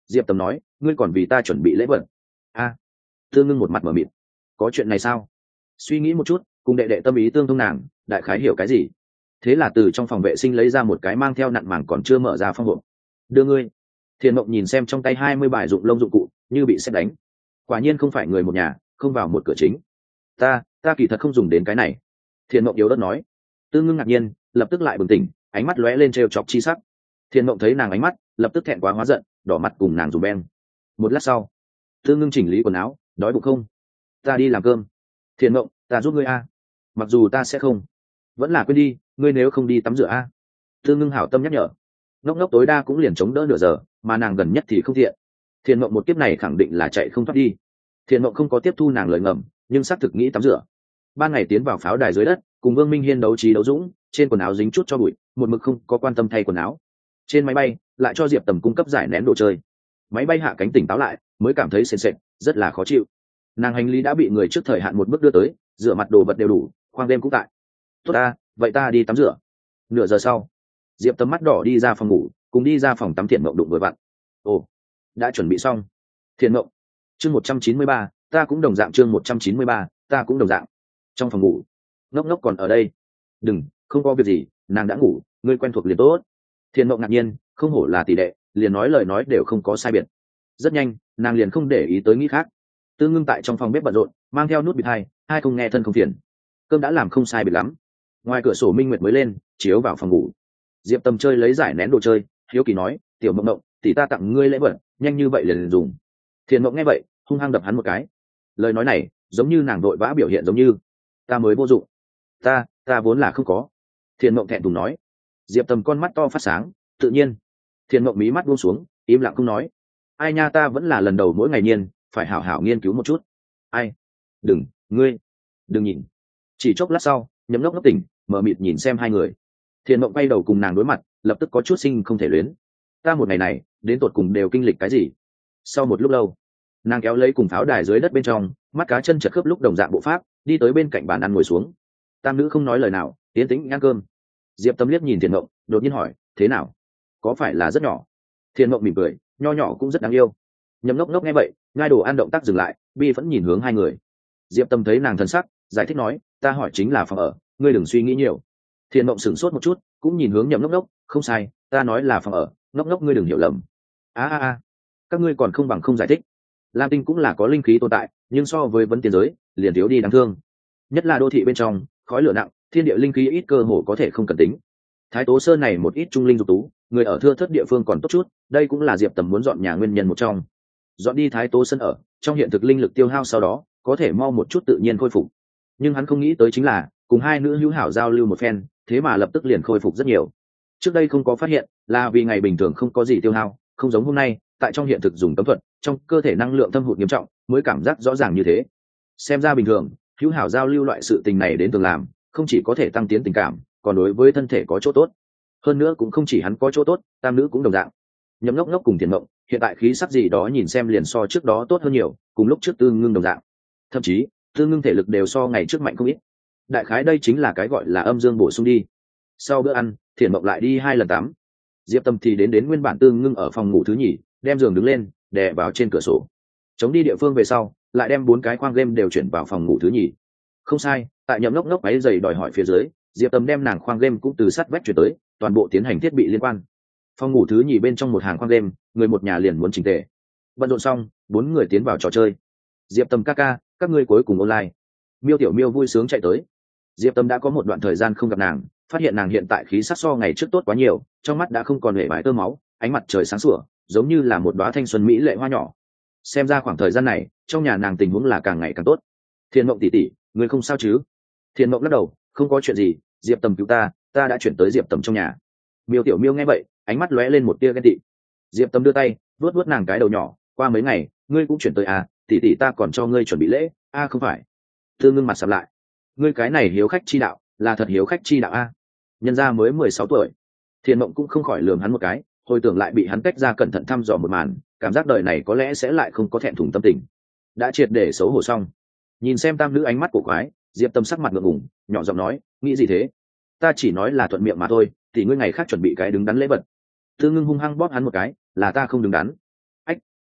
Diệp Tầm nói, ngươi còn vì ta chuẩn bị lễ vật. A. Tư Ngưng một mặt mờ mịt. Có chuyện này sao? Suy nghĩ một chút, cùng đệ đệ tâm ý tương thông nàng, đại khái hiểu cái gì. Thế là từ trong phòng vệ sinh lấy ra một cái mang theo nặn màng còn chưa mở ra phong hộp. Đưa ngươi. Thiền Mộng nhìn xem trong tay hai mươi bài dụng lông dụng cụ, như bị sét đánh. Quả nhiên không phải người một nhà, không vào một cửa chính. Ta, ta kỳ thật không dùng đến cái này. Thiền Mộng yếu ớt nói. Tư Ngưng ngạc nhiên, lập tức lại bừng tỉnh, ánh mắt lóe lên trêu chọc chi sắc. Thiền Mộng thấy nàng ánh mắt, lập tức thẹn quá hóa giận, đỏ mặt cùng nàng dùng beng. Một lát sau, Tư Ngưng chỉnh lý quần áo, đói bụng không? Ta đi làm cơm. Thiền Mộng, ta giúp ngươi a. Mặc dù ta sẽ không, vẫn là quên đi, ngươi nếu không đi tắm rửa a. Tư Ngưng hảo tâm nhắc nhở. Ngốc ngốc tối đa cũng liền chống đỡ nửa giờ, mà nàng gần nhất thì không thiện. Thiền Mộng một kiếp này khẳng định là chạy không thoát đi. Thiền Mộng không có tiếp thu nàng lời ngầm, nhưng xác thực nghĩ tắm rửa. Ban ngày tiến vào pháo đài dưới đất, cùng Vương Minh Hiên đấu trí đấu dũng, trên quần áo dính chút cho bụi, một mực không có quan tâm thay quần áo. Trên máy bay lại cho Diệp Tầm cung cấp giải nén đồ chơi. Máy bay hạ cánh tỉnh táo lại, mới cảm thấy sền sệt, rất là khó chịu. Nàng hành lý đã bị người trước thời hạn một bước đưa tới, rửa mặt đồ vật đều đủ, khoang đêm cũng tại. Tốt ta, vậy ta đi tắm rửa. Nửa giờ sau, Diệp Tầm mắt đỏ đi ra phòng ngủ, cùng đi ra phòng tắm Thiện Mộng đụng vừa vặn. Ồ, đã chuẩn bị xong. Thiện Mộng. Chương một trăm chín mươi ba, ta cũng đồng dạng chương một trăm chín mươi ba, ta cũng đồng dạng. Trong phòng ngủ, Ngốc Ngốc còn ở đây. Đừng, không có việc gì, nàng đã ngủ, ngươi quen thuộc liền tốt. Thiện Mộng ngạc nhiên, không hổ là tỷ đệ, liền nói lời nói đều không có sai biệt. Rất nhanh, nàng liền không để ý tới nghĩ khác. Tư Ngưng tại trong phòng bếp bận rộn, mang theo nút bịt hai, hai không nghe thân không phiền. Cơm đã làm không sai biệt lắm. Ngoài cửa sổ minh nguyệt mới lên, chiếu vào phòng ngủ. Diệp Tầm chơi lấy giải nén đồ chơi, hiếu kỳ nói, tiểu Mộng Mộng, tỷ ta tặng ngươi lễ vật, nhanh như vậy liền, liền dùng. Thiện Mộng nghe vậy, hung hăng đập hắn một cái. Lời nói này, giống như nàng vội vã biểu hiện giống như, ta mới vô dụng. Ta, ta vốn là không có. Thiện Mộng thẹn thùng nói. Diệp Tầm con mắt to phát sáng, tự nhiên. Thiện Mộng mí mắt buông xuống, im lặng không nói. Ai nha, ta vẫn là lần đầu mỗi ngày nhiên, phải hảo hảo nghiên cứu một chút. Ai? Đừng, ngươi, đừng nhìn. Chỉ chốc lát sau, Nhậm Ngốc Ngốc tỉnh, mở mịt nhìn xem hai người. Thiện Mộng quay đầu cùng nàng đối mặt, lập tức có chút sinh không thể luyến. Ta một ngày này, đến tột cùng đều kinh lịch cái gì? Sau một lúc lâu, nàng kéo lấy cùng pháo đài dưới đất bên trong, mắt cá chân chật khớp lúc đồng dạng bộ pháp, đi tới bên cạnh bàn ăn ngồi xuống. Tam nữ không nói lời nào, tiến tĩnh ăn cơm. Diệp Tâm liếc nhìn Thiện Mộng, đột nhiên hỏi, thế nào? Có phải là rất nhỏ? Thiện Mộng mỉm cười, nho nhỏ cũng rất đáng yêu. Nhậm Ngốc Ngốc nghe vậy, ngai đồ ăn động tác dừng lại, bi vẫn nhìn hướng hai người. Diệp Tâm thấy nàng thân sắc, giải thích nói, ta hỏi chính là phòng ở, ngươi đừng suy nghĩ nhiều. Thiện Mộng sửng sốt một chút, cũng nhìn hướng Nhậm Ngốc Ngốc, không sai, ta nói là phòng ở, Ngốc Ngốc ngươi đừng hiểu lầm. A a a, các ngươi còn không bằng không giải thích. Lam Tinh cũng là có linh khí tồn tại, nhưng so với vấn tiền giới, liền thiếu đi đáng thương. Nhất là đô thị bên trong, khói lửa nặng, thiên địa linh khí ít, cơ hồ có thể không cần tính. Thái Tố Sơn này một ít trung linh dục tú, người ở thưa thớt địa phương còn tốt chút, đây cũng là Diệp Tầm muốn dọn nhà nguyên nhân một trong. Dọn đi Thái Tố Sơn ở, trong hiện thực linh lực tiêu hao sau đó, có thể mau một chút tự nhiên khôi phục. Nhưng hắn không nghĩ tới chính là, cùng hai nữ hữu hảo giao lưu một phen, thế mà lập tức liền khôi phục rất nhiều. Trước đây không có phát hiện, là vì ngày bình thường không có gì tiêu hao, không giống hôm nay, tại trong hiện thực dùng cấm thuật, trong cơ thể năng lượng thâm hụt nghiêm trọng, mới cảm giác rõ ràng như thế. Xem ra bình thường, hữu hảo giao lưu loại sự tình này đến thường làm, không chỉ có thể tăng tiến tình cảm, còn đối với thân thể có chỗ tốt. Hơn nữa cũng không chỉ hắn có chỗ tốt, tam nữ cũng đồng dạng. Nhậm Ngốc Ngốc cùng Thiện Mộng, hiện tại khí sắc gì đó nhìn xem liền so trước đó tốt hơn nhiều, cùng lúc trước Tư Ngưng đồng dạng. Thậm chí, Tư Ngưng thể lực đều so ngày trước mạnh không ít. Đại khái đây chính là cái gọi là âm dương bổ sung đi. Sau bữa ăn, Thiện Mộng lại đi hai lần tắm. Diệp Tâm thì đến đến nguyên bản Tư Ngưng ở phòng ngủ thứ nhì, đem giường đứng lên, đè vào trên cửa sổ. Chống đi địa phương về sau, lại đem bốn cái khoang game đều chuyển vào phòng ngủ thứ nhì. Không sai, tại Nhậm Ngốc Ngốc váy giày đòi hỏi phía dưới, Diệp Tâm đem nàng khoang game cũng từ sát vách chuyển tới, toàn bộ tiến hành thiết bị liên quan. Phòng ngủ thứ nhì bên trong một hàng khoang game, người một nhà liền muốn chỉnh tề. Bận rộn xong, bốn người tiến vào trò chơi. Diệp Tâm ca ca, các ngươi cuối cùng online. Miêu Tiểu Miêu vui sướng chạy tới. Diệp Tâm đã có một đoạn thời gian không gặp nàng, phát hiện nàng hiện tại khí sắc so ngày trước tốt quá nhiều, trong mắt đã không còn hề bãi tơ máu, ánh mặt trời sáng sủa, giống như là một đóa thanh xuân mỹ lệ hoa nhỏ. Xem ra khoảng thời gian này, trong nhà nàng tình huống là càng ngày càng tốt. Thiên Mộng tỷ tỷ, ngươi không sao chứ? Thiên Mộng lắc đầu, không có chuyện gì, Diệp Tâm cứu ta, ta đã chuyển tới Diệp Tâm trong nhà. Miêu Tiểu Miêu nghe vậy, ánh mắt lóe lên một tia ghen tị. Diệp Tâm đưa tay, vuốt vuốt nàng cái đầu nhỏ, qua mấy ngày, ngươi cũng chuyển tới à, tỷ tỷ ta còn cho ngươi chuẩn bị lễ, a à, không phải. Tư Ngưng mặt sầm lại, ngươi cái này hiếu khách chi đạo, là thật hiếu khách chi đạo a. À. Nhân gia mới mười sáu tuổi. Thiên Mộng cũng không khỏi lườm hắn một cái, hồi tưởng lại bị hắn tách ra cẩn thận thăm dò một màn, cảm giác đời này có lẽ sẽ lại không có thẹn thùng tâm tình. Đã triệt để xấu hổ xong. Nhìn xem tam nữ ánh mắt của quái, Diệp Tâm sắc mặt ngượng ngùng, nhỏ giọng nói, nghĩ gì thế? Ta chỉ nói là thuận miệng mà thôi, tỷ ngươi ngày khác chuẩn bị cái đứng đắn lễ vật. Tư Ngưng hung hăng bóp hắn một cái, là ta không đứng đắn. Ách,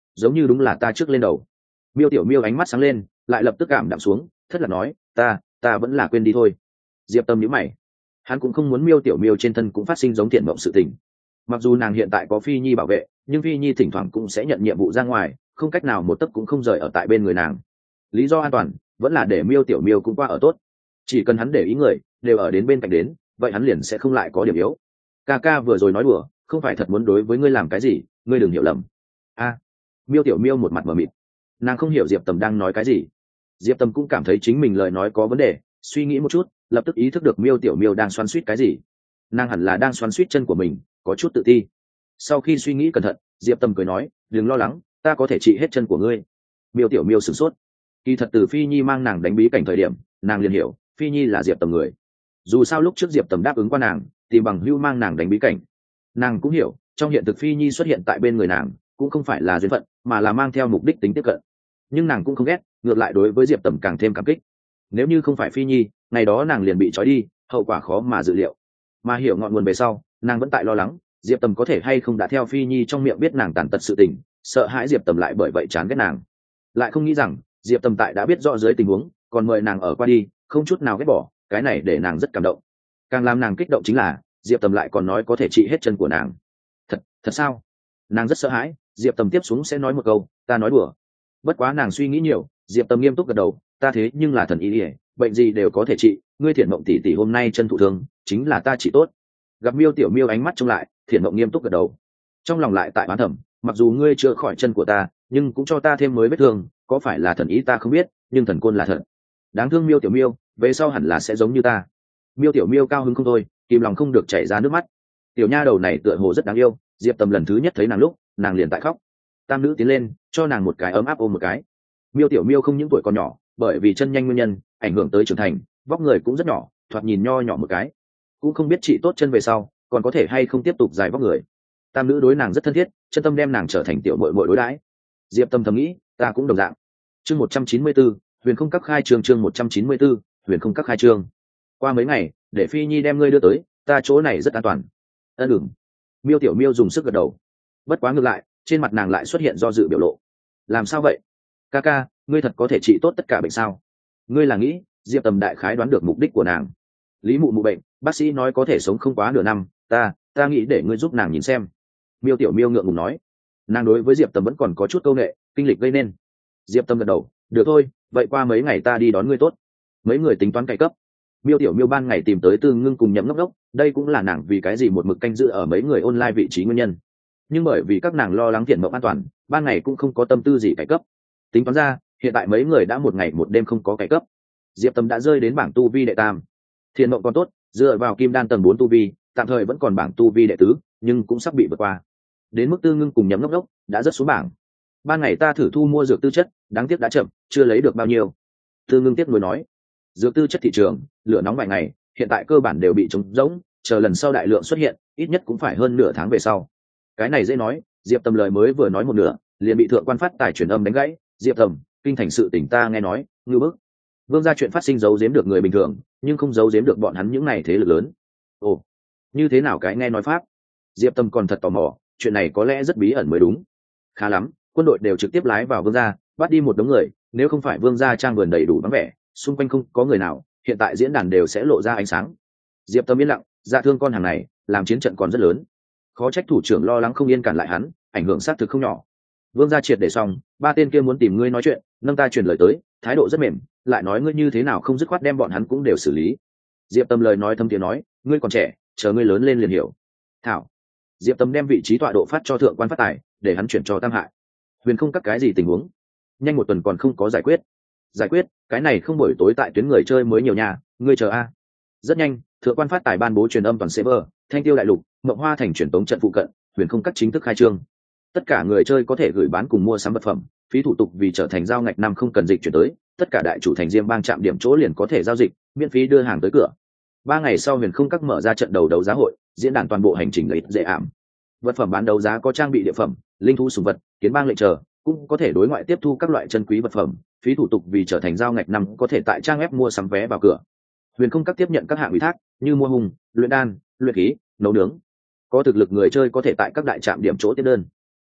giống như đúng là ta trước lên đầu. Miêu Tiểu Miêu ánh mắt sáng lên, lại lập tức cảm đạm xuống, thất là nói, ta ta vẫn là quên đi thôi. Diệp Tâm nhíu mày, hắn cũng không muốn Miêu Tiểu Miêu trên thân cũng phát sinh giống Thiện Mộng sự tình. Mặc dù nàng hiện tại có Phi Nhi bảo vệ, nhưng Phi Nhi thỉnh thoảng cũng sẽ nhận nhiệm vụ ra ngoài, không cách nào một tấc cũng không rời ở tại bên người nàng. Lý do an toàn vẫn là để Miêu Tiểu Miêu cũng qua ở tốt. Chỉ cần hắn để ý người đều ở đến bên cạnh đến, vậy hắn liền sẽ không lại có điểm yếu. Ca ca vừa rồi nói đùa, không phải thật muốn đối với ngươi làm cái gì, ngươi đừng hiểu lầm. A. Miêu Tiểu Miêu một mặt mờ mịt, nàng không hiểu Diệp Tầm đang nói cái gì. Diệp Tầm cũng cảm thấy chính mình lời nói có vấn đề, suy nghĩ một chút, lập tức ý thức được Miêu Tiểu Miêu đang xoắn xuýt cái gì. Nàng hẳn là đang xoắn xuýt chân của mình, có chút tự ti. Sau khi suy nghĩ cẩn thận, Diệp Tầm cười nói, đừng lo lắng, ta có thể trị hết chân của ngươi. Miêu Tiểu Miêu sửng sốt. Kỳ thật từ Phi Nhi mang nàng đánh bí cảnh thời điểm, nàng liền hiểu Phi Nhi là Diệp Tầm người. Dù sao lúc trước Diệp Tầm đáp ứng qua nàng, thì bằng hữu mang nàng đánh bí cảnh. Nàng cũng hiểu, trong hiện thực Phi Nhi xuất hiện tại bên người nàng, cũng không phải là duyên phận, mà là mang theo mục đích tính tiếp cận. Nhưng nàng cũng không ghét, ngược lại đối với Diệp Tầm càng thêm cảm kích. Nếu như không phải Phi Nhi, ngày đó nàng liền bị trói đi, hậu quả khó mà dự liệu. Mà hiểu ngọn nguồn về sau, nàng vẫn tại lo lắng, Diệp Tầm có thể hay không đã theo Phi Nhi trong miệng biết nàng tàn tật sự tình, sợ hãi Diệp Tầm lại bởi vậy chán ghét nàng. Lại không nghĩ rằng, Diệp Tầm tại đã biết rõ dưới tình huống, còn mời nàng ở qua đi, không chút nào ghét bỏ, cái này để nàng rất cảm động. Càng làm nàng kích động chính là, Diệp Tầm lại còn nói có thể trị hết chân của nàng. Thật, thật sao? Nàng rất sợ hãi, Diệp Tầm tiếp xuống sẽ nói một câu, ta nói đùa. Bất quá nàng suy nghĩ nhiều, Diệp Tầm nghiêm túc gật đầu, ta thế nhưng là thần y ỉa, bệnh gì đều có thể trị, ngươi Thiện Mộng tỷ tỷ hôm nay chân thụ thương, chính là ta trị tốt. Gặp Miêu Tiểu Miêu ánh mắt trông lại, Thiện Mộng nghiêm túc gật đầu. Trong lòng lại tại bán thầm, mặc dù ngươi chữa khỏi chân của ta, nhưng cũng cho ta thêm mới vết thương, có phải là thần ý ta không biết, nhưng thần côn là thật. Đáng thương Miêu Tiểu Miêu, về sau hẳn là sẽ giống như ta. Miêu Tiểu Miêu cao hứng không thôi, kìm lòng không được chảy ra nước mắt. Tiểu nha đầu này tựa hồ rất đáng yêu, Diệp Tầm lần thứ nhất thấy nàng lúc, nàng liền tại khóc. Tam nữ tiến lên, cho nàng một cái ấm áp ôm một cái. Miêu Tiểu Miêu không những tuổi còn nhỏ, bởi vì chân nhanh nguyên nhân, ảnh hưởng tới trưởng thành, vóc người cũng rất nhỏ, thoạt nhìn nho nhỏ một cái. Cũng không biết chị tốt chân về sau, còn có thể hay không tiếp tục dài vóc người. Tam nữ đối nàng rất thân thiết, chân tâm đem nàng trở thành tiểu muội muội đối đãi. Diệp Tâm thầm nghĩ, ta cũng đồng dạng. Chương một trăm chín mươi tư, Huyền Không Các khai trương chương một trăm chín mươi tư, Huyền Không Các khai trương. Qua mấy ngày, để Phi Nhi đem ngươi đưa tới, ta chỗ này rất an toàn. Ân ừm. Miêu Tiểu Miêu dùng sức gật đầu. Bất quá ngược lại, trên mặt nàng lại xuất hiện do dự biểu lộ. Làm sao vậy? Ca ca, ngươi thật có thể trị tốt tất cả bệnh sao? Ngươi là nghĩ, Diệp Tầm đại khái đoán được mục đích của nàng. Lý Mụ Mụ bệnh, bác sĩ nói có thể sống không quá nửa năm, ta, ta nghĩ để ngươi giúp nàng nhìn xem. Miêu Tiểu Miêu ngượng ngùng nói. Nàng đối với Diệp Tầm vẫn còn có chút câu nệ, kinh lịch gây nên. Diệp Tâm gật đầu, được thôi, vậy qua mấy ngày ta đi đón ngươi tốt. Mấy người tính toán cày cấp. Miêu Tiểu Miêu ban ngày tìm tới Tư Ngưng cùng Nhậm Ngốc Ngốc, đây cũng là nàng vì cái gì một mực canh giữ ở mấy người online vị trí nguyên nhân. Nhưng bởi vì các nàng lo lắng Thiện Mộng an toàn, ban ngày cũng không có tâm tư gì cày cấp. Tính toán ra, hiện tại mấy người đã một ngày một đêm không có cày cấp. Diệp Tâm đã rơi đến bảng tu vi đệ tam. Thiện Mộng còn tốt, dựa vào Kim Đan tầng bốn tu vi, tạm thời vẫn còn bảng tu vi đệ tứ, nhưng cũng sắp bị vượt qua. Đến mức Tư Ngưng cùng Nhậm Ngốc Ngốc đã rất xuống bảng. Ban ngày ta thử thu mua dược tư chất, đáng tiếc đã chậm, chưa lấy được bao nhiêu. Tư Ngưng tiếc nuối nói, dược tư chất thị trường lửa nóng vài ngày, hiện tại cơ bản đều bị trống rỗng, chờ lần sau đại lượng xuất hiện, ít nhất cũng phải hơn nửa tháng về sau. Cái này dễ nói, Diệp Tầm lời mới vừa nói một nửa, liền bị thượng quan phát tài truyền âm đánh gãy. Diệp Tầm, kinh thành sự tình ta nghe nói, ngư bức. Vương gia chuyện phát sinh giấu giếm được người bình thường, nhưng không giấu giếm được bọn hắn những này thế lực lớn. Ồ, như thế nào cái nghe nói pháp? Diệp Tầm còn thật tò mò, chuyện này có lẽ rất bí ẩn mới đúng. Khá lắm, quân đội đều trực tiếp lái vào Vương gia, bắt đi một đống người, nếu không phải Vương gia trang vườn đầy đủ vắng vẻ, xung quanh không có người nào, hiện tại diễn đàn đều sẽ lộ ra ánh sáng. Diệp Tâm yên lặng, dạ thương con hàng này, làm chiến trận còn rất lớn. Khó trách thủ trưởng lo lắng không yên cản lại hắn, ảnh hưởng xác thực không nhỏ. Vương gia triệt để xong, ba tên kia muốn tìm ngươi nói chuyện, nâng ta truyền lời tới, thái độ rất mềm, lại nói ngươi như thế nào không dứt khoát đem bọn hắn cũng đều xử lý. Diệp Tâm lời nói thâm tiếng nói, ngươi còn trẻ, chờ ngươi lớn lên liền hiểu. Thảo. Diệp Tâm đem vị trí tọa độ phát cho thượng quan phát tài, để hắn chuyển cho Tam Hại. Huyền Không Các cái gì tình huống? Nhanh một tuần còn không có giải quyết. Giải quyết, cái này không buổi tối tại tuyến người chơi mới nhiều nhà, ngươi chờ a. Rất nhanh, thượng quan phát tài ban bố truyền âm toàn server, Thanh Tiêu đại lục, Mộng Hoa thành truyền tống trận phụ cận, Huyền Không Các chính thức khai trương. Tất cả người chơi có thể gửi bán cùng mua sắm vật phẩm, phí thủ tục vì trở thành giao ngạch năm không cần dịch chuyển tới, tất cả đại chủ thành Diêm Bang chạm điểm chỗ liền có thể giao dịch, miễn phí đưa hàng tới cửa. Ba ngày sau Huyền Không Các mở ra trận đầu đấu giá hội, diễn đàn toàn bộ hành trình lợi dễ ảm. Vật phẩm bán đấu giá có trang bị địa phẩm, linh thú sủng vật, kiến bang lệnh chờ, cũng có thể đối ngoại tiếp thu các loại chân quý vật phẩm, phí thủ tục vì trở thành giao ngạch năm có thể tại trang web mua sắm vé vào cửa. Huyền Không Các tiếp nhận các hạng ủy thác như mua hùng, luyện đan, luyện khí, nấu nướng. Có thực lực người chơi có thể tại các đại trạm điểm chỗ tiếp đơn.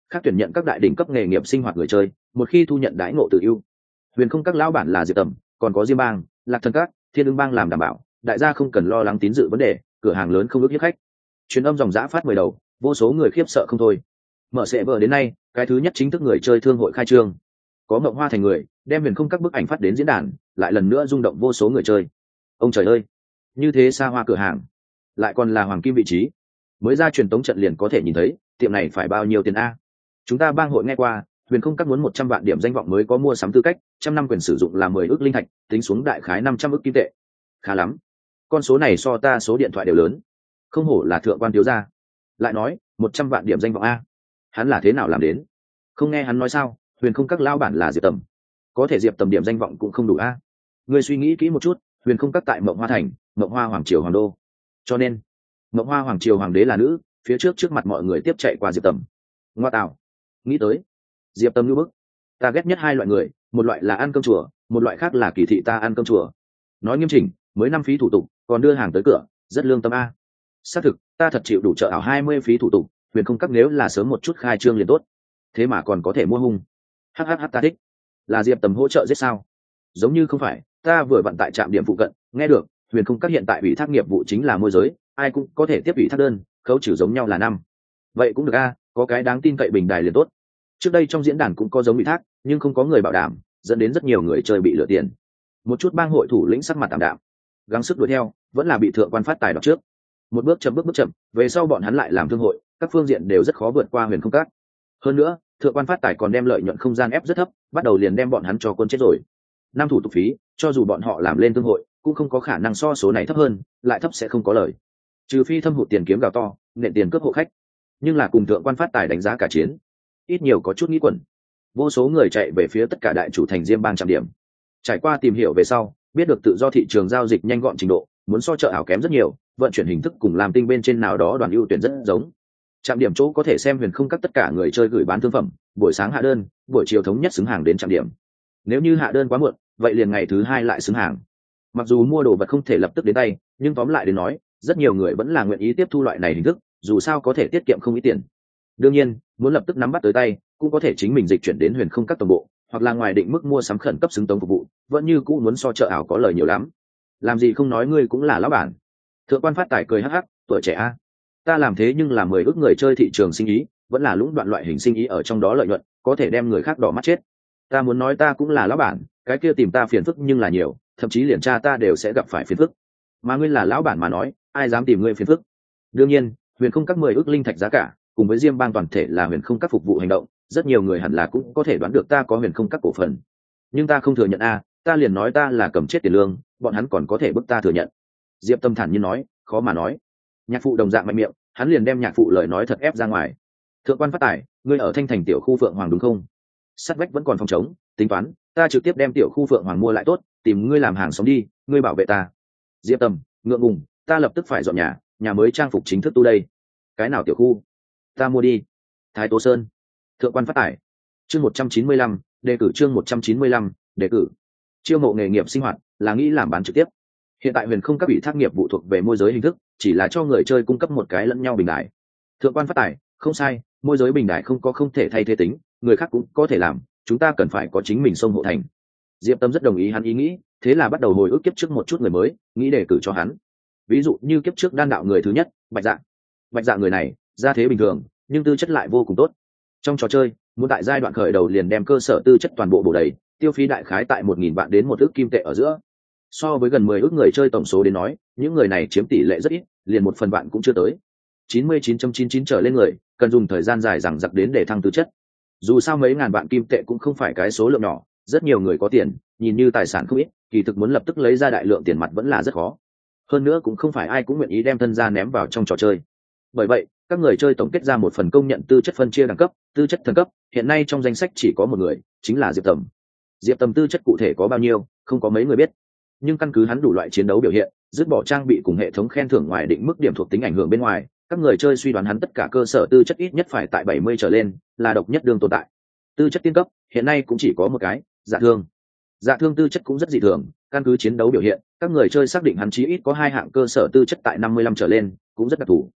khác tuyển nhận các đại đỉnh cấp nghề nghiệp sinh hoạt người chơi, một khi thu nhận đãi ngộ tự ưu. Huyền không các lão bản là Diệp Tầm, còn có Diêm Bang, Lạc Thần Các, Thiên Ưng Bang làm đảm bảo, đại gia không cần lo lắng tín dự vấn đề, cửa hàng lớn không ước hiếp khách. Truyền âm dòng dã phát mười đầu, vô số người khiếp sợ không thôi. Mở sẽ vở đến nay, cái thứ nhất chính thức người chơi thương hội khai trương. Có Mộng Hoa thành người, đem Huyền không các bức ảnh phát đến diễn đàn, lại lần nữa rung động vô số người chơi. Ông trời ơi, như thế xa hoa cửa hàng, lại còn là hoàng kim vị trí. Mới ra truyền tống trận liền có thể nhìn thấy, tiệm này phải bao nhiêu tiền a? Chúng ta bang hội nghe qua, Huyền không các muốn một trăm vạn điểm danh vọng mới có mua sắm tư cách, trăm năm quyền sử dụng là mười ước linh thạch, tính xuống đại khái năm trăm ước kim tệ. Khá lắm. Con số này so ta số điện thoại đều lớn. Không hổ là thượng quan thiếu gia. Lại nói, một trăm vạn điểm danh vọng a. Hắn là thế nào làm đến? Không nghe hắn nói sao, Huyền không các lao bản là Diệp Tầm. Có thể Diệp Tầm điểm danh vọng cũng không đủ a. Ngươi suy nghĩ kỹ một chút, Huyền không các tại Mộng Hoa thành, Mộng Hoa hoàng triều hoàng đô. Cho nên, Mộng Hoa hoàng triều hoàng đế là nữ, phía trước trước mặt mọi người tiếp chạy qua Diệp Tầm. Ngoa tạo. Nghĩ tới, Diệp Tầm như bức. Ta ghét nhất hai loại người, một loại là ăn cơm chùa, một loại khác là kỳ thị ta ăn cơm chùa. Nói nghiêm chỉnh, mới năm phí thủ tục, còn đưa hàng tới cửa, rất lương tâm a. Xác thực, ta thật chịu đủ trợ ảo hai mươi phí thủ tục, Huyền không các nếu là sớm một chút khai trương liền tốt. Thế mà còn có thể mua hung. Hắc hắc hắc ta thích. Là Diệp Tầm hỗ trợ giết sao? Giống như không phải, ta vừa vận tại trạm điểm phụ cận, nghe được, Huyền không các hiện tại ủy thác nghiệp vụ chính là môi giới, ai cũng có thể tiếp ủy thác đơn, khấu trừ giống nhau là năm. Vậy cũng được a, có cái đáng tin cậy bình đài liền tốt. Trước đây trong diễn đàn cũng có giống ủy thác, nhưng không có người bảo đảm, dẫn đến rất nhiều người chơi bị lừa tiền. Một chút bang hội thủ lĩnh sắc mặt tạm đạm, gắng sức đuổi theo, vẫn là bị thượng quan phát tài đọc trước. Một bước chậm bước bước chậm, về sau bọn hắn lại làm thương hội, các phương diện đều rất khó vượt qua Huyền không các. Hơn nữa, thượng quan phát tài còn đem lợi nhuận không gian ép rất thấp, bắt đầu liền đem bọn hắn cho quân chết rồi. Năm thủ tục phí, cho dù bọn họ làm lên thương hội, cũng không có khả năng so số này thấp hơn, lại thấp sẽ không có lời. Trừ phi thâm hụt tiền kiếm gào to, nện tiền cướp hộ khách. Nhưng là cùng thượng quan phát tài đánh giá cả chiến, ít nhiều có chút nghĩ quẩn. Vô số người chạy về phía tất cả đại chủ thành Diêm Bang trạm điểm. Trải qua tìm hiểu về sau, biết được tự do thị trường giao dịch nhanh gọn trình độ, muốn so chợ ảo kém rất nhiều, vận chuyển hình thức cùng làm tinh bên trên nào đó đoàn ưu tuyển rất giống. Trạm điểm chỗ có thể xem Huyền không các tất cả người chơi gửi bán thương phẩm, buổi sáng hạ đơn, buổi chiều thống nhất xứng hàng đến trạm điểm. Nếu như hạ đơn quá muộn, vậy liền ngày thứ hai lại xứng hàng. Mặc dù mua đồ vật không thể lập tức đến tay, nhưng tóm lại đến nói, rất nhiều người vẫn là nguyện ý tiếp thu loại này hình thức, dù sao có thể tiết kiệm không ít tiền. Đương nhiên, muốn lập tức nắm bắt tới tay, cũng có thể chính mình dịch chuyển đến Huyền không các tổng bộ, hoặc là ngoài định mức mua sắm khẩn cấp xứng tống phục vụ, vẫn như cũ muốn so chợ ảo có lời nhiều lắm. Làm gì không nói ngươi cũng là lão bản. Thượng quan phát tài cười hắc hắc, tuổi trẻ a. Ta làm thế nhưng là mười ước người chơi thị trường sinh ý, vẫn là lũng đoạn loại hình sinh ý ở trong đó lợi nhuận, có thể đem người khác đỏ mắt chết. Ta muốn nói ta cũng là lão bản, cái kia tìm ta phiền phức nhưng là nhiều, thậm chí liền cha ta đều sẽ gặp phải phiền phức. Mà ngươi là lão bản mà nói, ai dám tìm ngươi phiền phức? Đương nhiên, Huyền không các mười ước linh thạch giá cả, cùng với Diêm Bang toàn thể là Huyền không các phục vụ hành động, rất nhiều người hẳn là cũng có thể đoán được ta có Huyền không các cổ phần. Nhưng ta không thừa nhận a, ta liền nói ta là cầm chết tiền lương, bọn hắn còn có thể bức ta thừa nhận. Diệp Tâm thản nhiên nói, khó mà nói. Nhạc phụ đồng dạng mạnh miệng, hắn liền đem nhạc phụ lời nói thật ép ra ngoài. Thượng quan phát tài, ngươi ở Thanh Thành tiểu khu Phượng Hoàng đúng không? Sắt vách vẫn còn phòng trống, tính toán, ta trực tiếp đem tiểu khu Phượng Hoàng mua lại tốt, tìm ngươi làm hàng xóm đi, ngươi bảo vệ ta. Diệp Tâm, ngượng ngùng, ta lập tức phải dọn nhà, nhà mới trang phục chính thức tu đây. Cái nào tiểu khu? Ta mua đi. Thái Tố Sơn. Thượng quan phát tài. Chương một trăm chín mươi lăm, đề cử chương một trăm chín mươi lăm, đề cử. Chiêu mộ nghề nghiệp sinh hoạt, là nghĩ làm bán trực tiếp. Hiện tại Huyền không các ủy thác nghiệp vụ thuộc về môi giới hình thức, chỉ là cho người chơi cung cấp một cái lẫn nhau bình đại. Thượng quan phát tài, không sai, môi giới bình đại không có không thể thay thế tính, người khác cũng có thể làm, chúng ta cần phải có chính mình sông hộ thành. Diệp Tâm rất đồng ý hắn ý nghĩ, thế là bắt đầu hồi ức kiếp trước một chút người mới, nghĩ đề cử cho hắn. Ví dụ như kiếp trước đan đạo người thứ nhất, Bạch Dạ. Bạch Dạ người này, gia thế bình thường, nhưng tư chất lại vô cùng tốt. Trong trò chơi, muốn tại giai đoạn khởi đầu liền đem cơ sở tư chất toàn bộ bổ đầy, tiêu phí đại khái tại một nghìn vạn đến một ước kim tệ ở giữa. So với gần mười ước người chơi tổng số đến nói, những người này chiếm tỷ lệ rất ít, liền một phần vạn cũng chưa tới. chín mươi chín phẩy chín mươi chín trở lên người, cần dùng thời gian dài dằng dặc đến để thăng tư chất. Dù sao mấy ngàn vạn kim tệ cũng không phải cái số lượng nhỏ, rất nhiều người có tiền, nhìn như tài sản không ít, kỳ thực muốn lập tức lấy ra đại lượng tiền mặt vẫn là rất khó. Hơn nữa cũng không phải ai cũng nguyện ý đem thân gia ném vào trong trò chơi. Bởi vậy, các người chơi tổng kết ra một phần công nhận tư chất phân chia đẳng cấp, tư chất thần cấp, hiện nay trong danh sách chỉ có một người, chính là Diệp Tầm. Diệp Tầm tư chất cụ thể có bao nhiêu, không có mấy người biết. Nhưng căn cứ hắn đủ loại chiến đấu biểu hiện, dứt bỏ trang bị cùng hệ thống khen thưởng ngoài định mức điểm thuộc tính ảnh hưởng bên ngoài, các người chơi suy đoán hắn tất cả cơ sở tư chất ít nhất phải tại bảy mươi trở lên, là độc nhất đương tồn tại. Tư chất tiên cấp, hiện nay cũng chỉ có một cái, Dạ Thương. Dạ Thương tư chất cũng rất dị thường, căn cứ chiến đấu biểu hiện, các người chơi xác định hắn chí ít có hai hạng cơ sở tư chất tại năm mươi lăm trở lên, cũng rất đặc thù.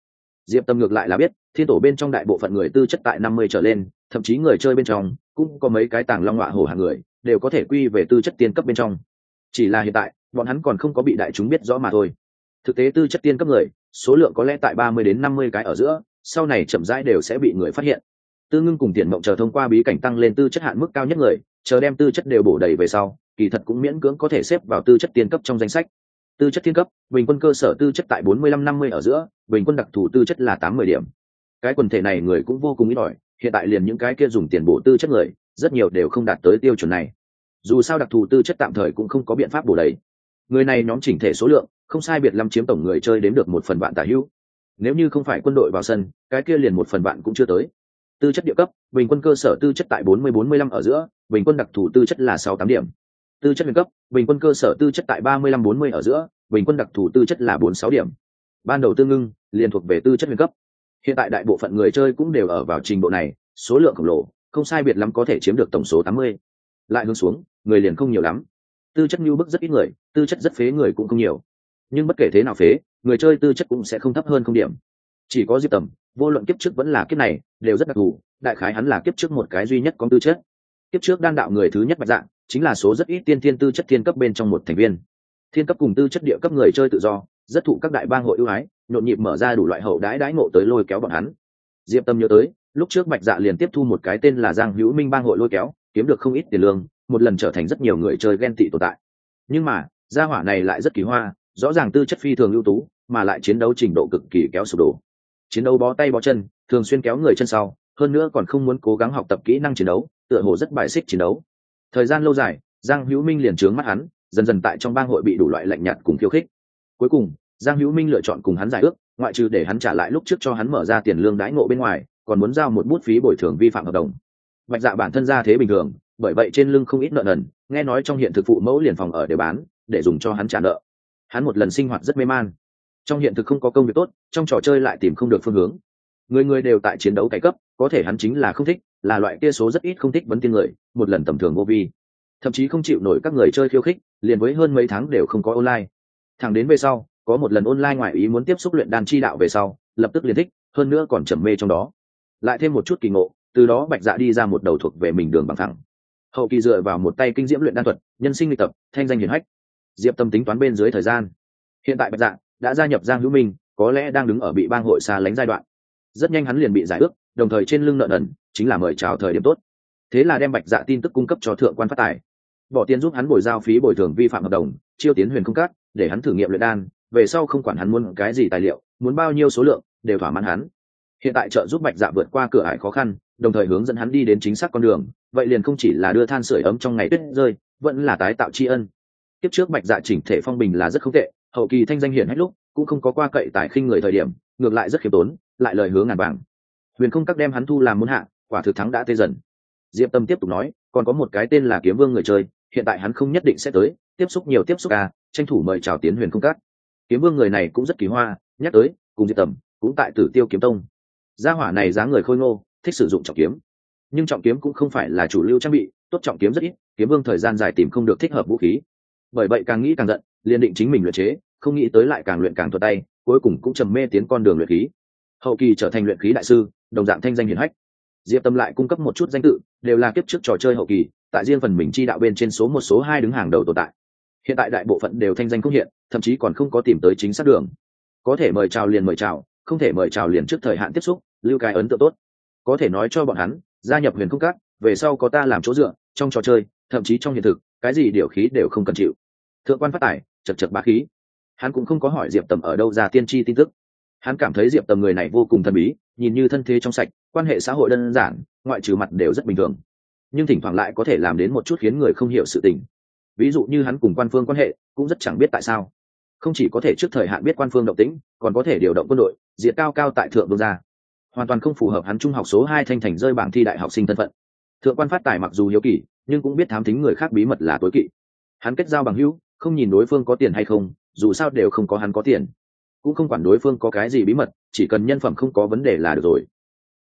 Diệp Tâm ngược lại là biết thiên tổ bên trong đại bộ phận người tư chất tại năm mươi trở lên, thậm chí người chơi bên trong cũng có mấy cái tàng long ngọa hổ hàng người đều có thể quy về tư chất tiên cấp bên trong, chỉ là hiện tại bọn hắn còn không có bị đại chúng biết rõ mà thôi. Thực tế tư chất tiên cấp người số lượng có lẽ tại ba mươi đến năm mươi cái ở giữa, sau này chậm rãi đều sẽ bị người phát hiện. Tư Ngưng cùng Tiền Mộng chờ thông qua bí cảnh tăng lên tư chất hạn mức cao nhất người, chờ đem tư chất đều bổ đầy về sau, kỳ thật cũng miễn cưỡng có thể xếp vào tư chất tiên cấp trong danh sách. Tư chất tiên cấp, bình quân cơ sở tư chất tại bốn mươi lăm năm mươi ở giữa, bình quân đặc thù tư chất là tám mươi điểm. Cái quần thể này người cũng vô cùng ít ỏi, hiện tại liền những cái kia dùng tiền bổ tư chất người, rất nhiều đều không đạt tới tiêu chuẩn này. Dù sao đặc thù tư chất tạm thời cũng không có biện pháp bổ đầy. Người này nhóm chỉnh thể số lượng, không sai biệt lắm chiếm tổng người chơi đếm được một phần vạn tả hữu. Nếu như không phải quân đội vào sân, cái kia liền một phần vạn cũng chưa tới. Tư chất địa cấp, bình quân cơ sở tư chất tại bốn mươi bốn mươi lăm ở giữa, bình quân đặc thù tư chất là sáu tám điểm. Tư chất huyền cấp, bình quân cơ sở tư chất tại ba mươi lăm bốn mươi ở giữa, bình quân đặc thù tư chất là bốn sáu điểm. Ban đầu Tương Ngưng liền thuộc về tư chất huyền cấp. Hiện tại đại bộ phận người chơi cũng đều ở vào trình độ này, số lượng khổng lồ, không sai biệt lắm có thể chiếm được tổng số tám mươi. Lại hướng xuống, người liền không nhiều lắm. Tư chất nhu bức rất ít người, tư chất rất phế người cũng không nhiều. Nhưng bất kể thế nào phế, người chơi tư chất cũng sẽ không thấp hơn không điểm. Chỉ có Diệp Tầm, vô luận kiếp trước vẫn là kiếp này, đều rất đặc thù, đại khái hắn là kiếp trước một cái duy nhất có tư chất. Kiếp trước đan đạo người thứ nhất Bạch Dạ, chính là số rất ít tiên thiên tư chất thiên cấp bên trong một thành viên. Thiên cấp cùng tư chất địa cấp người chơi tự do, rất thụ các đại bang hội ưu ái, nhộn nhịp mở ra đủ loại hậu đãi đãi ngộ tới lôi kéo bọn hắn. Diệp Tâm nhớ tới, lúc trước Bạch Dạ liền tiếp thu một cái tên là Giang Hữu Minh bang hội lôi kéo, kiếm được không ít tiền lương, một lần trở thành rất nhiều người chơi ghen tị tồn tại. Nhưng mà, gia hỏa này lại rất kỳ hoa, rõ ràng tư chất phi thường ưu tú, mà lại chiến đấu trình độ cực kỳ kéo sụp đổ. Chiến đấu bó tay bó chân, thường xuyên kéo người chân sau, hơn nữa còn không muốn cố gắng học tập kỹ năng chiến đấu, tựa hồ rất bài xích chiến đấu. Thời gian lâu dài, Giang Hữu Minh liền trướng mắt hắn, dần dần tại trong bang hội bị đủ loại lạnh nhạt cùng khiêu khích. Cuối cùng, Giang Hữu Minh lựa chọn cùng hắn giải ước, ngoại trừ để hắn trả lại lúc trước cho hắn mở ra tiền lương đãi ngộ bên ngoài, còn muốn giao một bút phí bồi thường vi phạm hợp đồng. Bạch Dạ bản thân ra thế bình thường, bởi vậy trên lưng không ít nợ nần, nghe nói trong hiện thực phụ mẫu liền phòng ở để bán, để dùng cho hắn trả nợ. Hắn một lần sinh hoạt rất mê man. Trong hiện thực không có công việc tốt, trong trò chơi lại tìm không được phương hướng. Người người đều tại chiến đấu cải cấp, có thể hắn chính là không thích, là loại kia số rất ít không thích vấn tiên người, một lần tầm thường vô vi. Thậm chí không chịu nổi các người chơi khiêu khích, liền với hơn mấy tháng đều không có online. Thẳng đến về sau, có một lần online ngoài ý muốn tiếp xúc luyện đan chi đạo về sau, lập tức liền thích, hơn nữa còn trầm mê trong đó. Lại thêm một chút kỳ ngộ, từ đó Bạch Dạ đi ra một đầu thuộc về mình đường bằng thẳng. Hậu kỳ dựa vào một tay kinh diễm luyện đan thuật, nhân sinh lịch tập, thanh danh hiển hách. Diệp Tâm tính toán bên dưới thời gian. Hiện tại Bạch Dạ đã gia nhập Giang Hữu Minh, có lẽ đang đứng ở bị bang hội xa lánh giai đoạn. Rất nhanh hắn liền bị giải ước, đồng thời trên lưng nợ nần, chính là mời chào thời điểm tốt. Thế là đem Bạch Dạ tin tức cung cấp cho thượng quan phát tài, bỏ tiền giúp hắn bồi giao phí bồi thường vi phạm hợp đồng, chiêu tiến Huyền Không Các, để hắn thử nghiệm luyện đan, về sau không quản hắn muốn cái gì tài liệu, muốn bao nhiêu số lượng, đều thỏa mãn hắn. Hiện tại trợ giúp Bạch Dạ vượt qua cửa ải khó khăn, đồng thời hướng dẫn hắn đi đến chính xác con đường, vậy liền không chỉ là đưa than sưởi ấm trong ngày tuyết rơi, vẫn là tái tạo tri ân. Tiếp trước Bạch Dạ chỉnh thể phong bình là rất không tệ, hậu kỳ thanh danh hiển hách lúc cũng không có qua cậy tài khinh người thời điểm, ngược lại rất khiêm tốn, lại lời hứa ngàn vàng. Huyền Không Các đem hắn thu làm môn hạ, quả thực thắng đã tê dần. Diệp Tâm tiếp tục nói, còn có một cái tên là Kiếm Vương người chơi, hiện tại hắn không nhất định sẽ tới, tiếp xúc nhiều tiếp xúc à, tranh thủ mời chào tiến Huyền Không Các. Kiếm Vương người này cũng rất kỳ hoa, nhắc tới, cùng Diệp Tầm, cũng tại Tử Tiêu Kiếm Tông. Gia hỏa này dáng người khôi ngô, thích sử dụng trọng kiếm, nhưng trọng kiếm cũng không phải là chủ lưu trang bị, tốt trọng kiếm rất ít, Kiếm Vương thời gian dài tìm không được thích hợp vũ khí, bởi vậy càng nghĩ càng giận, liền định chính mình luyện chế, không nghĩ tới lại càng luyện càng thuận tay, cuối cùng cũng trầm mê tiến con đường luyện khí, hậu kỳ trở thành luyện khí đại sư, đồng dạng thanh danh hiển hách. Diệp Tâm lại cung cấp một chút danh tự, đều là kiếp trước trò chơi hậu kỳ, tại riêng phần mình chi đạo bên trên số một số hai đứng hàng đầu tồn tại. Hiện tại đại bộ phận đều thanh danh không hiện, thậm chí còn không có tìm tới chính xác đường. Có thể mời chào liền mời chào, không thể mời chào liền trước thời hạn tiếp xúc, lưu cái ấn tượng tốt. Có thể nói cho bọn hắn, gia nhập Huyền Không Các, về sau có ta làm chỗ dựa, trong trò chơi, thậm chí trong hiện thực, cái gì điều khí đều không cần chịu. Thượng quan phát tài, chật chật bá khí. Hắn cũng không có hỏi Diệp Tầm ở đâu ra tiên tri tin tức. Hắn cảm thấy Diệp Tầm người này vô cùng thần bí, nhìn như thân thế trong sạch, quan hệ xã hội đơn giản, ngoại trừ mặt đều rất bình thường, nhưng thỉnh thoảng lại có thể làm đến một chút khiến người không hiểu sự tình. Ví dụ như hắn cùng quan phương quan hệ cũng rất chẳng biết tại sao, không chỉ có thể trước thời hạn biết quan phương động tĩnh, còn có thể điều động quân đội, diệt cao cao tại thượng vương gia, hoàn toàn không phù hợp hắn trung học số hai thanh thành rơi bảng thi đại học sinh thân phận. Thượng quan phát tài mặc dù hiếu kỳ, nhưng cũng biết thám thính người khác bí mật là tối kỵ. Hắn kết giao bằng hữu, không nhìn đối phương có tiền hay không, dù sao đều không có hắn có tiền, cũng không quản đối phương có cái gì bí mật, chỉ cần nhân phẩm không có vấn đề là được rồi.